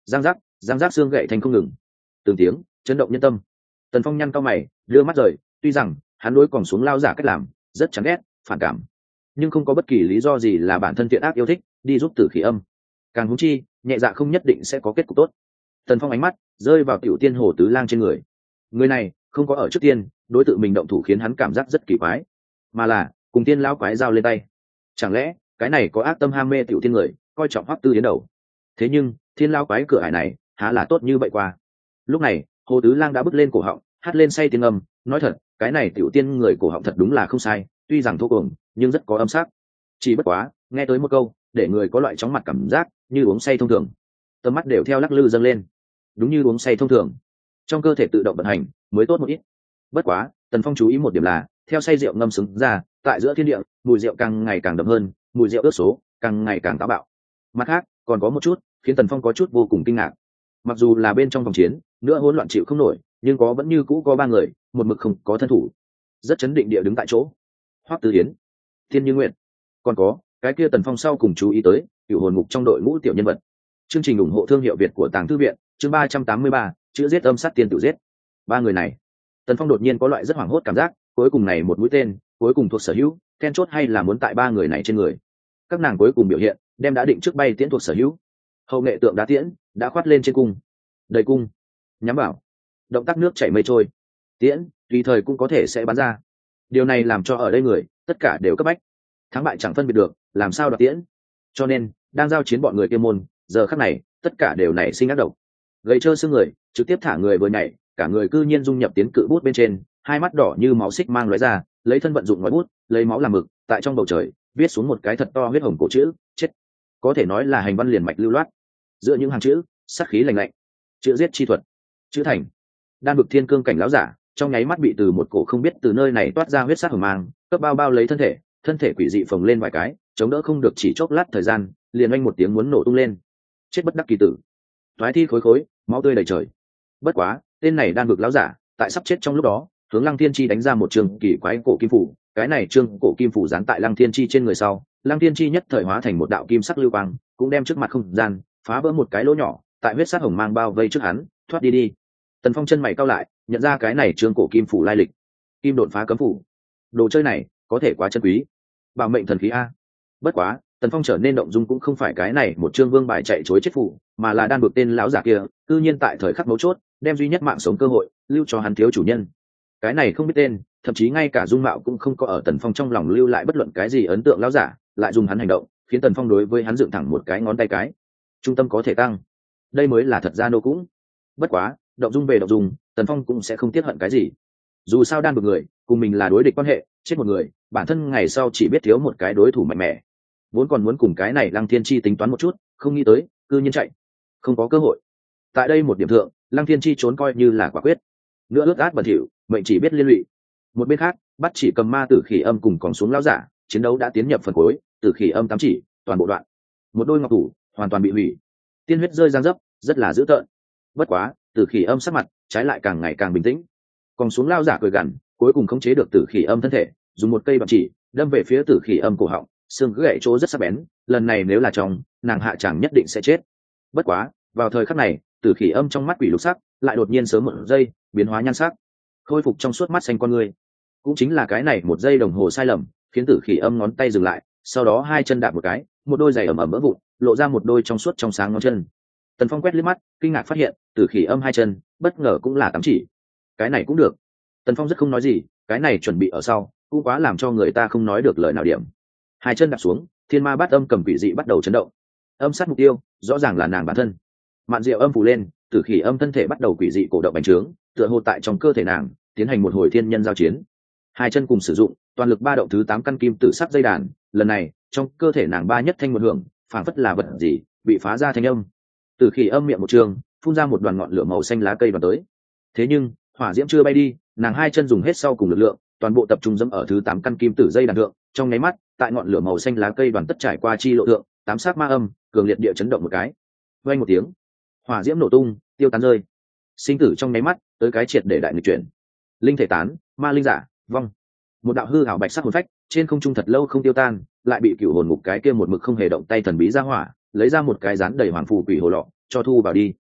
giang giác giang giác xương gậy thành không ngừng, từng tiếng chấn động nhân tâm. Tần Phong nhăn cao mày đưa mắt rời, tuy rằng hắn đối còn xuống lao giả cách làm rất chán ghét phản cảm, nhưng không có bất kỳ lý do gì là bản thân thiện ác yêu thích đi giúp Tử Khí Âm, càng húng chi nhẹ dạ không nhất định sẽ có kết cục tốt. Tần Phong ánh mắt rơi vào tiểu tiên hồ tứ lang trên người. Người này không có ở trước tiên đối tượng mình động thủ khiến hắn cảm giác rất kỳ quái, mà là cùng tiên lão quái giao lên tay. Chẳng lẽ cái này có ác tâm ham mê tiểu tiên người coi trọng Hoắc Tư Yến đầu? Thế nhưng thiên lão quái cửa ải này há là tốt như vậy qua. Lúc này hồ tứ lang đã bước lên cổ họng hát lên say tiếng âm, nói thật cái này tiểu tiên người cổ họng thật đúng là không sai, tuy rằng thô cuồng nhưng rất có âm sắc. Chỉ bất quá nghe tới một câu để người có loại chóng mặt cảm giác như uống say thông thường, tầm mắt đều theo lắc lư dâng lên, đúng như uống say thông thường, trong cơ thể tự động vận hành mới tốt một ít. Bất quá Tần Phong chú ý một điểm là theo say rượu ngâm xứng ra tại giữa thiên địa, mùi rượu càng ngày càng đậm hơn, mùi rượu ướt số càng ngày càng táo bạo. Mặt khác còn có một chút khiến Tần Phong có chút vô cùng kinh ngạc, mặc dù là bên trong vòng chiến nữa hỗn loạn chịu không nổi, nhưng có vẫn như cũ có ba người một mực không có thân thủ, rất chấn định địa đứng tại chỗ. Hoắc Tư Yến, Thiên Như Nguyện, còn có cái kia Tần Phong sau cùng chú ý tới cựu hồn ngục trong đội ngũ tiểu nhân vật. Chương trình ủng hộ thương hiệu Việt của Tàng Thư Viện, chương ba trăm tám mươi ba, chữ giết âm sát tiên tự giết. Ba người này, Tần Phong đột nhiên có loại rất hoảng hốt cảm giác, cuối cùng này một mũi tên, cuối cùng thuộc sở hữu, then chốt hay là muốn tại ba người này trên người. Các nàng cuối cùng biểu hiện, đem đã định trước bay tiễn thuộc sở hữu. Hậu nghệ tượng đá tiễn đã khoát lên trên cung, đầy cung, nhắm vào, động tác nước chảy mây trôi, tiễn tùy thời cũng có thể sẽ bắn ra. Điều này làm cho ở đây người tất cả đều cấp bách, thắng bại chẳng phân biệt được, làm sao đoạt tiễn. Cho nên đang giao chiến bọn người kia môn, giờ khắc này tất cả đều nảy sinh ác độc, gầy trơ xương người trực tiếp thả người vừa nhảy, cả người cư nhiên dung nhập tiến cự bút bên trên, hai mắt đỏ như máu xích mang lóe ra, lấy thân vận dụng ngòi bút, lấy máu làm mực, tại trong bầu trời viết xuống một cái thật to huyết hồng cổ chữ chết, có thể nói là hành văn liền mạch lưu loát, giữa những hàng chữ sát khí lạnh lạnh, chữ giết chi thuật, chữ thành. Đan vực thiên cương cảnh lão giả trong nháy mắt bị từ một cổ không biết từ nơi này toát ra huyết sát hồng mang cấp bao bao lấy thân thể, thân thể quỷ dị phồng lên vài cái, chống đỡ không được, chỉ chốc lát thời gian liền oanh một tiếng muốn nổ tung lên, chết bất đắc kỳ tử, thoái thi khối khối, máu tươi đầy trời. Bất quá tên này đan vực lão giả tại sắp chết trong lúc đó hướng Lăng Thiên Chi đánh ra một trường kỳ quái cổ kim phủ, cái này trương cổ kim phủ dán tại Lăng Thiên Chi trên người sau, Lăng Thiên Chi nhất thời hóa thành một đạo kim sắc lưu quang, cũng đem trước mặt không gian phá vỡ một cái lỗ nhỏ, tại huyết sát hồng mang bao vây trước hắn thoát đi đi. Tần Phong chân mày cau lại, nhận ra cái này trương cổ kim phủ lai lịch, kim đột phá cấm phủ, đồ chơi này có thể quá chân quý, bảo mệnh thần khí a. Bất quá Tần Phong trở nên động dung cũng không phải cái này một trương vương bài chạy chối chết phủ, mà là đan vực tên lão giả kia cư nhiên tại thời khắc mấu chốt đem duy nhất mạng sống cơ hội lưu cho hắn thiếu chủ nhân. Cái này không biết tên, thậm chí ngay cả dung mạo cũng không có ở Tần Phong trong lòng lưu lại bất luận cái gì ấn tượng lão giả, lại dùng hắn hành động khiến Tần Phong đối với hắn dựng thẳng một cái ngón tay cái. Trung tâm có thể tăng, đây mới là thật ra nô cũng. Bất quá động dung về động dung, Tần Phong cũng sẽ không tiếc hận cái gì. Dù sao đan vực người cùng mình là đối địch quan hệ, chết một người bản thân ngày sau chỉ biết thiếu một cái đối thủ mạnh mẽ, vốn còn muốn cùng cái này Lăng Thiên Chi tính toán một chút, không nghĩ tới cư nhiên chạy, không có cơ hội. Tại đây một điểm thượng, Lăng Thiên Chi trốn coi như là quả quyết, nữa ướt át bẩn thỉu mệnh chỉ biết liên lụy. Một bên khác bắt chỉ cầm ma Tử Khỉ Âm cùng còn xuống lão giả, chiến đấu đã tiến nhập phần cuối, Tử Khỉ Âm tám chỉ toàn bộ đoạn, một đôi ngọc thủ hoàn toàn bị hủy, tiên huyết rơi giang dấp, rất là dữ tợn. Bất quá Tử Khỉ Âm sắc mặt trái lại càng ngày càng bình tĩnh, còn xuống lão giả cười gằn, cuối cùng khống chế được Tử Khỉ Âm thân thể, dùng một cây bạc chỉ đâm về phía Tử Khỉ Âm cổ họng, xương gãy chỗ rất sắc bén, lần này nếu là trong nàng hạ chẳng nhất định sẽ chết. Bất quá vào thời khắc này, Tử Khỉ Âm trong mắt quỷ lục sắc lại đột nhiên sớm một giây biến hóa nhan sắc, khôi phục trong suốt mắt xanh con người. Cũng chính là cái này một giây đồng hồ sai lầm khiến Tử Khỉ Âm ngón tay dừng lại, sau đó hai chân đạp một cái, một đôi giày ẩm ẩm vỡ vụn, lộ ra một đôi trong suốt trong sáng ngón chân. Tần Phong quét liếc mắt, kinh ngạc phát hiện Tử Khỉ Âm hai chân bất ngờ cũng là tám chỉ. Cái này cũng được. Tần Phong rất không nói gì, cái này chuẩn bị ở sau cũng quá làm cho người ta không nói được lời nào điểm. Hai chân đạp xuống, thiên ma bát âm cầm quỷ dị bắt đầu chấn động, âm sát mục tiêu rõ ràng là nàng bản thân. Mạn diệu âm phủ lên, Tử Khỉ Âm thân thể bắt đầu quỷ dị cổ động bành trướng, tựa hồ tại trong cơ thể nàng tiến hành một hồi thiên nhân giao chiến. Hai chân cùng sử dụng toàn lực ba động thứ tám căn kim tự sắc dây đàn, lần này trong cơ thể nàng ba nhất thanh một hưởng, phảng phất là vật gì bị phá ra thanh âm. Tử Khỉ Âm miệng một trường phun ra một đoàn ngọn lửa màu xanh lá cây vào tới. Thế nhưng hỏa diễm chưa bay đi, nàng hai chân dùng hết sau cùng lực lượng, toàn bộ tập trung dẫm ở thứ tám căn kim tử dây đàn thượng, trong nháy mắt tại ngọn lửa màu xanh lá cây đoàn tất trải qua chi lộ thượng, tám sắc ma âm cường liệt địa chấn động một cái, vang một tiếng, hỏa diễm nổ tung tiêu tán rơi, sinh tử trong nháy mắt tới cái triệt để đại nghịch chuyển. Linh thể tán, ma linh giả vong, một đạo hư ảo bạch sắc hồn phách trên không trung thật lâu không tiêu tan, lại bị cửu hồn ngục cái kia một mực không hề động tay thần bí ra hỏa lấy ra một cái rán đầy hoàng phù quỷ hồ lọ cho thu vào đi.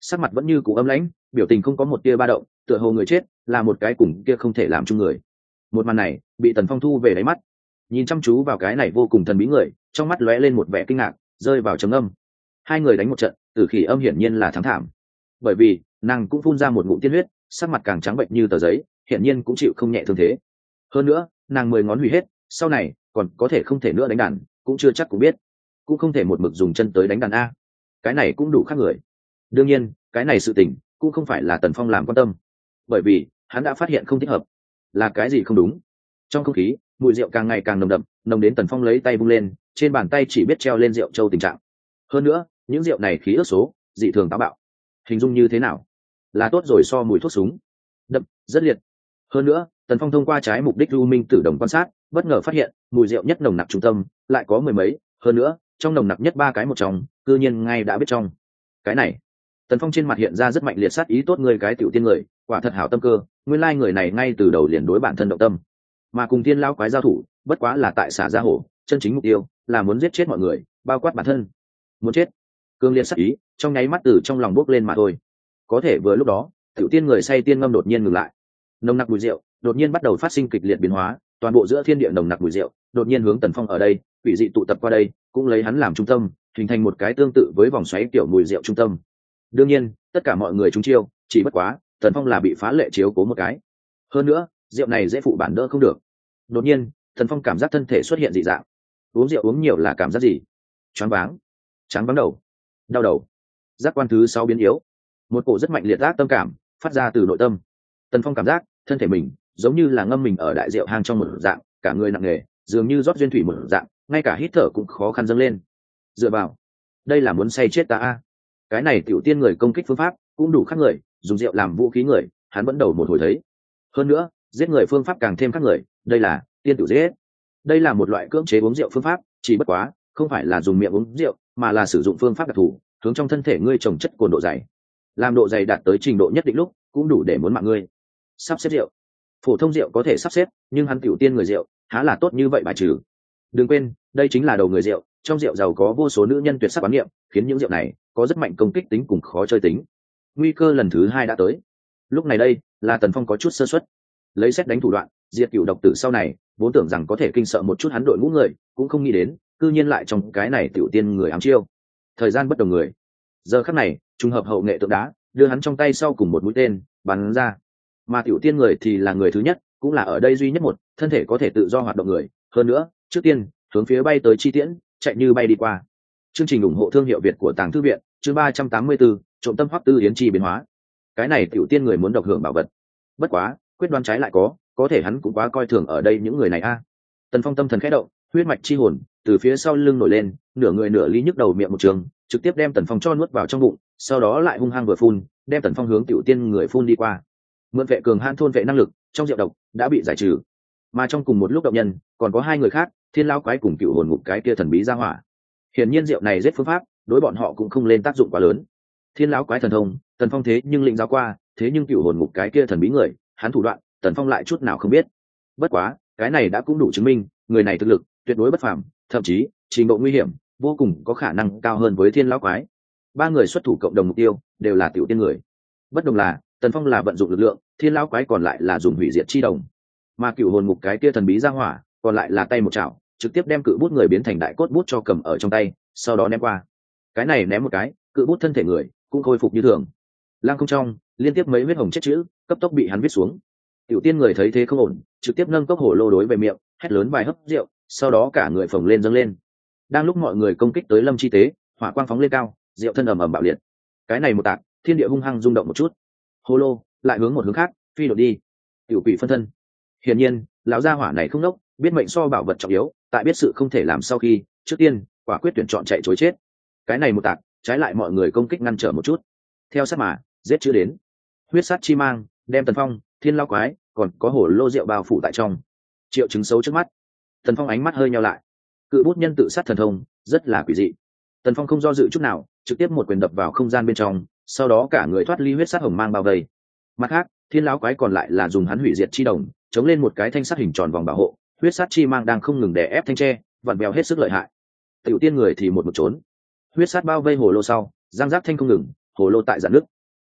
sắc mặt vẫn như cũ âm lãnh, biểu tình không có một tia ba động, tựa hồ người chết là một cái cùng kia không thể làm chung người. Một màn này bị Tần Phong thu về đáy mắt, nhìn chăm chú vào cái này vô cùng thần bí người, trong mắt lóe lên một vẻ kinh ngạc, rơi vào trầm âm. Hai người đánh một trận, Tử Khỉ Âm hiển nhiên là thắng thảm, bởi vì nàng cũng phun ra một ngụm tiên huyết, sắc mặt càng trắng bệnh như tờ giấy, hiển nhiên cũng chịu không nhẹ thương thế. Hơn nữa, nàng mười ngón hủy hết, sau này còn có thể không thể nữa đánh đàn, cũng chưa chắc cũng biết, cũng không thể một mực dùng chân tới đánh đàn a. Cái này cũng đủ khác người. Đương nhiên, cái này sự tình cũng không phải là Tần Phong làm quan tâm, bởi vì hắn đã phát hiện không thích hợp. Là cái gì không đúng? Trong không khí, mùi rượu càng ngày càng nồng đậm, nồng đến Tần Phong lấy tay vung lên, trên bàn tay chỉ biết treo lên rượu châu tình trạng. Hơn nữa, những rượu này khí ước số dị thường táo bạo. Hình dung như thế nào? Là tốt rồi so mùi thuốc súng. Đậm, rất liệt. Hơn nữa, Tần Phong thông qua trái mục đích lưu minh tử đồng quan sát, bất ngờ phát hiện mùi rượu nhất nồng nặc trung tâm lại có mười mấy, hơn nữa, trong nồng nặc nhất ba cái một trong, cư nhiên ngay đã biết trong. Cái này, Tần Phong trên mặt hiện ra rất mạnh liệt sát ý, tốt người cái tiểu tiên người, quả thật hảo tâm cơ, nguyên lai người này ngay từ đầu liền đối bản thân động tâm, mà cùng tiên lao quái giao thủ, bất quá là tại xả ra hổ, chân chính mục tiêu là muốn giết chết mọi người, bao quát bản thân. Muốn chết. Cương liệt sát ý, trong nháy mắt từ trong lòng bốc lên mà thôi. Có thể vừa lúc đó, tiểu tiên người say tiên ngâm đột nhiên ngừng lại. Nồng nặc mùi rượu đột nhiên bắt đầu phát sinh kịch liệt biến hóa, toàn bộ giữa thiên địa nồng nặc mùi rượu đột nhiên hướng Tần Phong ở đây, quỷ dị tụ tập qua đây, cũng lấy hắn làm trung tâm, hình thành một cái tương tự với vòng xoáy kiểu mùi rượu trung tâm. Đương nhiên, tất cả mọi người trúng chiêu, chỉ bất quá, Tần Phong là bị phá lệ chiếu cố một cái. Hơn nữa, rượu này dễ phụ bản đỡ không được. Đột nhiên, Tần Phong cảm giác thân thể xuất hiện dị dạng. Uống rượu uống nhiều là cảm giác gì? Choáng váng, chán vắng đầu, đau đầu, giác quan thứ sáu biến yếu. Một cổ rất mạnh liệt giác tâm cảm phát ra từ nội tâm. Tần Phong cảm giác thân thể mình giống như là ngâm mình ở đại rượu hang trong một dạng, cả người nặng nề, dường như rót duyên thủy một dạng, ngay cả hít thở cũng khó khăn dâng lên. Dựa vào, đây là muốn say chết ta a. Cái này tiểu tiên người công kích phương pháp cũng đủ khác người, dùng rượu làm vũ khí người, hắn vẫn đầu một hồi thấy. Hơn nữa, giết người phương pháp càng thêm khác người, đây là tiên tiểu giết. Đây là một loại cưỡng chế uống rượu phương pháp, chỉ bất quá, không phải là dùng miệng uống rượu, mà là sử dụng phương pháp đặc thù, hướng trong thân thể ngươi trồng chất cồn độ dày. Làm độ dày đạt tới trình độ nhất định lúc, cũng đủ để muốn mạng ngươi. Sắp xếp rượu, phổ thông rượu có thể sắp xếp, nhưng hắn tiểu tiên người rượu, há là tốt như vậy bài trừ. Đừng quên, đây chính là đầu người rượu, trong rượu giàu có vô số nữ nhân tuyệt sắc quán niệm, khiến những rượu này có rất mạnh công kích tính cùng khó chơi tính. Nguy cơ lần thứ hai đã tới. Lúc này đây, là Tần Phong có chút sơ suất, lấy xét đánh thủ đoạn, diệt cửu độc tử sau này, vốn tưởng rằng có thể kinh sợ một chút hắn đội ngũ người, cũng không nghĩ đến, cư nhiên lại trong cái này tiểu tiên người ám chiêu. Thời gian bất đồng người. Giờ khắc này, trùng hợp hậu nghệ tượng đá, đưa hắn trong tay sau cùng một mũi tên bắn ra. Mà tiểu tiên người thì là người thứ nhất, cũng là ở đây duy nhất một thân thể có thể tự do hoạt động người. Hơn nữa, trước tiên hướng phía bay tới chi tiễn, chạy như bay đi qua. Chương trình ủng hộ thương hiệu Việt của Tàng Thư viện, chương ba trăm tám mươi tư, trộm tâm Hoắc Tư Yến chi biến hóa. Cái này tiểu tiên người muốn độc hưởng bảo vật, bất quá quyết đoán trái lại có, có thể hắn cũng quá coi thường ở đây những người này a. Tần Phong tâm thần khẽ động, huyết mạch chi hồn từ phía sau lưng nổi lên, nửa người nửa ly nhức đầu miệng một trường, trực tiếp đem Tần Phong cho nuốt vào trong bụng, sau đó lại hung hăng vừa phun, đem Tần Phong hướng tiểu tiên người phun đi qua. Mượn vệ cường han thôn vệ năng lực, trong rượu độc đã bị giải trừ. Mà trong cùng một lúc động nhân, còn có hai người khác, Thiên Lão Quái cùng Cựu Hồn Ngục cái kia thần bí ra hỏa. Hiển nhiên rượu này giết phương pháp, đối bọn họ cũng không lên tác dụng quá lớn. Thiên Lão Quái thần thông, Tần Phong thế nhưng lĩnh giáo qua, thế nhưng Cựu Hồn Ngục cái kia thần bí người, hắn thủ đoạn, Tần Phong lại chút nào không biết. Bất quá, cái này đã cũng đủ chứng minh, người này thực lực tuyệt đối bất phàm, thậm chí trình độ nguy hiểm vô cùng có khả năng cao hơn với Thiên Lão Quái. Ba người xuất thủ cộng đồng mục tiêu đều là tiểu tiên người. Bất đồng là, Tần Phong là vận dụng lực lượng, Thiên Lão Quái còn lại là dùng hủy diệt chi đồng. Mà Cựu Hồn Ngục cái kia thần bí ra hỏa, còn lại là tay một chảo, trực tiếp đem cự bút người biến thành đại cốt bút cho cầm ở trong tay, sau đó ném qua. Cái này ném một cái, cự bút thân thể người cũng khôi phục như thường. Lăng không trong, liên tiếp mấy huyết hồng chết chữ, cấp tốc bị hắn viết xuống. Tiểu tiên người thấy thế không ổn, trực tiếp nâng cốc hổ lô đối về miệng, hét lớn vài hớp rượu, sau đó cả người phồng lên dâng lên. Đang lúc mọi người công kích tới Lâm Chi Tế, hỏa quang phóng lên cao, rượu thân ầm ầm bạo liệt. Cái này một tạc, thiên địa hung hăng rung động một chút. Hô lô lại hướng một hướng khác phi đột đi. Tiểu quỷ phân thân. Hiển nhiên, lão gia hỏa này không nốc, biết mệnh so bảo vật trọng yếu, tại biết sự không thể làm sau khi, trước tiên, quả quyết tuyển chọn chạy trối chết. Cái này một tạc, trái lại mọi người công kích ngăn trở một chút. Theo sát mà, giết chữ đến. Huyết sát chi mang, đem Tần Phong, Thiên Lão Quái, còn có hổ lô rượu bao phủ tại trong. Triệu chứng xấu trước mắt. Tần Phong ánh mắt hơi nheo lại. Cự bút nhân tự sát thần thông, rất là quỷ dị. Tần Phong không do dự chút nào, trực tiếp một quyền đập vào không gian bên trong, sau đó cả người thoát ly huyết sát hồng mang bao vây. Mặt khác, Thiên Lão Quái còn lại là dùng hắn hủy diệt chi đồng, chống lên một cái thanh sắt hình tròn vòng bảo hộ, huyết sát chi mang đang không ngừng đè ép thanh tre, vặn vẹo hết sức lợi hại. Tiểu tiên người thì một một trốn. Huyết sát bao vây hồ lô sau, giang giác thanh không ngừng, hồ lô tại giãn nước,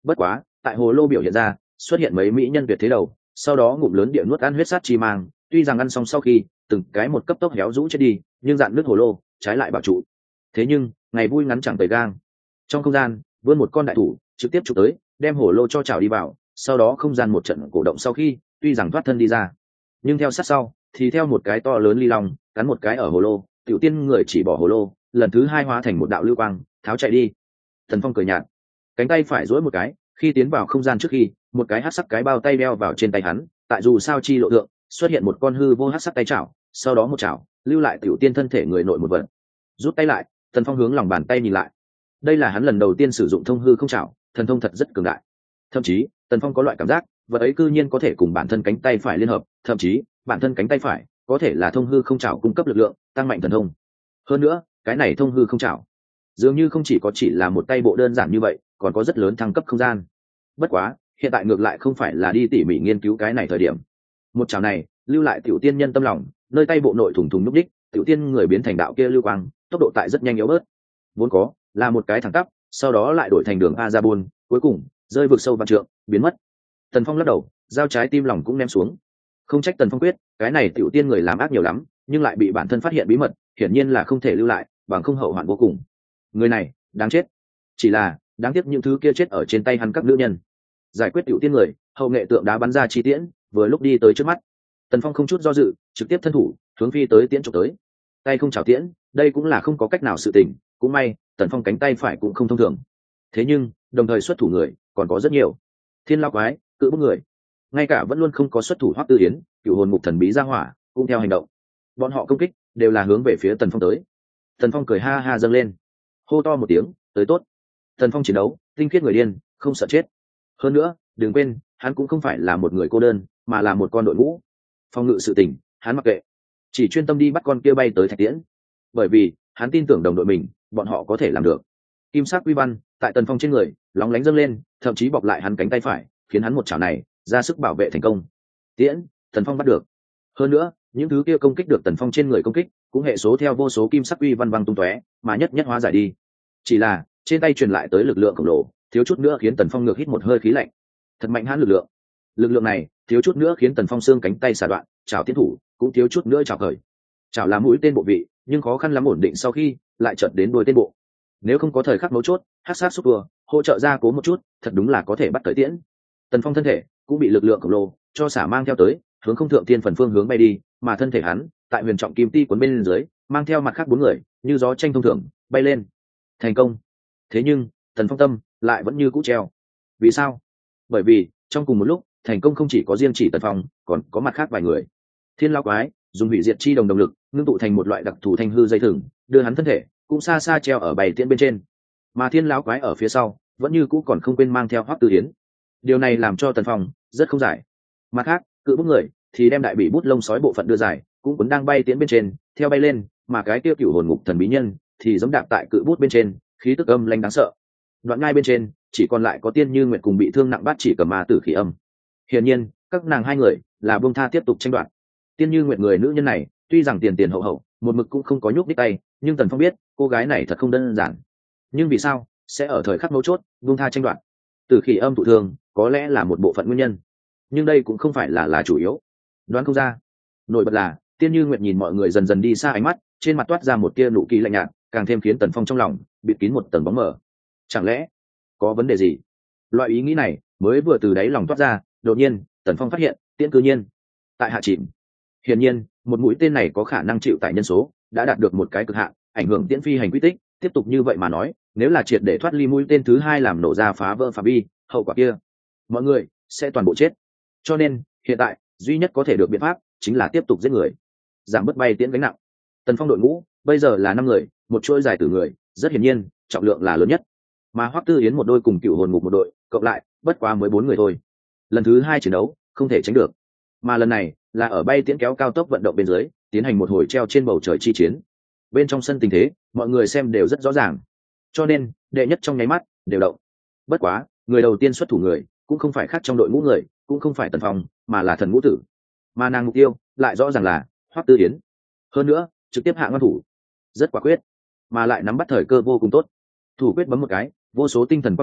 Bất quá tại hồ lô biểu hiện ra xuất hiện mấy mỹ nhân tuyệt thế đầu, sau đó ngụm lớn địa nuốt ăn huyết sát chi mang, tuy rằng ăn xong sau khi từng cái một cấp tốc héo rũ chết đi, nhưng dạn nước hồ lô trái lại bảo trụ. Thế nhưng ngày vui ngắn chẳng tầy gang, trong không gian vươn một con đại thủ trực tiếp chụp tới, đem hồ lô cho chảo đi vào, sau đó không gian một trận cổ động sau khi tuy rằng thoát thân đi ra, nhưng theo sát sau thì theo một cái to lớn ly long cắn một cái ở hồ lô, tiểu tiên người chỉ bỏ hồ lô, lần thứ hai hóa thành một đạo lưu quang tháo chạy đi. Thần Phong cười nhạt, cánh tay phải duỗi một cái, khi tiến vào không gian trước khi một cái hắc sắc cái bao tay đeo vào trên tay hắn, tại dù sao chi lộ thượng xuất hiện một con hư vô hắc sắc tay chảo, sau đó một chảo lưu lại tiểu tiên thân thể người nội một vật. Rút tay lại, Thần Phong hướng lòng bàn tay nhìn lại, đây là hắn lần đầu tiên sử dụng thông hư không chảo, thần thông thật rất cường đại. Thậm chí Tần Phong có loại cảm giác vật ấy cư nhiên có thể cùng bản thân cánh tay phải liên hợp, thậm chí bản thân cánh tay phải có thể là thông hư không chảo cung cấp lực lượng tăng mạnh thần thông. Hơn nữa cái này thông hư không chảo dường như không chỉ có chỉ là một tay bộ đơn giản như vậy, còn có rất lớn thăng cấp không gian. Bất quá hiện tại ngược lại không phải là đi tỉ mỉ nghiên cứu cái này thời điểm. Một chảo này lưu lại tiểu tiên nhân tâm lòng, nơi tay bộ nội thủng thủng núp đích, tiểu tiên người biến thành đạo kia lưu quang, tốc độ tại rất nhanh yếu bớt, vốn có là một cái thẳng tắp, sau đó lại đổi thành đường a ra buôn, cuối cùng rơi vực sâu vạn trượng biến mất. Tần Phong lắc đầu, dao trái tim lòng cũng ném xuống. Không trách Tần Phong quyết, cái này tiểu tiên người làm ác nhiều lắm, nhưng lại bị bản thân phát hiện bí mật, hiển nhiên là không thể lưu lại, bằng không hậu hoạn vô cùng. Người này đáng chết. Chỉ là đáng tiếc những thứ kia chết ở trên tay hắn các nữ nhân. Giải quyết tiểu tiên người, hậu nghệ tượng đá bắn ra chi tiễn, vừa lúc đi tới trước mắt. Tần Phong không chút do dự, trực tiếp thân thủ hướng phi tới tiễn chụp tới. Tay không chảo tiễn, đây cũng là không có cách nào sự tình, cũng may Tần Phong cánh tay phải cũng không thông thường. Thế nhưng đồng thời xuất thủ người còn có rất nhiều. Thiên Lao Quái, Cự Bức người, ngay cả vẫn luôn không có xuất thủ Hoắc Tư Yến, cựu hồn mục thần bí ra hỏa cũng theo hành động. Bọn họ công kích đều là hướng về phía Tần Phong tới. Tần Phong cười ha ha dâng lên, hô to một tiếng, tới tốt. Tần Phong chiến đấu tinh khiết người điên, không sợ chết. Hơn nữa đừng quên hắn cũng không phải là một người cô đơn, mà là một con đội ngũ. Phòng ngự sự tình hắn mặc kệ, chỉ chuyên tâm đi bắt con kia bay tới Thạch Tiễn, bởi vì hắn tin tưởng đồng đội mình, bọn họ có thể làm được. Kim sắc quy văn tại Tần Phong trên người lóng lánh dâng lên, thậm chí bọc lại hắn cánh tay phải, khiến hắn một chảo này ra sức bảo vệ thành công. Tiễn, Tần Phong bắt được. Hơn nữa những thứ kia công kích được Tần Phong trên người công kích cũng hệ số theo vô số kim sắc quy văn văng tung tóe, mà nhất nhất hóa giải đi. Chỉ là trên tay truyền lại tới lực lượng khổng lồ, thiếu chút nữa khiến Tần Phong ngược hít một hơi khí lạnh. Thật mạnh hãn lực lượng. Lực lượng này thiếu chút nữa khiến Tần Phong xương cánh tay xả đoạn, chảo tiến thủ cũng thiếu chút nữa chảo khởi. Chảo là mũi tên bộ vị, nhưng khó khăn lắm ổn định sau khi lại chợt đến đuôi tên bộ. Nếu không có thời khắc mấu chốt, hắc sát xúc vừa hỗ trợ ra cố một chút, thật đúng là có thể bắt tới tiễn. Tần Phong thân thể cũng bị lực lượng khổng lồ cho xả mang theo tới, hướng không thượng tiên phần phương hướng bay đi, mà thân thể hắn tại huyền trọng kim ti cuốn bên dưới, mang theo mặt khác bốn người như gió tranh thông thường bay lên, thành công. Thế nhưng Tần Phong tâm lại vẫn như cũ treo. Vì sao? Bởi vì trong cùng một lúc thành công không chỉ có riêng chỉ Tần Phong, còn có mặt khác vài người. Thiên Lao Quái dùng hủy diệt chi đồng đồng lực ngưng tụ thành một loại đặc thù thanh hư dây thừng, đưa hắn thân thể cũng xa xa treo ở bầy tiễn bên trên, mà Thiên Lão Quái ở phía sau vẫn như cũ còn không quên mang theo Hoắc Tư Hiến. Điều này làm cho Tần Phong rất không giải. Mặt khác Cự Bức người thì đem đại bị bút lông sói bộ phận đưa giải, cũng cuốn đang bay tiễn bên trên theo bay lên, mà cái tiêu cửu hồn ngục thần bí nhân thì giống đạp tại cự bút bên trên, khí tức âm lãnh đáng sợ. Đoạn ngay bên trên chỉ còn lại có Tiên Như Nguyệt cùng bị thương nặng Bát Chỉ Cầm Ma Tử Khí Âm. Hiển nhiên các nàng hai người là buông tha tiếp tục tranh đoạt. Tiên Như Nguyệt người nữ nhân này tuy rằng tiền tiền hậu hậu, một mực cũng không có nhúc đích tay, nhưng Tần Phong biết cô gái này thật không đơn giản. Nhưng vì sao sẽ ở thời khắc mấu chốt buông tha tranh đoạt? Tử Khí Âm thụ thương có lẽ là một bộ phận nguyên nhân, nhưng đây cũng không phải là là chủ yếu. Đoán không ra. Nổi bật là Tiên Như Nguyệt nhìn mọi người dần dần đi xa, ánh mắt trên mặt toát ra một tia nụ kỳ lạnh nhạt, càng thêm khiến Tần Phong trong lòng bịt kín một tầng bóng mờ. Chẳng lẽ có vấn đề gì? Loại ý nghĩ này mới vừa từ đáy lòng toát ra, đột nhiên Tần Phong phát hiện tiễn cư nhiên tại hạ chìm. Hiển nhiên một mũi tên này có khả năng chịu tải nhân số đã đạt được một cái cực hạn, ảnh hưởng tiễn phi hành quy tích. Tiếp tục như vậy mà nói, nếu là triệt để thoát ly mũi tên thứ hai làm nổ ra phá vỡ phạm vi, hậu quả kia mọi người sẽ toàn bộ chết. Cho nên hiện tại duy nhất có thể được biện pháp chính là tiếp tục giết người, giảm bớt bay tiễn gánh nặng. Tần Phong đội ngũ bây giờ là năm người, một chuỗi dài từ người, rất hiển nhiên trọng lượng là lớn nhất, mà Hoắc Tư Yến một đôi cùng cựu hồn ngục một đội cộng lại bất quá mới bốn người thôi. Lần thứ hai chiến đấu không thể tránh được, mà lần này là ở bay tiễn kéo cao tốc vận động bên dưới tiến hành một hồi treo trên bầu trời chi chiến. Bên trong sân tình thế mọi người xem đều rất rõ ràng, cho nên đệ nhất trong nháy mắt đều động. Bất quá người đầu tiên xuất thủ người cũng không phải khác trong đội ngũ người, cũng không phải Tần Phong, mà là Thần Ngũ Tử, mà nàng mục tiêu lại rõ ràng là Hoắc Tư Yến. Hơn nữa trực tiếp hạ ngăn thủ, rất quả quyết, mà lại nắm bắt thời cơ vô cùng tốt. Thủ quyết bấm một cái, vô số tinh thần quan điểm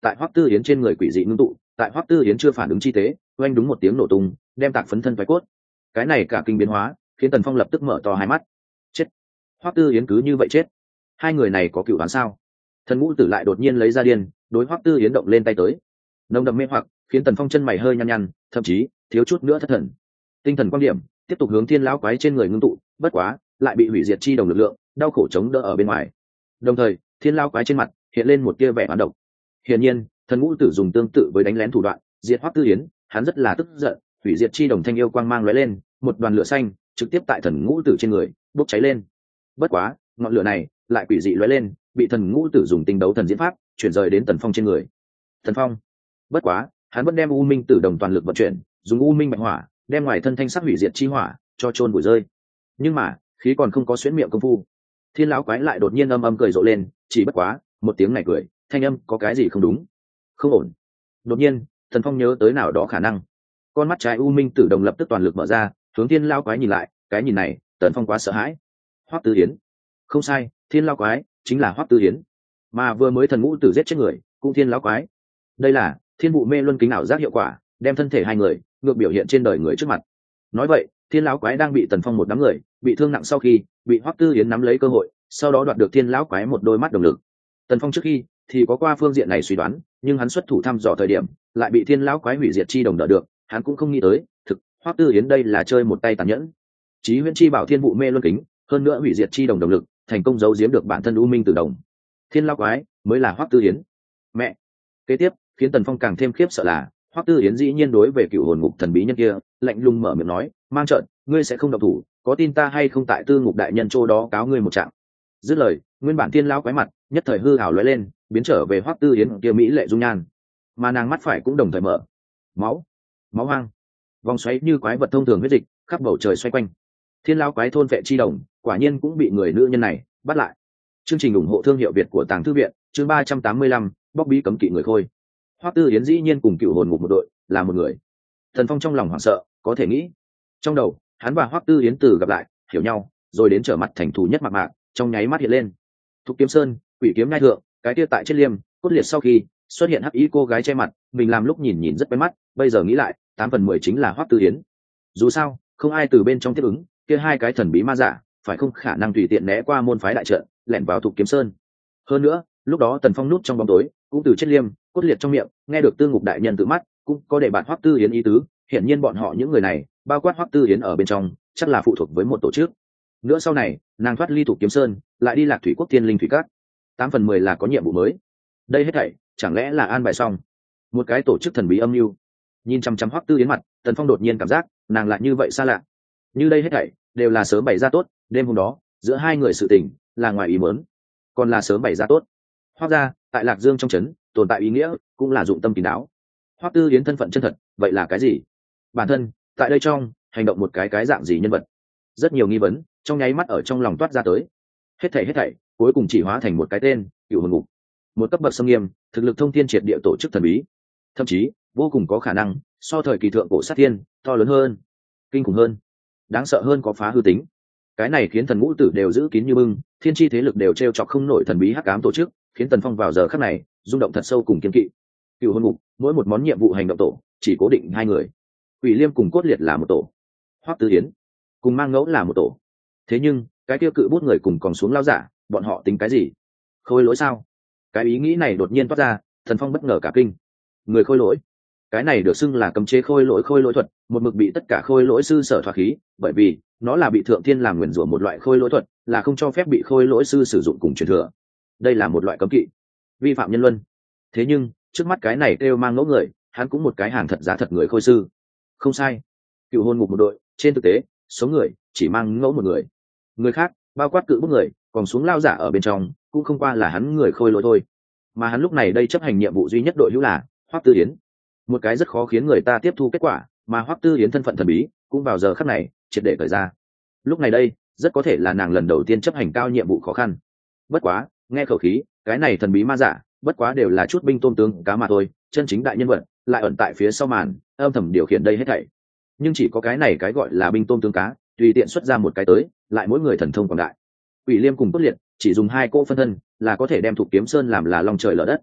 tại Hoắc Tư Yến trên người quỷ dị ngưng tụ, tại Hoắc Tư Yến chưa phản ứng chi tế, oanh đúng một tiếng nổ tung, đem tạc phấn thân phái cốt. Cái này cả kinh biến hóa, khiến Tần Phong lập tức mở to hai mắt. Chết! Hoắc Tư Yến cứ như vậy chết. Hai người này có cựu đoán sao? Thần Ngũ Tử lại đột nhiên lấy ra điên, đối Hoắc Tư Yến động lên tay tới. Nồng đậm mê hoặc, khiến Tần Phong chân mày hơi nhăn nhăn, thậm chí thiếu chút nữa thất thần. Tinh thần quan điểm tiếp tục hướng Thiên lão quái trên người ngưng tụ, bất quá lại bị hủy diệt chi đồng lực lượng đau khổ chống đỡ ở bên ngoài. Đồng thời, Thiên lão quái trên mặt hiện lên một tia vẻ oán độc. Hiển nhiên, Thần Ngũ Tử dùng tương tự với đánh lén thủ đoạn diệt Hoắc Tư Yến, hắn rất là tức giận, hủy diệt chi đồng thanh yêu quang mang lóe lên, một đoàn lửa xanh trực tiếp tại Thần Ngũ Tử trên người bốc cháy lên. Bất quá, ngọn lửa này lại quỷ dị lóe lên, bị Thần Ngũ Tử dùng tinh đấu thần diễn pháp chuyển rời đến Tần Phong trên người. Thần Phong, bất quá, hắn vẫn đem U Minh Tử đồng toàn lực vận chuyển, dùng U Minh Bạch Hỏa đem ngoài thân thanh sắc hủy diệt chi hỏa cho chôn bụi rơi. Nhưng mà, khí còn không có xuyến miệng công phu, Thiên lão quái lại đột nhiên âm âm cười rộ lên, chỉ bất quá, một tiếng này cười, thanh âm có cái gì không đúng, không ổn. Đột nhiên, Thần Phong nhớ tới nào đó khả năng, con mắt trái U Minh Tử đồng lập tức toàn lực mở ra, hướng Thiên lão quái nhìn lại, cái nhìn này, Tần Phong quá sợ hãi. Hoắc Tư Yến, không sai, Thiên lão quái chính là Hoắc Tư Yến, mà vừa mới Thần Ngũ Tử giết chết người, cũng Thiên lão quái. Đây là Thiên vụ mê luân kính ảo giác hiệu quả, đem thân thể hai người ngược biểu hiện trên đời người trước mặt. Nói vậy, Thiên lão quái đang bị Tần Phong một đám người bị thương nặng sau khi bị Hoắc Tư Yến nắm lấy cơ hội, sau đó đoạt được Thiên lão quái một đôi mắt đồng lực. Tần Phong trước khi thì có qua phương diện này suy đoán, nhưng hắn xuất thủ thăm dò thời điểm lại bị Thiên lão quái hủy diệt chi đồng đỡ được, hắn cũng không nghĩ tới, thực Hoắc Tư Yến đây là chơi một tay tàn nhẫn. Chí Huyễn chi bảo Thiên vụ mê luân kính, hơn nữa hủy diệt chi đồng đồng lực, thành công giấu giếm được bản thân U Minh Tử đồng. Thiên lão quái mới là Hoắc Tư Yến. Mẹ. Kế tiếp, khiến Tần Phong càng thêm khiếp sợ là, Hoắc Tư Yến dĩ nhiên đối về cựu hồn ngục thần bí nhân kia lạnh lùng mở miệng nói, mang trợn, ngươi sẽ không động thủ, có tin ta hay không tại tư ngục đại nhân chỗ đó cáo ngươi một trạng. Dứt lời, nguyên bản Thiên lão quái mặt nhất thời hư ảo lóe lên, biến trở về Hoắc Tư Yến kia mỹ lệ dung nhan, mà nàng mắt phải cũng đồng thời mở. Máu, máu hoang, vòng xoáy như quái vật thông thường huyết dịch khắp bầu trời xoay quanh. Thiên lão quái thôn vệ chi đồng, quả nhiên cũng bị người nữ nhân này bắt lại. Chương trình ủng hộ thương hiệu Việt của Tàng Thư viện, chương ba trăm tám mươi lăm, bóc bí cấm kỵ người khôi. Hoắc Tư Yến dĩ nhiên cùng cựu hồn ngục một đội, là một người. Thần Phong trong lòng hoảng sợ, có thể nghĩ, trong đầu hắn và Hoắc Tư Yến từ gặp lại, hiểu nhau, rồi đến trở mặt thành thù nhất mạc mạc, trong nháy mắt hiện lên. Thục Kiếm Sơn, Quỷ Kiếm Nhai Thượng, cái kia tại chết liêm, cốt liệt sau khi xuất hiện hắc ý cô gái che mặt, mình làm lúc nhìn nhìn rất quen mắt, bây giờ nghĩ lại, tám phần mười chính là Hoắc Tư Yến. Dù sao, không ai từ bên trong tiếp ứng, kia hai cái thần bí ma giả, phải không khả năng tùy tiện né qua môn phái đại trận, lẻn vào Thục Kiếm Sơn. Hơn nữa, lúc đó Tần Phong núp trong bóng tối, cũng từ chết liêm, cốt liệt trong miệng, nghe được Tư Ngục đại nhân tự mắt, cũng có để bạn Hoắc Tư Yến ý tứ, hiển nhiên bọn họ những người này, bao quát Hoắc Tư Yến ở bên trong, chắc là phụ thuộc với một tổ chức. Nữa sau này, nàng thoát ly Thục Kiếm Sơn, lại đi Lạc Thủy Quốc Thiên Linh Thủy Các, tám phần mười là có nhiệm vụ mới. Đây hết thảy, chẳng lẽ là an bài xong một cái tổ chức thần bí âm mưu? Nhìn chăm chăm Hoắc Tư Yến mặt, Tần Phong đột nhiên cảm giác, nàng lại như vậy xa lạ. Như đây hết thảy đều là sớm bày ra tốt, đêm hôm đó, giữa hai người sự tình là ngoài ý muốn, còn là sớm bày ra tốt. Hoắc gia, tại Lạc Dương trong trấn, tồn tại ý nghĩa, cũng là dụng tâm kín đáo. Hoắc Tư Yến thân phận chân thật, vậy là cái gì? Bản thân, tại đây trong, hành động một cái cái dạng gì nhân vật? Rất nhiều nghi vấn, trong nháy mắt ở trong lòng toát ra tới. Hết thảy hết thảy, cuối cùng chỉ hóa thành một cái tên, Cửu Hồn Ngục. Một cấp bậc xâm nghiêm, thực lực thông thiên triệt địa tổ chức thần bí, thậm chí vô cùng có khả năng so thời kỳ thượng cổ sát thiên, to lớn hơn, kinh khủng hơn, đáng sợ hơn, có phá hư tính. Cái này khiến Thần Ngũ Tử đều giữ kín như bưng, thiên chi thế lực đều trêu chọc không nổi thần bí hắc ám tổ chức, khiến Tần Phong vào giờ khắc này rung động thật sâu cùng kiên kỵ. Cửu Hồn Ngục, mỗi một món nhiệm vụ hành động tổ chỉ cố định hai người, Quỷ Liêm cùng Cốt Liệt là một tổ, Hoắc Tư Yến cùng Mang Ngẫu là một tổ. Thế nhưng cái kia cự bút người cùng còn xuống lao giả, bọn họ tính cái gì? Khôi lỗi sao? Cái ý nghĩ này đột nhiên toát ra, Thần Phong bất ngờ cả kinh. Người khôi lỗi, cái này được xưng là cấm chế khôi lỗi khôi lỗi thuật, một mực bị tất cả khôi lỗi sư sở thoát khí, bởi vì nó là bị thượng thiên làm nguyền rủa một loại khôi lỗi thuật, là không cho phép bị khôi lỗi sư sử dụng cùng truyền thừa. Đây là một loại cấm kỵ, vi phạm nhân luân. Thế nhưng trước mắt cái này kêu Mang Ngẫu người, hắn cũng một cái hàng thật giá thật người khôi sư. Không sai, Cựu Hồn Ngục một đội, trên thực tế số người chỉ Mang Ngẫu một người, người khác bao quát cự bức người còn xuống lao giả ở bên trong cũng không qua là hắn người khôi lỗi thôi. Mà hắn lúc này đây chấp hành nhiệm vụ duy nhất đội hữu là Hoắc Tư Yến, một cái rất khó khiến người ta tiếp thu kết quả, mà Hoắc Tư Yến thân phận thần bí cũng vào giờ khắc này triệt để khởi ra. Lúc này đây rất có thể là nàng lần đầu tiên chấp hành cao nhiệm vụ khó khăn. Bất quá nghe khẩu khí, cái này thần bí ma giả bất quá đều là chút binh tôm tướng cá mà thôi, chân chính đại nhân vật lại ẩn tại phía sau màn, âm thầm điều khiển đây hết thảy. Nhưng chỉ có cái này cái gọi là binh tôm tướng cá, tùy tiện xuất ra một cái tới, lại mỗi người thần thông quảng đại. Quỷ Liêm cùng Cốt Liệt chỉ dùng hai cỗ phân thân là có thể đem Thục Kiếm Sơn làm là long trời lở đất.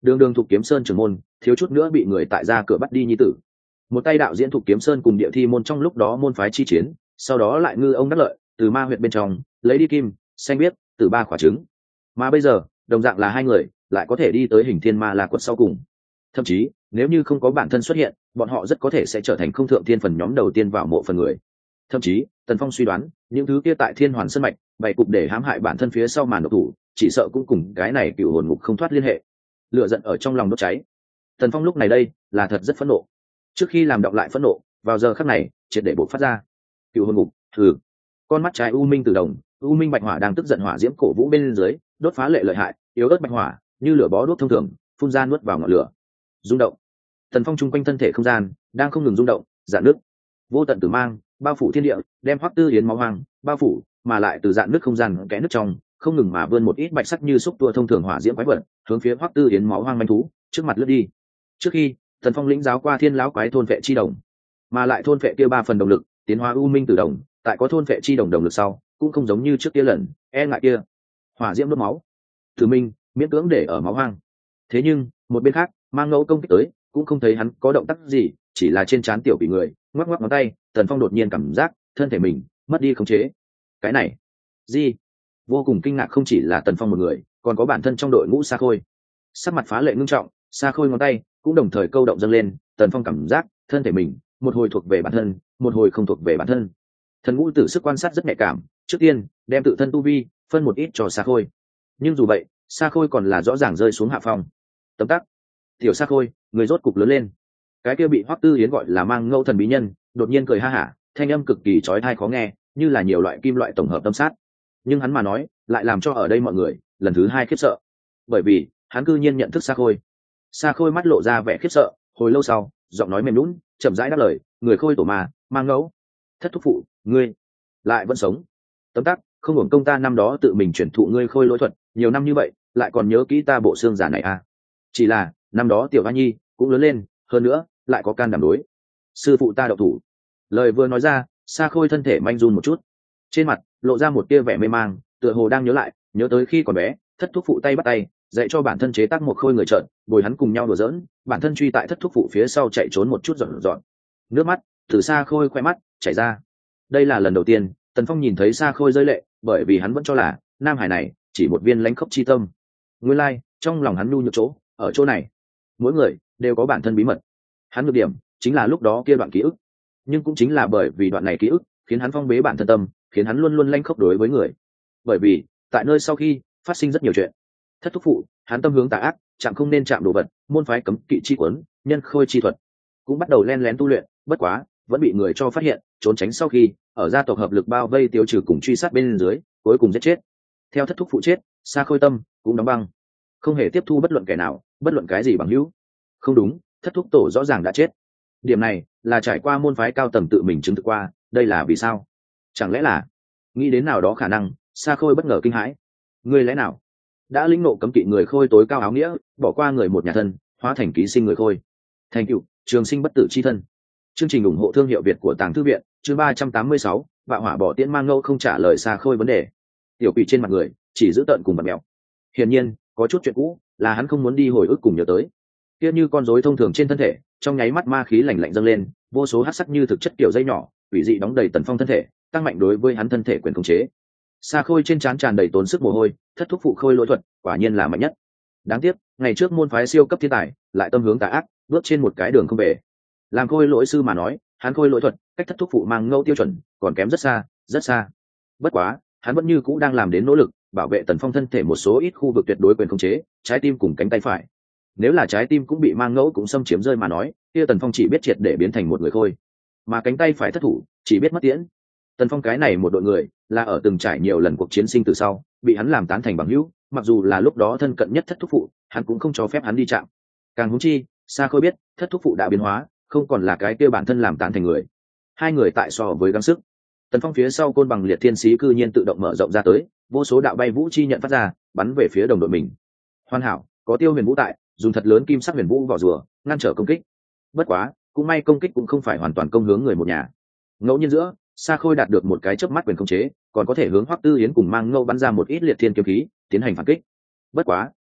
đường đường Thục Kiếm Sơn trưởng môn thiếu chút nữa bị người tại ra cửa bắt đi nhi tử. Một tay đạo diễn Thục Kiếm Sơn cùng Địa Thi môn trong lúc đó môn phái chi chiến, sau đó lại ngư ông đắc lợi từ ma huyệt bên trong lấy đi kim xanh biếc từ ba quả trứng, mà bây giờ đồng dạng là hai người lại có thể đi tới Hình Thiên Ma La quật sau cùng. Thậm chí nếu như không có bản thân xuất hiện, bọn họ rất có thể sẽ trở thành không thượng thiên phần nhóm đầu tiên vào mộ phần người. Thậm chí Tần Phong suy đoán những thứ kia tại Thiên Hoàn Sơn mạch bày cục để hãm hại bản thân phía sau màn độc thủ, chỉ sợ cũng cùng cái này cựu hồn ngục không thoát liên hệ. Lửa giận ở trong lòng đốt cháy. Tần Phong lúc này đây là thật rất phẫn nộ. Trước khi làm đọc lại phẫn nộ, vào giờ khắc này triệt để bộc phát ra. Cựu hồn ngục, thử. Con mắt trái u minh từ đồng, u minh bạch hỏa đang tức giận hỏa diễm cổ vũ bên dưới, đốt phá lệ lợi hại, yếu ớt bạch hỏa như lửa bó đuốc thông thường, phun ra nuốt vào ngọn lửa. Rung động. Tần Phong trung quanh thân thể không gian đang không ngừng rung động, dạn nước. Vô tận tử mang bao phủ thiên địa, đem Hoắc Tư Yến máu hoang bao phủ, mà lại từ dạn nước không gian kẽ nước trong không ngừng mà vươn một ít bạch sắc như xúc tua thông thường hỏa diễm quái vật, hướng phía Hoắc Tư Yến máu hoang manh thú trước mặt lướt đi. Trước khi Tần Phong lĩnh giáo qua thiên lão quái thôn vệ chi đồng, mà lại thôn vệ kia ba phần động lực tiến hóa u minh tử đồng, tại có thôn vệ chi đồng động lực sau cũng không giống như trước kia lần e ngại kia hỏa diễm đốt máu tử minh miễn cưỡng để ở máu hoang. Thế nhưng một bên khác mang ngẫu công kích tới cũng không thấy hắn có động tác gì, chỉ là trên trán tiểu bị người ngoắc ngoắc ngón tay. Tần Phong đột nhiên cảm giác thân thể mình mất đi khống chế. Cái này gì? Vô cùng kinh ngạc, không chỉ là Tần Phong một người, còn có bản thân trong đội ngũ Sa Khôi. Sắc mặt phá lệ ngưng trọng, Sa Khôi ngón tay cũng đồng thời câu động dâng lên. Tần Phong cảm giác thân thể mình một hồi thuộc về bản thân, một hồi không thuộc về bản thân. Thần ngũ tử sức quan sát rất nhạy cảm, trước tiên đem tự thân tu vi phân một ít cho Sa Khôi. Nhưng dù vậy, Sa Khôi còn là rõ ràng rơi xuống hạ phong. Tấm tắc, tiểu Sa Khôi, người rốt cục lớn lên. Cái kia bị Hoắc Tư Yến gọi là mang ngẫu thần bí nhân đột nhiên cười ha hả, thanh âm cực kỳ chói tai khó nghe, như là nhiều loại kim loại tổng hợp tâm sát. Nhưng hắn mà nói lại làm cho ở đây mọi người lần thứ hai khiếp sợ, bởi vì hắn cư nhiên nhận thức Sa Khôi. Sa Khôi mắt lộ ra vẻ khiếp sợ, hồi lâu sau giọng nói mềm nhũn chậm rãi đáp lời: người Khôi tổ mà mang ngẫu thất thúc phụ, ngươi lại vẫn sống. Tấm tắc, không hưởng công ta năm đó tự mình chuyển thụ ngươi Khôi lỗi thuật nhiều năm như vậy, lại còn nhớ kỹ ta bộ xương giả này à? Chỉ là năm đó tiểu Hoa Nhi cũng lớn lên, hơn nữa lại có can đảm đối sư phụ ta đậu thủ. Lời vừa nói ra, Sa Khôi thân thể manh run một chút, trên mặt lộ ra một tia vẻ mê mang, tựa hồ đang nhớ lại, nhớ tới khi còn bé thất thúc phụ tay bắt tay dạy cho bản thân chế tác một khôi người trợn, bồi hắn cùng nhau đùa giỡn, bản thân truy tại thất thúc phụ phía sau chạy trốn một chút dọn dọn. Nước mắt từ Sa Khôi khoe mắt chảy ra. Đây là lần đầu tiên Tần Phong nhìn thấy Sa Khôi rơi lệ, bởi vì hắn vẫn cho là nam hải này chỉ một viên lãnh khốc chi tâm. Nguyên lai trong lòng hắn nhu nhược chỗ ở chỗ này. Mỗi người đều có bản thân bí mật, hắn nhược điểm chính là lúc đó kia đoạn ký ức, nhưng cũng chính là bởi vì đoạn này ký ức khiến hắn phong bế bản thân tâm, khiến hắn luôn luôn lãnh khốc đối với người. Bởi vì tại nơi sau khi phát sinh rất nhiều chuyện, thất thúc phụ hắn tâm hướng tà ác, chạm không nên chạm đồ vật, môn phái cấm kỵ chi quấn, nhân khôi chi thuật, cũng bắt đầu len lén tu luyện, bất quá vẫn bị người cho phát hiện, trốn tránh sau khi ở gia tộc hợp lực bao vây tiêu trừ cùng truy sát bên dưới, cuối cùng giết chết. Theo thất thúc phụ chết, Sa Khôi tâm cũng đóng băng, không hề tiếp thu bất luận kẻ nào, bất luận cái gì bằng hữu. Không đúng, thất thúc tổ rõ ràng đã chết. Điểm này là trải qua môn phái cao tầng tự mình chứng thực qua, đây là vì sao? Chẳng lẽ là nghĩ đến nào đó khả năng, Sa Khôi bất ngờ kinh hãi. Người lẽ nào đã lĩnh nộ cấm kỵ người Khôi tối cao áo nghĩa, bỏ qua người một nhà thân, hóa thành ký sinh người Khôi, thành cựu trường sinh bất tử chi thân. Chương trình ủng hộ thương hiệu Việt của Tàng Thư Viện, chương ba trăm tám mươi sáu, Vạ Hỏa bỏ tiễn mang ngẫu không trả lời Sa Khôi vấn đề. Tiểu quỷ trên mặt người chỉ giữ tợn cùng bật mèo. Hiển nhiên có chút chuyện cũ là hắn không muốn đi hồi ức cùng nhớ tới. Kia như con rối thông thường trên thân thể, trong nháy mắt ma khí lạnh lạnh dâng lên, vô số hắc sắc như thực chất tiểu dây nhỏ, quỷ dị đóng đầy Tần Phong thân thể, tăng mạnh đối với hắn thân thể quyền khống chế. Sa Khôi trên trán tràn đầy tốn sức mồ hôi, thất thúc phụ Khôi lỗi thuật, quả nhiên là mạnh nhất. Đáng tiếc, ngày trước môn phái siêu cấp thiên tài, lại tâm hướng tà ác, bước trên một cái đường không về. Làm Khôi lỗi sư mà nói, hắn Khôi lỗi thuật, cách thất thúc phụ mang ngẫu tiêu chuẩn, còn kém rất xa, rất xa. Bất quá, hắn vẫn như cũ đang làm đến nỗ lực, bảo vệ Tần Phong thân thể một số ít khu vực tuyệt đối quyền khống chế, trái tim cùng cánh tay phải. Nếu là trái tim cũng bị mang ngẫu cũng xâm chiếm rơi mà nói, kia Tần Phong chỉ biết triệt để biến thành một người Khôi, mà cánh tay phải thất thủ, chỉ biết mất tiễn. Tần Phong cái này một đội người, là ở từng trải nhiều lần cuộc chiến sinh từ sau, bị hắn làm tán thành bằng hữu, mặc dù là lúc đó thân cận nhất thất thúc phụ, hắn cũng không cho phép hắn đi chạm. Càng huống chi, Sa Khôi biết, thất thúc phụ đã biến hóa, không còn là cái kia bản thân làm tán thành người. Hai người tại so với gắng sức. Tần Phong phía sau côn bằng liệt thiên sĩ cư nhiên tự động mở rộng ra tới, vô số đạo bay vũ chi nhận phát ra, bắn về phía đồng đội mình. Hoàn hảo, có Tiêu Huyền Vũ tại, dùng thật lớn kim sắc huyền vũ vỏ rùa ngăn trở công kích. Bất quá, cũng may công kích cũng không phải hoàn toàn công hướng người một nhà. Ngẫu nhiên giữa, Sa Khôi đạt được một cái chớp mắt quyền khống chế, còn có thể hướng Hoắc Tư Yến cùng mang ngâu bắn ra một ít liệt thiên kiếm khí, tiến hành phản kích. Bất quá,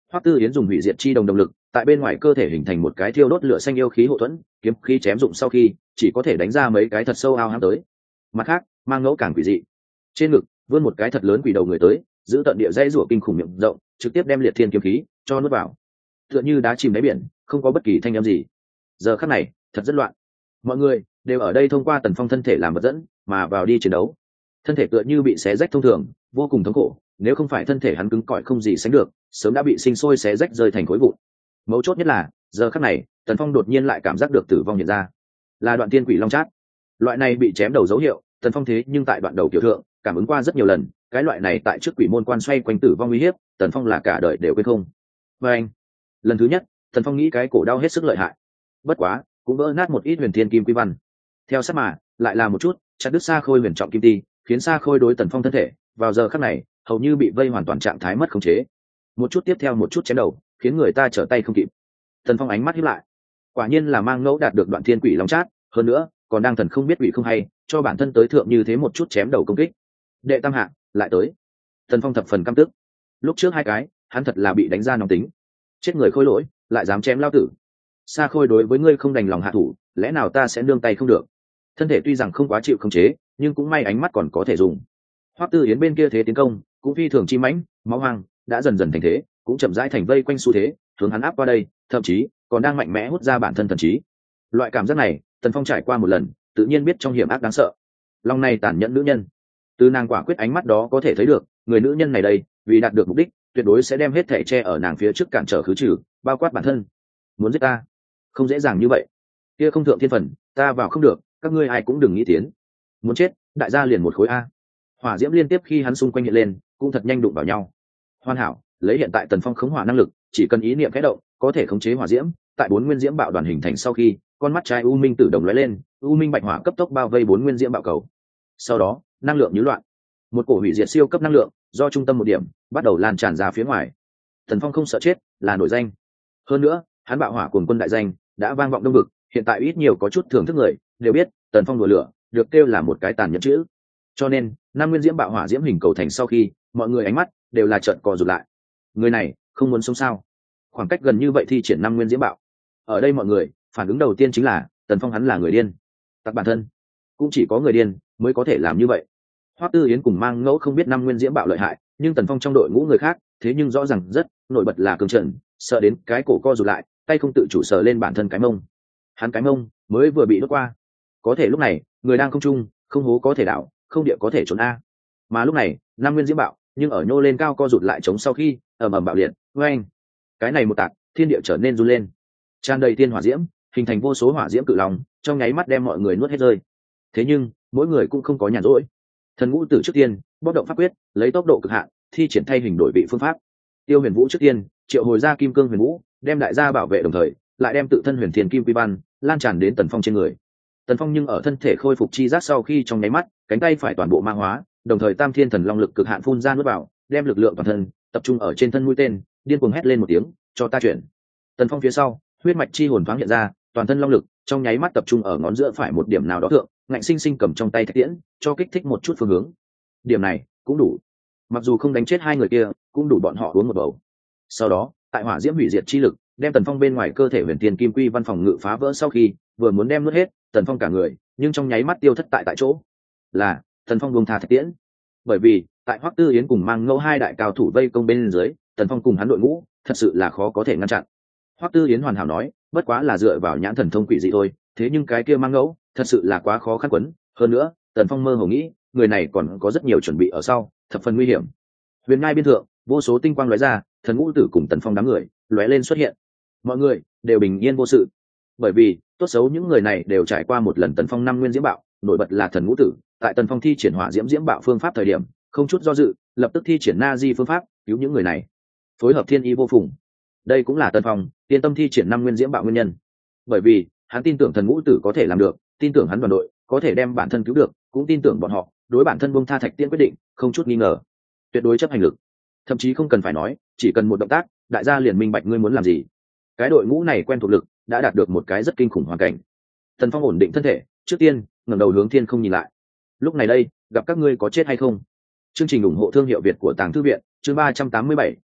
Hoắc Tư Yến dùng hủy diệt chi đồng động lực tại bên ngoài cơ thể hình thành một cái thiêu đốt lửa xanh yêu khí hộ thuẫn, kiếm khí chém dụng sau khi chỉ có thể đánh ra mấy cái thật sâu ao hám tới. Mặt khác, mang ngẫu càng quỷ dị, trên ngực vươn một cái thật lớn quỷ đầu người tới, giữ tận địa dây rủa kinh khủng miệng rộng, trực tiếp đem liệt thiên kiếm khí cho nuốt vào, tựa như đá chìm đáy biển, không có bất kỳ thanh âm gì. Giờ khắc này thật rất loạn, mọi người đều ở đây thông qua Tần Phong thân thể làm vật dẫn mà vào đi chiến đấu. Thân thể tựa như bị xé rách thông thường, vô cùng thống khổ, nếu không phải thân thể hắn cứng cỏi không gì sánh được, sớm đã bị sinh sôi xé rách rơi thành khối vụn. Mấu chốt nhất là giờ khắc này Tần Phong đột nhiên lại cảm giác được tử vong hiện ra, là đoạn tiên quỷ long chát. Loại này bị chém đầu dấu hiệu Tần Phong thế nhưng tại đoạn đầu kiểu thượng cảm ứng qua rất nhiều lần, cái loại này tại trước quỷ môn quan xoay quanh tử vong uy hiếp, Tần Phong là cả đời đều quên không. Và anh, lần thứ nhất Tần Phong nghĩ cái cổ đau hết sức lợi hại, bất quá cũng vỡ nát một ít huyền thiên kim quy văn. Theo sát mà lại là một chút chặt đứt xa khôi huyền trọng kim ti, khiến xa khôi đối Tần Phong thân thể vào giờ khắc này hầu như bị vây hoàn toàn trạng thái mất khống chế. Một chút tiếp theo một chút chém đầu, khiến người ta trở tay không kịp. Tần Phong ánh mắt híp lại, quả nhiên là mang ngẫu đạt được đoạn thiên quỷ long chát, hơn nữa còn đang thần không biết quỷ không hay cho bản thân tới thượng như thế một chút chém đầu công kích. Đệ tam hạ lại tới. Tần Phong thập phần căm tức, lúc trước hai cái hắn thật là bị đánh ra nóng tính, chết người khôi lỗi lại dám chém lao tử. Sa khôi đối với ngươi không đành lòng hạ thủ, lẽ nào ta sẽ nương tay không được? Thân thể tuy rằng không quá chịu khống chế, nhưng cũng may ánh mắt còn có thể dùng. Hoắc Tư Yến bên kia thế tiến công cũng phi thường chi mãnh, máu hoang đã dần dần thành thế, cũng chậm rãi thành vây quanh xu thế, hướng hắn áp qua đây, thậm chí còn đang mạnh mẽ hút ra bản thân thần trí. Loại cảm giác này Tần Phong trải qua một lần, tự nhiên biết trong hiểm ác đáng sợ. Lòng này tàn nhẫn nữ nhân, từ nàng quả quyết ánh mắt đó có thể thấy được, người nữ nhân này đây vì đạt được mục đích tuyệt đối sẽ đem hết thảy che ở nàng phía trước cản trở khứ trừ, bao quát bản thân. Muốn giết ta không dễ dàng như vậy, kia không thượng thiên phần ta vào không được, các ngươi ai cũng đừng nghĩ tiến. Muốn chết đại gia liền một khối a. Hỏa diễm liên tiếp khi hắn xung quanh hiện lên cũng thật nhanh đụng vào nhau. Hoàn hảo, lấy hiện tại Tần Phong khống hỏa năng lực, chỉ cần ý niệm khẽ động có thể khống chế hỏa diễm. Tại bốn nguyên diễm bạo đoàn hình thành sau khi, con mắt trái u minh tự động lóe lên, u minh bạch hỏa cấp tốc bao vây bốn nguyên diễm bạo cầu. Sau đó năng lượng như loạn, một cổ hủy diệt siêu cấp năng lượng do trung tâm một điểm bắt đầu lan tràn ra phía ngoài. Tần Phong không sợ chết là nổi danh, hơn nữa hắn bạo hỏa cuồng quân đại danh đã vang vọng đông vực, hiện tại ít nhiều có chút thưởng thức người đều biết Tần Phong đùa lửa được kêu là một cái tàn nhẫn chữ. Cho nên năm nguyên diễm bạo hỏa diễm hình cầu thành sau khi, mọi người ánh mắt đều là trợn co rụt lại. Người này không muốn sống sao? Khoảng cách gần như vậy thì triển năm nguyên diễm bạo, ở đây mọi người phản ứng đầu tiên chính là Tần Phong hắn là người điên. Tặc bản thân cũng chỉ có người điên mới có thể làm như vậy. Hoắc Tư Yến cùng mang ngẫu không biết năm nguyên diễm bạo lợi hại, nhưng Tần Phong trong đội ngũ người khác thế nhưng rõ ràng rất nổi bật là cường trần, sợ đến cái cổ co rụt lại, tay không tự chủ sờ lên bản thân cái mông. Hắn cái mông mới vừa bị đốt qua, có thể lúc này người đang không trung, không hố có thể đảo, không địa có thể trốn a. Mà lúc này năm nguyên diễm bạo nhưng ở nhô lên cao co rụt lại chống sau khi ầm ầm bạo liệt, oeng, cái này một tạc thiên địa trở nên run lên, tràn đầy tiên hỏa diễm, hình thành vô số hỏa diễm cự long, trong nháy mắt đem mọi người nuốt hết rơi. Thế nhưng mỗi người cũng không có nhàn rỗi. Thần ngũ tử trước tiên bóc động pháp quyết, lấy tốc độ cực hạn thi triển thay hình đổi vị phương pháp. Tiêu Huyền Vũ trước tiên triệu hồi ra kim cương huyền vũ, đem đại gia bảo vệ, đồng thời lại đem tự thân huyền thiên kim quy văn lan tràn đến Tần Phong trên người. Tần Phong nhưng ở thân thể khôi phục chi giác sau khi trong nháy mắt, cánh tay phải toàn bộ ma hóa, đồng thời tam thiên thần long lực cực hạn phun ra nuốt vào, đem lực lượng toàn thân tập trung ở trên thân mũi tên, điên cuồng hét lên một tiếng, cho ta chuyển. Tần Phong phía sau, huyết mạch chi hồn thoáng hiện ra, toàn thân long lực trong nháy mắt tập trung ở ngón giữa phải một điểm nào đó thượng, ngạnh sinh sinh cầm trong tay thạch tiễn, cho kích thích một chút phương hướng. Điểm này cũng đủ, mặc dù không đánh chết hai người kia, cũng đủ bọn họ uống một bầu. Sau đó, tại hỏa diễm hủy diệt chi lực đem Tần Phong bên ngoài cơ thể huyền tiền kim quy văn phòng ngự phá vỡ sau khi, vừa muốn đem nuốt hết Tần Phong cả người, nhưng trong nháy mắt tiêu thất tại tại chỗ. Là Tần Phong buông tha thạch tiễn, bởi vì tại Hoắc Tư Yến cùng mang ngẫu hai đại cao thủ vây công bên dưới, Tần Phong cùng hắn đội ngũ thật sự là khó có thể ngăn chặn. Hoắc Tư Yến hoàn hảo nói, bất quá là dựa vào nhãn thần thông quỷ dị thôi, thế nhưng cái kia mang ngẫu thật sự là quá khó khăn quấn. Hơn nữa Tần Phong mơ hồ nghĩ, người này còn có rất nhiều chuẩn bị ở sau, thập phần nguy hiểm. Huyền Ngai biên thượng, vô số tinh quang lóe ra, thần ngũ tử cùng Tần Phong đám người lóe lên xuất hiện. Mọi người đều bình yên vô sự, bởi vì tốt xấu những người này đều trải qua một lần Tần Phong năm nguyên diễm bạo, nổi bật là thần ngũ tử, tại Tần Phong thi triển hỏa diễm diễm bạo phương pháp thời điểm, không chút do dự, lập tức thi triển na di phương pháp cứu những người này, phối hợp thiên y vô phùng. Đây cũng là Tần Phong yên tâm thi triển năm nguyên diễm bạo nguyên nhân, bởi vì hắn tin tưởng thần ngũ tử có thể làm được, tin tưởng hắn đoàn đội có thể đem bản thân cứu được, cũng tin tưởng bọn họ đối bản thân buông tha thạch tiễn quyết định không chút nghi ngờ, tuyệt đối chấp hành lực. Thậm chí không cần phải nói, chỉ cần một động tác, đại gia liền minh bạch ngươi muốn làm gì. Cái đội ngũ này quen thuộc lực đã đạt được một cái rất kinh khủng hoàn cảnh. Tần Phong ổn định thân thể, trước tiên ngẩng đầu hướng thiên không nhìn lại. Lúc này đây, gặp các ngươi có chết hay không. Chương trình ủng hộ thương hiệu Việt của Tàng Thư Viện, chương ba trăm tám mươi bảy,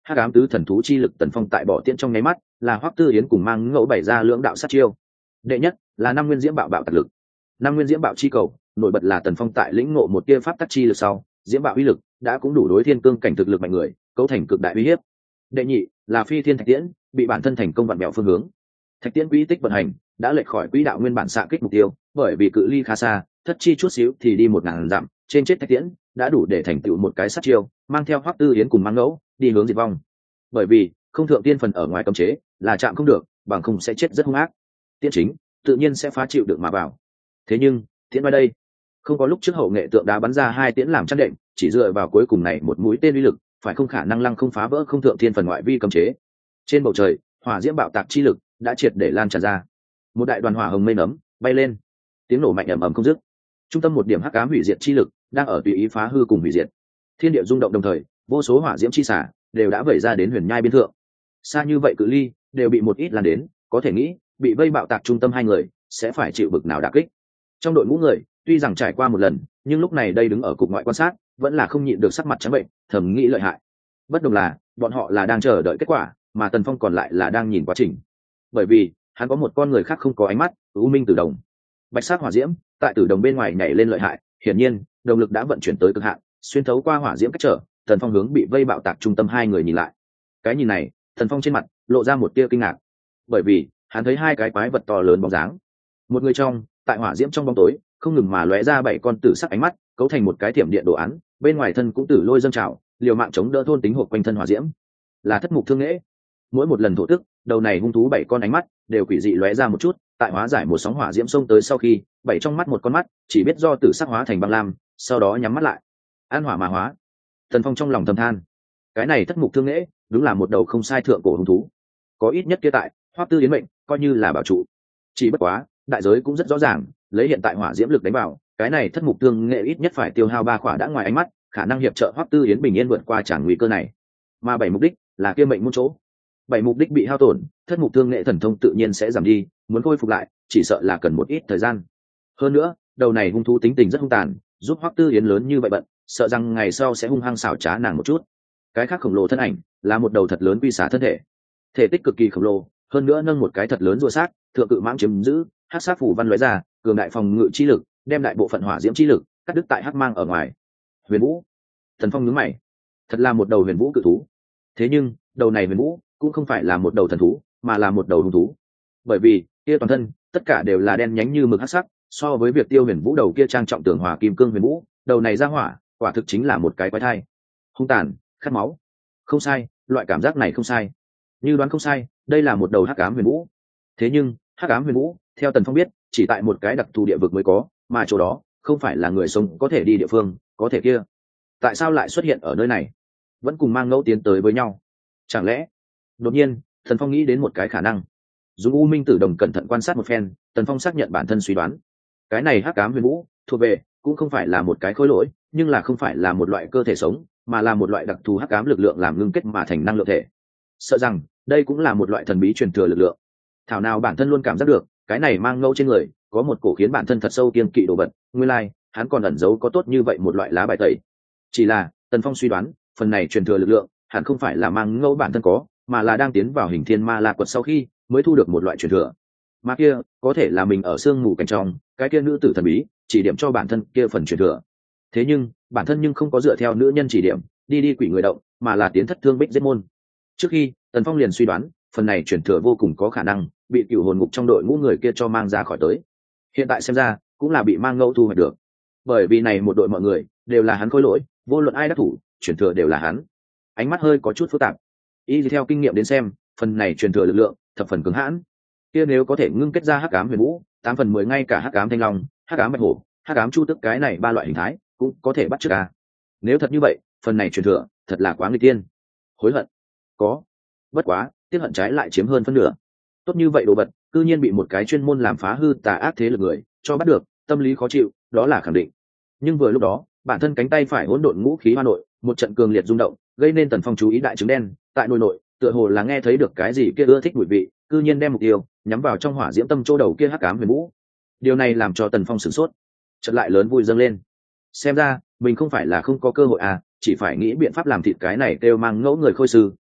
hắc ám tứ thần thú chi lực Tần Phong tại bỏ tiễn trong nháy mắt là Hoắc Tư Yến cùng mang ngẫu bày ra lưỡng đạo sát chiêu. Đệ nhất là năm nguyên diễm bạo bạo tạc lực. Năm nguyên diễm bạo chi cầu nổi bật là Tần Phong tại lĩnh ngộ một tia pháp tắc chi lực sau, diễm bạo uy lực đã cũng đủ đối thiên cương cảnh thực lực mạnh người cấu thành cực đại uy hiếp. Đệ nhị là phi thiên thạch tiễn, bị bản thân thành công vặn bẹo phương hướng. Thạch tiễn quỹ tích vận hành đã lệch khỏi quỹ đạo nguyên bản xạ kích mục tiêu, bởi vì cự ly khá xa, thất chi chút xíu thì đi một ngàn dặm, trên chết thạch tiễn đã đủ để thành tựu một cái sát chiêu, mang theo Hoắc Tư Yến cùng mang ngẫu đi hướng diệt vong. Bởi vì không thượng tiên phần ở ngoài cấm chế là chạm không được, bằng không sẽ chết rất hung ác. Tiễn chính tự nhiên sẽ phá chịu được mà vào. Thế nhưng tiễn ở đây không có lúc trước hậu nghệ tượng đá bắn ra hai tiễn làm chắn đệm, chỉ dựa vào cuối cùng này một mũi tên uy lực phải không khả năng lăng không phá vỡ không thượng thiên phần ngoại vi cấm chế. Trên bầu trời hỏa diễm bạo tạc chi lực đã triệt để lan tràn ra, một đại đoàn hỏa hồng mây nấm bay lên, tiếng nổ mạnh ầm ầm không dứt. Trung tâm một điểm hắc ám hủy diệt chi lực đang ở tùy ý phá hư cùng hủy diệt. Thiên địa rung động đồng thời, vô số hỏa diễm chi xả đều đã vẩy ra đến huyền nhai biên thượng. Xa như vậy cự ly đều bị một ít lan đến, có thể nghĩ bị vây bạo tạc trung tâm hai người sẽ phải chịu bực nào đả kích. Trong đội ngũ người tuy rằng trải qua một lần, nhưng lúc này đây đứng ở cục ngoại quan sát vẫn là không nhịn được sắc mặt trắng bệnh, thầm nghĩ lợi hại. Bất đồng là bọn họ là đang chờ đợi kết quả, mà Tần Phong còn lại là đang nhìn quá trình. Bởi vì hắn có một con người khác không có ánh mắt, U Minh Tử Đồng. Bạch sắc hỏa diễm tại Tử Đồng bên ngoài nhảy lên lợi hại, hiển nhiên động lực đã vận chuyển tới cực hạn, xuyên thấu qua hỏa diễm cách trở. Tần Phong hướng bị vây bạo tạc trung tâm hai người nhìn lại. Cái nhìn này, Tần Phong trên mặt lộ ra một tia kinh ngạc, bởi vì hắn thấy hai cái quái vật to lớn bóng dáng. Một người trong, tại hỏa diễm trong bóng tối, không ngừng mà lóe ra bảy con tử sắc ánh mắt, cấu thành một cái thiểm điện đồ án, bên ngoài thân cũng tử lôi dâng trào, liều mạng chống đỡ thôn tính hộp quanh thân hỏa diễm. Là Thất Mục Thương Nghệ. Mỗi một lần thổ tức, đầu này hung thú bảy con ánh mắt đều quỷ dị lóe ra một chút, tại hóa giải một sóng hỏa diễm xông tới sau khi, bảy trong mắt một con mắt chỉ biết do tử sắc hóa thành băng lam, sau đó nhắm mắt lại. An hỏa mà hóa. Tần Phong trong lòng thầm than, cái này Thất Mục Thương Nghệ đúng là một đầu không sai thượng cổ hung thú. Có ít nhất kia tại Hoắc Tư Yến mệnh coi như là bảo trụ. Chỉ bất quá, đại giới cũng rất rõ ràng, lấy hiện tại hỏa diễm lực đánh vào, cái này Thất Mục Thương Nghệ ít nhất phải tiêu hao ba khỏa đã ngoài ánh mắt, khả năng hiệp trợ Hoắc Tư Yến bình yên vượt qua tràng nguy cơ này. Mà bảy mục đích là kia mệnh môn chỗ. Bảy mục đích bị hao tổn, Thất Mục Thương Nghệ thần thông tự nhiên sẽ giảm đi, muốn khôi phục lại chỉ sợ là cần một ít thời gian. Hơn nữa, đầu này hung thú tính tình rất hung tàn, giúp Hoắc Tư Yến lớn như vậy bận, sợ rằng ngày sau sẽ hung hăng xảo trá nàng một chút. Cái khác khổng lồ thân ảnh là một đầu thật lớn quy xả thân thể, thể tích cực kỳ khổng lồ, hơn nữa nâng một cái thật lớn rùa sát, thượng cự mãng chiếm giữ, hắc sát phủ văn lóe ra, cường đại phòng ngự chi lực, đem đại bộ phận hỏa diễm chi lực cắt đứt tại hắc mang ở ngoài. Huyền Vũ. Thần Phong nhướng mày, thật là một đầu huyền vũ cự thú. Thế nhưng đầu này huyền vũ cũng không phải là một đầu thần thú, mà là một đầu hung thú, bởi vì kia toàn thân tất cả đều là đen nhánh như mực hắc sắc, so với việc tiêu huyền vũ đầu kia trang trọng tường hòa kim cương huyền vũ, đầu này ra hỏa quả thực chính là một cái quái thai, hung tàn, khát máu. Không sai, loại cảm giác này không sai. Như đoán không sai, đây là một đầu hắc ám huyền vũ. Thế nhưng hắc ám huyền vũ theo Tần Phong biết chỉ tại một cái đặc thù địa vực mới có, mà chỗ đó không phải là người sống có thể đi địa phương, có thể kia tại sao lại xuất hiện ở nơi này, vẫn cùng mang ngẫu tiến tới với nhau. Chẳng lẽ đột nhiên Tần Phong nghĩ đến một cái khả năng, dùng U Minh Tử Đồng cẩn thận quan sát một phen, Tần Phong xác nhận bản thân suy đoán, cái này hắc ám huyền vũ thuộc về cũng không phải là một cái khối lỗi, nhưng là không phải là một loại cơ thể sống, mà là một loại đặc thù hắc ám lực lượng làm ngưng kết mà thành năng lượng thể. Sợ rằng đây cũng là một loại thần bí truyền thừa lực lượng. Thảo nào bản thân luôn cảm giác được cái này mang ngẫu trên người có một cổ khiến bản thân thật sâu kiên kỵ đồ vật, nguyên lai like, hắn còn ẩn giấu có tốt như vậy một loại lá bài tẩy. Chỉ là Tần Phong suy đoán phần này truyền thừa lực lượng hẳn không phải là mang ngẫu bản thân có, mà là đang tiến vào hình thiên ma la quật sau khi mới thu được một loại truyền thừa. Mà kia có thể là mình ở sương mù cảnh trong cái kia nữ tử thần bí chỉ điểm cho bản thân kia phần truyền thừa. Thế nhưng bản thân nhưng không có dựa theo nữ nhân chỉ điểm đi đi quỷ người động, mà là tiến thất thương bích giết môn. Trước khi Tần Phong liền suy đoán phần này truyền thừa vô cùng có khả năng bị cựu hồn ngục trong đội ngũ người kia cho mang ra khỏi tới. Hiện tại xem ra cũng là bị mang ngẫu thu hoạch được, bởi vì này một đội mọi người đều là hắn khối lỗi, vô luận ai đắc thủ truyền thừa đều là hắn. Ánh mắt hơi có chút phức tạp, y theo kinh nghiệm đến xem phần này truyền thừa lực lượng thập phần cứng hãn. Kia nếu có thể ngưng kết ra hắc ám huyền vũ, tám phần mười ngay cả hắc ám thanh long, hắc ám bạch hổ, hắc ám chu tức cái này ba loại hình thái cũng có thể bắt chước à. Nếu thật như vậy phần này truyền thừa thật là quá nguy tiên. Hối hận có, bất quá tiếc hận trái lại chiếm hơn phân nửa. Tốt như vậy đồ vật cư nhiên bị một cái chuyên môn làm phá hư tà ác thế lực người cho bắt được, tâm lý khó chịu đó là khẳng định. Nhưng vừa lúc đó bản thân cánh tay phải hỗn độn ngũ khí hoa nội một trận cường liệt rung động, gây nên Tần Phong chú ý đại trứng đen tại nội nội tựa hồ là nghe thấy được cái gì kia ưa thích mùi vị, cư nhiên đem mục tiêu nhắm vào trong hỏa diễm tâm chỗ đầu kia hắc ám huyền vũ. Điều này làm cho Tần Phong sửng sốt, chợt lại lớn vui dâng lên. Xem ra mình không phải là không có cơ hội à, chỉ phải nghĩ biện pháp làm thịt cái này kêu mang ngẫu người khôi sư,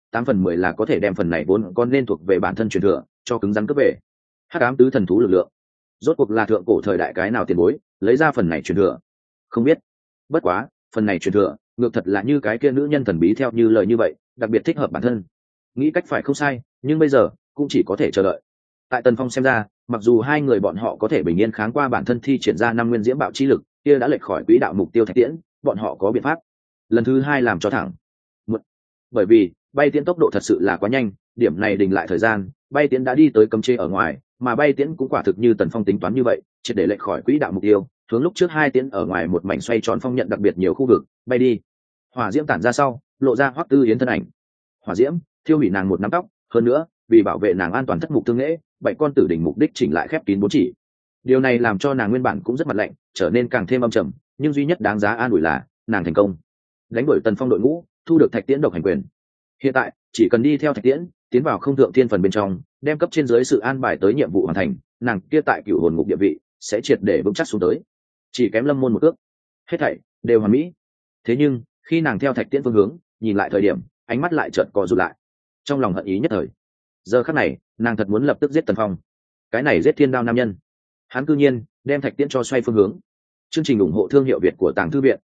tám phần mười là có thể đem phần này vốn con nên thuộc về bản thân truyền thừa cho cứng rắn cướp về. Hắc ám tứ thần thú lực lượng, rốt cuộc là thượng cổ thời đại cái nào tiền bối lấy ra phần này truyền thừa, không biết. Bất quá phần này truyền thừa ngược thật là như cái kia nữ nhân thần bí theo như lời như vậy, đặc biệt thích hợp bản thân. Nghĩ cách phải không sai, nhưng bây giờ cũng chỉ có thể chờ đợi. Tại Tần Phong xem ra, mặc dù hai người bọn họ có thể bình yên kháng qua bản thân thi triển ra năm nguyên diễm bạo chi lực, kia đã lệch khỏi quỹ đạo mục tiêu thạch tiễn, bọn họ có biện pháp. Lần thứ hai làm cho thẳng. Một, bởi vì bay tiễn tốc độ thật sự là quá nhanh, điểm này đình lại thời gian, bay tiễn đã đi tới cấm chế ở ngoài, mà bay tiễn cũng quả thực như Tần Phong tính toán như vậy, triệt để lệch khỏi quỹ đạo mục tiêu, hướng lúc trước hai tiễn ở ngoài một mảnh xoay tròn phong nhận đặc biệt nhiều khu vực, bay đi. Hỏa diễm tản ra sau, lộ ra Hoắc Tư Yến thân ảnh. Hỏa diễm thiêu hủy nàng một nắm tóc, hơn nữa vì bảo vệ nàng an toàn thất mục tương nghệ, bảy con tử đỉnh mục đích chỉnh lại khép kín bốn chỉ. Điều này làm cho nàng nguyên bản cũng rất mặt lạnh, trở nên càng thêm âm trầm, nhưng duy nhất đáng giá an ủi là nàng thành công đánh đuổi Tần Phong đội ngũ, thu được thạch tiễn độc hành quyền. Hiện tại chỉ cần đi theo thạch tiễn tiến vào không thượng thiên phần bên trong, đem cấp trên dưới sự an bài tới nhiệm vụ hoàn thành, nàng kia tại cựu hồn ngục địa vị sẽ triệt để vững chắc xuống tới, chỉ kém lâm môn một ước, hết thảy đều hoàn mỹ. Thế nhưng khi nàng theo thạch tiễn phương hướng nhìn lại thời điểm, ánh mắt lại chợt co rụt lại, trong lòng hận ý nhất thời. Giờ khắc này nàng thật muốn lập tức giết Tần Phong, cái này giết thiên đao nam nhân. Hắn cư nhiên đem thạch tiễn cho xoay phương hướng. Chương trình ủng hộ thương hiệu Việt của Tàng Thư Viện.